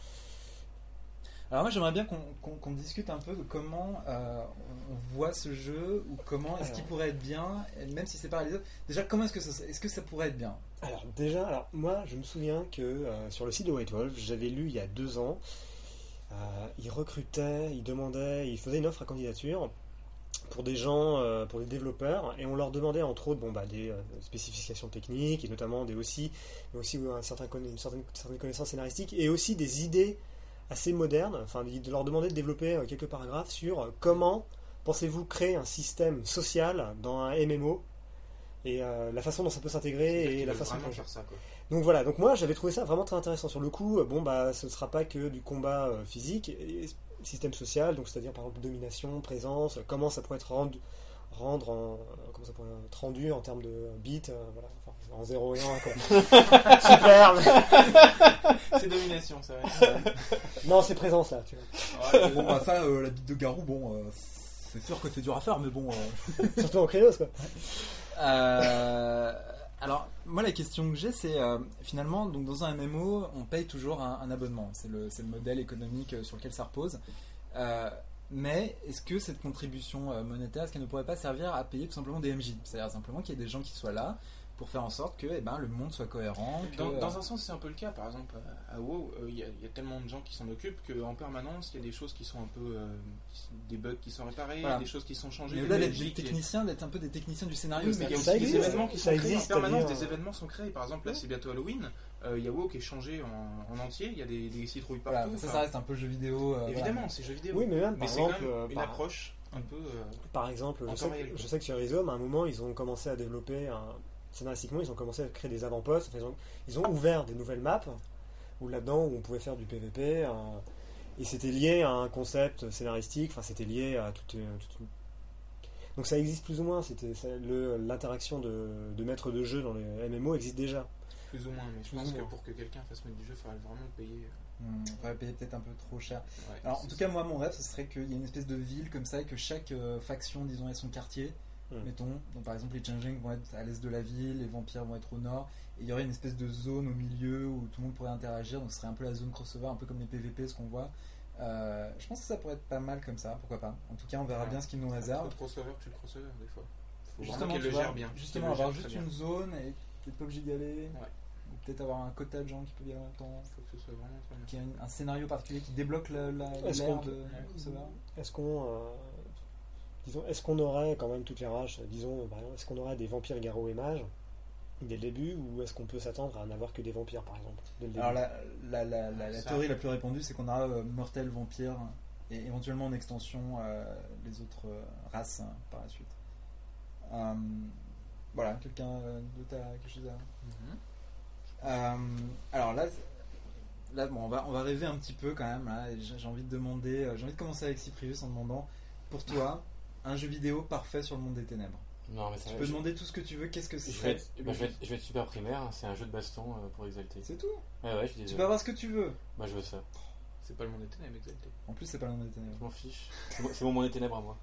Alors moi, j'aimerais bien qu'on, qu'on- qu'on discute un peu de comment euh, on on voit ce jeu, ou comment est-ce Alors. qu'il pourrait être bien, et même si c'est pas réalisable. Déjà, comment est-ce que ça, est-ce que ça pourrait être bien? Alors déjà, alors moi je me souviens que euh, sur le site de White Wolf, j'avais lu il y a deux ans, euh, ils recrutaient, ils demandaient, ils faisaient une offre à candidature pour des gens, euh, pour des développeurs, et on leur demandait entre autres bon, bah, des euh, spécifications techniques, et notamment des aussi, mais aussi un certain, conna- une certaine, certaine connaissance scénaristique, et aussi des idées assez modernes, enfin de leur demander de développer euh, quelques paragraphes sur euh, comment pensez-vous créer un système social dans un M M O, et euh, la façon dont ça peut s'intégrer, et la façon vraiment dont... faire ça, quoi. Donc voilà, donc moi j'avais trouvé ça vraiment très intéressant. Sur le coup, euh, bon bah ce ne sera pas que du combat euh, physique, et système social, donc c'est-à-dire par exemple domination, présence, euh, comment ça pourrait être rendu, rendre en, euh, comment ça pourrait être rendu en termes de bits, euh, voilà, enfin, en zéro et un quoi. Super mais- C'est domination, ça va. Non, c'est présence là, tu vois. Bon, bah, ça, euh, la bite de garou, bon, euh, c'est sûr que c'est dur à faire, mais bon. euh, Surtout en Créos quoi. Euh, alors, moi, la question que j'ai, c'est euh, finalement, donc dans un M M O, on paye toujours un, un abonnement. C'est le, c'est le modèle économique euh, sur lequel ça repose. Euh, mais est-ce que cette contribution euh, monétaire, est-ce qu'elle ne pourrait pas servir à payer tout simplement des M J? C'est-à-dire simplement qu'il y ait des gens qui soient là pour faire en sorte que eh ben, le monde soit cohérent. Que, Dans, euh, dans un sens, c'est un peu le cas. Par exemple, à WoW, il y, a- y a tellement de gens qui s'en occupent qu'en permanence, il y a des choses qui sont un peu. euh, des bugs qui sont réparés, Voilà. des choses qui sont changées. mais des au-delà d'être logiques des qui- techniciens, d'être un peu des techniciens du scénario. Oui, mais il y a ça aussi des existe, événements qui ça sont créés en existe, permanence, c'est-à-dire, des euh, événements sont créés. Par exemple, là, c'est bientôt Halloween. Euh, Il y a WoW qui est changé en, en entier. Il y a des, des citrouilles Voilà, partout. ça, Enfin, ça reste un peu jeu vidéo. euh, évidemment, voilà. c'est jeux vidéo. Oui, mais même mais par c'est exemple, quand même euh, une par, approche un peu. euh, par exemple, en je temps sais, réel, que, quoi. je sais que sur Rhizome, à un moment, ils ont commencé à développer un, scénaristiquement, ils ont commencé à créer des avant-postes. Enfin, ils, ont, ils ont ouvert des nouvelles maps où là-dedans où on pouvait faire du P V P. Un, et c'était lié à un concept scénaristique. Enfin, c'était lié à toute, une- toute une... Donc ça existe plus ou moins. C'était ça, le, l'interaction de, de maître de jeu dans les M M O existe déjà. plus ou moins. Mais je Plus pense ou que moins. pour que quelqu'un fasse mettre du jeu, il faudrait vraiment payer. Hmm, on va payer peut-être un peu trop cher. Ouais, Alors, en c'est tout ça. cas, moi, mon rêve, ce serait qu'il y ait une espèce de ville comme ça et que chaque euh, faction, disons, ait son quartier. Mm. Mettons, donc par exemple, les changelings vont être à l'est de la ville, les vampires vont être au nord, et il y aurait une espèce de zone au milieu où tout le monde pourrait interagir. Donc, ce serait un peu la zone crossover, un peu comme les P V P, ce qu'on voit. Euh, je pense que ça pourrait être pas mal comme ça, pourquoi pas. En tout cas, on verra Ouais. bien ce qu'il nous Trop réserve. de crossover, tu le crossover des fois. Faut Justement, vraiment qu'elle tu le vois, gère bien. justement, Qu'elle le avoir gère juste très une bien. zone et peut-être pas obligé d'y aller. Ouais. Ou peut-être avoir un quota de gens qui peuvent y aller en même temps. Faut que ce soit vraiment très bien. Qu'il y ait un, un scénario particulier qui débloque la, la, Est-ce l'ère qu'on- de crossover. Est-ce qu'on, euh, disons, est-ce qu'on aurait quand même toutes les rages, disons, par exemple, est-ce qu'on aurait des vampires, garous et mages dès le début, ou est-ce qu'on peut s'attendre à n'avoir que des vampires, par exemple, dès le début? Alors la, la, la, la, la Ça. théorie la plus répandue, c'est qu'on aura euh, mortel, vampire, et éventuellement en extension euh, les autres euh, races hein, par la suite. Euh, voilà, quelqu'un euh, d'autre a quelque chose à... Euh, alors là, là bon, on, va, on va rêver un petit peu quand même. Là, et j'ai, j'ai envie de demander, euh, j'ai envie de commencer avec Cyprius en demandant, pour toi, un jeu vidéo parfait sur le monde des ténèbres. Non, mais ça Tu va, peux je- demander tout ce que tu veux, qu'est-ce que c'est Je vais, être, bah, je, vais être, je vais être super primaire, hein, c'est un jeu de baston euh, pour Exalté. C'est tout. Ouais, ouais, je dis. Tu peux avoir ce que tu veux. Bah, je veux ça. C'est pas le monde des ténèbres, Exalté. En plus, c'est pas le monde des ténèbres. Je m'en fiche. C'est mon, c'est mon monde des ténèbres à moi.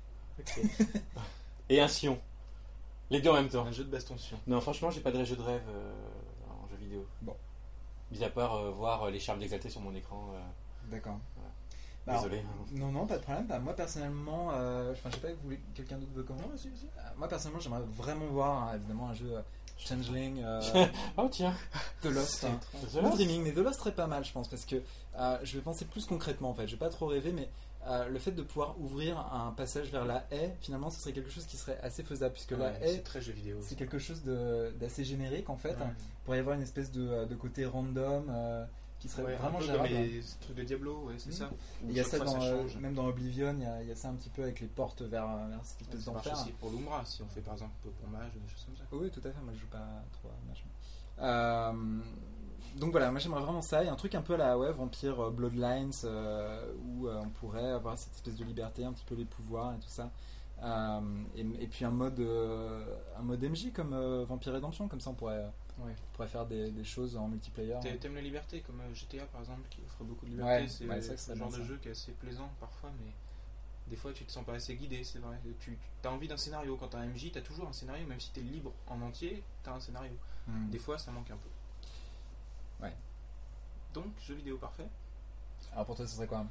Et un Sion. Les deux en même temps. Un jeu de baston Sion. Non, franchement, j'ai pas de jeu de rêve euh, en jeu vidéo. Bon. Mis à part euh, voir euh, les charmes d'Exalté sur mon écran. euh, D'accord. Voilà. Bah, alors, Désolé. non, non, pas de problème. Bah, moi, personnellement, euh, enfin, je sais pas, vous voulez quelqu'un d'autre veut comment Euh, Moi, personnellement, j'aimerais vraiment voir, hein, évidemment, un jeu euh, Changeling, euh, Oh, tiens. The Lost. hein. The Le Lost. Dreaming, mais The Lost serait pas mal, je pense, parce que euh, je vais penser plus concrètement, en fait. Je vais pas trop rêver, mais euh, le fait de pouvoir ouvrir un passage vers la haie, finalement, ce serait quelque chose qui serait assez faisable, puisque la Ouais, haie, c'est très jeu vidéo. c'est quelque chose de- d'assez générique, en fait. Ouais. Hein. Il pourrait y avoir une espèce de, de côté random euh, qui serait Ouais, vraiment un peu gérable. comme les trucs de Diablo, ouais, c'est Mhm. ça. Où Il y a chaque ça, fois, dans, euh, change. même dans Oblivion, il y, a, il y a ça un petit peu avec les portes vers, vers cette espèce Ça marche d'enfer. aussi pour l'Umbra, si on fait par exemple pour Mage ou des choses comme ça. Oui, tout à fait. Moi, je joue pas trop à Mage. Euh, donc voilà, moi j'aimerais vraiment ça. Il y a un truc un peu à la ouais, Vampire euh, Bloodlines euh, où euh, on pourrait avoir cette espèce de liberté, un petit peu les pouvoirs et tout ça. Euh, et, et puis un mode, euh, un mode M J comme euh, Vampire Redemption, comme ça on pourrait Ouais, on pourrait faire des, des choses en multiplayer. T'a- hein. T'aimes la liberté, comme euh, G T A par exemple, qui offre beaucoup de liberté. Ouais, c'est ouais, euh, ça, c'est le genre bien, de ça. jeu qui est assez plaisant parfois, mais des fois tu te sens pas assez guidé, c'est vrai. Tu as envie d'un scénario. Quand t'as un M J, t'as toujours un scénario, même si t'es libre en entier, t'as un scénario. Hmm. Des fois ça manque un peu. Ouais. Donc, jeu vidéo parfait. Alors pour toi, ce serait quoi?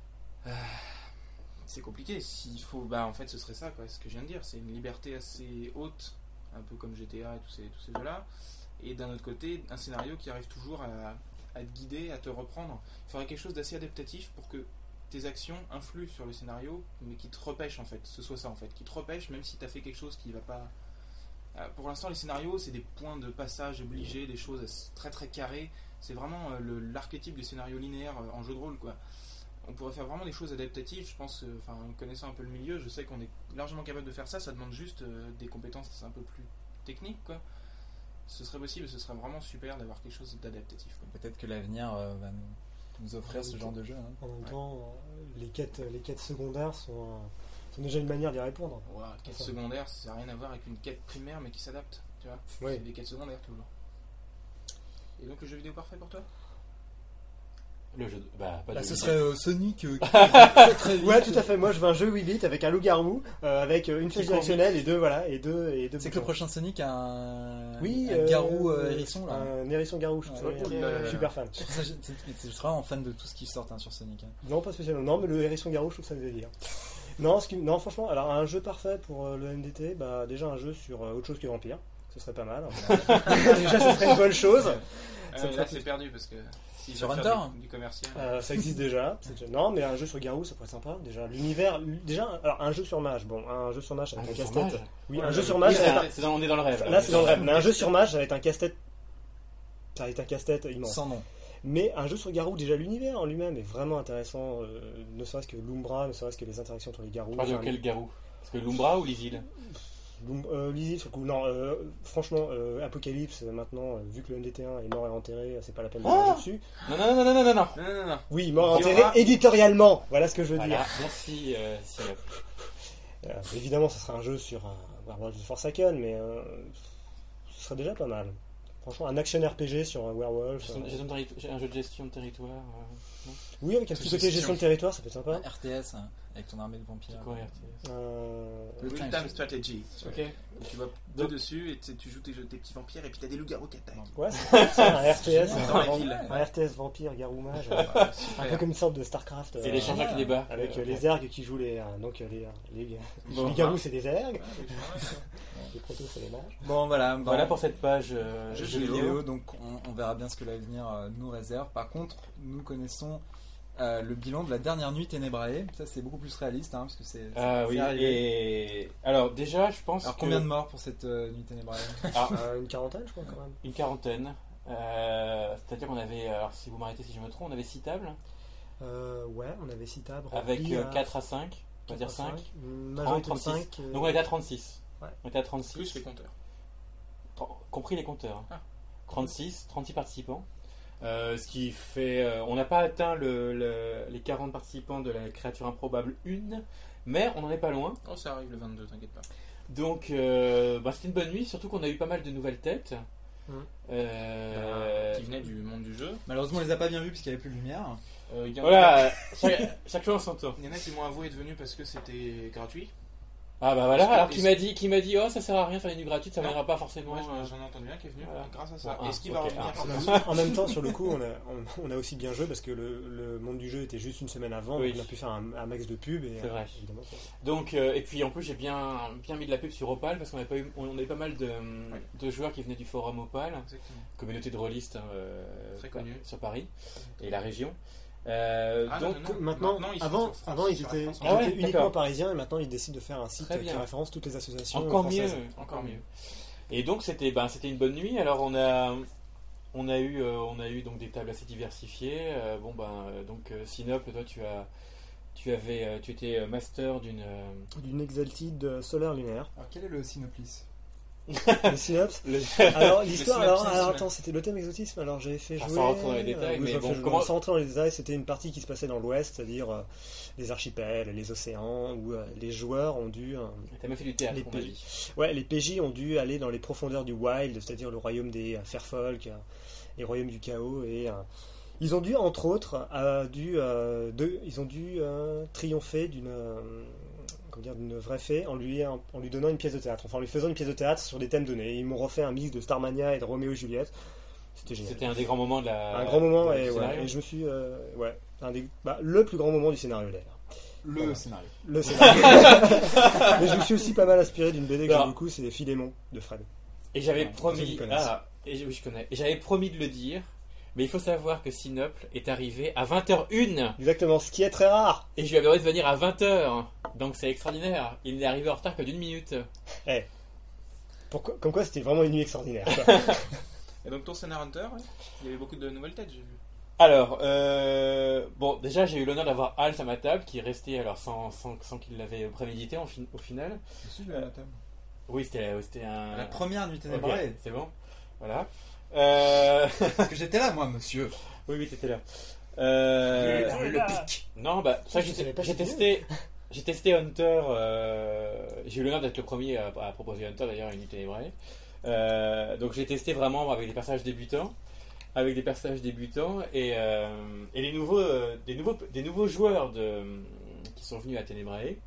C'est compliqué. S'il faut, bah en fait, ce serait ça, quoi. Ce que je viens de dire, c'est une liberté assez haute, un peu comme G T A et tous ces, tous ces jeux-là. Et d'un autre côté, un scénario qui arrive toujours à, à te guider, à te reprendre. Il faudrait quelque chose d'assez adaptatif pour que tes actions influent sur le scénario, mais qui te repêche en fait. Ce soit ça en fait, qui te repêche, même si tu as fait quelque chose qui va pas. Euh, pour l'instant, les scénarios, c'est des points de passage obligés, des choses très très carrées. C'est vraiment euh, le- l'archétype du scénario linéaire euh, en jeu de rôle, quoi. On pourrait faire vraiment des choses adaptatives, je pense, euh, enfin, connaissant un peu le milieu, je sais qu'on est largement capable de faire ça, ça demande juste euh, des compétences un peu plus techniques, quoi. Ce serait possible, ce serait vraiment super d'avoir quelque chose d'adaptatif, quoi. Peut-être que l'avenir euh, va nous, nous offrir ce genre de jeu. hein. En même Ouais. temps, euh, les quêtes, les quêtes secondaires sont, euh, sont déjà une manière d'y répondre. Ouah, quête Enfin. secondaire, ça n'a rien à voir avec une quête primaire, mais qui s'adapte, tu vois. Oui. C'est des quêtes secondaires, toujours. Et donc, le jeu vidéo parfait pour toi? Le jeu de... Bah, pas Bah, de ce jeu serait euh, Sonic euh, qui très, très vite. Ouais, tout à fait. Moi, je veux un jeu huit bits avec un loup-garou, euh, avec euh, une flèche Qui directionnelle et deux, voilà, et deux, et deux C'est que le boutons. prochain Sonic a un, Oui, un euh, garou euh, hérisson là. Un hérisson garou, je trouve ça Ouais. bien. Oh là là Je suis là. super fan. C'est pour ça que j'ai- c'est- c'est- Je suis vraiment fan de tout ce qui sort hein, sur Sonic. hein. Non, pas spécialement. Non, mais le hérisson garou, je trouve ça délire. Non, ce qui... non, franchement, alors un jeu parfait pour euh, le N D T, bah déjà un jeu sur euh, autre chose que Vampire, ce serait pas mal. Déjà, ce serait une bonne chose. Ça Euh, me là, ferait c'est plus- perdu parce que. s'ils Sur veulent faire Hunter du, du commercial. Euh, ça existe déjà. c'est déjà- Non, mais un jeu sur Garou, ça pourrait être sympa. Déjà, l'univers, déjà, alors un jeu sur Mage. Bon, un jeu sur Mage Un avec un jeu sur casse-tête. Mage Oui, Ouais, un ouais, jeu sur oui, Mage. Oui, ça c'est va un- être c'est dans, on est dans le rêve. un- Là, c'est dans le rêve. Mais un jeu sur Mage, ça va être un casse-tête. Ça va être un casse-tête immense. Sans nom. Mais un jeu sur Garou, déjà l'univers en lui-même est vraiment intéressant. euh, ne serait-ce que l'Umbra, ne serait-ce que les interactions entre les Garous. Tu parles de Enfin, quel garou? Parce que l'Umbra ou l'Isil? L'Um- euh, Lizzie, sur le coup, non, euh, franchement, euh, Apocalypse, euh, maintenant, euh, vu que le N D T un est mort et enterré, c'est pas la peine de Ah revenir dessus. Non, non, non, non, non, non, non. Non, non, non. Oui, mort et Il y enterré aura- éditorialement, voilà ce que je veux Voilà, dire. merci, euh, Synop. Euh, évidemment, ça sera un jeu sur euh, Werewolf of Forsaken, mais euh, ce serait déjà pas mal. Franchement, un action R P G sur un Werewolf. Gestion- euh, gestion de terri- Un jeu de gestion de territoire. euh, non Oui, avec un petit côté Gestion. gestion de territoire, ça peut être sympa. Un R T S hein, avec ton armée de vampires. C'est quoi, R T S? Euh, Le Real time time strategy. Ok. Donc, tu vas deux Donc- dessus et tu sais, tu joues tes, jeux- tes petits vampires et puis t'as des loups-garous qui attaquent. Ouais, c'est c'est un R T S, Génial. un, Dans la vamp- ville. un R T S vampire, garou mage, euh, Ouais, un super. peu comme une sorte de Starcraft. Et euh, les changements qui débarquent. Avec euh, euh, les ergs qui jouent les. euh, donc euh, les, les, Bon. les garous, c'est des ergs, Ouais, mais je vois, les protos, c'est les mages. Bon voilà, bon, Voilà pour cette page. euh, jeux jeux vidéo. vidéo. Donc on, on verra bien ce que l'avenir euh, nous réserve. Par contre, nous connaissons euh, le bilan de la dernière nuit Ténébrae. Ça c'est beaucoup plus réaliste hein, parce que c'est. Ah c'est oui, arrivé. et alors déjà, je pense Alors que combien de morts pour cette euh, nuit Ténébrae? Ah, Euh, une quarantaine, je crois, quand même. une quarantaine. Euh, C'est-à-dire qu'on avait, alors si vous m'arrêtez si je me trompe, on avait six tables Euh, ouais, on avait six tables. avec remplies euh, à quatre à cinq, on va dire quatre à cinq. Une majorité de trente, trente-six. cinq. euh, Donc on était à trente-six. Ouais. On était à trente-six. Plus les compteurs. Tr- compris les compteurs. Ah. trente-six, trente-six participants. Euh, ce qui fait. euh, on n'a pas atteint le, le- les quarante participants de la créature improbable une, mais on n'en est pas loin. Oh, ça arrive le vingt-deux, t'inquiète pas. Donc euh, bah, c'était une bonne nuit, surtout qu'on a eu pas mal de nouvelles têtes. Mhm. Euh, Qui venait du monde du jeu. Malheureusement on les a pas bien vus puisqu'il n'y avait plus de lumière. Euh, il y en a- Voilà, chaque, chaque chose en son tour. Il y en a qui m'ont avoué être venus parce que c'était gratuit. Ah bah voilà, Parce que- alors qui m'a dit, qui m'a dit, oh ça sert à rien de faire une nuit gratuite, ça Non. viendra pas forcément. Moi, euh, j'en ai entendu un qui est venu Voilà. grâce à ça. Bon, Est-ce qu'il ah, va ok, revenir ah. par En contre même- En même temps, sur le coup, on a, on, on a aussi bien joué parce que le, le monde du jeu était juste une semaine avant, Oui. donc on a pu faire un, un max de pub. Et, C'est vrai. euh, évidemment, ça- Donc euh, et puis en plus j'ai bien, bien mis de la pub sur Opal parce qu'on avait pas eu, on avait pas mal de, de joueurs qui venaient du forum Opal, Exactement. communauté de rôlistes hein, euh, Très connue. sur Paris et la région. Euh, Ah, donc non, non, Maintenant, Maintenant, ils sont avant, sur France, avant ils sur étaient, la France. ils Ah ouais, étaient uniquement d'accord. parisiens et maintenant ils décident de faire un site Très qui bien. référence toutes les associations encore françaises. mieux, Encore mieux. Et donc c'était, ben, c'était une bonne nuit. Alors on a, on a eu, euh, on a eu donc des tables assez diversifiées. Euh, bon ben euh, donc euh, Synop, toi tu as, tu avais, euh, tu étais euh, master d'une, euh, D'une Exalted solaire lunaire. Alors quel est le synopsis? Le synopsis. Le- Alors l'histoire, Le alors, synopsis, alors ouais. attends, c'était le thème exotisme. Alors j'avais fait Enfin, jouer. sans rentrer dans les détails, oui, mais j'ai bon, fait jouer- comment- sans rentrer dans les détails, c'était une partie qui se passait dans l'Ouest, c'est-à-dire euh, les archipels, les océans, où euh, les joueurs ont dû, euh, T'as même fait du théâtre, Les on m'a pays. dit. ouais, les P J ont dû aller dans les profondeurs du Wild, c'est-à-dire le royaume des euh, Fairfolk, euh, les royaumes du chaos, et euh, ils ont dû, entre autres, euh, dû, euh, de- ils ont dû euh, triompher d'une euh, comment dire, d'une vraie fée en lui, en, en lui donnant une pièce de théâtre, enfin en lui faisant une pièce de théâtre sur des thèmes donnés. Ils m'ont refait un mix de Starmania et de Roméo et Juliette. C'était génial. C'était un des grands moments de la. Un grand moment, du et, ouais, scénario. et je me suis, euh, ouais, un des, bah, le plus grand moment du scénario d'ailleurs. Le Voilà. scénario. Le scénario. Mais je me suis aussi pas mal inspiré d'une B D que Alors. j'aime beaucoup, c'est Philémon de Fred. Et j'avais Ouais, ceux qui promis. connaissent. Ah, et, je- oui, je connais. Et j'avais promis de le dire. Mais il faut savoir que Sinople est arrivé à vingt heures une. Exactement, ce qui est très rare. Et je lui avais demandé de venir à vingt heures. Donc c'est extraordinaire. Il n'est arrivé en retard que d'une minute. Pourquoi, comme quoi c'était vraiment une nuit extraordinaire. quoi. Et donc ton Scénar Hunter, ouais, il y avait beaucoup de nouvelles têtes, j'ai vu. Alors, euh, bon, déjà j'ai eu l'honneur d'avoir Hals à ma table, qui est resté alors sans, sans, sans qu'il l'avait prémédité en fin- au final. Aussi, je l'ai à la table. Oui, c'était c'était un. La première nuit Ok, ténébrée. c'est bon. Voilà. Euh... Parce que j'étais là, moi, monsieur. oui, oui, t'étais là. Euh... Le pic. Non, bah, ça, Je j'ai savais pas j'ai si c'était testé. J'ai testé Hunter. euh, J'ai eu l'honneur d'être le premier à, à proposer Hunter d'ailleurs, une nuit ténébrée. Euh, donc j'ai testé vraiment avec des personnages débutants, avec des personnages débutants et, euh, et les nouveaux, euh, des nouveaux, des nouveaux joueurs de, qui sont venus à Ténébrae.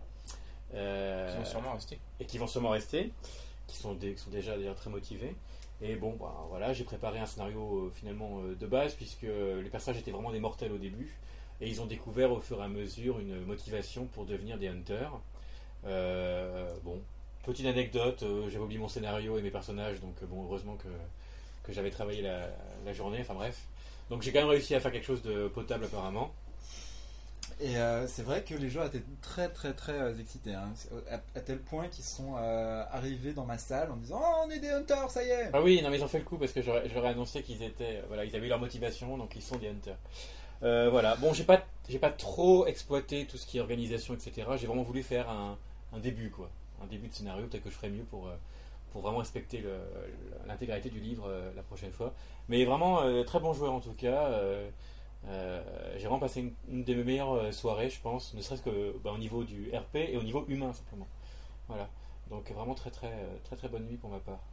Euh, Ils vont sûrement rester. et qui vont sûrement rester, qui sont, des- qui sont déjà d'ailleurs très motivés. Et bon, bah, voilà, j'ai préparé un scénario euh, finalement euh, de base, puisque les personnages étaient vraiment des mortels au début, et ils ont découvert au fur et à mesure une motivation pour devenir des hunters. Euh, bon, petite anecdote, euh, j'avais oublié mon scénario et mes personnages, donc euh, bon, heureusement que, que j'avais travaillé la, la journée, enfin bref. Donc j'ai quand même réussi à faire quelque chose de potable apparemment. Et euh, c'est vrai que les joueurs étaient très très très euh, excités, hein. C'est- à, à tel point qu'ils sont euh, arrivés dans ma salle en disant oh, on est des hunters, ça y est. Ah oui, non mais ils ont fait le coup parce que j'aurais j'aurais annoncé qu'ils étaient, euh, voilà, ils avaient eu leur motivation, donc ils sont des hunters. Euh, voilà, bon, j'ai pas, j'ai pas trop exploité tout ce qui est organisation, et cetera. J'ai vraiment voulu faire un, un début, quoi, un début de scénario, peut-être que je ferai mieux pour, euh, pour vraiment respecter le- l'intégralité du livre euh, la prochaine fois. Mais vraiment, euh, très bon joueur en tout cas. euh, euh, j'ai vraiment passé une, une de mes meilleures euh, soirées, je pense, ne serait-ce que bah, au niveau du R P et au niveau humain simplement. Voilà, donc vraiment très très euh, très très bonne nuit pour ma part.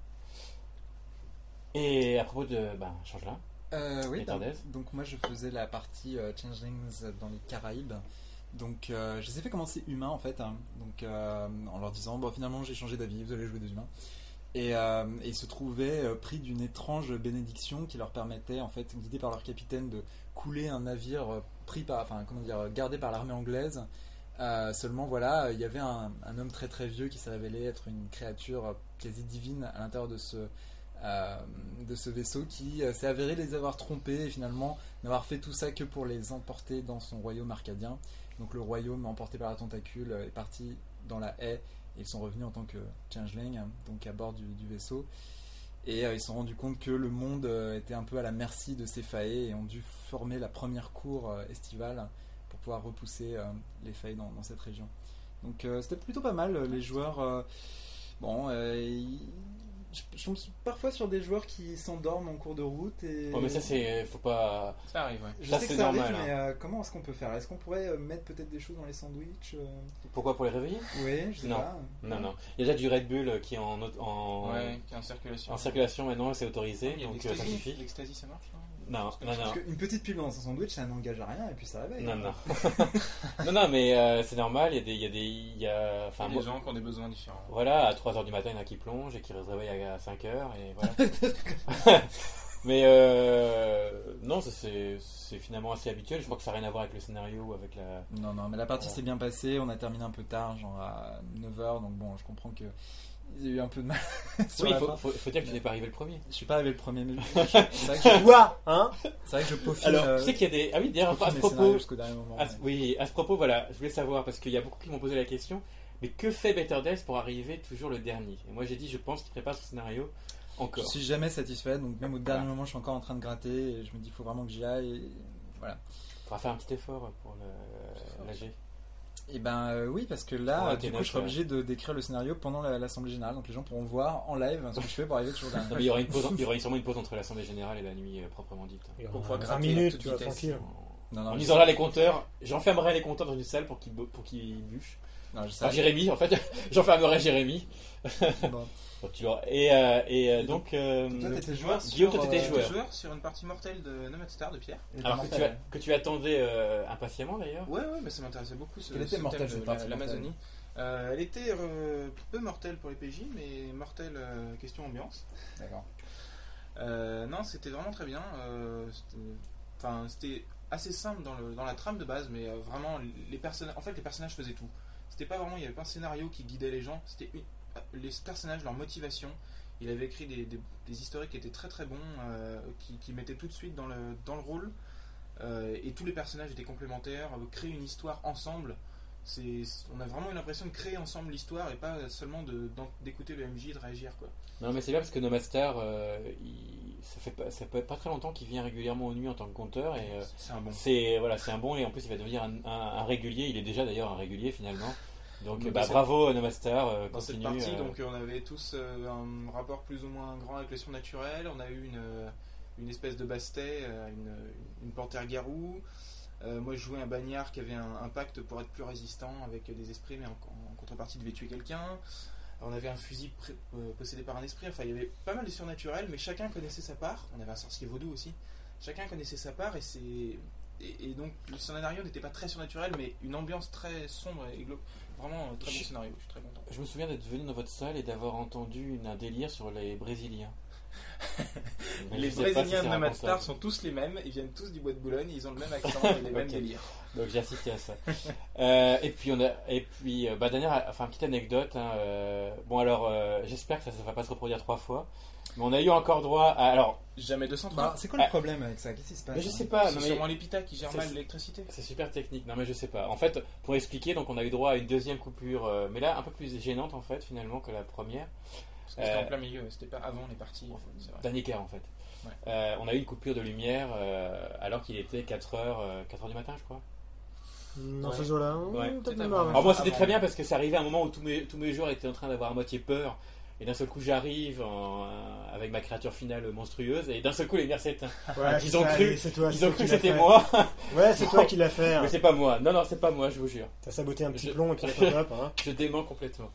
Et à propos de, ben, change là. Euh, oui, Peter donc, Dez. donc moi je faisais la partie euh, Changelings dans les Caraïbes. Donc euh, je les ai fait commencer humains en fait, hein. Donc euh, en leur disant bon finalement j'ai changé d'avis, vous allez jouer des humains. Et, euh, et ils se trouvaient euh, pris d'une étrange bénédiction qui leur permettait en fait, guidés par leur capitaine, de couler un navire euh, pris par, enfin comment dire, gardé par l'armée anglaise. Euh, seulement voilà, il y avait un, un homme très très vieux qui s'est révélé être une créature euh, quasi divine à l'intérieur de ce euh, de ce vaisseau qui euh, s'est avéré les avoir trompés et finalement n'avoir fait tout ça que pour les emporter dans son royaume arcadien. Donc le royaume emporté par la tentacule euh, est parti dans la haie et ils sont revenus en tant que changeling, donc à bord du, du vaisseau. Et euh, ils se sont rendus compte que le monde euh, était un peu à la merci de ces faées et ont dû former la première cour euh, estivale pour pouvoir repousser euh, les faées dans, dans cette région. Donc euh, c'était plutôt pas mal, les joueurs. euh, bon, euh, ils- je, je tombe parfois sur des joueurs qui s'endorment en cours de route. Et... Oh mais ça c'est, faut pas. Ça arrive, ouais. Je ça, sais que c'est ça normal, arrive, hein. mais euh, comment est-ce qu'on peut faire? Est-ce qu'on pourrait euh, mettre peut-être des choses dans les sandwichs euh Pourquoi, pour les réveiller? Oui, je sais Non. pas. Non non. Il y a déjà du Red Bull euh, qui est en aut- en, Ouais, qui est en circulation. en circulation maintenant, c'est autorisé, Il y a donc euh, ça l'ecstasy. suffit. L'ecstasy, ça marche, non? Non non non. Parce qu'une petite pub dans un sandwich, ça n'engage à rien et puis ça réveille. Non, hein. non. non, non, mais euh, c'est normal, il y a des. Il y a des il y a, enfin, Il y a moi- des gens qui ont des besoins différents. voilà, à trois heures du matin, il y en a qui plongent et qui se réveillent à cinq heures, et voilà. mais euh, non, ça, c'est c'est finalement assez habituel, je crois que ça n'a rien à voir avec le scénario ou avec la. Non, non, mais la partie Ouais. s'est bien passée. On a terminé un peu tard, genre à neuf heures. Donc bon, je comprends que il y a eu un peu de mal sur Oui, la il faut, fin. faut, faut dire que tu n'es pas arrivé le premier. Je suis pas arrivé le premier, mais je- je- c'est vrai que je, Quoi hein c'est vrai que je peaufine. Alors, euh, tu sais qu'il y a des. Ah oui, je d'ailleurs, à peaufine ce mes propos. scénarios jusqu'au dernier moment. À ce- ouais. oui, à ce propos, voilà, je voulais savoir, parce qu'il y a beaucoup qui m'ont posé la question, mais que fait Better Days pour arriver toujours le dernier? Et moi j'ai dit, je pense qu'il prépare ce scénario Je encore. suis jamais satisfait, donc même au dernier Voilà. moment, je suis encore en train de gratter et je me dis, il faut vraiment que j'y aille. Et voilà. Il faudra faire un petit effort pour le, la G. Et ben euh, oui, parce que Oh, là, t'es du coup, neuf, je serai ouais. obligé de d'écrire le scénario pendant la- l'assemblée générale, donc les gens pourront voir en live ce que je fais pour arriver toujours Non, dernier. mais il y aura une pause, il y aura sûrement une pause entre l'Assemblée Générale et la nuit euh, proprement dite. Il y Pour aura pouvoir vingt gratter à minutes, toute tu vois, vitesse. tranquille. Non, non, On je isolera sais- les compteurs, j'enfermerai les compteurs dans une salle pour qu'ils bo- pour qu'ils bûchent. Non, je sais. Enfin, Jérémy, en fait, j'enfermerai Jérémy. Bon. Donc, tu l'auras- Et, euh, et euh, Et donc, euh, Toi, t'étais joueur sur, Guillaume, toi, t'étais euh, joueur. J'étais joueur sur une partie mortelle de Nomad Star de Pierre. et alors que Mortel. tu, as- que tu attendais euh, impatiemment d'ailleurs. Ouais, ouais, mais ça m'intéressait beaucoup ce, Quelle était ce mortelle, thème cette de partie la- mortelle l'Amazonie. Euh, elle était euh, peu mortelle pour les P J, mais mortelle euh, question ambiance. D'accord. Euh, non, c'était vraiment très bien. Euh, c'était- Enfin, c'était assez simple dans, le, dans la trame de base, mais euh, vraiment, les personnages, en fait, les personnages faisaient tout. C'était pas vraiment, il y avait pas un scénario qui guidait les gens. C'était une- les personnages, leur motivation. Il avait écrit des, des, des historiques qui étaient très très bons, euh, qui, qui mettaient tout de suite dans le, dans le rôle. Euh, et tous les personnages étaient complémentaires, euh, créer une histoire ensemble. C'est, on a vraiment eu l'impression de créer ensemble l'histoire et pas seulement de, d'en- d'écouter le M J et de réagir, quoi. Non, mais c'est bien parce que Nomad Star, euh, il- ça fait pas, ça peut être pas très longtemps qu'il vient régulièrement aux nuits en tant que compteur et euh, C'est un bon. c'est voilà, c'est un bon et en plus il va devenir un, un- un régulier. Il est déjà d'ailleurs un régulier finalement. Donc Donc, bah, dans cette- bravo Nomad Star, euh, Dans cette continue. partie, euh, donc, on avait tous euh, un rapport plus ou moins grand avec les surnaturels. On a eu une, euh, une espèce de bastet, euh, une, une panthère garou. Euh, moi, je jouais un bagnard qui avait un, un pacte pour être plus résistant avec des esprits, mais en, en contrepartie, devait tuer quelqu'un. On avait un fusil pré- euh, possédé par un esprit. Enfin, il y avait pas mal de surnaturels, mais chacun connaissait sa part. On avait un sorcier vaudou aussi. Chacun connaissait sa part, et c'est et, et donc le scénario n'était pas très surnaturel, mais une ambiance très sombre et glo- vraiment euh, très bon Je- scénario. Je suis très content. Je me souviens d'être venu dans votre salle et d'avoir entendu une- un délire sur les Brésiliens. Mais Les je sais pas si Brésiliens c'est de Nomad racontable. Star sont tous les mêmes, ils viennent tous du bois de Boulogne, ils ont le même accent et les mêmes Ok. délires. Donc j'ai assisté à ça. Euh, et puis on a, et puis euh, bah dernière, enfin petite anecdote. Hein, euh, bon alors, euh, j'espère que ça ne va pas se reproduire trois fois. Mais on a eu encore droit à, alors, Jamais deux cent Bah, trente. c'est quoi le Ah. problème avec ça? Qu'est-ce qui se passe? mais je hein sais pas. C'est non, mais- sûrement l'Epita qui gère c'est- mal l'électricité. C'est super technique, non mais je sais pas. En fait, pour expliquer, donc on a eu droit à une deuxième coupure, euh, mais là un peu plus gênante en fait finalement que la première, Parce que c'était Euh, en plein milieu, c'était pas avant les parties. C'est vrai. d'un écart en fait. Ouais. Euh, on a eu une coupure de lumière euh, alors qu'il était quatre heures, euh, quatre heures du matin je crois. Dans Ouais. ce jeu-là, Ouais. peut-être Peut-être même avant. avant. Alors moi c'était avant. très bien parce que ça arrivait à un moment où tous mes, tous mes joueurs étaient en train d'avoir à moitié peur. Et d'un seul coup j'arrive en- avec ma créature finale monstrueuse et d'un seul coup les lumières s'éteignent. Ouais, Ils c'est ont ça, cru- et c'est toi, Ils c'est ont toi cru que qui l'as c'était fait. moi, Ouais, c'est toi qui l'as fait. mais c'est pas moi. Non non c'est pas moi, je vous jure. T'as saboté un petit Je- plomb et puis hop, hop, hein. Je dément complètement.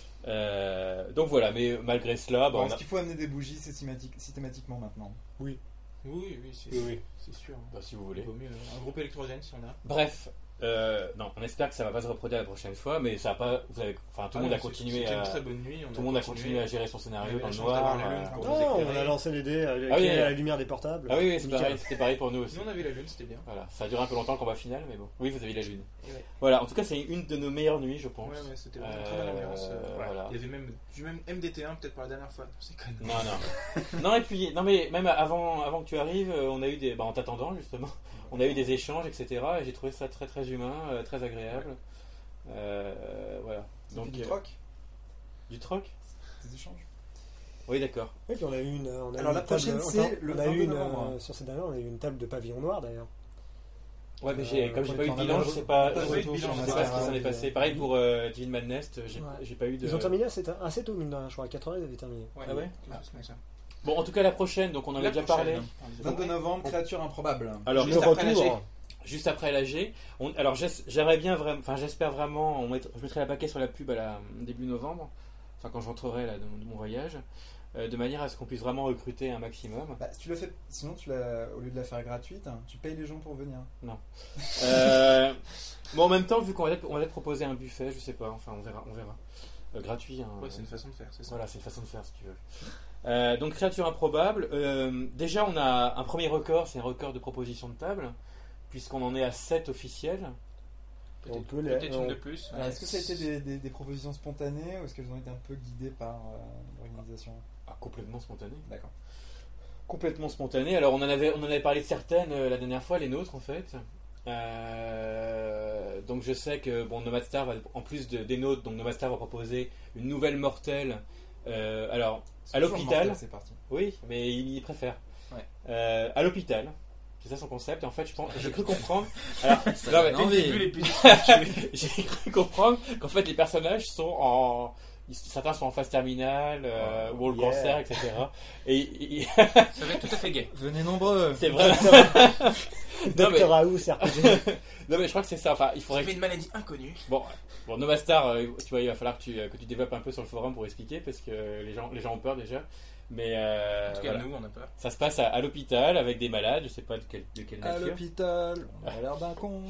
Euh, donc voilà, mais malgré cela, bah, Bon, on Est-ce a- qu'il faut amener des bougies systématique- systématiquement maintenant? Oui, oui, c'est Oui, oui. c'est sûr. bah, si vous Il voulez. vaut mieux euh, un groupe électrogène si on a. Bref, euh, non, on espère que ça va pas se reproduire la prochaine fois, mais ça a pas. Vous avez, enfin, tout le Ah monde non, a c'est- continué c'était à, une très bonne nuit. On tout le monde a continué. continué à gérer son On scénario avait dans la le chance d'avoir noir. la lune euh, pour Non, nous on éclairer. a lancé les dés avec Ah oui, la oui. lumière des portables. Ah oui, oui, c'est Nickel. pareil, c'était pareil pour nous aussi. Nous on avait la lune, c'était bien. Voilà, ça a duré un peu longtemps le combat final, mais bon. Oui, vous avez la lune. Et ouais. Voilà, en tout cas, c'est une de nos meilleures nuits, je Ouais, pense. ouais, c'était vraiment Euh, très bonne ambiance. euh, voilà. Il y avait même du même M D T un peut-être pour la dernière fois. C'est con. Non, non. non, et puis, non, mais même avant, avant que tu arrives, euh, on a eu des. Bah, en t'attendant, justement, on a eu des échanges, et cetera. Et j'ai trouvé ça très, très humain, euh, très agréable. Euh, voilà. Donc, Donc, du euh, troc, du troc des échanges. Oui, d'accord. Oui, puis on a eu une. On a Alors, eu la une table- prochaine, on a- c'est le on a eu vingt-deux une, novembre. euh, sur cette dernière, on a eu une table de pavillon noir d'ailleurs. Ouais, mais j'ai, Euh, comme j'ai pour pas eu les de plans bilan, je d'avance, sais pas, on a pas je joué de sais bilan, pas on a ce qui pas s'en est fait. passé. Pareil pour euh, Divine Madness, j'ai, Ouais. j'ai pas eu de. Ils ont terminé assez, assez tôt, mine de rien, je crois, à quatre heures ils avaient terminé. Ouais, Ah ouais quelque chose comme ça. Bon, en tout cas, la prochaine, donc on en avait La déjà prochaine, parlé. hein. vingt-deux novembre, créature improbable. Alors, Juste le après la G. retour. juste après l'A G. On, alors j'es- j'aimerais bien vraiment, enfin j'espère vraiment, on met- je mettrai la paquet sur la pub à la début novembre, enfin quand je rentrerai là, de, de mon voyage, euh, de manière à ce qu'on puisse vraiment recruter un maximum. Bah, si tu l'as fait, sinon tu l'as, au lieu de la faire gratuite, hein, tu payes les gens pour venir. Euh, bon en même temps vu qu'on va être, on va être proposé un buffet, je sais pas, enfin on verra, on verra. Euh, gratuit. Hein, Ouais, c'est une façon de faire, c'est ça. Voilà, c'est une façon de faire si tu veux. Euh, donc créature improbable. Euh, déjà on a un premier record, c'est un record de proposition de table, puisqu'on en est à sept officiels. On Peut-être peut les- peut-être on- une de plus. Alors, est-ce que ça a été des, des- des propositions spontanées ou est-ce qu'elles ont été un peu guidées par euh, l'organisation? Ah, complètement spontané. D'accord. Complètement spontané. Alors on en avait, on en avait parlé de certaines euh, la dernière fois, les nôtres en fait. Euh, donc je sais que bon, Nomad Star va, en plus de, des nôtres, donc Nomad Star va proposer une nouvelle mortelle. Euh, alors C'est à toujours l'hôpital. mortel, c'est parti. Oui, mais il, il préfère. Ouais. Euh, à l'hôpital. C'est ça son concept. Et en fait, je pense, j'ai cru comprendre. Alors, Ça non, mais- donne envie. Vu les petits- j'ai cru comprendre qu'en fait, les personnages sont en. Certains sont en phase terminale, euh, ou ont le Yeah. cancer, et cetera. Et, et- Ça va être tout à fait gay. Venez nombreux. c'est vrai. non, mais, Docteur House, R P G. non, mais je crois que c'est ça. Enfin, il Ça faudrait fait une maladie inconnue. Bon, bon Nomastar, euh, tu vois, il va falloir que tu, que tu développes un peu sur le forum pour expliquer parce que les gens, les gens ont peur déjà. Mais euh, En tout cas, voilà. nous, on a peur. Ça se passe à, à l'hôpital avec des malades, je sais pas de, quel, de quelle À nature. l'hôpital, on a l'air d'un con.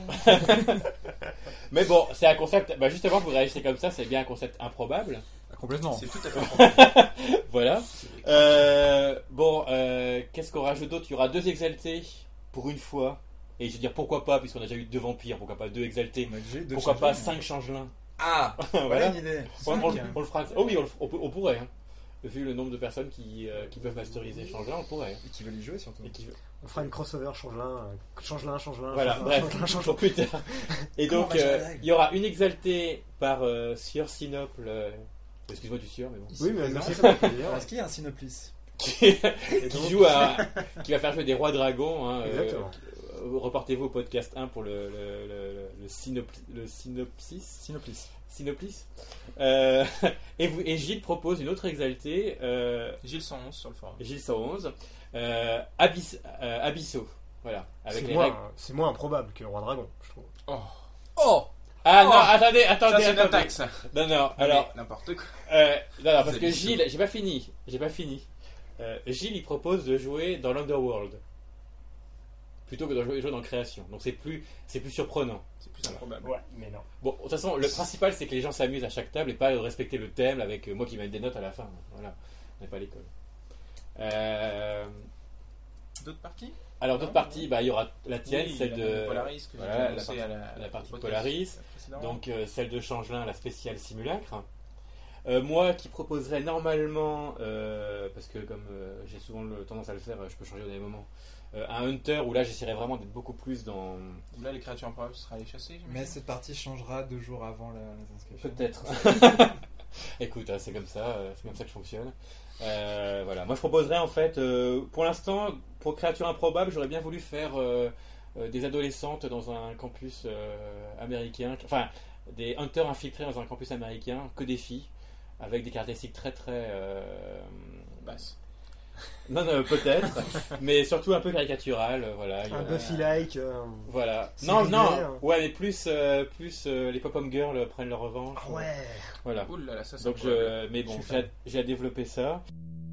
Mais bon, c'est un concept. Bah justement, vous réagissez comme ça, c'est bien un concept improbable. Ah, complètement. C'est tout à fait. Voilà. Euh, bon, euh, qu'est-ce qu'on rajoute d'autre? Il y aura deux exaltés pour une fois. Et je veux dire, pourquoi pas, puisqu'on a déjà eu deux vampires, pourquoi pas deux exaltés? On a déjà eu deux Pourquoi pas changements. cinq changelins? Ah, voilà Voilà. une idée. On, on- Cinq. on le fera. Oh oui, on, le- on peut- on pourrait. Hein. Vu le nombre de personnes qui, euh, qui peuvent masteriser changelin, on pourrait. hein. Et qui veut y jouer surtout. Et qui- On fera une crossover changelin, euh, changelin, changelin. Voilà, changelin, bref, changelin, changelin. pour plus tard. Et Comment donc, on va gérer euh, la règle il y aura une exaltée par euh, Sieur Sinople. euh, Excuse-moi du Sieur, mais bon. Oui, mais merci, ça fait plaisir. Alors, est-ce qu'il y a un synoplis Qui, Et qui donc- joue à. Qui va faire jouer des rois dragons. Hein, euh, Exactement. euh, reportez-vous au podcast un pour le, le, le, le, le synop- le synopsis. Synoplis. Synoplis. Euh, et, vous, et Gilles propose une autre exaltée. Euh, Gilles cent onze sur le forum. Gilles cent onze. Euh, Abyss, euh, Abysso. Voilà. Avec C'est les moins, règles. c'est moins improbable que le roi dragon, je trouve. Oh, Oh Ah non, Oh. attendez, ça attendez, c'est une attendez. attaque ça. Non, non, Mais alors. n'importe quoi. Euh, non, non, parce Vous que avez Gilles, j'ai pas fini. J'ai pas fini. Euh, Gilles, il propose de jouer dans l'Underworld. Plutôt que de jouer, jouer dans Création. Donc c'est plus, c'est plus surprenant. C'est plus improbable. Ouais, mais non. Bon, de toute façon, le principal, c'est que les gens s'amusent à chaque table et pas de respecter le thème avec euh, moi qui mène des notes à la fin. Voilà, on n'est pas à l'école. Euh, D'autres parties? alors, d'autres parties, bah, il y aura la tienne, Oui, celle la de. Polaris que j'ai voilà, déjà la annoncé partie- à la, la partie au de podcast Polaris. précédent. Donc euh, celle de Changelin, la spéciale simulacre. Euh, moi qui proposerais normalement, euh, parce que comme euh, j'ai souvent le, tendance à le faire, je peux changer au dernier moment, euh, un Hunter où là j'essaierais vraiment d'être beaucoup plus dans... Là, les créatures improbables sera les chasser. j'imagine. Mais cette partie changera deux jours avant la, les inscriptions. Peut-être. Écoute, hein, c'est comme ça, euh, c'est comme ça que je fonctionne. Euh, voilà. Moi je proposerais en fait, euh, pour l'instant, pour créatures improbables, j'aurais bien voulu faire euh, euh, des adolescentes dans un campus euh, américain, enfin des hunters infiltrés dans un campus américain, que des filles, avec des caractéristiques très très... euh, Basse. Non, non, peut-être, mais surtout un peu caricatural, euh, voilà. il y Un aurait- Buffy-like. euh, Voilà. C'est Non, l'idée, non, hein. ouais, mais plus, euh, plus euh, les pop-up girls prennent leur revanche. Ah ouais. Voilà. Ouh là là, ça c'est Donc improbable. je, mais bon, Je suis j'ai à, fan. j'ai à développer ça.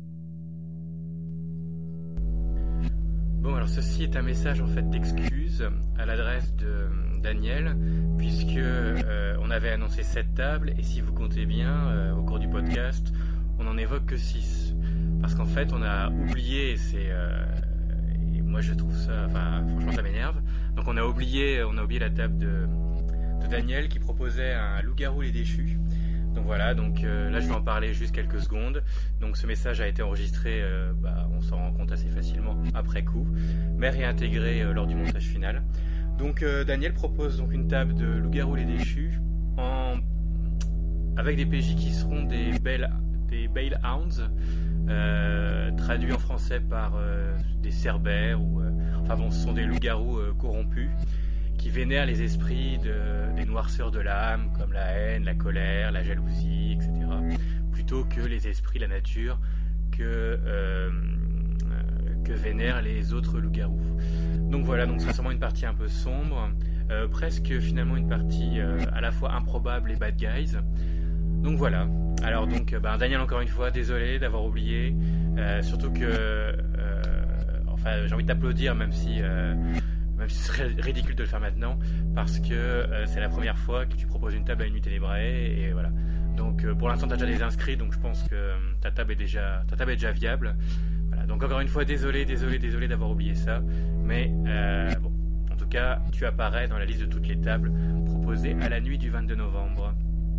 Bon, alors ceci est un message en fait d'excuse à l'adresse de Daniel, puisque euh, on avait annoncé sept tables et si vous comptez bien, euh, au cours du podcast, on n'en évoque que six, parce qu'en fait, on a oublié, et c'est, euh, et moi je trouve ça, enfin, franchement, ça m'énerve. Donc on a oublié, on a oublié la table de, de Daniel qui proposait un loup-garou les déchus. Donc voilà, donc euh, là je vais en parler juste quelques secondes. Donc ce message a été enregistré, euh, bah, on s'en rend compte assez facilement après coup, mais réintégré euh, lors du montage final. Donc euh, Daniel propose donc une table de loup-garou les déchus en... avec des P J qui seront des Bale, des Bale Hounds, euh, traduits en français par euh, des cerbères, ou euh, enfin bon, ce sont des loups-garous euh, corrompus qui vénèrent les esprits de, des noirceurs de l'âme, comme la haine, la colère, la jalousie, et cetera, plutôt que les esprits, la nature, que, euh, que vénèrent les autres loups-garous. Donc voilà, donc c'est sûrement une partie un peu sombre, euh, presque finalement une partie euh, à la fois improbable et bad guys. Donc voilà. Alors donc, ben, Daniel, encore une fois, désolé d'avoir oublié, euh, surtout que, euh, enfin, j'ai envie de t'applaudir, même si... Euh, Même si ce serait ridicule de le faire maintenant, parce que euh, c'est la première fois que tu proposes une table à une nuit ténébrée, et voilà. Donc euh, pour l'instant, tu as déjà des inscrits, donc je pense que euh, ta table est déjà, ta table est déjà viable. Voilà. Donc encore une fois, désolé, désolé, désolé d'avoir oublié ça, mais euh, bon, en tout cas, tu apparais dans la liste de toutes les tables proposées à la nuit du vingt-deux novembre.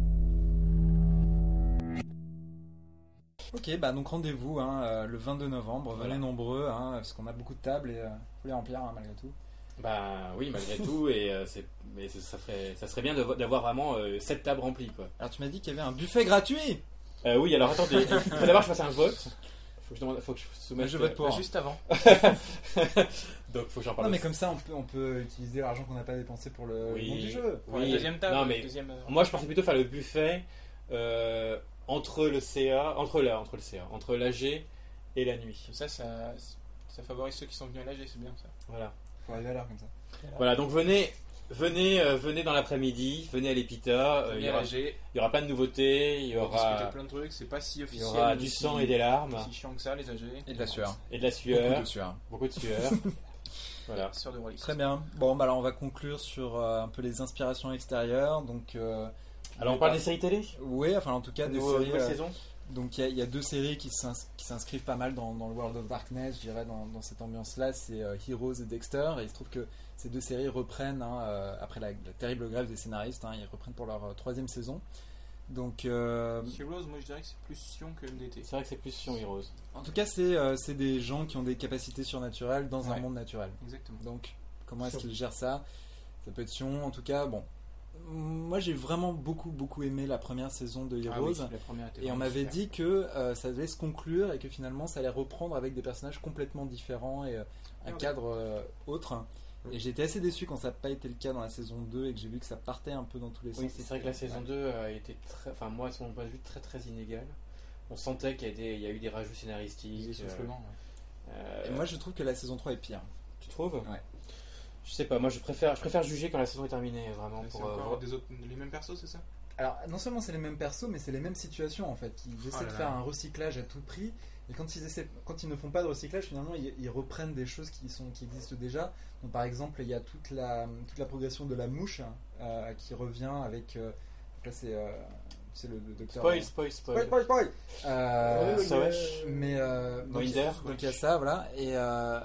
Ok, bah donc rendez-vous hein, euh, le vingt-deux novembre, Voilà. venez nombreux, hein, parce qu'on a beaucoup de tables et euh, faut les remplir hein, malgré tout. Bah oui, malgré tout, et euh, c'est, mais ça ferait, ça serait bien de- d'avoir vraiment euh, cette table remplie, quoi. Alors tu m'as dit qu'il y avait un buffet gratuit. Euh, oui, alors attendez, il faut d'abord que je fasse un vote. Faut que je, demande, faut que je soumette. Je vote pour. Bah, juste avant. Donc faut que j'en parle. Non, mais aussi. comme ça, on peut, on peut utiliser l'argent qu'on n'a pas dépensé pour le Oui. monde du jeu. Pour Oui. la deuxième table, Non, mais deuxième, euh, Moi, je pensais plutôt faire le buffet euh, entre le C A, entre la, entre le C A, entre l'A G et la nuit. ça, ça, ça favorise ceux qui sont venus à l'A G, c'est bien ça. Voilà. Faut arriver à l'heure comme ça. Voilà. Donc venez, venez, euh, venez dans l'après-midi, venez à l'Epita. euh, Il Venez y à aura, l'A G, il y aura plein de nouveautés. Il y on va discuter aura, plein de trucs, c'est pas si il y officiel. aura mais du si- sang et des larmes Si chiant que ça, les A G. Et de la sueur. et de la Beaucoup sueur, de sueur. beaucoup de sueur. Voilà. Sur de Rollis. Très bien. Bon, bah alors on va conclure sur euh, un peu les inspirations extérieures. Donc, euh, Alors on parle des séries télé. oui, enfin en tout cas des Nouveau- séries. nouvelle euh, saison. Donc il y, a- il y a deux séries qui s'ins- qui s'inscrivent pas mal dans, dans le World of Darkness, je dirais, dans, dans cette ambiance-là. C'est euh, Heroes et Dexter. Et il se trouve que ces deux séries reprennent, hein, euh, après la, la terrible grève des scénaristes, hein, ils reprennent pour leur euh, troisième saison. Donc, euh, Heroes, moi je dirais que c'est plus Sion que M D T. C'est vrai que c'est plus Sion Heroes. en tout cas, c'est euh, c'est des gens qui ont des capacités surnaturelles dans un Ouais. monde naturel. Exactement. Donc, comment est-ce qu'ils gèrent ça? Ça peut être Sion, en tout cas, bon. Moi, j'ai vraiment beaucoup, beaucoup aimé la première saison de Ah Heroes. oui, la première était Et on vraiment m'avait super. dit que euh, ça allait se conclure et que finalement ça allait reprendre avec des personnages complètement différents et euh, un Ah ouais. cadre euh, autre. Et j'étais assez déçu quand ça n'a pas été le cas dans la saison deux et que j'ai vu que ça partait un peu dans tous les sens. Oui, c'est vrai que la saison deux a été très, enfin moi, de mon point de vue, très très inégale. On sentait qu'il y a, des, il y a eu des rajouts scénaristiques. Des essoufflements, ouais. euh, Et moi je trouve que la saison trois est pire. tu trouves? Ouais. Je sais pas, moi je préfère, je préfère juger quand la saison est terminée, vraiment. C'est Pour, euh, encore voir- des autres, les mêmes persos, c'est ça? Alors non seulement c'est les mêmes persos mais c'est les mêmes situations en fait. Ils essaient Oh de là faire là. un recyclage à tout prix. Et quand ils, essaient, quand ils ne font pas de recyclage, finalement, ils, ils reprennent des choses qui, sont, qui existent déjà. Donc, par exemple, il y a toute la, toute la progression de la mouche euh, qui revient avec. Euh, donc là, c'est euh, c'est le, le docteur. Spoil, spoil, spoil. Spoil, spoil, spoil. Euh, Ouais, ça wesh. mais euh, donc, Mohinder, donc il y a ça, voilà. Et, euh,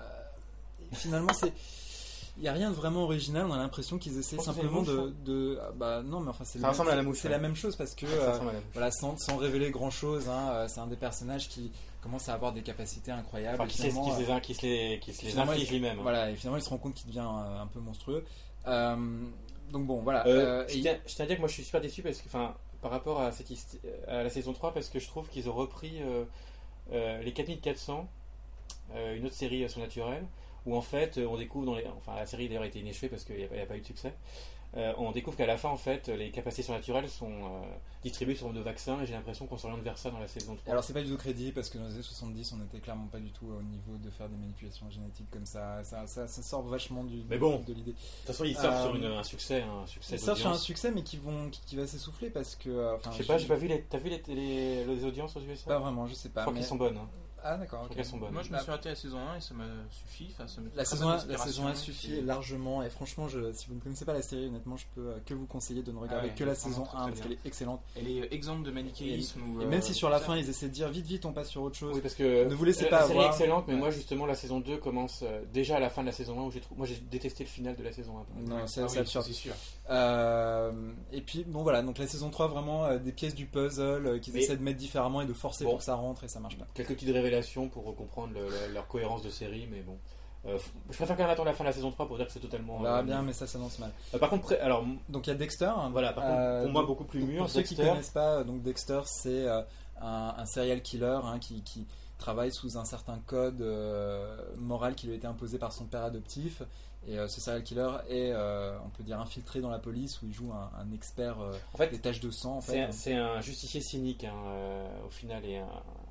et finalement, c'est. Il n'y a rien de vraiment original, on a l'impression qu'ils essaient Je pense que simplement c'est une de, mouche, de. ah, Bah non, mais enfin, c'est Ça le ressemble même- à la mouche, C'est ouais. la même chose parce que. Ça euh, ressemble à la mouche. voilà, sans, sans révéler grand chose, hein, euh, c'est un des personnages qui commence à avoir des capacités incroyables. Enfin, et qui, se- finalement, qui, se euh, les, qui se les, qui se les finalement, inflige il- lui-même. Voilà, et finalement il se rend compte qu'il devient euh, un peu monstrueux. Euh, donc bon, voilà. Euh, euh, je et- tiens je tiens à dire que moi je suis super déçu parce que, enfin, par rapport à, cette hist- à la saison trois, parce que je trouve qu'ils ont repris euh, euh, les quatre mille quatre cents, euh, une autre série euh, surnaturelle, où en fait euh, on découvre, dans les, enfin la série d'ailleurs a été inachevée parce qu'il n'y a, pas- il y a pas eu de succès. Euh, on découvre qu'à la fin en fait les capacités surnaturelles sont euh, distribuées sur de vaccins et j'ai l'impression qu'on s'oriente vers ça dans la saison trois. Alors c'est pas du tout crédible parce que dans les années soixante-dix on était clairement pas du tout au niveau de faire des manipulations génétiques comme ça. Ça, ça, ça sort vachement du, Mais bon. de l'idée. De toute façon ils surfent Euh, sur une- un succès, un succès Ils sortent sur un d'audience. succès mais qui, vont, qui, qui va s'essouffler parce que. euh, enfin, Je sais pas, j'ai pas vu les, t'as vu les, les, les audiences aux U S A? Pas vraiment, je sais Je pas. crois mais- qu'elles sont bonnes. hein. Ah d'accord, Je crois ok. qu'elles sont bonnes. Moi je me Bah, suis arrêté à la saison un et ça m'a suffi. Enfin, ça me La très saison, bonne un, la saison un inspiration, suffit puis- largement et franchement je, si vous ne connaissez pas la série honnêtement je peux euh, que vous conseiller de ne regarder ouais, que la vraiment saison très, un très parce bien. qu'elle est excellente. Elle est exempte de manichéisme. ou, Et euh, même si sur la ça. fin ils essaient de dire vite vite on passe sur autre chose. Oui, parce que Ne vous laissez la- pas la série est avoir. excellente, mais Ouais. moi justement la saison deux commence euh, déjà à la fin de la saison un où j'ai trou- moi j'ai détesté le final de la saison un. Non, Ouais, c'est ah c'est oui, absurde. C'est sûr. Euh, et puis bon voilà, donc la saison trois vraiment euh, des pièces du puzzle euh, qu'ils Mais- essaient de mettre différemment et de forcer Bon. pour que ça rentre et ça marche pas. Quelques petites révélations pour comprendre le- le- leur cohérence de série, mais bon. Euh, f- je préfère quand même attendre la fin de la saison trois pour dire que c'est totalement. On verra euh, bien mais ça s'annonce mal. euh, par contre, pré- alors m- Donc il y a Dexter. hein. voilà, par contre, Euh, pour moi donc, beaucoup plus donc, mûr. Pour ceux qui Dexter. connaissent pas, donc Dexter c'est euh, un, un serial killer hein, qui, qui travaille sous un certain code euh, moral qui lui a été imposé par son père adoptif. Et euh, ce serial killer est, euh, on peut dire, infiltré dans la police où il joue un, un expert euh, En fait, des taches de sang. En c'est fait. un, c'est un justicier cynique hein, euh, au final et, un-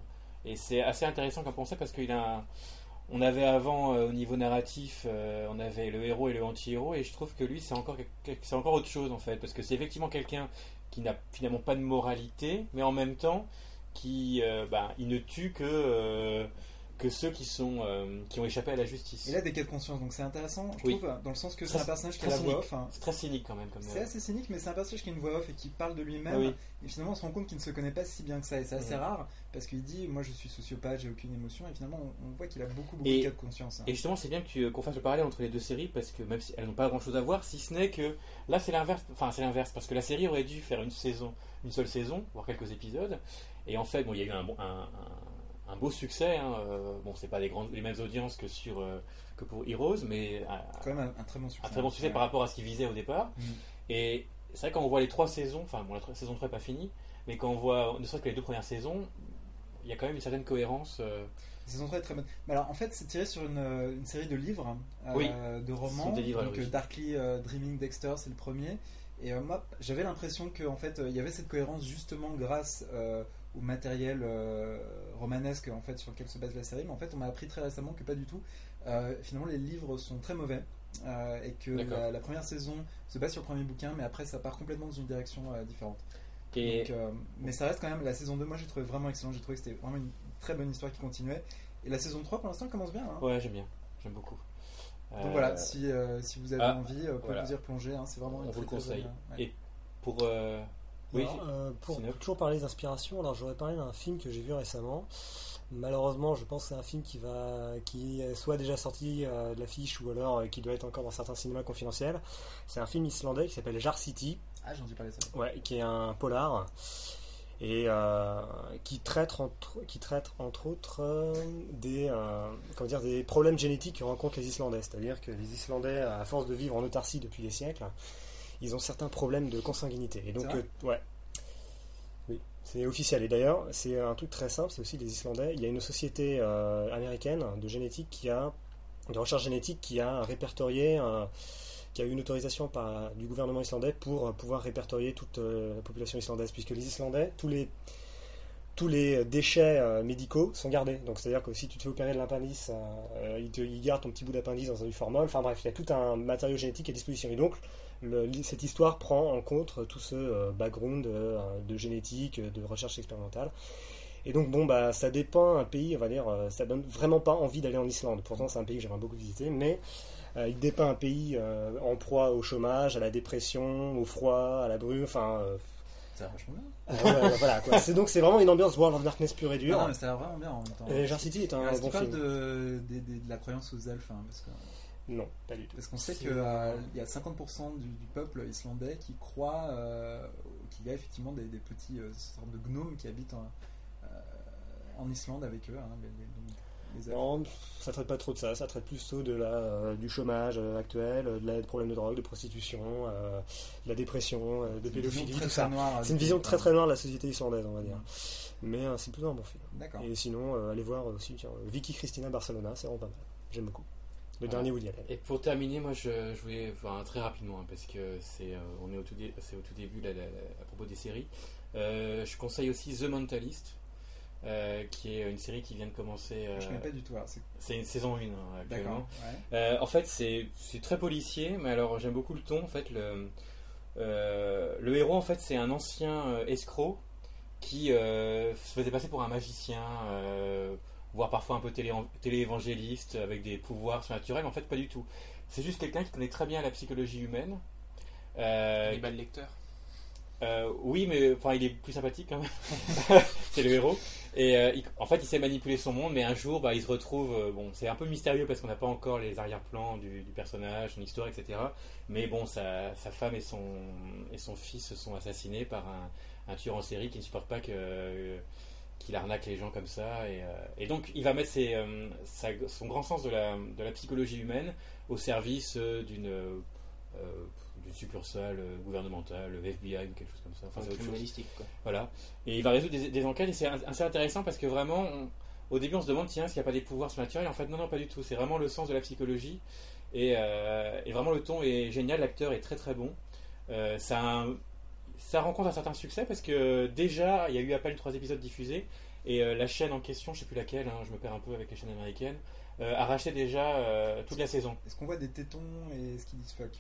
et c'est assez intéressant comme concept parce qu'il a un- on avait avant euh, au niveau narratif euh, on avait le héros et le anti-héros et je trouve que lui c'est encore quelque- c'est encore autre chose en fait parce que c'est effectivement quelqu'un qui n'a finalement pas de moralité mais en même temps qui euh, bah, il ne tue que euh, que ceux qui sont euh, qui ont échappé à la justice. Il a des cas de conscience, donc c'est intéressant, je Oui. trouve, dans le sens que c'est Très- un personnage qui a très la voix cynique. off. hein. C'est très cynique quand même comme C'est euh, assez cynique, mais c'est un personnage qui a une voix off et qui parle de lui-même. Ah oui. Et finalement, on se rend compte qu'il ne se connaît pas si bien que ça. Et c'est assez Mhm. rare parce qu'il dit moi, je suis sociopathe, j'ai aucune émotion. Et finalement, on, on voit qu'il a beaucoup, beaucoup Et- de cas de conscience. hein. Et justement, c'est bien que tu- qu'on fasse le parallèle entre les deux séries parce que même si elles n'ont pas grand chose à voir, si ce n'est que là c'est l'inverse. Enfin, c'est l'inverse parce que la série aurait dû faire une saison, une seule saison, voire quelques épisodes. Et en fait, bon, il y a eu un, bon- un, un- un beau succès. Hein. euh, Bon, c'est pas les grandes, les mêmes audiences que sur euh, que pour Heroes, mais un, Quand même un, un très bon succès. un très bon succès Ouais. par rapport à ce qu'ils visaient au départ. Mhm. Et c'est vrai quand on voit les trois saisons, enfin bon, la tro- saison trois n'est pas finie, mais quand on voit ne serait-ce que les deux premières saisons, il y a quand même une certaine cohérence. Euh... La saison trois est très bonne. Mais alors en fait c'est tiré sur une, une série de livres, euh, oui. de romans. Des livres, donc oui. Darkly euh, Dreaming Dexter c'est le premier. Et euh, moi j'avais l'impression qu'en fait il euh, y avait cette cohérence justement grâce euh, au matériel euh, romanesque en fait sur lequel se base la série. Mais en fait on m'a appris très récemment que pas du tout. Euh, finalement les livres sont très mauvais. Euh, et que la, la première saison se base sur le premier bouquin, mais après ça part complètement dans une direction euh, différente. Et Donc, euh, mais ça reste quand même la saison deux. Moi j'ai trouvé vraiment excellent. J'ai trouvé que c'était vraiment une très bonne histoire qui continuait. Et la saison trois pour l'instant commence bien. Hein. Ouais, j'aime bien, j'aime beaucoup. Donc euh... voilà, si, euh, si vous avez ah, envie, euh, vous pouvez voilà. vous y replonger. Hein. C'est vraiment on une vous le très, très conseille. bonne, ouais. Et pour euh... oui, alors, euh, pour, pour toujours parler d'inspiration, alors j'aurais parlé d'un film que j'ai vu récemment. Malheureusement, je pense que c'est un film qui va, qui est soit déjà sorti euh, de l'affiche ou alors euh, qui doit être encore dans certains cinémas confidentiels. C'est un film islandais qui s'appelle Jar City. Ah, j'en ai parlé de ça. Ouais, qui est un polar et euh, qui traite entre, qui traite entre autres euh, des, euh, comment dire, des problèmes génétiques que rencontrent les Islandais. C'est-à-dire que les Islandais, à force de vivre en autarcie depuis des siècles, ils ont certains problèmes de consanguinité. Et donc, C'est vrai euh, ouais. Oui, c'est officiel. Et d'ailleurs, c'est un truc très simple, c'est aussi les Islandais. Il y a une société euh, américaine de génétique qui a, de recherche génétique qui a répertorié, euh, qui a eu une autorisation par, du gouvernement islandais pour euh, pouvoir répertorier toute euh, la population islandaise, puisque les Islandais, tous les tous les déchets euh, médicaux sont gardés. Donc c'est-à-dire que si tu te fais opérer de l'appendice, euh, ils, te, ils gardent ton petit bout d'appendice dans du formol. Enfin bref, il y a tout un matériau génétique à disposition. Et donc le, cette histoire prend en compte tout ce euh, background euh, de génétique, de recherche expérimentale. Et donc bon bah ça dépend un pays, on va dire, euh, ça donne vraiment pas envie d'aller en Islande. Pourtant c'est un pays que j'aimerais beaucoup visiter, mais euh, il dépeint un pays euh, en proie au chômage, à la dépression, au froid, à la brume, enfin. Euh, Ça a l'air vachement bien. Euh, ouais, voilà, quoi. C'est donc c'est vraiment une ambiance World of Darkness pure et dure. Ah non, mais ça a l'air vraiment bien en même temps. Et Jar City est un Est-ce bon qu'il parle film. de, de, de, de la croyance aux elfes hein, parce que, Non, pas du tout. Parce qu'on sait C'est- qu'il euh, y a cinquante pour cent du, du peuple islandais qui croit euh, qu'il y a effectivement des, des petits euh, sortes de gnomes qui habitent en, euh, en Islande avec eux, hein, les, les, les elfes. Non, ça traite pas trop de ça. Ça traite plus de la, euh, du chômage euh, actuel, euh, de la, des problèmes de drogue, de prostitution, euh, de la dépression, euh, de C'est une vision pédophilie, très, tout très ça. noire, C'est une du- vision très très noire de la société islandaise, on va dire. Mm. Mais euh, c'est plutôt un bon film. D'accord. Et sinon, euh, allez voir aussi tiens, euh, Vicky Cristina Barcelona, c'est vraiment pas mal. J'aime beaucoup. Le Voilà. dernier Woody Allen. Et pour terminer, moi je, je voulais, enfin, très rapidement, hein, parce que c'est, euh, on est au tout, dé- c'est au tout début là, là, là, à propos des séries. Euh, je conseille aussi The Mentalist, euh, qui est une série qui vient de commencer. euh, Je connais pas du tout. Alors, c'est... c'est une saison un hein, actuellement. D'accord. Ouais. Euh, en fait, c'est, c'est très policier, mais alors j'aime beaucoup le ton. En fait, le, euh, le héros, en fait, c'est un ancien euh, escroc qui euh, se faisait passer pour un magicien, euh, voire parfois un peu télé, télé-évangéliste avec des pouvoirs surnaturels. Mais en fait, pas du tout. C'est juste quelqu'un qui connaît très bien la psychologie humaine. Euh, Hannibal Lecter. euh, oui, mais enfin, il est plus sympathique quand même. C'est le héros. Et euh, il- en fait, il sait manipuler son monde, mais un jour, bah, il se retrouve. euh, bon, c'est un peu mystérieux parce qu'on n'a pas encore les arrière-plans du, du personnage, son histoire, et cetera. Mais bon, sa, sa femme et son, et son fils sont assassinés par un, un tueur en série qui ne supporte pas que, euh, qu'il arnaque les gens comme ça. Et, euh, et donc, il va mettre ses, euh, sa- son grand sens de la, de la psychologie humaine au service euh, d'une. euh, d'une succursale euh, gouvernementale, le F B I ou quelque chose comme ça. Enfin, Enfin, c'est autre chose. criminalistique, quoi. Voilà. Et il va résoudre des, des enquêtes et c'est assez intéressant parce que vraiment, on- au début, on se demande tiens, est-ce qu'il n'y a pas des pouvoirs surnaturels. En fait, non, non, pas du tout. C'est vraiment le sens de la psychologie et, euh, et vraiment le ton est génial. L'acteur est très très bon. Euh, ça, a un- ça rencontre un certain succès parce que déjà, il y a eu à peine trois épisodes diffusés et euh, la chaîne en question, je sais plus laquelle, hein, je me perds un peu avec les chaînes américaines, euh, a racheté déjà euh, toute la saison. Est-ce qu'on voit des tétons et est-ce qu'ils disent fuck?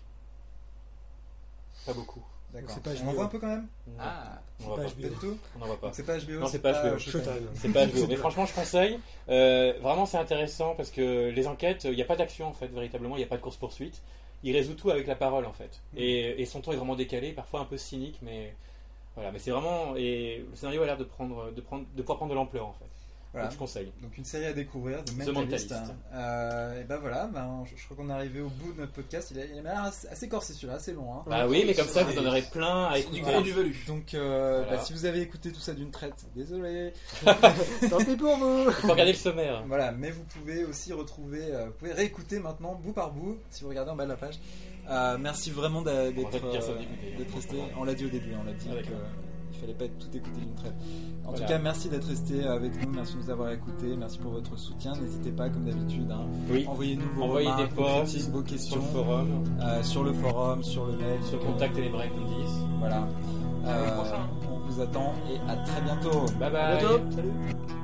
Pas beaucoup. D'accord. c'est pas On H B O. en voit un peu quand même? Non, Ah, on c'est voit pas pas. H B O. Pas du tout? On n'en voit pas. Donc c'est pas H B O? Non, c'est pas H B O. Showtime. C'est pas H B O. Mais franchement, je conseille. Euh, vraiment, c'est intéressant parce que les enquêtes, il n'y a pas d'action en fait, véritablement. Il n'y a pas de course-poursuite. Il résout tout avec la parole en fait. Et, et son ton est vraiment décalé, parfois un peu cynique, mais voilà. Mais c'est vraiment. Et le scénario a l'air de prendre, de prendre, de pouvoir prendre de l'ampleur en fait. Voilà. Donc je conseille. Donc une série à découvrir, The The Mentalist. Mentalist. Euh, et ben voilà, ben, je, je crois qu'on est arrivé au bout de notre podcast. Il a, il a l'air assez, assez corsé celui-là, assez long. Hein. Bah oui, mais comme ça, c'est- vous en aurez plein à c'est du écouter. gros du velu. Donc euh, Voilà. bah, si vous avez écouté tout ça d'une traite, désolé. Tant pis pour vous. Il faut regarder le sommaire. Voilà, mais vous pouvez aussi retrouver, euh, vous pouvez réécouter maintenant bout par bout si vous regardez en bas de la page. Euh, merci vraiment d'a- On va d'être peut-être dire ça au euh, début, d'ailleurs. d'être resté. On l'a dit au début, on l'a dit Ah, que d'accord. il fallait pas tout écouter d'une traite. En Voilà. tout cas, merci d'être resté avec nous, merci de nous avoir écoutés, merci pour votre soutien. N'hésitez pas, comme d'habitude, hein, Oui. envoyez-nous vos Envoyez remarques, des vos posts critiques, vos sur questions le forum, euh, sur le forum, sur le mail, sur contact ténébrae comme dix. Voilà. À Euh, le prochain. on vous attend et à très bientôt. Bye À bye. bientôt. Salut.